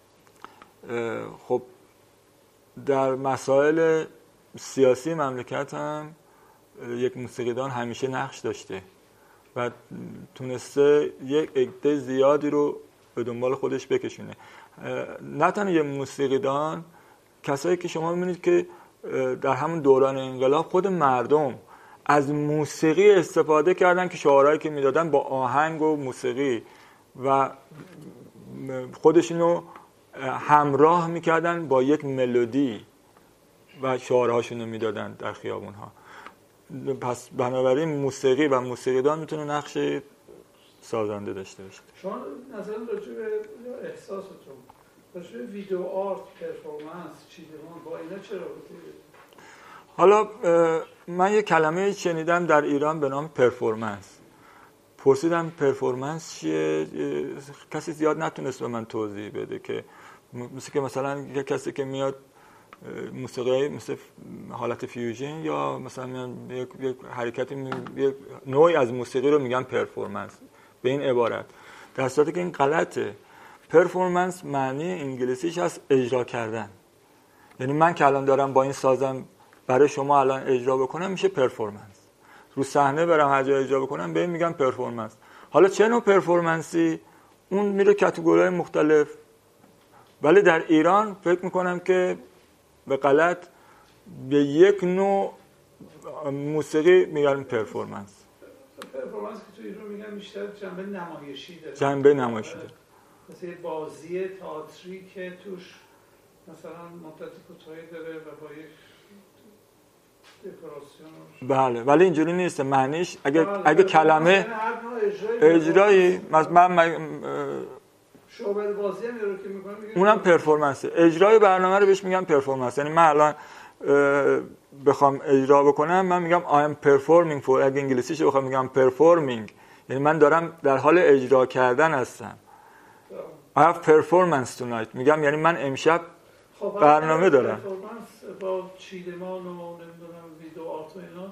خب در مسائل سیاسی مملکت هم یک موسیقیدان همیشه نقش داشته و تونسته یک عده زیادی رو به دنبال خودش بکشونه. نه تنها یک موسیقیدان، کسایی که شما می‌بینید که در همون دوران انقلاب خود مردم از موسیقی استفاده کردن که شعارهایی که میدادن با آهنگ و موسیقی و خودشونو همراه میکردن با یک ملودی و شعارهاشونو میدادن در خیابونها. پس بنابراین موسیقی و موسیقیدان میتونه نقش سازنده داشته باشه. شما نظر راجع به احساستون راجع به ویدیو آرت، پرفورمنس، چیدمان با اینا چه رابطه‌ای داره؟ حالا من یه کلمه شنیدم در ایران به نام پرفورمنس. پرسیدم پرفورمنس چیه؟ کسی زیاد نتونست به من توضیح بده که مثلا یه کسی که میاد موسیقی مثل حالت فیوژن یا مثلا یک حرکتی یک نوعی از موسیقی رو میگن پرفورمنس به این عبارت، در صورتی که این غلطه. پرفورمنس معنی انگلیسیش هست اجرا کردن. یعنی من که الان دارم با این سازم برای شما الان اجرا بکنم میشه پرفورمنس. رو صحنه برم هر جا اجرا بکنم به این میگم پرفورمنس. حالا چه نوع پرفورمنسی؟ اون میره کاتگوری‌های مختلف. ولی در ایران فکر میکنم که به غلط به یک نوع موسیقی میگن پرفورمنس. پرفورمنس که تو ایران میگن بیشتر جنبه نمایشی داره. جنبه نمایشی داره. مثل بازی تئاتری که توش مثلا مدت کوتاهی داره و با یک دکوراسیون. بله ولی اینجوری نیست. معنیش اگه کلمه اجرایی من شعبه بازی هم رو که میکنم اونم پرفورمنسه. اجرای برنامه رو بهش میگم پرفورمنس. یعنی من الان بخوام اجرا بکنم من میگم I am performing for. اگه انگلیسیش بخوام میگم performing، یعنی من دارم در حال اجرا کردن هستم. I have performance tonight میگم یعنی من امشب برنامه دارم. پرفورمنس با چیدمان و نمیدونم ویدیو آرت و اینا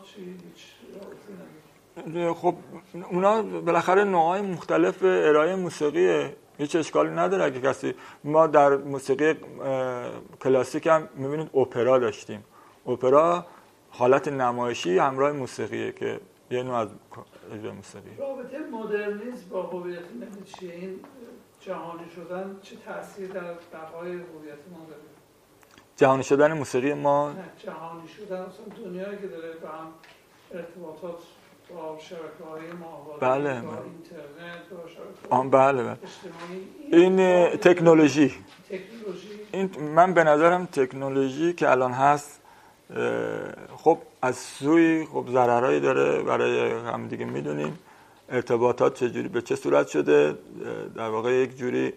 چی؟ خب اونا بالاخره نوعای مختلف ارائه موسیقیه، هیچ اشکالی نداره. اگه کسی ما در موسیقی کلاسیک هم میبینید اپرا داشتیم. اپرا حالت نمایشی همراه موسیقیه که یه نوع از اجرای موسیقی. رابطه مدرنیسم با هویت ملی چیه؟ این جهانی شدن چه تأثیر در بقای هویت ما داره؟ جهانی شدن موسیقی ما؟ نه جهانی شدن اصلا دنیایی که داره با هم ارتباطات با شبکه‌های ماهواره، بله با اینترنت، با شبکه‌های بله اجتماعی. این تکنولوژی. این من به نظرم تکنولوژی که الان هست خب از سوی خب ضررهایی داره برای هم دیگه میدونیم. ارتباطات چجوری به چه صورت شده، در واقع یک جوری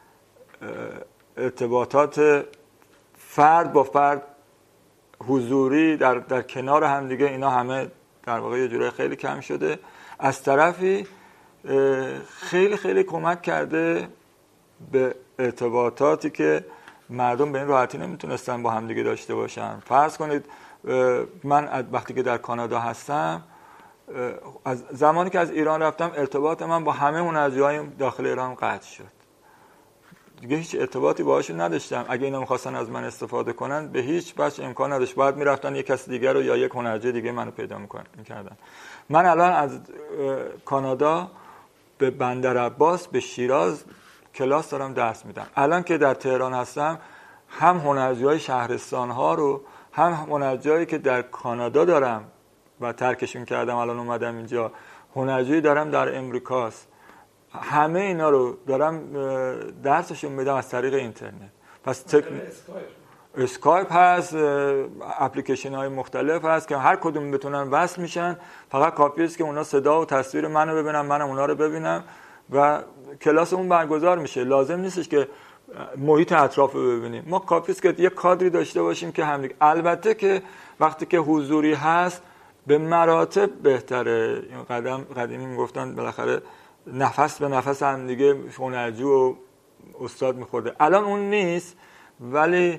ارتباطات فرد با فرد حضوری در کنار هم دیگه اینا همه در واقع یه جوری خیلی کم شده. از طرفی خیلی خیلی کمک کرده به ارتباطاتی که مردم به این راحتی نمیتونستن با هم دیگه داشته باشن. فرض کنید من وقتی که در کانادا هستم، از زمانی که از ایران رفتم ارتباط من با همه هنرجوهای داخل ایران قطع شد. دیگه هیچ ارتباطی باهاشون نداشتم. اگه اینا می‌خواستن از من استفاده کنن به هیچ وجه امکان نداشت. باید میرفتن یک کس دیگر رو یا یک هنرجوی دیگه منو پیدا می‌کردن. من الان از کانادا به بندرعباس به شیراز کلاس دارم درس میدم. الان که در تهران هستم هم هنرجوهای شهرستان‌ها رو هم هنرجوهایی که در کانادا دارم و ترکشون کردم الان اومدم اینجا، هنرجویی دارم در امریکاست، همه اینا رو دارم درسشون میدم از طریق اینترنت. پس اسکایپ هست، اپلیکیشن های مختلف هست که هر کدوم بتونن وصل میشن. فقط کافیه است که اونا صدا و تصویر منو ببینن، منم اونا رو ببینم و کلاسمون برگزار میشه. لازم نیستش که محیط اطراف رو ببینیم. ما کافیه است که یک کادری داشته باشیم که همدیگه. البته که وقتی که حضوری هست به مراتب بهتره. قدیمی میگفتن بالاخره نفس به نفس هم دیگه هنرجو و استاد میخورده. الان اون نیست، ولی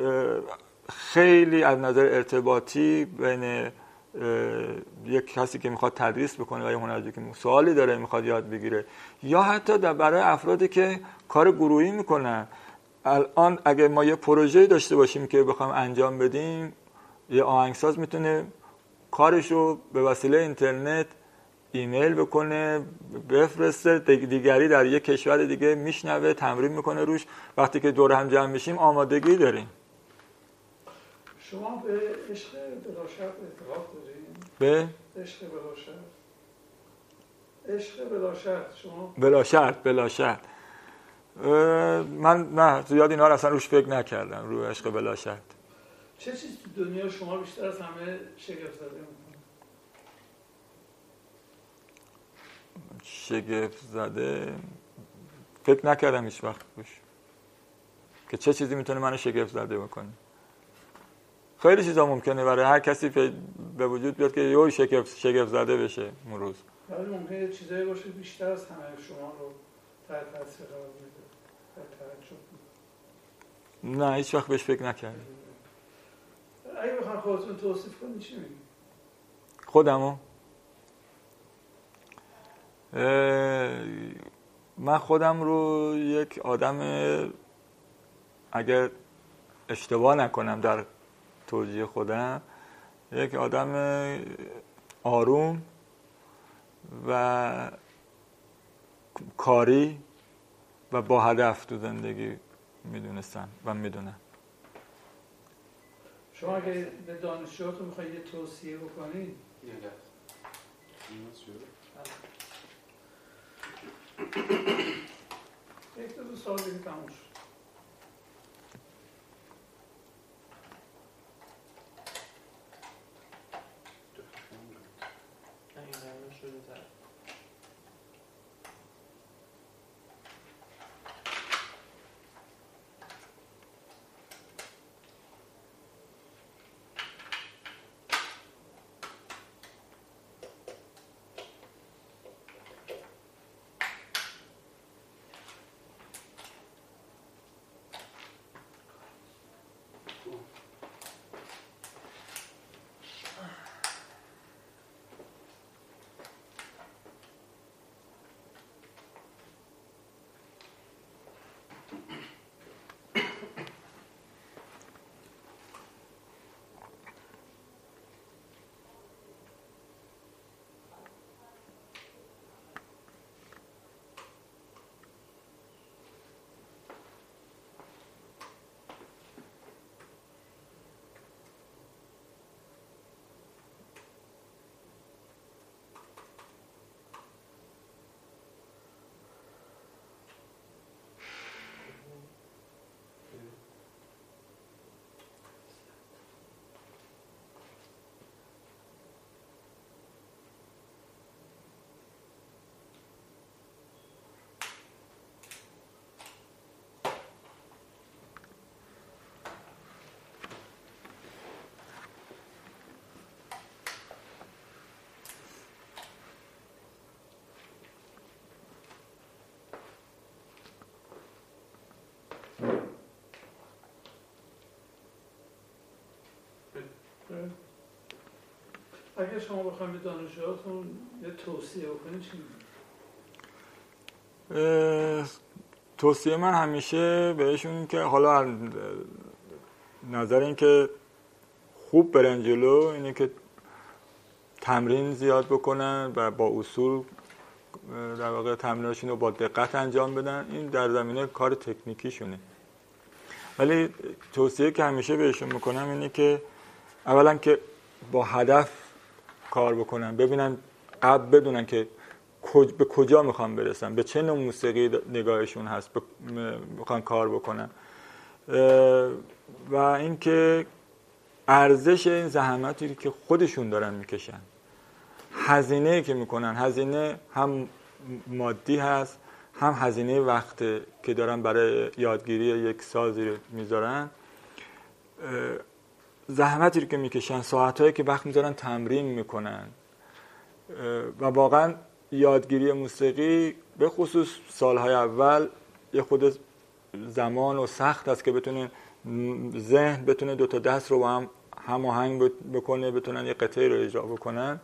خیلی از نظر ارتباطی بین یک کسی که میخواد تدریس بکنه و یک هنرجو که سوالی داره میخواد یاد بگیره یا حتی برای افرادی که کار گروهی میکنن. الان اگه ما یه پروژه داشته باشیم که بخوام انجام بدیم، یه آهنگساز میتونه کارشو به وسیله اینترنت ایمیل بکنه بفرسته، دیگری در یک کشور دیگه میشنوه، تمرین میکنه روش. وقتی که دور هم جمع میشیم آمادگی داریم. شما به عشق بلاشرط اعتقاد دارین؟ به عشق بلاشرط. عشق بلاشرط شما بلاشرط من نه زیاد اینا رو اصلا روش فکر نکردم، روی عشق بلا شرط. چه چیز تو دنیا شما بیشتر از همه شگفت زده میکنه؟ شگفت زده فکر نکردم هیچ وقت روش که چه چیزی میتونه منو شگفت زده بکنه. خیلی چیزا ممکنه برای هر کسی به وجود بیاد که یه شگفت زده بشه اون روز. ولی ممکنه چیزایی باشه بیشتر از همه شما رو تحت تاثیر قرار میده، تحت تعجب میده. نه هیچ وقت بهش فکر نکردم. اگه بخوام خودتون توصیف کنید چی میگید؟ خودمو من خودم رو یک آدم، اگر اشتباه نکنم در توجیه خودم، یک آدم آروم و کاری و با هدف تو زندگی میدونستم و میدونم. شما اگه به دانشجوهاتون میخواید یه توصیه بکنید یک دو سال دیگه تموم شد. اگه شما بخواید به دانشجوهاتون یه توصیه بکنید چی میگید؟ توصیه من همیشه بهشون که حالا نظر این که خوب برن جلو اینه که تمرین زیاد بکنن و با اصول در واقع تمریناشون رو با دقت انجام بدن. این در زمینه کار تکنیکیشونه. ولی توصیه که همیشه بهشون میکنم اینه که اولا که با هدف کار بکنن، ببینن قبل بدونن که به کجا میخوان برسن، به چه نوع موسیقی نگاهشون هست میخوان کار بکنن و اینکه ارزش این زحماتی که خودشون دارن میکشن، هزینه‌ای که میکنن، هزینه هم مادی هست هم هزینه وقت که دارن برای یادگیری یک سازی میذارن، زحمتی که میکشن، ساعتایی که وقت میذارن تمرین میکنن و واقعا یادگیری موسیقی به خصوص سالهای اول یه خود زمان و سخت است که بتونه ذهن بتونه دو تا دست رو با هم هماهنگ بکنه، بتونن یه قطعه رو اجرا بکنن.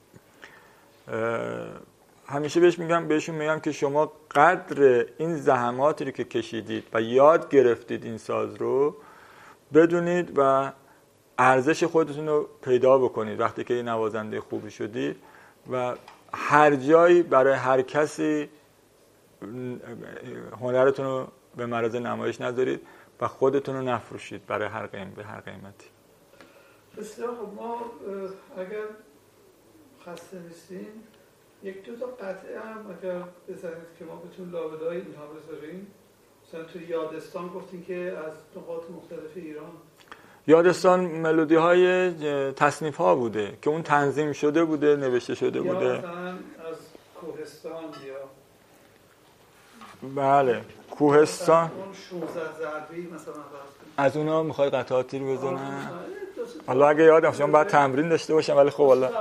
همیشه بهشون میگم که شما قدر این زحماتی رو که کشیدید و یاد گرفتید این ساز رو بدونید و ارزش خودتون رو پیدا بکنید وقتی که نوازنده خوبی شدید و هر جایی برای هر کسی هنرتون رو به معرض نمایش نذارید و خودتون رو نفروشید برای به هر قیمتی. بسیار خب. ما اگر خسته نیستین یک دو تا قطعه هم اگر بزنید که ما بتون لابدای اینها بذاریم مثلا توی یادستان گفتین که از نقاط مختلف ایران یادستان ملودی های تصنیف ها بوده که اون تنظیم شده بوده، نوشته شده بوده. یا مثلا از کوهستان یا بله کوهستان، اون 16 ضربی مثلا از اونا میخوای قطعاتی رو بزنم؟ حالا اگه یادم شما باید تمرین داشته باشم، ولی خب حالا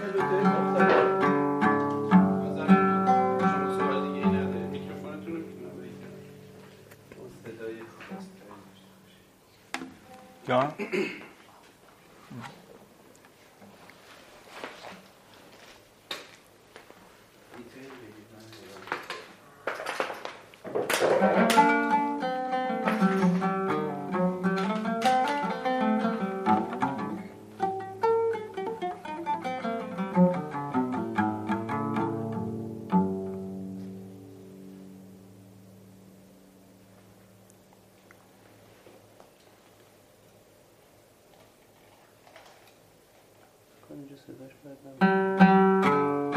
جان اینجا صداش باید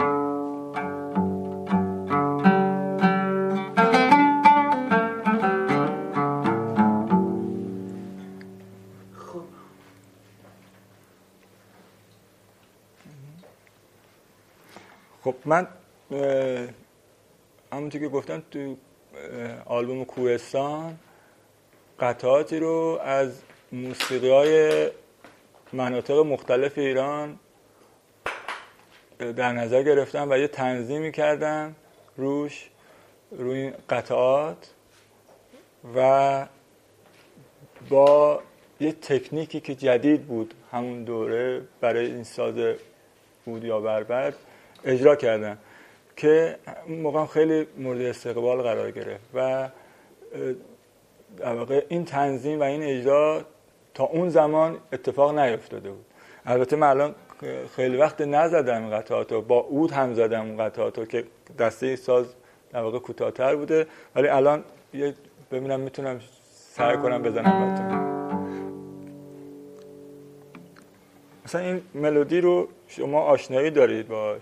خب من همونطور که گفتم تو آلبوم کوهستان قطعاتی رو از موسیقی‌های مناطق مختلف ایران در نظر گرفتم و یه تنظیمی کردم روی این قطعات و با یه تکنیکی که جدید بود همون دوره برای این ساز عود یا بربر اجرا کردم که اون موقع خیلی مورد استقبال قرار گرفت و در واقع این تنظیم و این اجرا تا اون زمان اتفاق نیفتاده بود. البته من الان خیلی وقت نزدم این قطعاتو، با عود هم زدم اون قطعاتو که دسته ساز در واقع کوتاه‌تر بوده، ولی الان ببینم میتونم سعی کنم بزنم براتون. مثلا این ملودی رو شما آشنایی دارید باش؟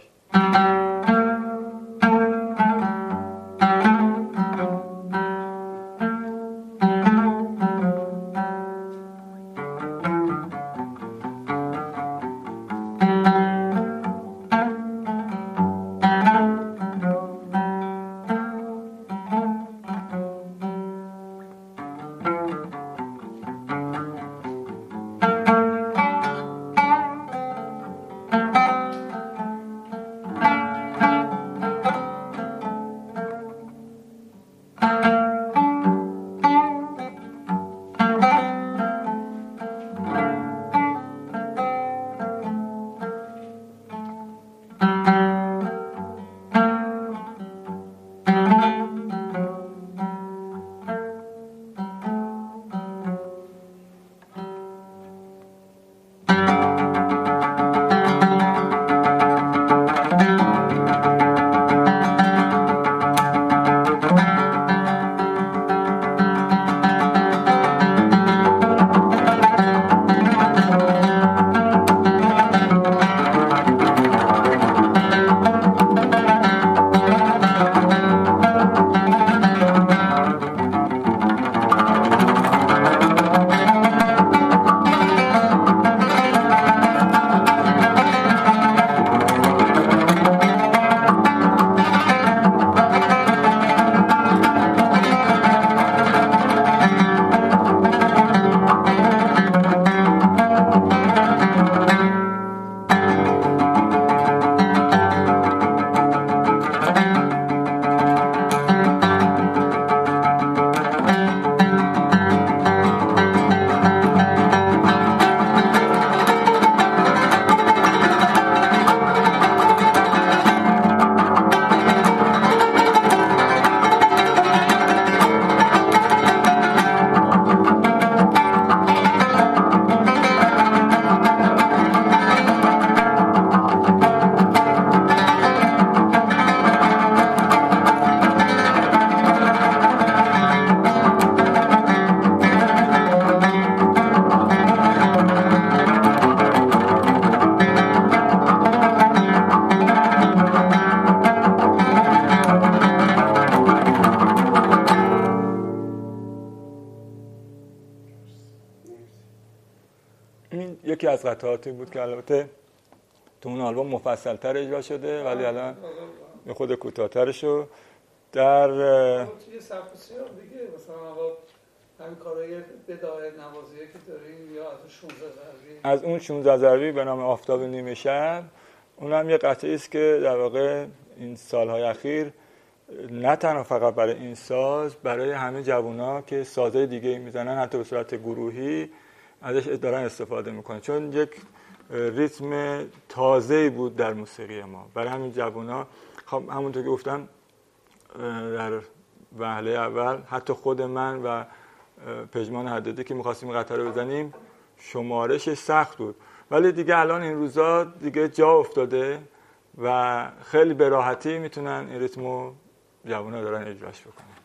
این یکی از قطعاتی بود که البته تو اون آلبوم مفصل‌تر اجرا شده ولی الان یه خود کوتاه‌ترشو در توی سبک سیاه دیگه مثلا آقا همین کارهای بداهه نوازیه که داریم یا از 16 ضربی از اون 16 ضربی به نام آفتاب نیمه شب، اونم یه قطعه است که در واقع این سالهای اخیر نه تنها فقط برای این ساز، برای همه جوونا که سازهای دیگه میزنن حتی به صورت گروهی ازش دارن استفاده میکنن، چون یک ریتم تازه‌ای بود در موسیقی ما برای همین جوونا. خب همونطور که گفتم در وهله اول حتی خود من و پژمان حدادی که می‌خواستیم قطعه رو بزنیم شمارش سخت بود، ولی دیگه الان این روزا دیگه جا افتاده و خیلی به راحتی میتونن این ریتمو جوونا دارن اجراش بکنن.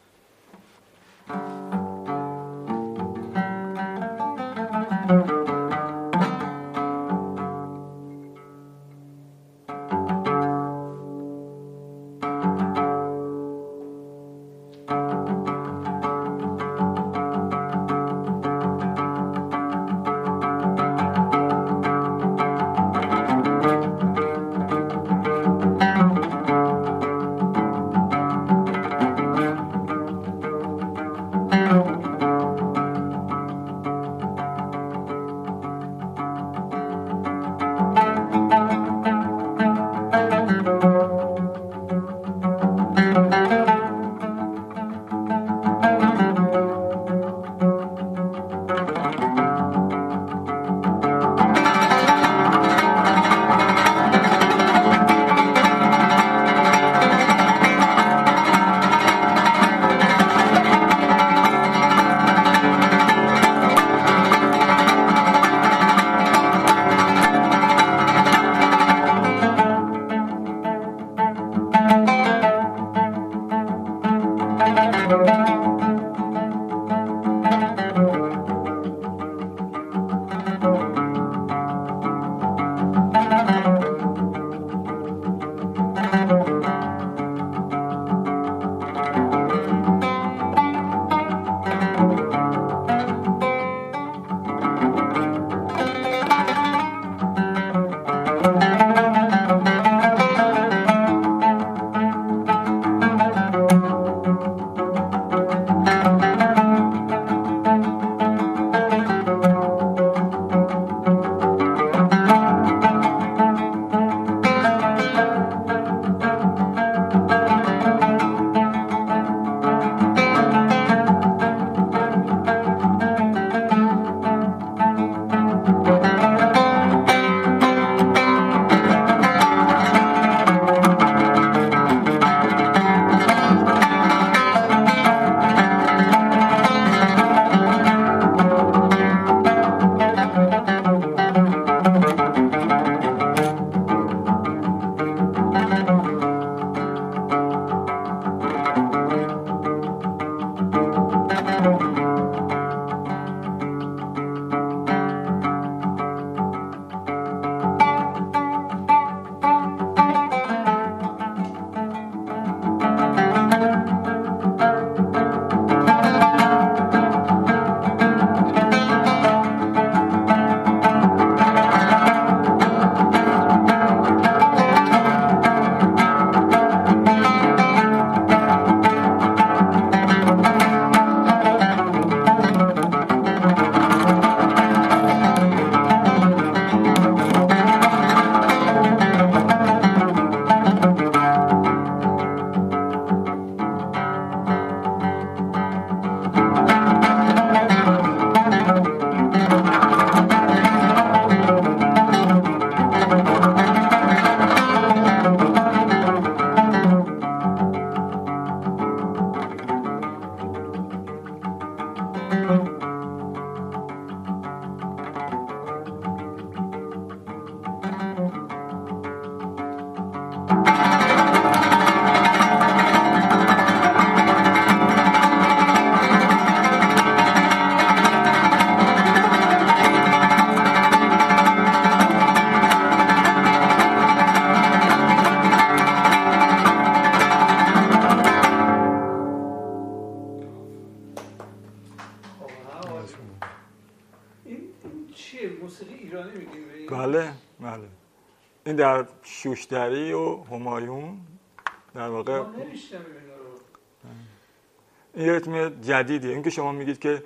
چیه؟ موسیقی ایرانی میگیم به این؟ بله بله. این در شوشتری و همایون در واقع ما نمیشنم اینا رو. این ریتم جدیدیه. این که شما میگید که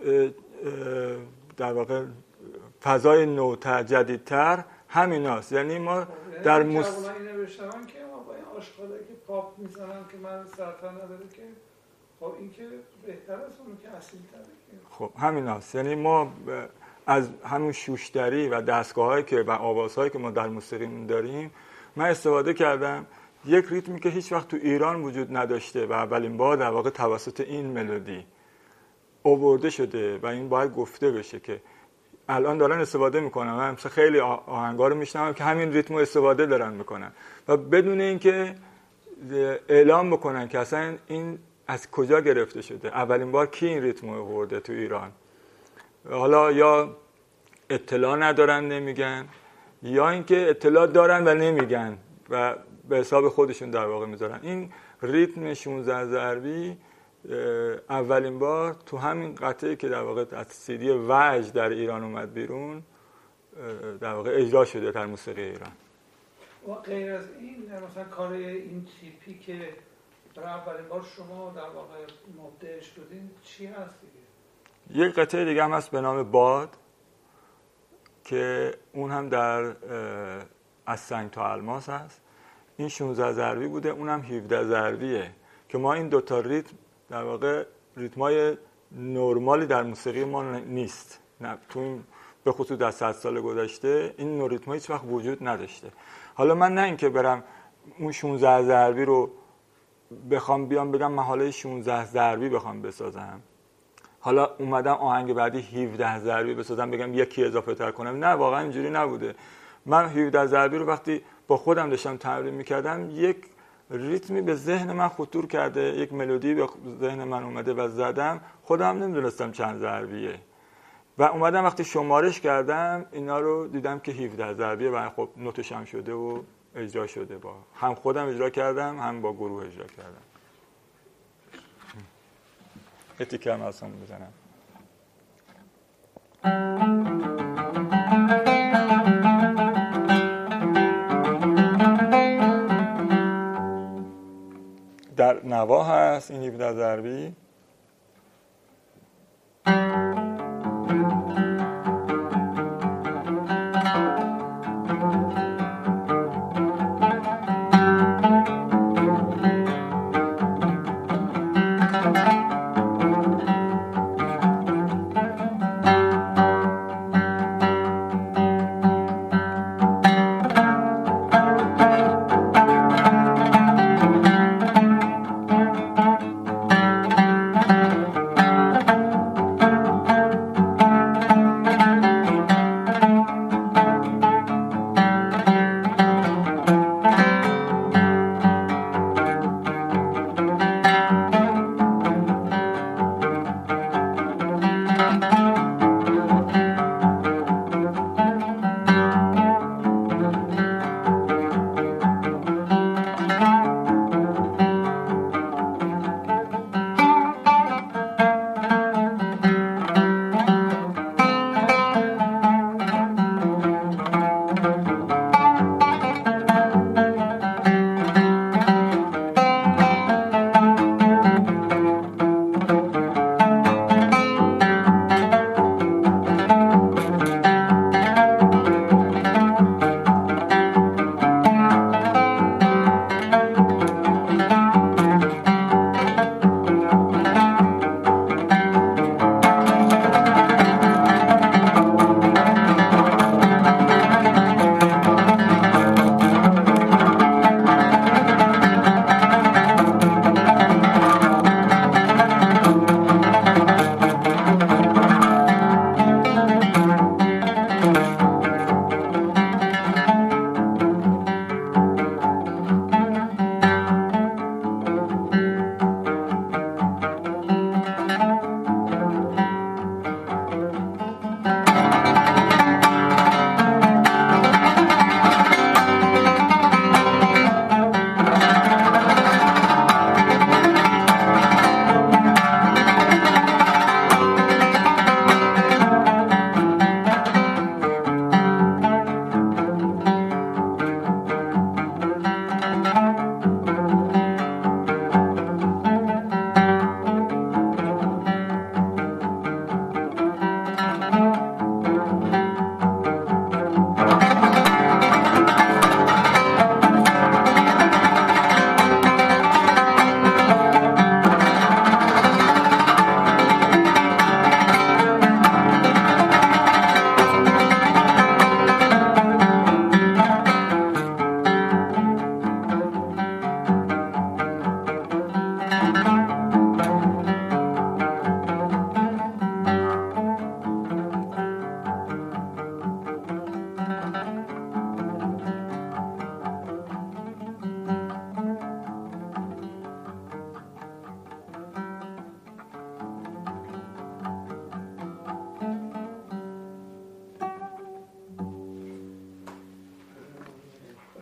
در واقع فضای نوتر جدیدتر همیناست. یعنی ما در اینو بشنون که ما با این آشغاله که پاپ میزنن که من سرطان نداره که خب این که بهتر از اون که اصیل تره که خب همیناست. یعنی ما از همون شوشتری و دستگاه‌هایی که و آوازهایی که ما در موسیقیمون داریم من استفاده کردم. یک ریتمی که هیچ وقت تو ایران وجود نداشته و اولین بار در واقع توسط این ملودی آورده شده و این باید گفته بشه که الان دارن استفاده میکنن. من مثلا خیلی آهنگا رو میشنوم که همین ریتم رو استفاده دارن میکنن و بدون اینکه اعلام بکنن که اصلا این از کجا گرفته شده، اولین بار کی این ریتم رو آورده تو ایران. حالا یا اطلاع ندارن نمیگن، یا اینکه اطلاع دارن و نمیگن و به حساب خودشون در واقع میذارن. این ریتم 16 ضربی اولین بار تو همین قطعه که در واقع از سیدی وجد در ایران اومد بیرون در واقع اجرا شده در موسیقی ایران. و غیر از این مثلا کار این تیپی که برای اولین بار شما در واقع مبدع شدین چی هست دیگه؟ یک قطعه دیگه هم هست به نام باد که اون هم در از سنگ تا الماس هست. این 16 ضربی بوده، اونم 17 ضربیه که ما این دوتا ریتم در واقع ریتمای نرمالی در موسیقی ما نیست. نه تو این به خصوص در 100 سال گذشته این نوع ریتم‌ها هیچ وقت وجود نداشته. حالا من نه اینکه برم اون 16 ضربی رو بخوام بیام بگم من حالا 16 ضربی بخوام بسازم، حالا اومدم آهنگ بعدی 17 ضربی بسازم بگم یکی اضافه تر کنم، نه واقعا اینجوری نبوده. من 17 ضربی رو وقتی با خودم داشتم تمرین می‌کردم یک ریتمی به ذهن من خطور کرده، یک ملودی به ذهن من اومده و زدم، خودم نمیدونستم چند ضربیه و اومدم وقتی شمارش کردم اینا رو دیدم که 17 ضربیه و خب نوتش هم شده و اجرا شده. با هم خودم اجرا کردم هم با گروه اجرا کردم. تیکه هم اصلا بزنم. در نوا هست این 17 ضربی.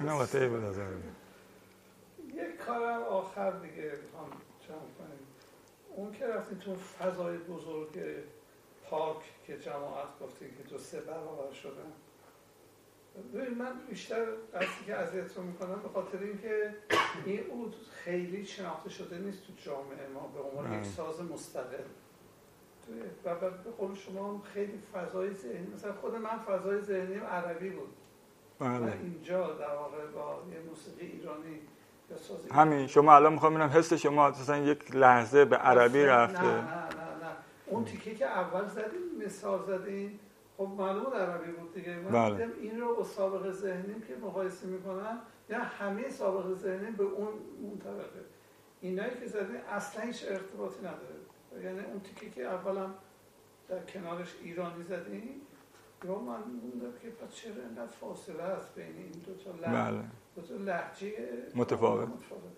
نقطه بود از یک کارم آخر دیگه میخوام جمع کنیم. اون که رفتیم تو فضای بزرگ پارک که جماعت گفتیم که 2-3 برابر شدن. ببین من بیشتر قصدی که اذیت رو میکنم به خاطر اینکه این عود خیلی شناخته شده نیست تو جامعه ما به عنوان یک ساز مستقل. و به قول شما هم خیلی فضای ذهنی، مثلا خود من فضای ذهنیم عربی بود. من اینجا در واقع با یه موسیقی ایرانی یا ساز همین شما الان میخوام ببینم حس شما مثلا یک لحظه به عربی رفته. نه اون تیکه که اول زدیم مثال زدیم خب معلومه عربی بود دیگه. من دیدم این رو با سابقه ذهنیم که مقایسه میکنم یا همه سابقه ذهنیم به اون منطبقه. اینایی که زدیم اصلا هیچ ارتباطی نداره. یعنی اون تیکه که اولم در کنارش ایرانی زدیم یا من موندم که پس چرا اینقدر فاصله هست بین این دو تا لهجه متفاوت.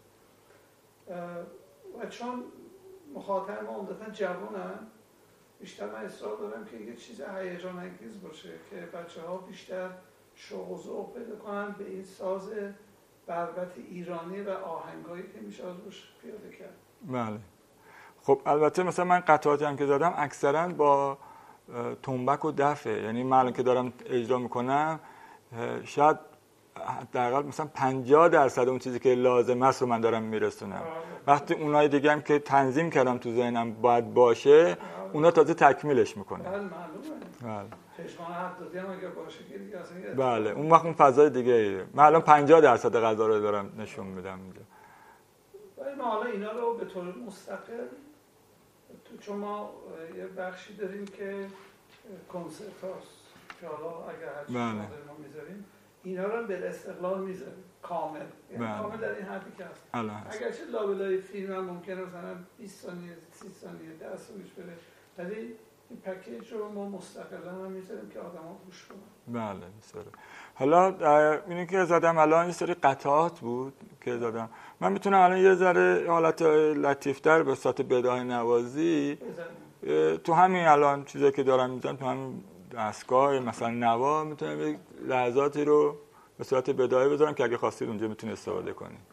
و چون مخاطب ما عمدتاً جوانن، بیشتر من اصرار دارم که یه چیز هیجان انگیز باشه که بچه‌ها بیشتر شوق و ذوق پیدا کنن به این ساز بربط ایرانی و آهنگایی که میشه ازش پیاده کرد. بله. خب البته مثلا من قطعاتی هم که دادم اکثرا با تنبک و دفه، یعنی من که دارم اجرا میکنم شاید حداقل مثلا 50% اون چیزی که لازم است رو من دارم میرسونم. وقتی اونای دیگه هم که تنظیم کردم تو ذهنم باید باشه اونا تازه تکمیلش میکنه. بله معلومه. پشمان حدادی هم اگه باشه که دیگه اصلا بله اون وقت اون فضای دیگه ایه. من الان 50% غذا رو دارم نشون میدم اینجا. ولی ما حالا اینا رو به طور مستقل چون ما یه بخشی داریم که کنسرت هاست که حالا اگر هرچی ما میذاریم اینا رو به استقلال میذاریم کامل. یعنی کامل در این حدی که هست. اگرچه لابلای فیلم هم ممکنه مثلا 20 ثانیه 30 ثانیه 10 ثانیه بره ولی این پکیج رو ما مستقلا هم میذاریم که آدما گوش کنن. بله بسیاره. حالا اینی که زدم الان یه سری قطعات بود که زدم. من میتونم الان یه ذره حالت لطیفتر به صورت بداهه نوازی تو همین الان چیزایی که دارم میزنم تو همین دستگاه مثلا نوا میتونم یک لحظاتی رو به صورت بداهه بذارم که اگه خواستید اونجا میتونید استفاده کنید.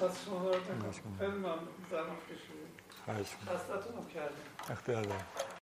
دست شما دارد نکنم. خیلی ممنون. زحمت کشیدید. خواهش می‌کنم. خستتون هم کردیم. اختیار دارم.